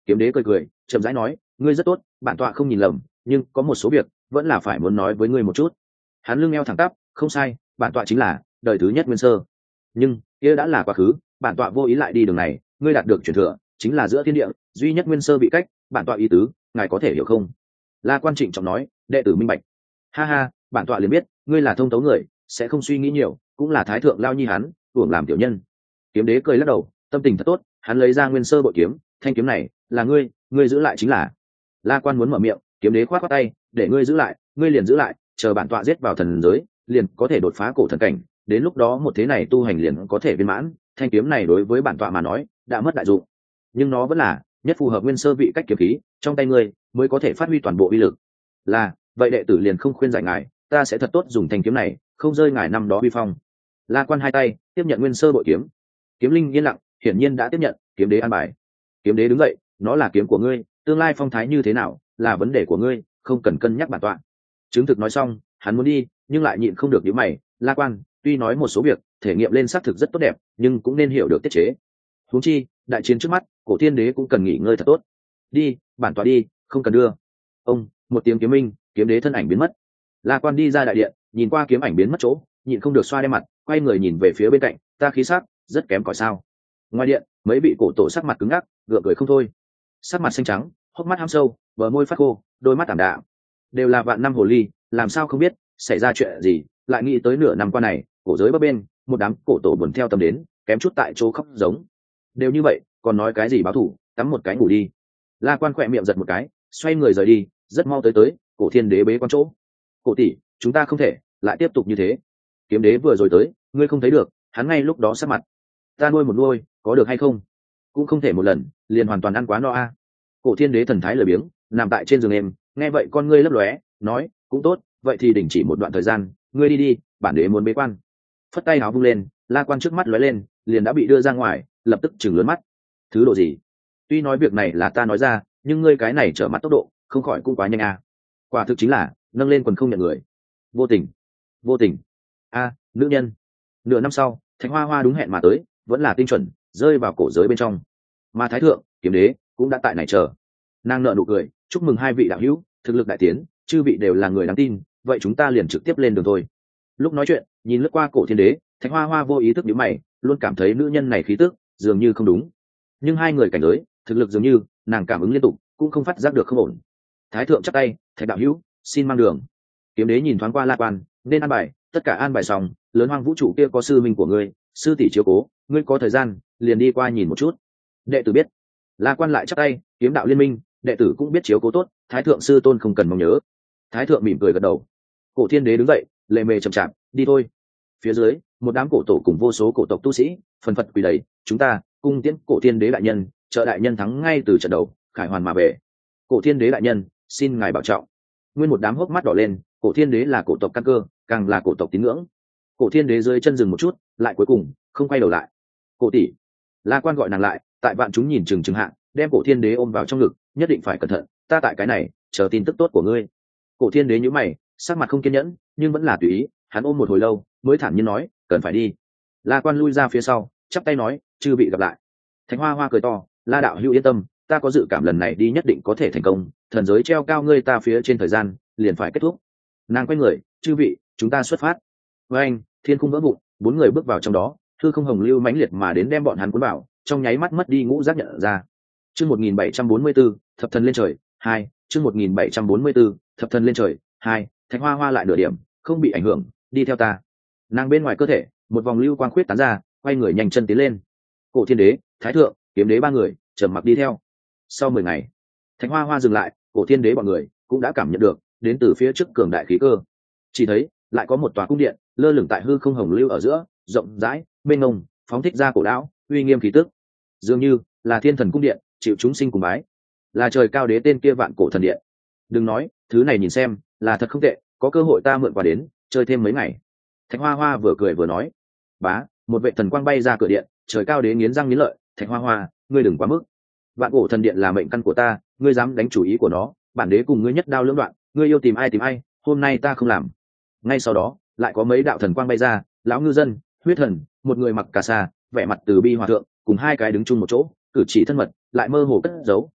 Kiếm đế cười cười chậm rãi nói, ngươi rất tốt, bản tọa không nhìn lầm, nhưng có một số việc vẫn là phải muốn nói với ngươi một chút. Hắn lưng eo thẳng tắp, không sai, bản tọa chính là đời thứ nhất nguyên sơ, nhưng kia đã là quá khứ, bản tọa vô ý lại đi đường này, ngươi đạt được truyền thừa chính là giữa thiên địa duy nhất nguyên sơ bị cách, bản tọa ý tứ ngài có thể hiểu không? La Quan Trịnh trọng nói, đệ tử minh bạch. Ha ha, bản tọa liền biết ngươi là thông tấu người, sẽ không suy nghĩ nhiều, cũng là thái thượng lao nhi hắn uổng làm tiểu nhân. Kiếm đế cười lắc đầu, tâm tình thật tốt, hắn lấy ra nguyên sơ bội kiếm, thanh kiếm này là ngươi, ngươi giữ lại chính là. La Quan muốn mở miệng, kiếm đế khoát khoát tay, để ngươi giữ lại, ngươi liền giữ lại, chờ bản tọa giết vào thần giới, liền có thể đột phá cổ thần cảnh, đến lúc đó một thế này tu hành liền có thể viên mãn. Thanh kiếm này đối với bản tọa mà nói đã mất đại dụng, nhưng nó vẫn là nhất phù hợp nguyên sơ vị cách kiếm khí, trong tay ngươi mới có thể phát huy toàn bộ uy lực. Là vậy, đệ tử liền không khuyên giải ngài, ta sẽ thật tốt dùng thanh kiếm này, không rơi ngài năm đó uy phong. La Quan hai tay tiếp nhận nguyên sơ bội kiếm. Kiếm linh yên lặng, hiển nhiên đã tiếp nhận. Kiếm đế an bài. Kiếm đế đứng dậy, nó là kiếm của ngươi, tương lai phong thái như thế nào là vấn đề của ngươi, không cần cân nhắc bản tọa. Chứng thực nói xong, hắn muốn đi nhưng lại nhịn không được nhíu mày. La Quan, tuy nói một số việc thể nghiệm lên xác thực rất tốt đẹp, nhưng cũng nên hiểu được tiết chế. Huống chi đại chiến trước mắt, cổ thiên đế cũng cần nghỉ ngơi thật tốt. Đi, bản tọa đi, không cần đưa. Ông một tiếng kiếm minh, kiếm đế thân ảnh biến mất. La Quan đi ra đại điện, nhìn qua kiếm ảnh biến mất chỗ, nhịn không được xoa đe mặt, quay người nhìn về phía bên cạnh, ta khí sắc rất kém cỏi sao? Ngoài điện, mấy vị cổ tổ sắc mặt cứng ngắc, gượng cười không thôi. Sắc mặt xanh trắng, hốc mắt hăm sâu, bờ môi phát khô, đôi mắt tảm đạm, đều là vạn năm hồ ly, làm sao không biết xảy ra chuyện gì, lại nghĩ tới nửa năm qua này, cổ giới bấp bên, một đám cổ tổ buồn theo tâm đến, kém chút tại chỗ khóc giống. Đều như vậy, còn nói cái gì báo thù, tắm một cái ngủ đi. La Quan khỏe miệng giật một cái, xoay người rời đi, rất mau tới tới cổ thiên đế bế quan chỗ. Cổ tỷ, chúng ta không thể lại tiếp tục như thế. Kiếm đế vừa rồi tới, ngươi không thấy được, hắn ngay lúc đó sắc mặt. Ta nuôi một nuôi, có được hay không? Cũng không thể một lần liền hoàn toàn ăn quá no a. Cổ thiên đế thần thái lười biếng, nằm tại trên giường em, nghe vậy con ngươi lấp lóe, nói, cũng tốt, vậy thì đình chỉ một đoạn thời gian, ngươi đi đi, bản đế muốn bế quan. Phất tay áo vung lên, La Quan trước mắt lóe lên, liền đã bị đưa ra ngoài, lập tức chừng lớn mắt. Thứ độ gì? Tuy nói việc này là ta nói ra, nhưng ngươi cái này trở mặt tốc độ không khỏi cũng quá nhanh a. Quả thực chính là nâng lên quần không nhận người. Vô tình, vô tình. A, nữ nhân. Nửa năm sau, Thạch Hoa Hoa đúng hẹn mà tới, vẫn là tinh chuẩn, rơi vào cổ giới bên trong. Mà Thái thượng, Kiếm đế cũng đã tại này chờ. Nàng nợ nụ cười, chúc mừng hai vị đạo hữu, thực lực đại tiến, chư vị đều là người đáng tin, vậy chúng ta liền trực tiếp lên đường thôi. Lúc nói chuyện, nhìn lướt qua cổ thiên đế, Thạch Hoa Hoa vô ý thức nhíu mày, luôn cảm thấy nữ nhân này khí tức dường như không đúng. Nhưng hai người cảnh giới, thực lực dường như nàng cảm ứng liên tục, cũng không phát giác được không ổn. Thái thượng chắp tay, Thạch đạo hữu, xin mang đường. Kiếm đế nhìn thoáng qua La Quan, nên an bài, tất cả an bài xong, lớn hoang vũ trụ kia có sư minh của ngươi, sư tỷ chiếu cố, ngươi có thời gian liền đi qua nhìn một chút. Đệ tử biết. La Quan lại chắp tay, kiếm đạo liên minh, đệ tử cũng biết chiếu cố tốt, Thái thượng sư tôn không cần mong nhớ. Thái thượng mỉm cười gật đầu. Cổ thiên đế đứng dậy, lệ mề chậm chạp, đi thôi. Phía dưới, một đám cổ tổ cùng vô số cổ tộc tu sĩ phần phật quỳ đầy, chúng ta cung tiễn cổ thiên đế đại nhân, trợ đại nhân thắng ngay từ trận đầu, khải hoàn mà về. Cổ thiên đế đại nhân, xin ngài bảo trọng. Nguyên một đám hốc mắt đỏ lên, cổ thiên đế là cổ tộc căn cơ, càng là cổ tộc tín ngưỡng. Cổ thiên đế dưới chân dừng một chút, lại cuối cùng không quay đầu lại. Cổ tỷ. La Quan gọi nàng lại, tại vạn chúng nhìn chừng chừng hạ, đem cổ thiên đế ôm vào trong ngực, nhất định phải cẩn thận, ta tại cái này chờ tin tức tốt của ngươi. Cổ thiên đế nhíu mày, sắc mặt không kiên nhẫn, nhưng vẫn là tùy ý, hắn ôm một hồi lâu mới thản nhiên nói, cần phải đi. La Quan lui ra phía sau, chắp tay nói, chư bị gặp lại. Thạch Hoa Hoa cười to, La đạo hữu yên tâm, ta có dự cảm lần này đi nhất định có thể thành công, thần giới treo cao ngươi ta phía trên thời gian liền phải kết thúc. Nàng quay người, chư vị, chúng ta xuất phát. Với anh, thiên khung vỡ vụn, bốn người bước vào trong đó, thư không hồng lưu mãnh liệt mà đến đem bọn hắn cuốn vào, trong nháy mắt mất đi ngũ giác nhận ra. Chương một nghìn bảy trăm bốn mươi tư, thập thần lên trời, hai, chương một nghìn bảy trăm bốn mươi tư, thập thần lên trời, hai, Thạch Hoa Hoa lại nửa điểm không bị ảnh hưởng, đi theo ta. Nàng bên ngoài cơ thể, một vòng lưu quang khuyết tán ra, quay người nhanh chân tiến lên. Cổ thiên đế, Thái thượng, Kiếm đế ba người trầm mặc đi theo. Sau mười ngày, Thạch Hoa Hoa dừng lại, cổ thiên đế bọn người cũng đã cảm nhận được đến từ phía trước cường đại khí cơ. Chỉ thấy lại có một tòa cung điện lơ lửng tại hư không hồng lưu ở giữa, rộng rãi, mênh mông, phóng thích ra cổ lão uy nghiêm khí tức, dường như là thiên thần cung điện, chịu chúng sinh cùng bái, là trời cao đế tên kia vạn cổ thần điện. Đừng nói, thứ này nhìn xem là thật không tệ, có cơ hội ta mượn qua đến chơi thêm mấy ngày. Thạch Hoa Hoa vừa cười vừa nói. Bá, một vệ thần quang bay ra cửa điện, trời cao đế nghiến răng nghiến lợi, Thạch Hoa Hoa, ngươi đừng quá mức. Vạn cổ thần điện là mệnh căn của ta, ngươi dám đánh chủ ý của nó, bản đế cùng ngươi nhất đao lưỡng đoạn, ngươi yêu tìm ai tìm ai, hôm nay ta không làm. Ngay sau đó, lại có mấy đạo thần quang bay ra, lão ngư dân, huyết thần, một người mặc cà sa, vẻ mặt từ bi hòa thượng, cùng hai cái đứng chung một chỗ, cử chỉ thân mật, lại mơ hồ cất giấu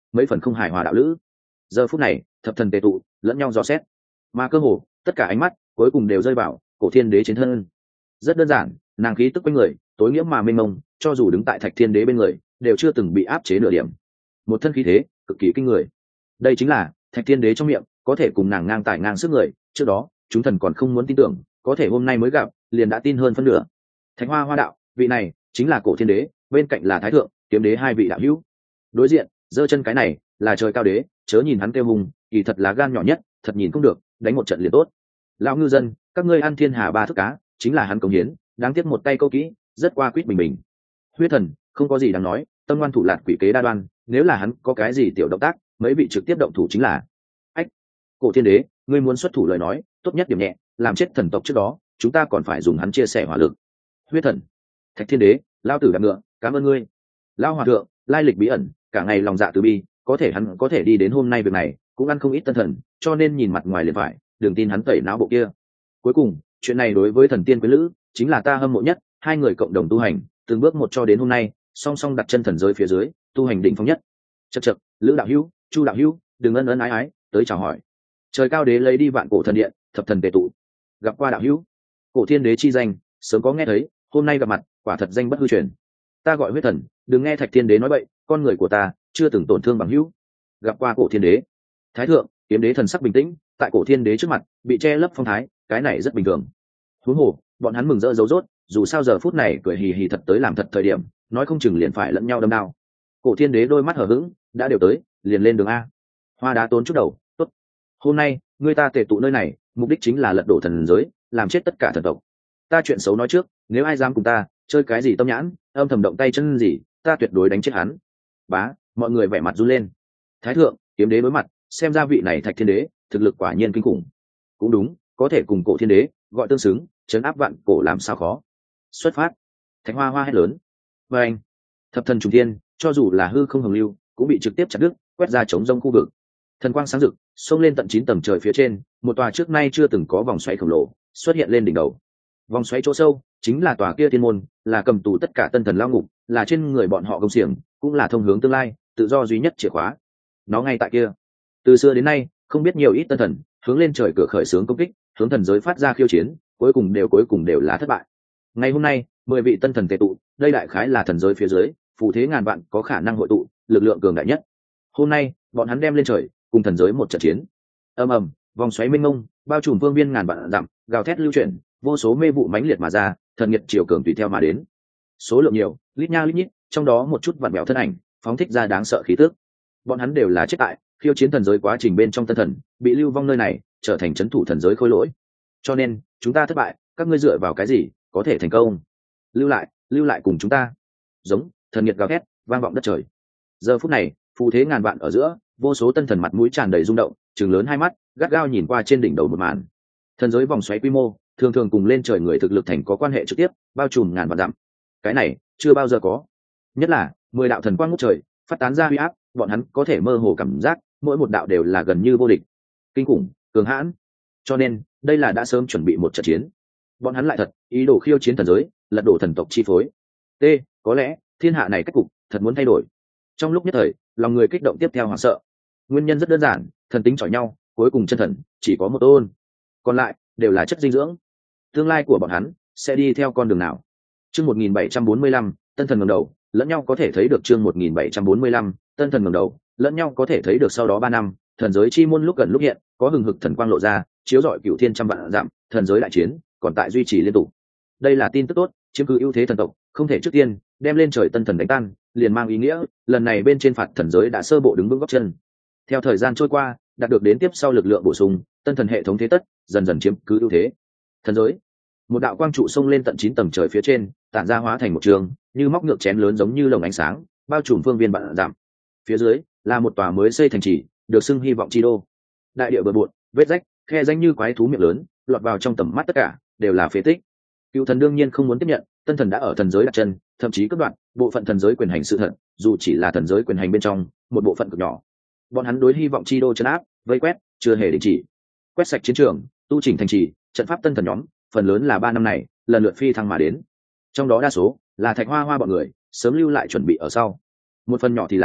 mấy phần không hài hòa đạo lữ. Giờ phút này thập thần tề tụ lẫn nhau dò xét, mà cơ hồ tất cả ánh mắt cuối cùng đều rơi vào cổ thiên đế trên thân. Rất đơn giản, nàng khí tức quanh người tối nghĩa mà mênh mông, cho dù đứng tại thạch thiên đế bên người đều chưa từng bị áp chế nửa điểm. Một thân khí thế cực kỳ kinh người. Đây chính là thạch thiên đế trong miệng có thể cùng nàng ngang tài ngang sức người. Trước đó chúng thần còn không muốn tin tưởng, có thể hôm nay mới gặp liền đã tin hơn phân nửa. Thạch hoa hoa đạo, vị này chính là cổ thiên đế, bên cạnh là thái thượng kiếm đế hai vị đạo hữu. Đối diện giơ chân cái này là trời cao đế, chớ nhìn hắn kêu hùng, kỳ thật là gan nhỏ nhất, thật nhìn không được, đánh một trận liền tốt. Lão ngư dân, các ngươi ăn thiên hà ba thức cá, chính là hắn cống hiến, đáng tiếc một tay câu kỹ, rất qua quýt bình bình. Huyết thần không có gì đáng nói, tâm ngoan thủ lạt quỷ kế đa đoan, nếu là hắn có cái gì tiểu động tác, mấy vị trực tiếp động thủ chính là. Ách, cổ thiên đế, ngươi muốn xuất thủ lời nói, tốt nhất điểm nhẹ, làm chết thần tộc trước đó, chúng ta còn phải dùng hắn chia sẻ hỏa lực. Huyết thần, thạch thiên đế, lao tử đạp ngựa, cảm ơn ngươi. Lao hòa thượng, lai lịch bí ẩn, cả ngày lòng dạ từ bi, có thể hắn có thể đi đến hôm nay việc này, cũng ăn không ít tân thần, cho nên nhìn mặt ngoài liền phải, đừng tin hắn tẩy não bộ kia. Cuối cùng chuyện này đối với thần tiên quý lữ chính là ta hâm mộ nhất, hai người cộng đồng tu hành từng bước một cho đến hôm nay, song song đặt chân thần giới phía dưới, tu hành đỉnh phong nhất. Chậc chậc, lữ đạo hữu, chu đạo hữu, đừng ân ân ái ái tới chào hỏi. Trời cao đế lấy đi vạn cổ thần điện, thập thần tề tụ, gặp qua đạo hữu. Cổ thiên đế chi danh sớm có nghe thấy, hôm nay gặp mặt quả thật danh bất hư truyền. Ta gọi huyết thần, đừng nghe thạch thiên đế nói bậy, con người của ta chưa từng tổn thương bằng hữu. Gặp qua cổ thiên đế. Thái thượng kiếm đế thần sắc bình tĩnh, tại cổ thiên đế trước mặt bị che lấp phong thái, cái này rất bình thường. Huống hồ bọn hắn mừng rỡ dấu rốt, dù sao giờ phút này cười hì hì thật tới làm thật thời điểm, nói không chừng liền phải lẫn nhau đâm đao. Cổ thiên đế đôi mắt hở hững, đã đều tới, liền lên đường a. Hoa đá tốn chút đầu, tốt. Hôm nay người ta tề tụ nơi này, mục đích chính là lật đổ thần giới, làm chết tất cả thần tộc. Ta chuyện xấu nói trước, nếu ai dám cùng ta chơi cái gì tâm nhãn, âm thầm động tay chân gì, ta tuyệt đối đánh chết hắn. Bá, mọi người vẻ mặt run lên. Thái thượng kiếm đế đối mặt, xem ra vị này thạch thiên đế thực lực quả nhiên kinh khủng. Cũng đúng, có thể cùng cổ thiên đế gọi tương xứng, chấn áp vạn cổ làm sao khó. Xuất phát. Thạch hoa hoa hét lớn. Và anh thập thần trùng thiên, cho dù là hư không hồng lưu cũng bị trực tiếp chặt đứt, quét ra chống rông khu vực. Thần quang sáng rực xông lên tận chín tầng trời phía trên, một tòa trước nay chưa từng có vòng xoáy khổng lồ xuất hiện lên đỉnh đầu. Vòng xoáy chỗ sâu chính là tòa kia thiên môn, là cầm tù tất cả tân thần lao ngục, là trên người bọn họ công xiềng, cũng là thông hướng tương lai tự do duy nhất chìa khóa. Nó ngay tại kia. Từ xưa đến nay không biết nhiều ít tân thần hướng lên trời cửa khởi xướng công kích, hướng thần giới phát ra khiêu chiến, cuối cùng đều cuối cùng đều là thất bại. Ngày hôm nay mười vị tân thần tề tụ, đây đại khái là thần giới phía dưới phù thế ngàn vạn có khả năng hội tụ lực lượng cường đại nhất. Hôm nay bọn hắn đem lên trời cùng thần giới một trận chiến. Ầm ầm, vòng xoáy mênh mông bao trùm phương viên ngàn vạn dặm, gào thét lưu chuyển, vô số mê vụ mãnh liệt mà ra, thần nhiệt chiều cường tùy theo mà đến. Số lượng nhiều, lít nha lít nhít, trong đó một chút vặn vẹo thân ảnh phóng thích ra đáng sợ khí tức. Bọn hắn đều là chết tại khiêu chiến thần giới quá trình bên trong tân thần, bị lưu vong nơi này, trở thành trấn thủ thần giới khôi lỗi. Cho nên chúng ta thất bại, các ngươi dựa vào cái gì có thể thành công? Lưu lại, lưu lại cùng chúng ta. Giống thần nhiệt gào thét vang vọng đất trời. Giờ phút này phù thế ngàn vạn ở giữa, vô số tân thần mặt mũi tràn đầy rung động, trừng lớn hai mắt, gắt gao nhìn qua trên đỉnh đầu một màn. Thần giới vòng xoáy quy mô thường thường cùng lên trời người thực lực thành có quan hệ trực tiếp, bao trùm ngàn vạn dặm. Cái này chưa bao giờ có. Nhất là mười đạo thần quang ngút trời phát tán ra huy áp, bọn hắn có thể mơ hồ cảm giác mỗi một đạo đều là gần như vô địch, kinh khủng, cường hãn. Cho nên đây là đã sớm chuẩn bị một trận chiến. Bọn hắn lại thật ý đồ khiêu chiến thần giới, lật đổ thần tộc chi phối. T có lẽ thiên hạ này cách cục thật muốn thay đổi. Trong lúc nhất thời lòng người kích động tiếp theo hoảng sợ. Nguyên nhân rất đơn giản, thần tính chọi nhau, cuối cùng chân thần chỉ có một tôn, còn lại đều là chất dinh dưỡng. Tương lai của bọn hắn sẽ đi theo con đường nào? Chương một nghìn bảy trăm bốn mươi lăm, tân thần ngẩng đầu, lẫn nhau có thể thấy được. Chương một nghìn bảy trăm bốn mươi lăm, tân thần ngẩng đầu, lẫn nhau có thể thấy được. Sau đó ba năm, thần giới chi môn lúc gần lúc hiện, có hừng hực thần quang lộ ra, chiếu rọi cửu thiên trăm vạn dặm, thần giới đại chiến còn tại duy trì liên tục. Đây là tin tức tốt, chiếm cứ ưu thế thần tộc, không thể trước tiên đem lên trời tân thần đánh tan, liền mang ý nghĩa lần này bên trên phạt thần giới đã sơ bộ đứng vững gót chân. Theo thời gian trôi qua, đạt được đến tiếp sau lực lượng bổ sung, tân thần hệ thống thế tất dần dần chiếm cứ ưu thế. Thần giới, một đạo quang trụ xông lên tận chín tầng trời phía trên, tản ra hóa thành một trường, như móc ngược chén lớn giống như lồng ánh sáng, bao trùm phương viên vạn dặm. Phía dưới là một tòa mới xây thành trì, được xưng hy vọng chi đô. Đại địa bừa bộn, vết rách, khe danh như quái thú miệng lớn, lọt vào trong tầm mắt tất cả đều là phế tích. Cựu thần đương nhiên không muốn tiếp nhận, tân thần đã ở thần giới đặt chân, thậm chí cắt đoạn bộ phận thần giới quyền hành sự thật, dù chỉ là thần giới quyền hành bên trong một bộ phận cực nhỏ. Bọn hắn đối hy vọng chi đô trấn áp, vây quét, chưa hề đình chỉ. Quét sạch chiến trường, tu chỉnh thành trì, trận pháp tân thần nhóm, phần lớn là ba năm này lần lượt phi thăng mà đến. Trong đó đa số là Thạch Hoa Hoa bọn người sớm lưu lại chuẩn bị ở sau. Một phần nhỏ thì là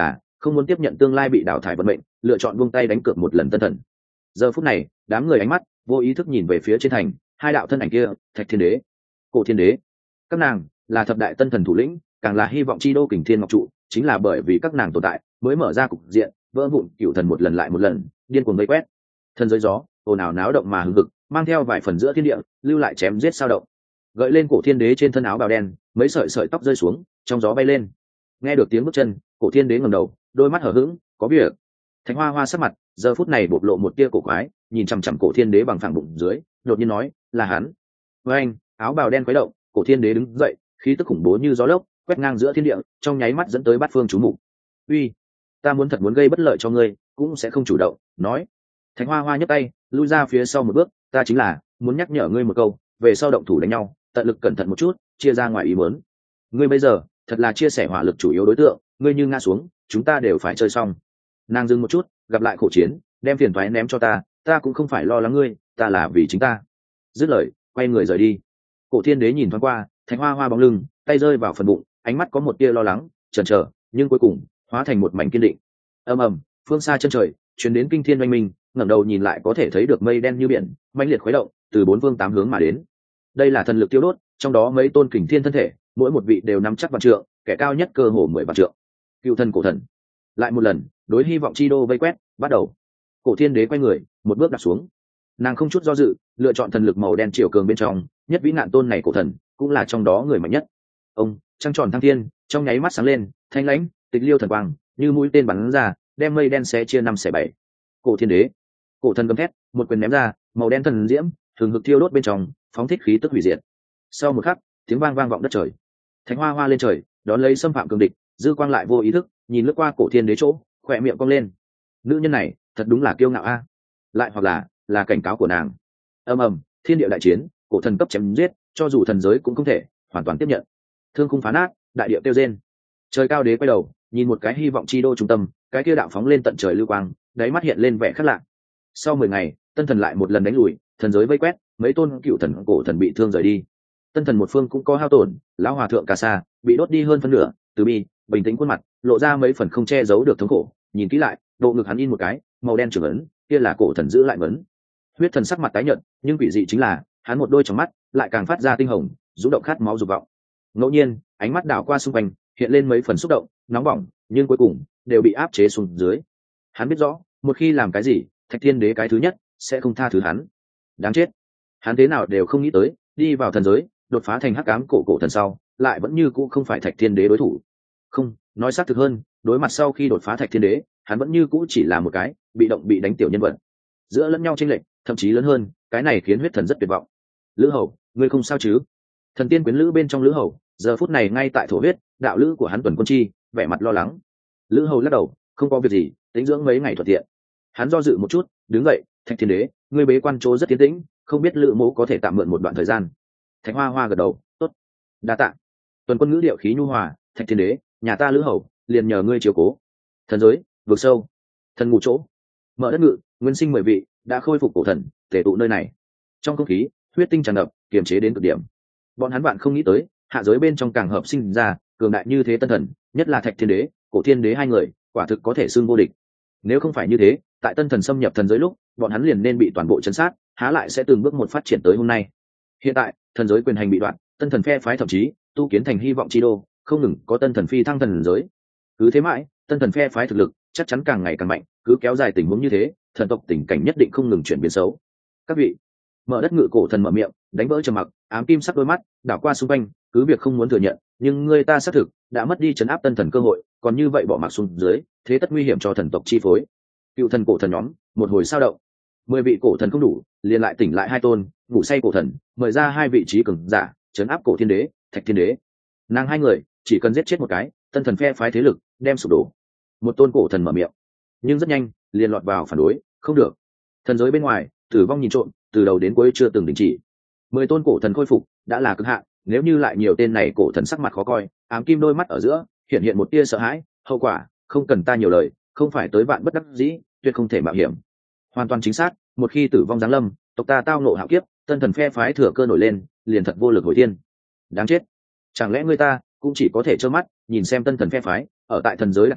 không muốn tiếp nhận tương lai bị đào thải vận mệnh, lựa chọn buông tay đánh cược một lần tân thần. Giờ phút này đám người ánh mắt vô ý thức nhìn về phía trên thành hai đạo thân ảnh kia, Thạch Thiên Đế, Cổ Thiên Đế. Các nàng là thập đại tân thần thủ lĩnh, càng là hy vọng chi đô Kình Thiên Ngọc trụ, chính là bởi vì các nàng tồn tại mới mở ra cục diện vỡ vụn cựu thần một lần lại một lần điên cuồng vây quét thần giới gió ồn ào náo động mà hừng hực, mang theo vài phần giữa thiên địa lưu lại chém giết sao động, gợi lên Cổ Thiên Đế trên thân áo bào đen mấy sợi sợi tóc rơi xuống trong gió bay lên. Nghe được tiếng bước chân, Cổ Thiên Đế ngẩng đầu, đôi mắt hở hững, có việc. Thạch Hoa Hoa sắc mặt giờ phút này bộc lộ một tia cổ quái, nhìn chằm chằm Cổ Thiên Đế bằng phẳng bụng dưới, đột nhiên nói, là hắn. Với anh, áo bào đen quấy động, Cổ Thiên Đế đứng dậy, khí tức khủng bố như gió lốc quét ngang giữa thiên địa, trong nháy mắt dẫn tới bát phương chú mục. Uy, ta muốn thật muốn gây bất lợi cho ngươi, cũng sẽ không chủ động nói. Thạch Hoa Hoa nhấc tay lui ra phía sau một bước, ta chính là muốn nhắc nhở ngươi một câu, về sau động thủ đánh nhau tận lực cẩn thận một chút, chia ra ngoài ý muốn. Ngươi bây giờ thật là chia sẻ hỏa lực chủ yếu đối tượng, ngươi như ngã xuống chúng ta đều phải chơi xong. Nàng dừng một chút, gặp lại khổ chiến đem phiền toái ném cho ta, ta cũng không phải lo lắng ngươi, ta là vì chính ta. Dứt lời quay người rời đi. Cổ Thiên Đế nhìn thoáng qua Thạch Hoa Hoa bóng lưng, tay rơi vào phần bụng, ánh mắt có một tia lo lắng chần chờ, nhưng cuối cùng hóa thành một mảnh kiên định. Ầm ầm, phương xa chân trời truyền đến kinh thiên oanh minh, ngẩng đầu nhìn lại có thể thấy được mây đen như biển mãnh liệt khuấy động từ bốn phương tám hướng mà đến. Đây là thần lực tiêu đốt, trong đó mấy tôn kình thiên thân thể mỗi một vị đều nắm chắc vạn trượng, kẻ cao nhất cơ hồ mười vạn trượng. Cựu thần cổ thần lại một lần đối hy vọng chi đô vây quét bắt đầu. Cổ Thiên Đế quay người một bước đặt xuống, nàng không chút do dự lựa chọn thần lực màu đen chiều cường bên trong nhất vĩ nạn tôn này cổ thần, cũng là trong đó người mạnh nhất. Ông trăng tròn thăng thiên trong nháy mắt sáng lên, thanh lãnh tịch liêu thần quang như mũi tên bắn ra, đem mây đen xé chia năm xẻ bảy. Cổ Thiên Đế, cổ thần gầm thét, một quyền ném ra, màu đen thần diễm thường hực thiêu đốt bên trong, phóng thích khí tức hủy diệt. Sau một khắc, tiếng vang vang vọng đất trời. Thạch Hoa Hoa lên trời đón lấy xâm phạm cường địch, dư quang lại vô ý thức nhìn lướt qua Cổ Thiên Đế chỗ, khỏe miệng cong lên. Nữ nhân này thật đúng là kiêu ngạo a. Lại hoặc là là cảnh cáo của nàng. Ầm ầm, thiên địa đại chiến, cổ thần cấp chém giết, cho dù thần giới cũng không thể hoàn toàn tiếp nhận. Thương khung phá nát, đại địa tiêu rên. Trời Cao Đế quay đầu nhìn một cái hy vọng chi đô trung tâm, cái kia đạo phóng lên tận trời lưu quang, đáy mắt hiện lên vẻ khác lạ. Sau mười ngày, tân thần lại một lần đánh lùi, thần giới vây quét, mấy tôn cựu thần cổ thần bị thương rời đi. Tân thần một phương cũng có hao tổn, lão hòa thượng Cà Sa bị đốt đi hơn phân nửa, từ bi bình tĩnh khuôn mặt lộ ra mấy phần không che giấu được thống khổ, nhìn kỹ lại độ ngực hắn in một cái màu đen trưởng ấn, kia là cổ thần giữ lại ấn. Huyết thần sắc mặt tái nhợt, nhưng quỷ dị chính là hắn một đôi trong mắt lại càng phát ra tinh hồng, rũ động khát máu dục vọng. Ngẫu nhiên ánh mắt đảo qua xung quanh, hiện lên mấy phần xúc động nóng bỏng, nhưng cuối cùng đều bị áp chế xuống dưới. Hắn biết rõ một khi làm cái gì, Thạch Thiên Đế cái thứ nhất sẽ không tha thứ hắn. Đáng chết, hắn thế nào đều không nghĩ tới đi vào thần giới đột phá thành hắc ám cổ cổ thần sau lại vẫn như cũ không phải Thạch Thiên Đế đối thủ. Không, nói xác thực hơn, đối mặt sau khi đột phá Thạch Thiên Đế, hắn vẫn như cũ chỉ là một cái bị động bị đánh tiểu nhân vật. Giữa lẫn nhau chênh lệch thậm chí lớn hơn, cái này khiến huyết thần rất tuyệt vọng. Lữ Hầu, ngươi không sao chứ? Thần tiên quyến lữ bên trong Lữ Hầu giờ phút này ngay tại thổ huyết, đạo lữ của hắn Tuần Quân Chi vẻ mặt lo lắng. Lữ Hầu lắc đầu, không có việc gì, tĩnh dưỡng mấy ngày thuận tiện. Hắn do dự một chút, đứng dậy, Thạch Thiên Đế, ngươi bế quan chỗ rất tiến tĩnh, không biết Lữ mẫu có thể tạm mượn một đoạn thời gian. Thạch Hoa Hoa gật đầu, tốt, đa tạ. Tuần Quân ngữ điệu khí nhu hòa, Thạch Thiên Đế, nhà ta Lữ Hầu liền nhờ ngươi chiếu cố. Thần giới vực sâu, thần ngủ chỗ, mở đất ngự, nguyên sinh mười vị đã khôi phục cổ thần tề tụ nơi này. Trong không khí huyết tinh tràn ngập, kiềm chế đến cực điểm. Bọn hắn bạn không nghĩ tới hạ giới bên trong càng hợp sinh ra cường đại như thế tân thần, nhất là Thạch Thiên Đế, Cổ Thiên Đế hai người quả thực có thể xưng vô địch. Nếu không phải như thế, tại tân thần xâm nhập thần giới lúc bọn hắn liền nên bị toàn bộ chấn sát, há lại sẽ từng bước một phát triển tới hôm nay. Hiện tại thần giới quyền hành bị đoạn, tân thần phe phái thậm chí tu kiến thành hy vọng chi đô, không ngừng có tân thần phi thăng thần giới. Cứ thế mãi, tân thần phe phái thực lực chắc chắn càng ngày càng mạnh, cứ kéo dài tình huống như thế, thần tộc tình cảnh nhất định không ngừng chuyển biến xấu. Các vị, mở đất ngự cổ thần mở miệng, đánh vỡ trầm mặc, ám kim sắc đôi mắt đảo qua xung quanh, cứ việc không muốn thừa nhận, nhưng người ta xác thực đã mất đi chấn áp tân thần cơ hội, còn như vậy bỏ mặc xuống dưới, thế tất nguy hiểm cho thần tộc chi phối. Cựu thần cổ thần nhóm một hồi sao động, mười vị cổ thần không đủ, liền lại tỉnh lại hai tôn ngủ say cổ thần, mời ra hai vị trí cường giả chấn áp Cổ Thiên Đế, Thạch Thiên Đế. Nàng hai người chỉ cần giết chết một cái, tân thần phe phái thế lực đem sụp đổ. Một tôn cổ thần mở miệng, nhưng rất nhanh liền lọt vào phản đối, không được. Thần giới bên ngoài tử vong nhìn trộm từ đầu đến cuối chưa từng đình chỉ. Mười tôn cổ thần khôi phục đã là cực hạn, nếu như lại nhiều tên này cổ thần sắc mặt khó coi, ám kim đôi mắt ở giữa hiện hiện một tia sợ hãi. Hậu quả không cần ta nhiều lời, không phải tới vạn bất đắc dĩ tuyệt không thể mạo hiểm. Hoàn toàn chính xác, một khi tử vong giáng lâm, tộc ta tao nộ hạo kiếp, tân thần phe phái thừa cơ nổi lên, liền thật vô lực hồi thiên. Đáng chết, chẳng lẽ người ta cũng chỉ có thể trơ mắt nhìn xem tân thần phe phái ở tại thần giới đặt chân,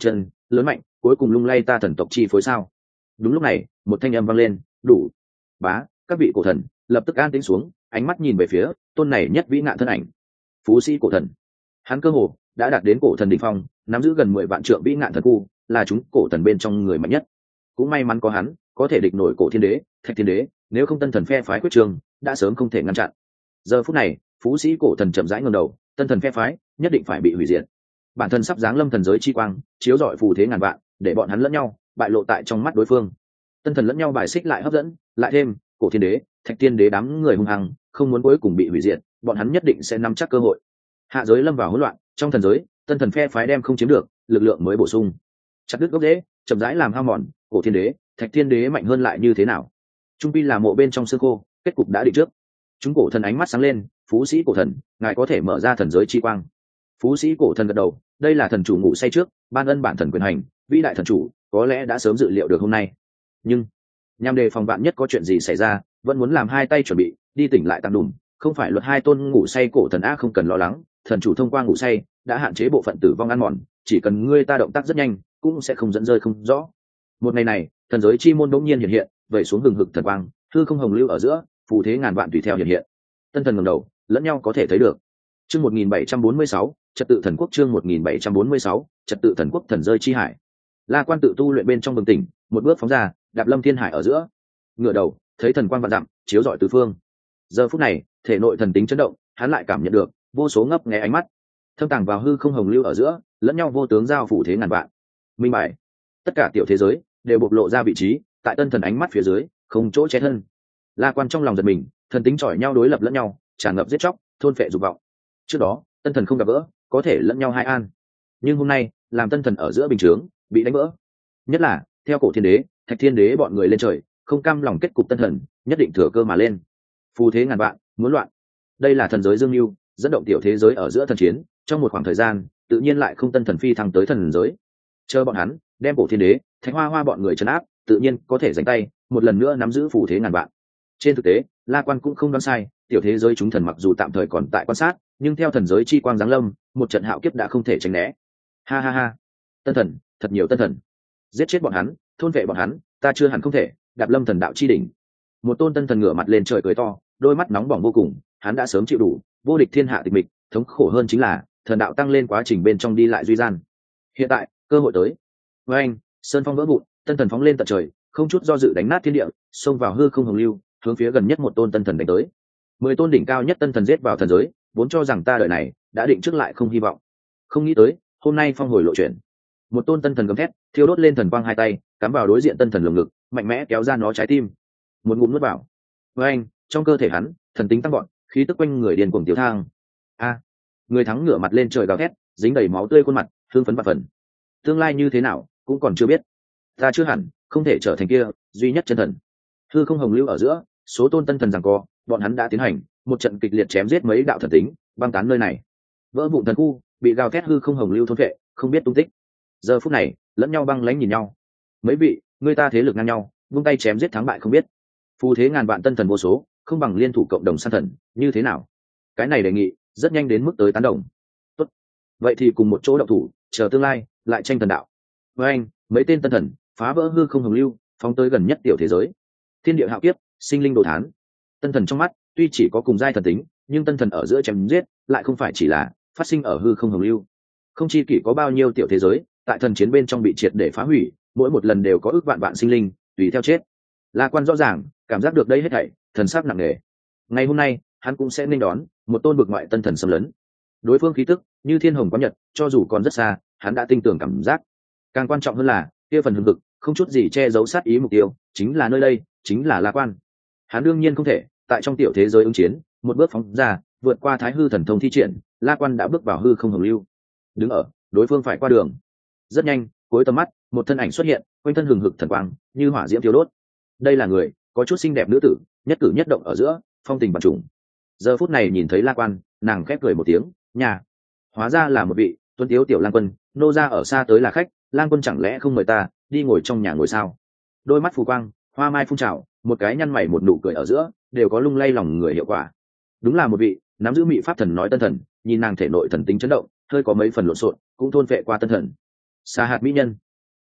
lớn mạnh, cuối cùng lung lay ta thần tộc chi phối sao? Đúng lúc này, một thanh âm vang lên, đủ. Bá, các vị cổ thần lập tức an tĩnh xuống, ánh mắt nhìn về phía tôn này nhất vĩ nạn thân ảnh, phú sĩ cổ thần. Hắn cơ hồ đã đạt đến cổ thần đỉnh phong, nắm giữ gần mười vạn trượng vĩ nạn thần khu, là chúng cổ thần bên trong người mạnh nhất. Cũng may mắn có hắn, có thể địch nổi cổ thiên đế, thạch thiên đế, nếu không tân thần phe phái quyết trường đã sớm không thể ngăn chặn. Giờ phút này, phú sĩ cổ thần chậm rãi ngẩng đầu, tân thần phe phái nhất định phải bị hủy diệt. Bản thân sắp giáng lâm thần giới chi quang, chiếu rọi phù thế ngàn vạn, để bọn hắn lẫn nhau bại lộ tại trong mắt đối phương. Tân thần lẫn nhau bài xích lại hấp dẫn, lại thêm cổ thiên đế, thạch thiên đế đám người hung hăng, không muốn cuối cùng bị hủy diệt, bọn hắn nhất định sẽ nắm chắc cơ hội. Hạ giới lâm vào hỗn loạn, trong thần giới, tân thần phe phái đem không chiếm được, lực lượng mới bổ sung. Chặt đứt gốc rễ, chậm rãi làm hao mòn, cổ thiên đế, thạch thiên đế mạnh hơn lại như thế nào? Trung pi là mộ bên trong xương khô, kết cục đã định trước. Chúng cổ thần ánh mắt sáng lên, phú sĩ cổ thần, ngài có thể mở ra thần giới chi quang. Phú sĩ cổ thần gật đầu, đây là thần chủ ngủ say trước, ban ân bản thần quyền hành, vĩ đại thần chủ có lẽ đã sớm dự liệu được hôm nay. Nhưng nhằm đề phòng vạn nhất có chuyện gì xảy ra, vẫn muốn làm hai tay chuẩn bị, đi tỉnh lại tăng đùm, không phải luật hai tôn ngủ say cổ thần a không cần lo lắng, thần chủ thông qua ngủ say đã hạn chế bộ phận tử vong ăn mòn, chỉ cần ngươi ta động tác rất nhanh, cũng sẽ không dẫn rơi không rõ. Một ngày này, thần giới chi môn đống nhiên hiện hiện, vẩy xuống hừng hực thần quang, hư không hồng lưu ở giữa, phù thế ngàn vạn tùy theo hiện hiện. Tân thần ngẩng đầu, lẫn nhau có thể thấy được. Chương một nghìn bảy trăm bốn mươi sáu, trật tự thần quốc chương một nghìn bảy trăm bốn mươi sáu, trật tự thần quốc thần rơi chi hải. La Quan tự tu luyện bên trong bừng tỉnh, một bước phóng ra, đạp lâm thiên hải ở giữa. Ngửa đầu, thấy thần quang vạn dặm, chiếu rọi tứ phương. Giờ phút này, thể nội thần tính chấn động, hắn lại cảm nhận được vô số ngấp nghé ánh mắt, thâm tàng vào hư không hồng lưu ở giữa, lẫn nhau vô tướng giao phủ thế ngàn vạn. Minh bài, tất cả tiểu thế giới đều bộc lộ ra vị trí, tại tân thần ánh mắt phía dưới, không chỗ che thân. La Quan trong lòng giật mình, thần tính chọi nhau đối lập lẫn nhau, tràn ngập giết chóc, thôn phệ dục vọng. Trước đó, tân thần không gặp gỡ, có thể lẫn nhau hai an, nhưng hôm nay, làm tân thần ở giữa bình chướng bị đánh vỡ. Nhất là theo cổ thiên đế, thạch thiên đế bọn người lên trời, không cam lòng kết cục tân thần, nhất định thừa cơ mà lên. Phù thế ngàn vạn, muốn loạn. Đây là thần giới dương lưu, dẫn động tiểu thế giới ở giữa thần chiến, trong một khoảng thời gian, tự nhiên lại không tân thần phi thăng tới thần giới. Chờ bọn hắn, đem cổ thiên đế, thạch hoa hoa bọn người trấn áp, tự nhiên có thể giành tay, một lần nữa nắm giữ phù thế ngàn vạn. Trên thực tế, La Quan cũng không đoán sai, tiểu thế giới chúng thần mặc dù tạm thời còn tại quan sát, nhưng theo thần giới chi quang giáng lâm, một trận hạo kiếp đã không thể tránh né. Ha ha ha, tân thần, thật nhiều tân thần, giết chết bọn hắn, thôn vệ bọn hắn, ta chưa hẳn không thể đạp lâm thần đạo chi đỉnh. Một tôn tân thần ngửa mặt lên trời cười to, đôi mắt nóng bỏng vô cùng, hắn đã sớm chịu đủ vô địch thiên hạ tịch mịch, thống khổ hơn chính là thần đạo tăng lên quá trình bên trong đi lại duy gian. Hiện tại cơ hội tới. Với anh, sơn phong vỡ vụn, tân thần phóng lên tận trời, không chút do dự đánh nát thiên địa, xông vào hư không hồng lưu, hướng phía gần nhất một tôn tân thần đánh tới. Mười tôn đỉnh cao nhất tân thần giết vào thần giới, vốn cho rằng ta đời này đã định trước lại không hy vọng, không nghĩ tới hôm nay phong hồi lộ chuyển. Một tôn tân thần gầm thét, thiêu đốt lên thần quang hai tay, cắm vào đối diện tân thần lồng ngực, mạnh mẽ kéo ra nó trái tim, một ngụm nuốt vào. Với anh, trong cơ thể hắn thần tính tăng gọn, khí tức quanh người điên cuồng tiêu thang. A, người thắng ngửa mặt lên trời gào thét, dính đầy máu tươi khuôn mặt, hương phấn bạt phần. Tương lai như thế nào cũng còn chưa biết, ta chưa hẳn không thể trở thành kia duy nhất chân thần. Hư không hồng lưu ở giữa, số tôn tân thần giằng co, bọn hắn đã tiến hành một trận kịch liệt chém giết mấy đạo thần tính, băng tán nơi này. Vỡ vụn thần khu bị gào thét hư không hồng lưu thôn vệ, không biết tung tích. Giờ phút này, lẫn nhau băng lãnh nhìn nhau. Mấy vị, người ta thế lực ngang nhau, vung tay chém giết thắng bại không biết. Phù thế ngàn vạn tân thần vô số, không bằng liên thủ cộng đồng san thần, như thế nào? Cái này đề nghị rất nhanh đến mức tới tán đồng. Tốt, vậy thì cùng một chỗ động thủ, chờ tương lai lại tranh thần đạo. Với anh, mấy tên tân thần phá vỡ hư không hồng lưu, phóng tới gần nhất tiểu thế giới. Thiên địa hạo kiếp, sinh linh đồ thán. Tân thần trong mắt tuy chỉ có cùng giai thần tính, nhưng tân thần ở giữa chém giết lại không phải chỉ là phát sinh ở hư không hồng lưu. Không chi kỷ có bao nhiêu tiểu thế giới tại thần chiến bên trong bị triệt để phá hủy, mỗi một lần đều có ước vạn vạn sinh linh tùy theo chết. La Quan rõ ràng cảm giác được đây hết thảy, thần sắc nặng nề. Ngày hôm nay hắn cũng sẽ nên đón một tôn bực ngoại tân thần xâm lấn. Đối phương khí tức như thiên hồng có nhật, cho dù còn rất xa, hắn đã tin tưởng cảm giác. Càng quan trọng hơn là kia phần hừng hực không chút gì che giấu sát ý mục tiêu, chính là nơi đây, chính là La Quan. Hắn đương nhiên không thể tại trong tiểu thế giới ứng chiến, một bước phóng ra, vượt qua thái hư thần thông thi triển, La Quan đã bước vào hư không hồng lưu. Đứng ở đối phương phải qua đường. Rất nhanh, cuối tầm mắt, một thân ảnh xuất hiện, quanh thân hừng hực thần quang, như hỏa diễm thiêu đốt. Đây là người có chút xinh đẹp nữ tử, nhất cử nhất động ở giữa, phong tình bắn trùng. Giờ phút này nhìn thấy La Quan, nàng khép cười một tiếng, nhà. Hóa ra là một vị tuấn tiếu tiểu lang quân, nô ra ở xa tới là khách, lang quân chẳng lẽ không mời ta đi ngồi trong nhà ngồi sao? Đôi mắt phù quang, hoa mai phun trào, một cái nhăn mày một nụ cười ở giữa, đều có lung lay lòng người hiệu quả. Đúng là một vị nắm giữ mị pháp thần nói tân thần, nhìn nàng thể nội thần tính chấn động, hơi có mấy phần lộn xộn, cũng thôn vệ qua tân thần. Xa hạt mỹ nhân,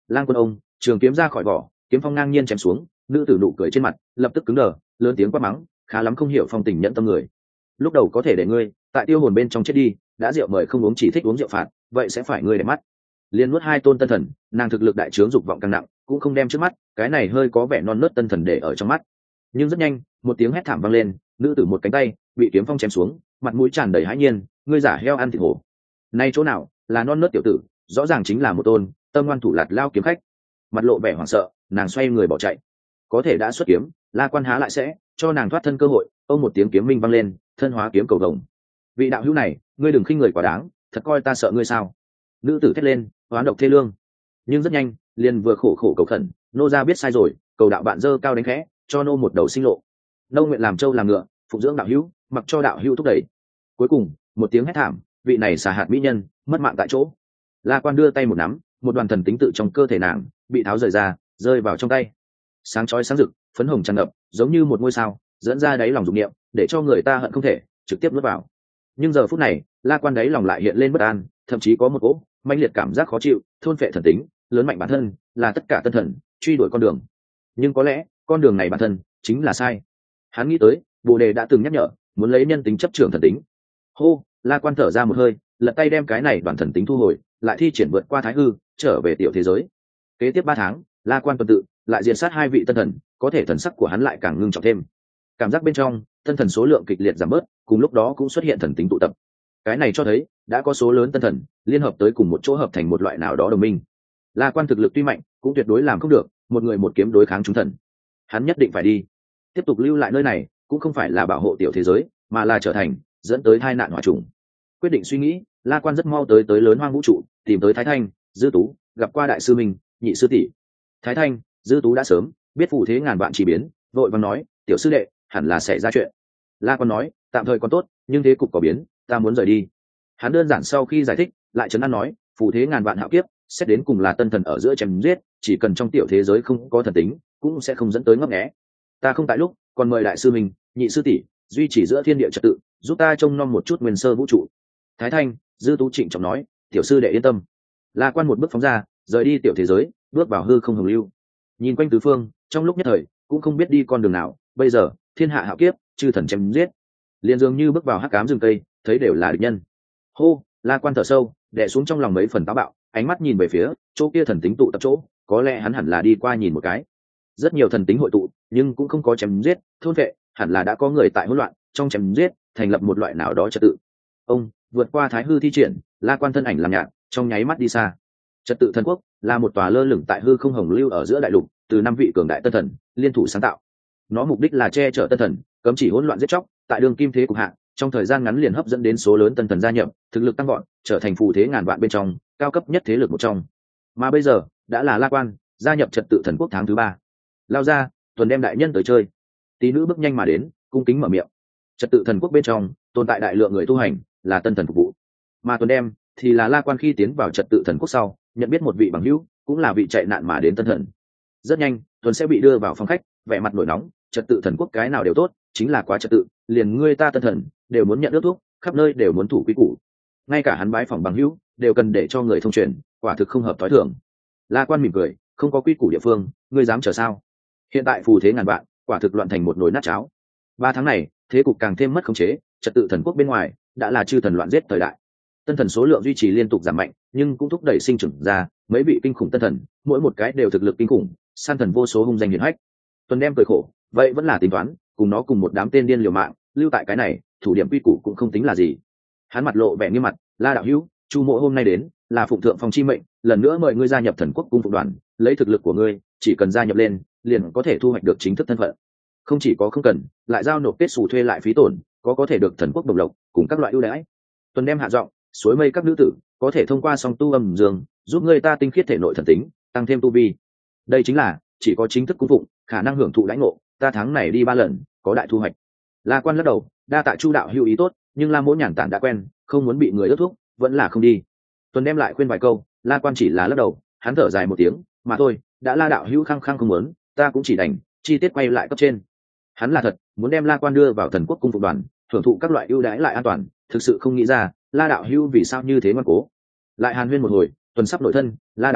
Lang Quân ông, trường kiếm ra khỏi vỏ, kiếm phong ngang nhiên chém xuống, nữ tử nụ cười trên mặt lập tức cứng đờ, lớn tiếng quát mắng, khá lắm không hiểu phong tình nhẫn tâm người. Lúc đầu có thể để ngươi tại tiêu hồn bên trong chết đi, đã rượu mời không uống chỉ thích uống rượu phạt, vậy sẽ phải ngươi để mắt. Liên nuốt hai tôn tân thần, nàng thực lực đại trướng dục vọng càng nặng, cũng không đem trước mắt cái này hơi có vẻ non nớt tân thần để ở trong mắt. Nhưng rất nhanh, một tiếng hét thảm vang lên, nữ tử một cánh tay bị kiếm phong chém xuống, mặt mũi tràn đầy hãi nhiên, ngươi giả heo ăn thịt hổ. Nay chỗ nào là non nớt tiểu tử, rõ ràng chính là một tôn tâm ngoan thủ lạt lao kiếm khách. Mặt lộ vẻ hoảng sợ, nàng xoay người bỏ chạy. Có thể đã xuất kiếm, La Quan há lại sẽ cho nàng thoát thân cơ hội. Ông một tiếng kiếm minh vang lên, thân hóa kiếm cầu vồng. Vị đạo hữu này, ngươi đừng khinh người quá đáng, thật coi ta sợ ngươi sao? Nữ tử thét lên, oán độc thê lương. Nhưng rất nhanh, liền vừa khổ khổ cầu khẩn, nô gia biết sai rồi, cầu đạo bạn dơ cao đánh khẽ, cho nô một đầu sinh lộ. Nô nguyện làm trâu làm ngựa, phụng dưỡng đạo hữu, mặc cho đạo hữu thúc đẩy. Cuối cùng, một tiếng hét thảm, vị này xà hạt mỹ nhân mất mạng tại chỗ. La Quan đưa tay một nắm, một đoàn thần tính tự trong cơ thể nàng bị tháo rời ra, rơi vào trong tay. Sáng chói sáng rực, phấn hồng tràn ngập, giống như một ngôi sao, dẫn ra đáy lòng dục niệm, để cho người ta hận không thể trực tiếp nuốt vào. Nhưng giờ phút này, La Quan đáy lòng lại hiện lên bất an, thậm chí có một cỗ mãnh liệt cảm giác khó chịu, thôn phệ thần tính, lớn mạnh bản thân, là tất cả tân thần truy đuổi con đường. Nhưng có lẽ, con đường này bản thân chính là sai. Hắn nghĩ tới, Bồ Đề đã từng nhắc nhở, muốn lấy nhân tính chấp trưởng thần tính. Hô, La Quan thở ra một hơi, lật tay đem cái này đoàn thần tính thu hồi, lại thi triển vượt qua thái hư, trở về tiểu thế giới. Kế tiếp ba tháng, La Quan tuần tự lại diệt sát hai vị tân thần, có thể thần sắc của hắn lại càng ngưng trọng thêm. Cảm giác bên trong, tân thần số lượng kịch liệt giảm bớt, cùng lúc đó cũng xuất hiện thần tính tụ tập. Cái này cho thấy đã có số lớn tân thần liên hợp tới cùng một chỗ hợp thành một loại nào đó đồng minh. La Quan thực lực tuy mạnh, cũng tuyệt đối làm không được một người một kiếm đối kháng chúng thần. Hắn nhất định phải đi, tiếp tục lưu lại nơi này, cũng không phải là bảo hộ tiểu thế giới, mà là trở thành dẫn tới tai nạn hỏa trùng. Quyết định suy nghĩ, La Quan rất mau tới tới lớn hoang vũ trụ, tìm tới Thái Thanh, Dư Tú, gặp qua đại sư minh, nhị sư tỷ. Thái Thanh, Dư Tú đã sớm biết phù thế ngàn vạn chỉ biến, vội vàng nói, tiểu sư đệ, hẳn là sẽ ra chuyện. La Quan nói, tạm thời còn tốt, nhưng thế cục có biến, ta muốn rời đi. Hắn đơn giản sau khi giải thích, lại trấn an nói, phù thế ngàn vạn hạo kiếp, xét đến cùng là tân thần ở giữa chém giết, chỉ cần trong tiểu thế giới không có thần tính, cũng sẽ không dẫn tới ngấp nghé. Ta không tại lúc, còn mời đại sư mình, nhị sư tỷ duy trì giữa thiên địa trật tự, giúp ta trông nom một chút nguyên sơ vũ trụ. Thái Thanh, Dư Tú trịnh trọng nói, tiểu sư đệ yên tâm. La Quan một bước phóng ra, rời đi tiểu thế giới, bước vào hư không hồng lưu. Nhìn quanh tứ phương, trong lúc nhất thời cũng không biết đi con đường nào. Bây giờ thiên hạ hạo kiếp, chư thần chém giết, liền dường như bước vào hắc ám rừng cây, thấy đều là địch nhân. Hô, La Quan thở sâu, đè xuống trong lòng mấy phần táo bạo, ánh mắt nhìn về phía chỗ kia thần tính tụ tập chỗ, có lẽ hắn hẳn là đi qua nhìn một cái. Rất nhiều thần tính hội tụ, nhưng cũng không có chém giết, thôn vệ, hẳn là đã có người tại hỗn loạn trong chém giết, thành lập một loại nào đó trật tự. Ông vượt qua thái hư thi triển, La Quan thân ảnh làm nhạt, trong nháy mắt đi xa. Trật tự thần quốc là một tòa lơ lửng tại hư không hồng lưu ở giữa đại lục, từ năm vị cường đại tân thần liên thủ sáng tạo. Nó mục đích là che chở tân thần, cấm chỉ hỗn loạn giết chóc, tại đường kim thế cục hạ, trong thời gian ngắn liền hấp dẫn đến số lớn tân thần gia nhập, thực lực tăng vọt, trở thành phù thế ngàn vạn bên trong cao cấp nhất thế lực một trong. Mà bây giờ đã là La Quan gia nhập trật tự thần quốc tháng thứ ba. Lao ra, tuần đem đại nhân tới chơi. Tí nữ bước nhanh mà đến, cung kính mở miệng. Trật tự thần quốc bên trong tồn tại đại lượng người tu hành, là tân thần phục vụ. Mà tuần đem thì là La Quan khi tiến vào trật tự thần quốc sau, nhận biết một vị bằng hữu, cũng là vị chạy nạn mà đến tân thần. Rất nhanh, tuần sẽ bị đưa vào phòng khách, vẻ mặt nổi nóng, trật tự thần quốc cái nào đều tốt, chính là quá trật tự, liền ngươi ta tân thần đều muốn nhận ước thuốc, khắp nơi đều muốn thủ quy củ. Ngay cả hắn bái phỏng bằng hữu đều cần để cho người thông truyền, quả thực không hợp tối thường. La Quan mỉm cười, không có quy củ địa phương, ngươi dám chờ sao? Hiện tại phù thế ngàn vạn, quả thực loạn thành một nồi nát cháo. Ba tháng này, thế cục càng thêm mất khống chế, trật tự thần quốc bên ngoài đã là chư thần loạn giết thời đại. Tân thần số lượng duy trì liên tục giảm mạnh, nhưng cũng thúc đẩy sinh trưởng ra mấy vị kinh khủng tân thần, mỗi một cái đều thực lực kinh khủng, san thần vô số hung danh hiển hách. Tuần đem cười khổ, vậy vẫn là tính toán, cùng nó cùng một đám tên điên liều mạng, lưu tại cái này, thủ điểm quy củ cũng không tính là gì. Hắn mặt lộ vẻ nghiêm mặt, La đạo hữu, Chu Mộ hôm nay đến, là phụng thượng phong chi mệnh, lần nữa mời ngươi gia nhập thần quốc cung phụng đoàn, lấy thực lực của ngươi, chỉ cần gia nhập lên, liền có thể thu hoạch được chính thức thân phận. Không chỉ có không cần, lại giao nộp kết xù thuê lại phí tổn, có có thể được thần quốc đồng lộc, cùng các loại ưu đãi. Tuần đem hạ giọng, suối mây các nữ tử, có thể thông qua song tu âm dương, giúp ngươi ta tinh khiết thể nội thần tính, tăng thêm tu vi. Đây chính là chỉ có chính thức cung phụng, khả năng hưởng thụ lãnh ngộ, ta tháng này đi ba lần, có đại thu hoạch. La Quan lắc đầu, đa tạ Chu đạo hữu ý tốt, nhưng La Mỗ nhàn tản đã quen, không muốn bị người ước thúc, vẫn là không đi. Tuần đem lại khuyên vài câu, La Quan chỉ là lắc đầu, hắn thở dài một tiếng, mà thôi, đã La đạo hữu khăng khăng không muốn, ta cũng chỉ đành chi tiết quay lại cấp trên. Hắn là thật muốn đem La Quan đưa vào thần quốc cung phục đoàn, hưởng thụ các loại ưu đãi lại an toàn, thực sự không nghĩ ra La đạo hữu vì sao như thế ngoan cố. Lại hàn huyên một hồi, Tuần sắp nội thân, La đạo hữu,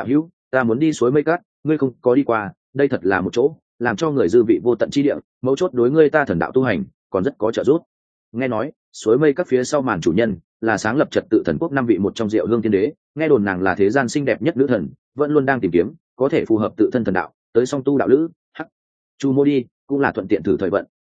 ta muốn đi suối mây cát, ngươi không có đi qua, đây thật là một chỗ làm cho người dư vị vô tận chi địa, mấu chốt đối ngươi ta thần đạo tu hành còn rất có trợ giúp. Nghe nói suối mây các phía sau màn chủ nhân là sáng lập trật tự thần quốc năm vị một trong Diệu Hương Thiên Đế, nghe đồn nàng là thế gian xinh đẹp nhất nữ thần, vẫn luôn đang tìm kiếm có thể phù hợp tự thân thần đạo tới song tu đạo lữ. Hắc chu mô đi cũng là thuận tiện thử thời vận,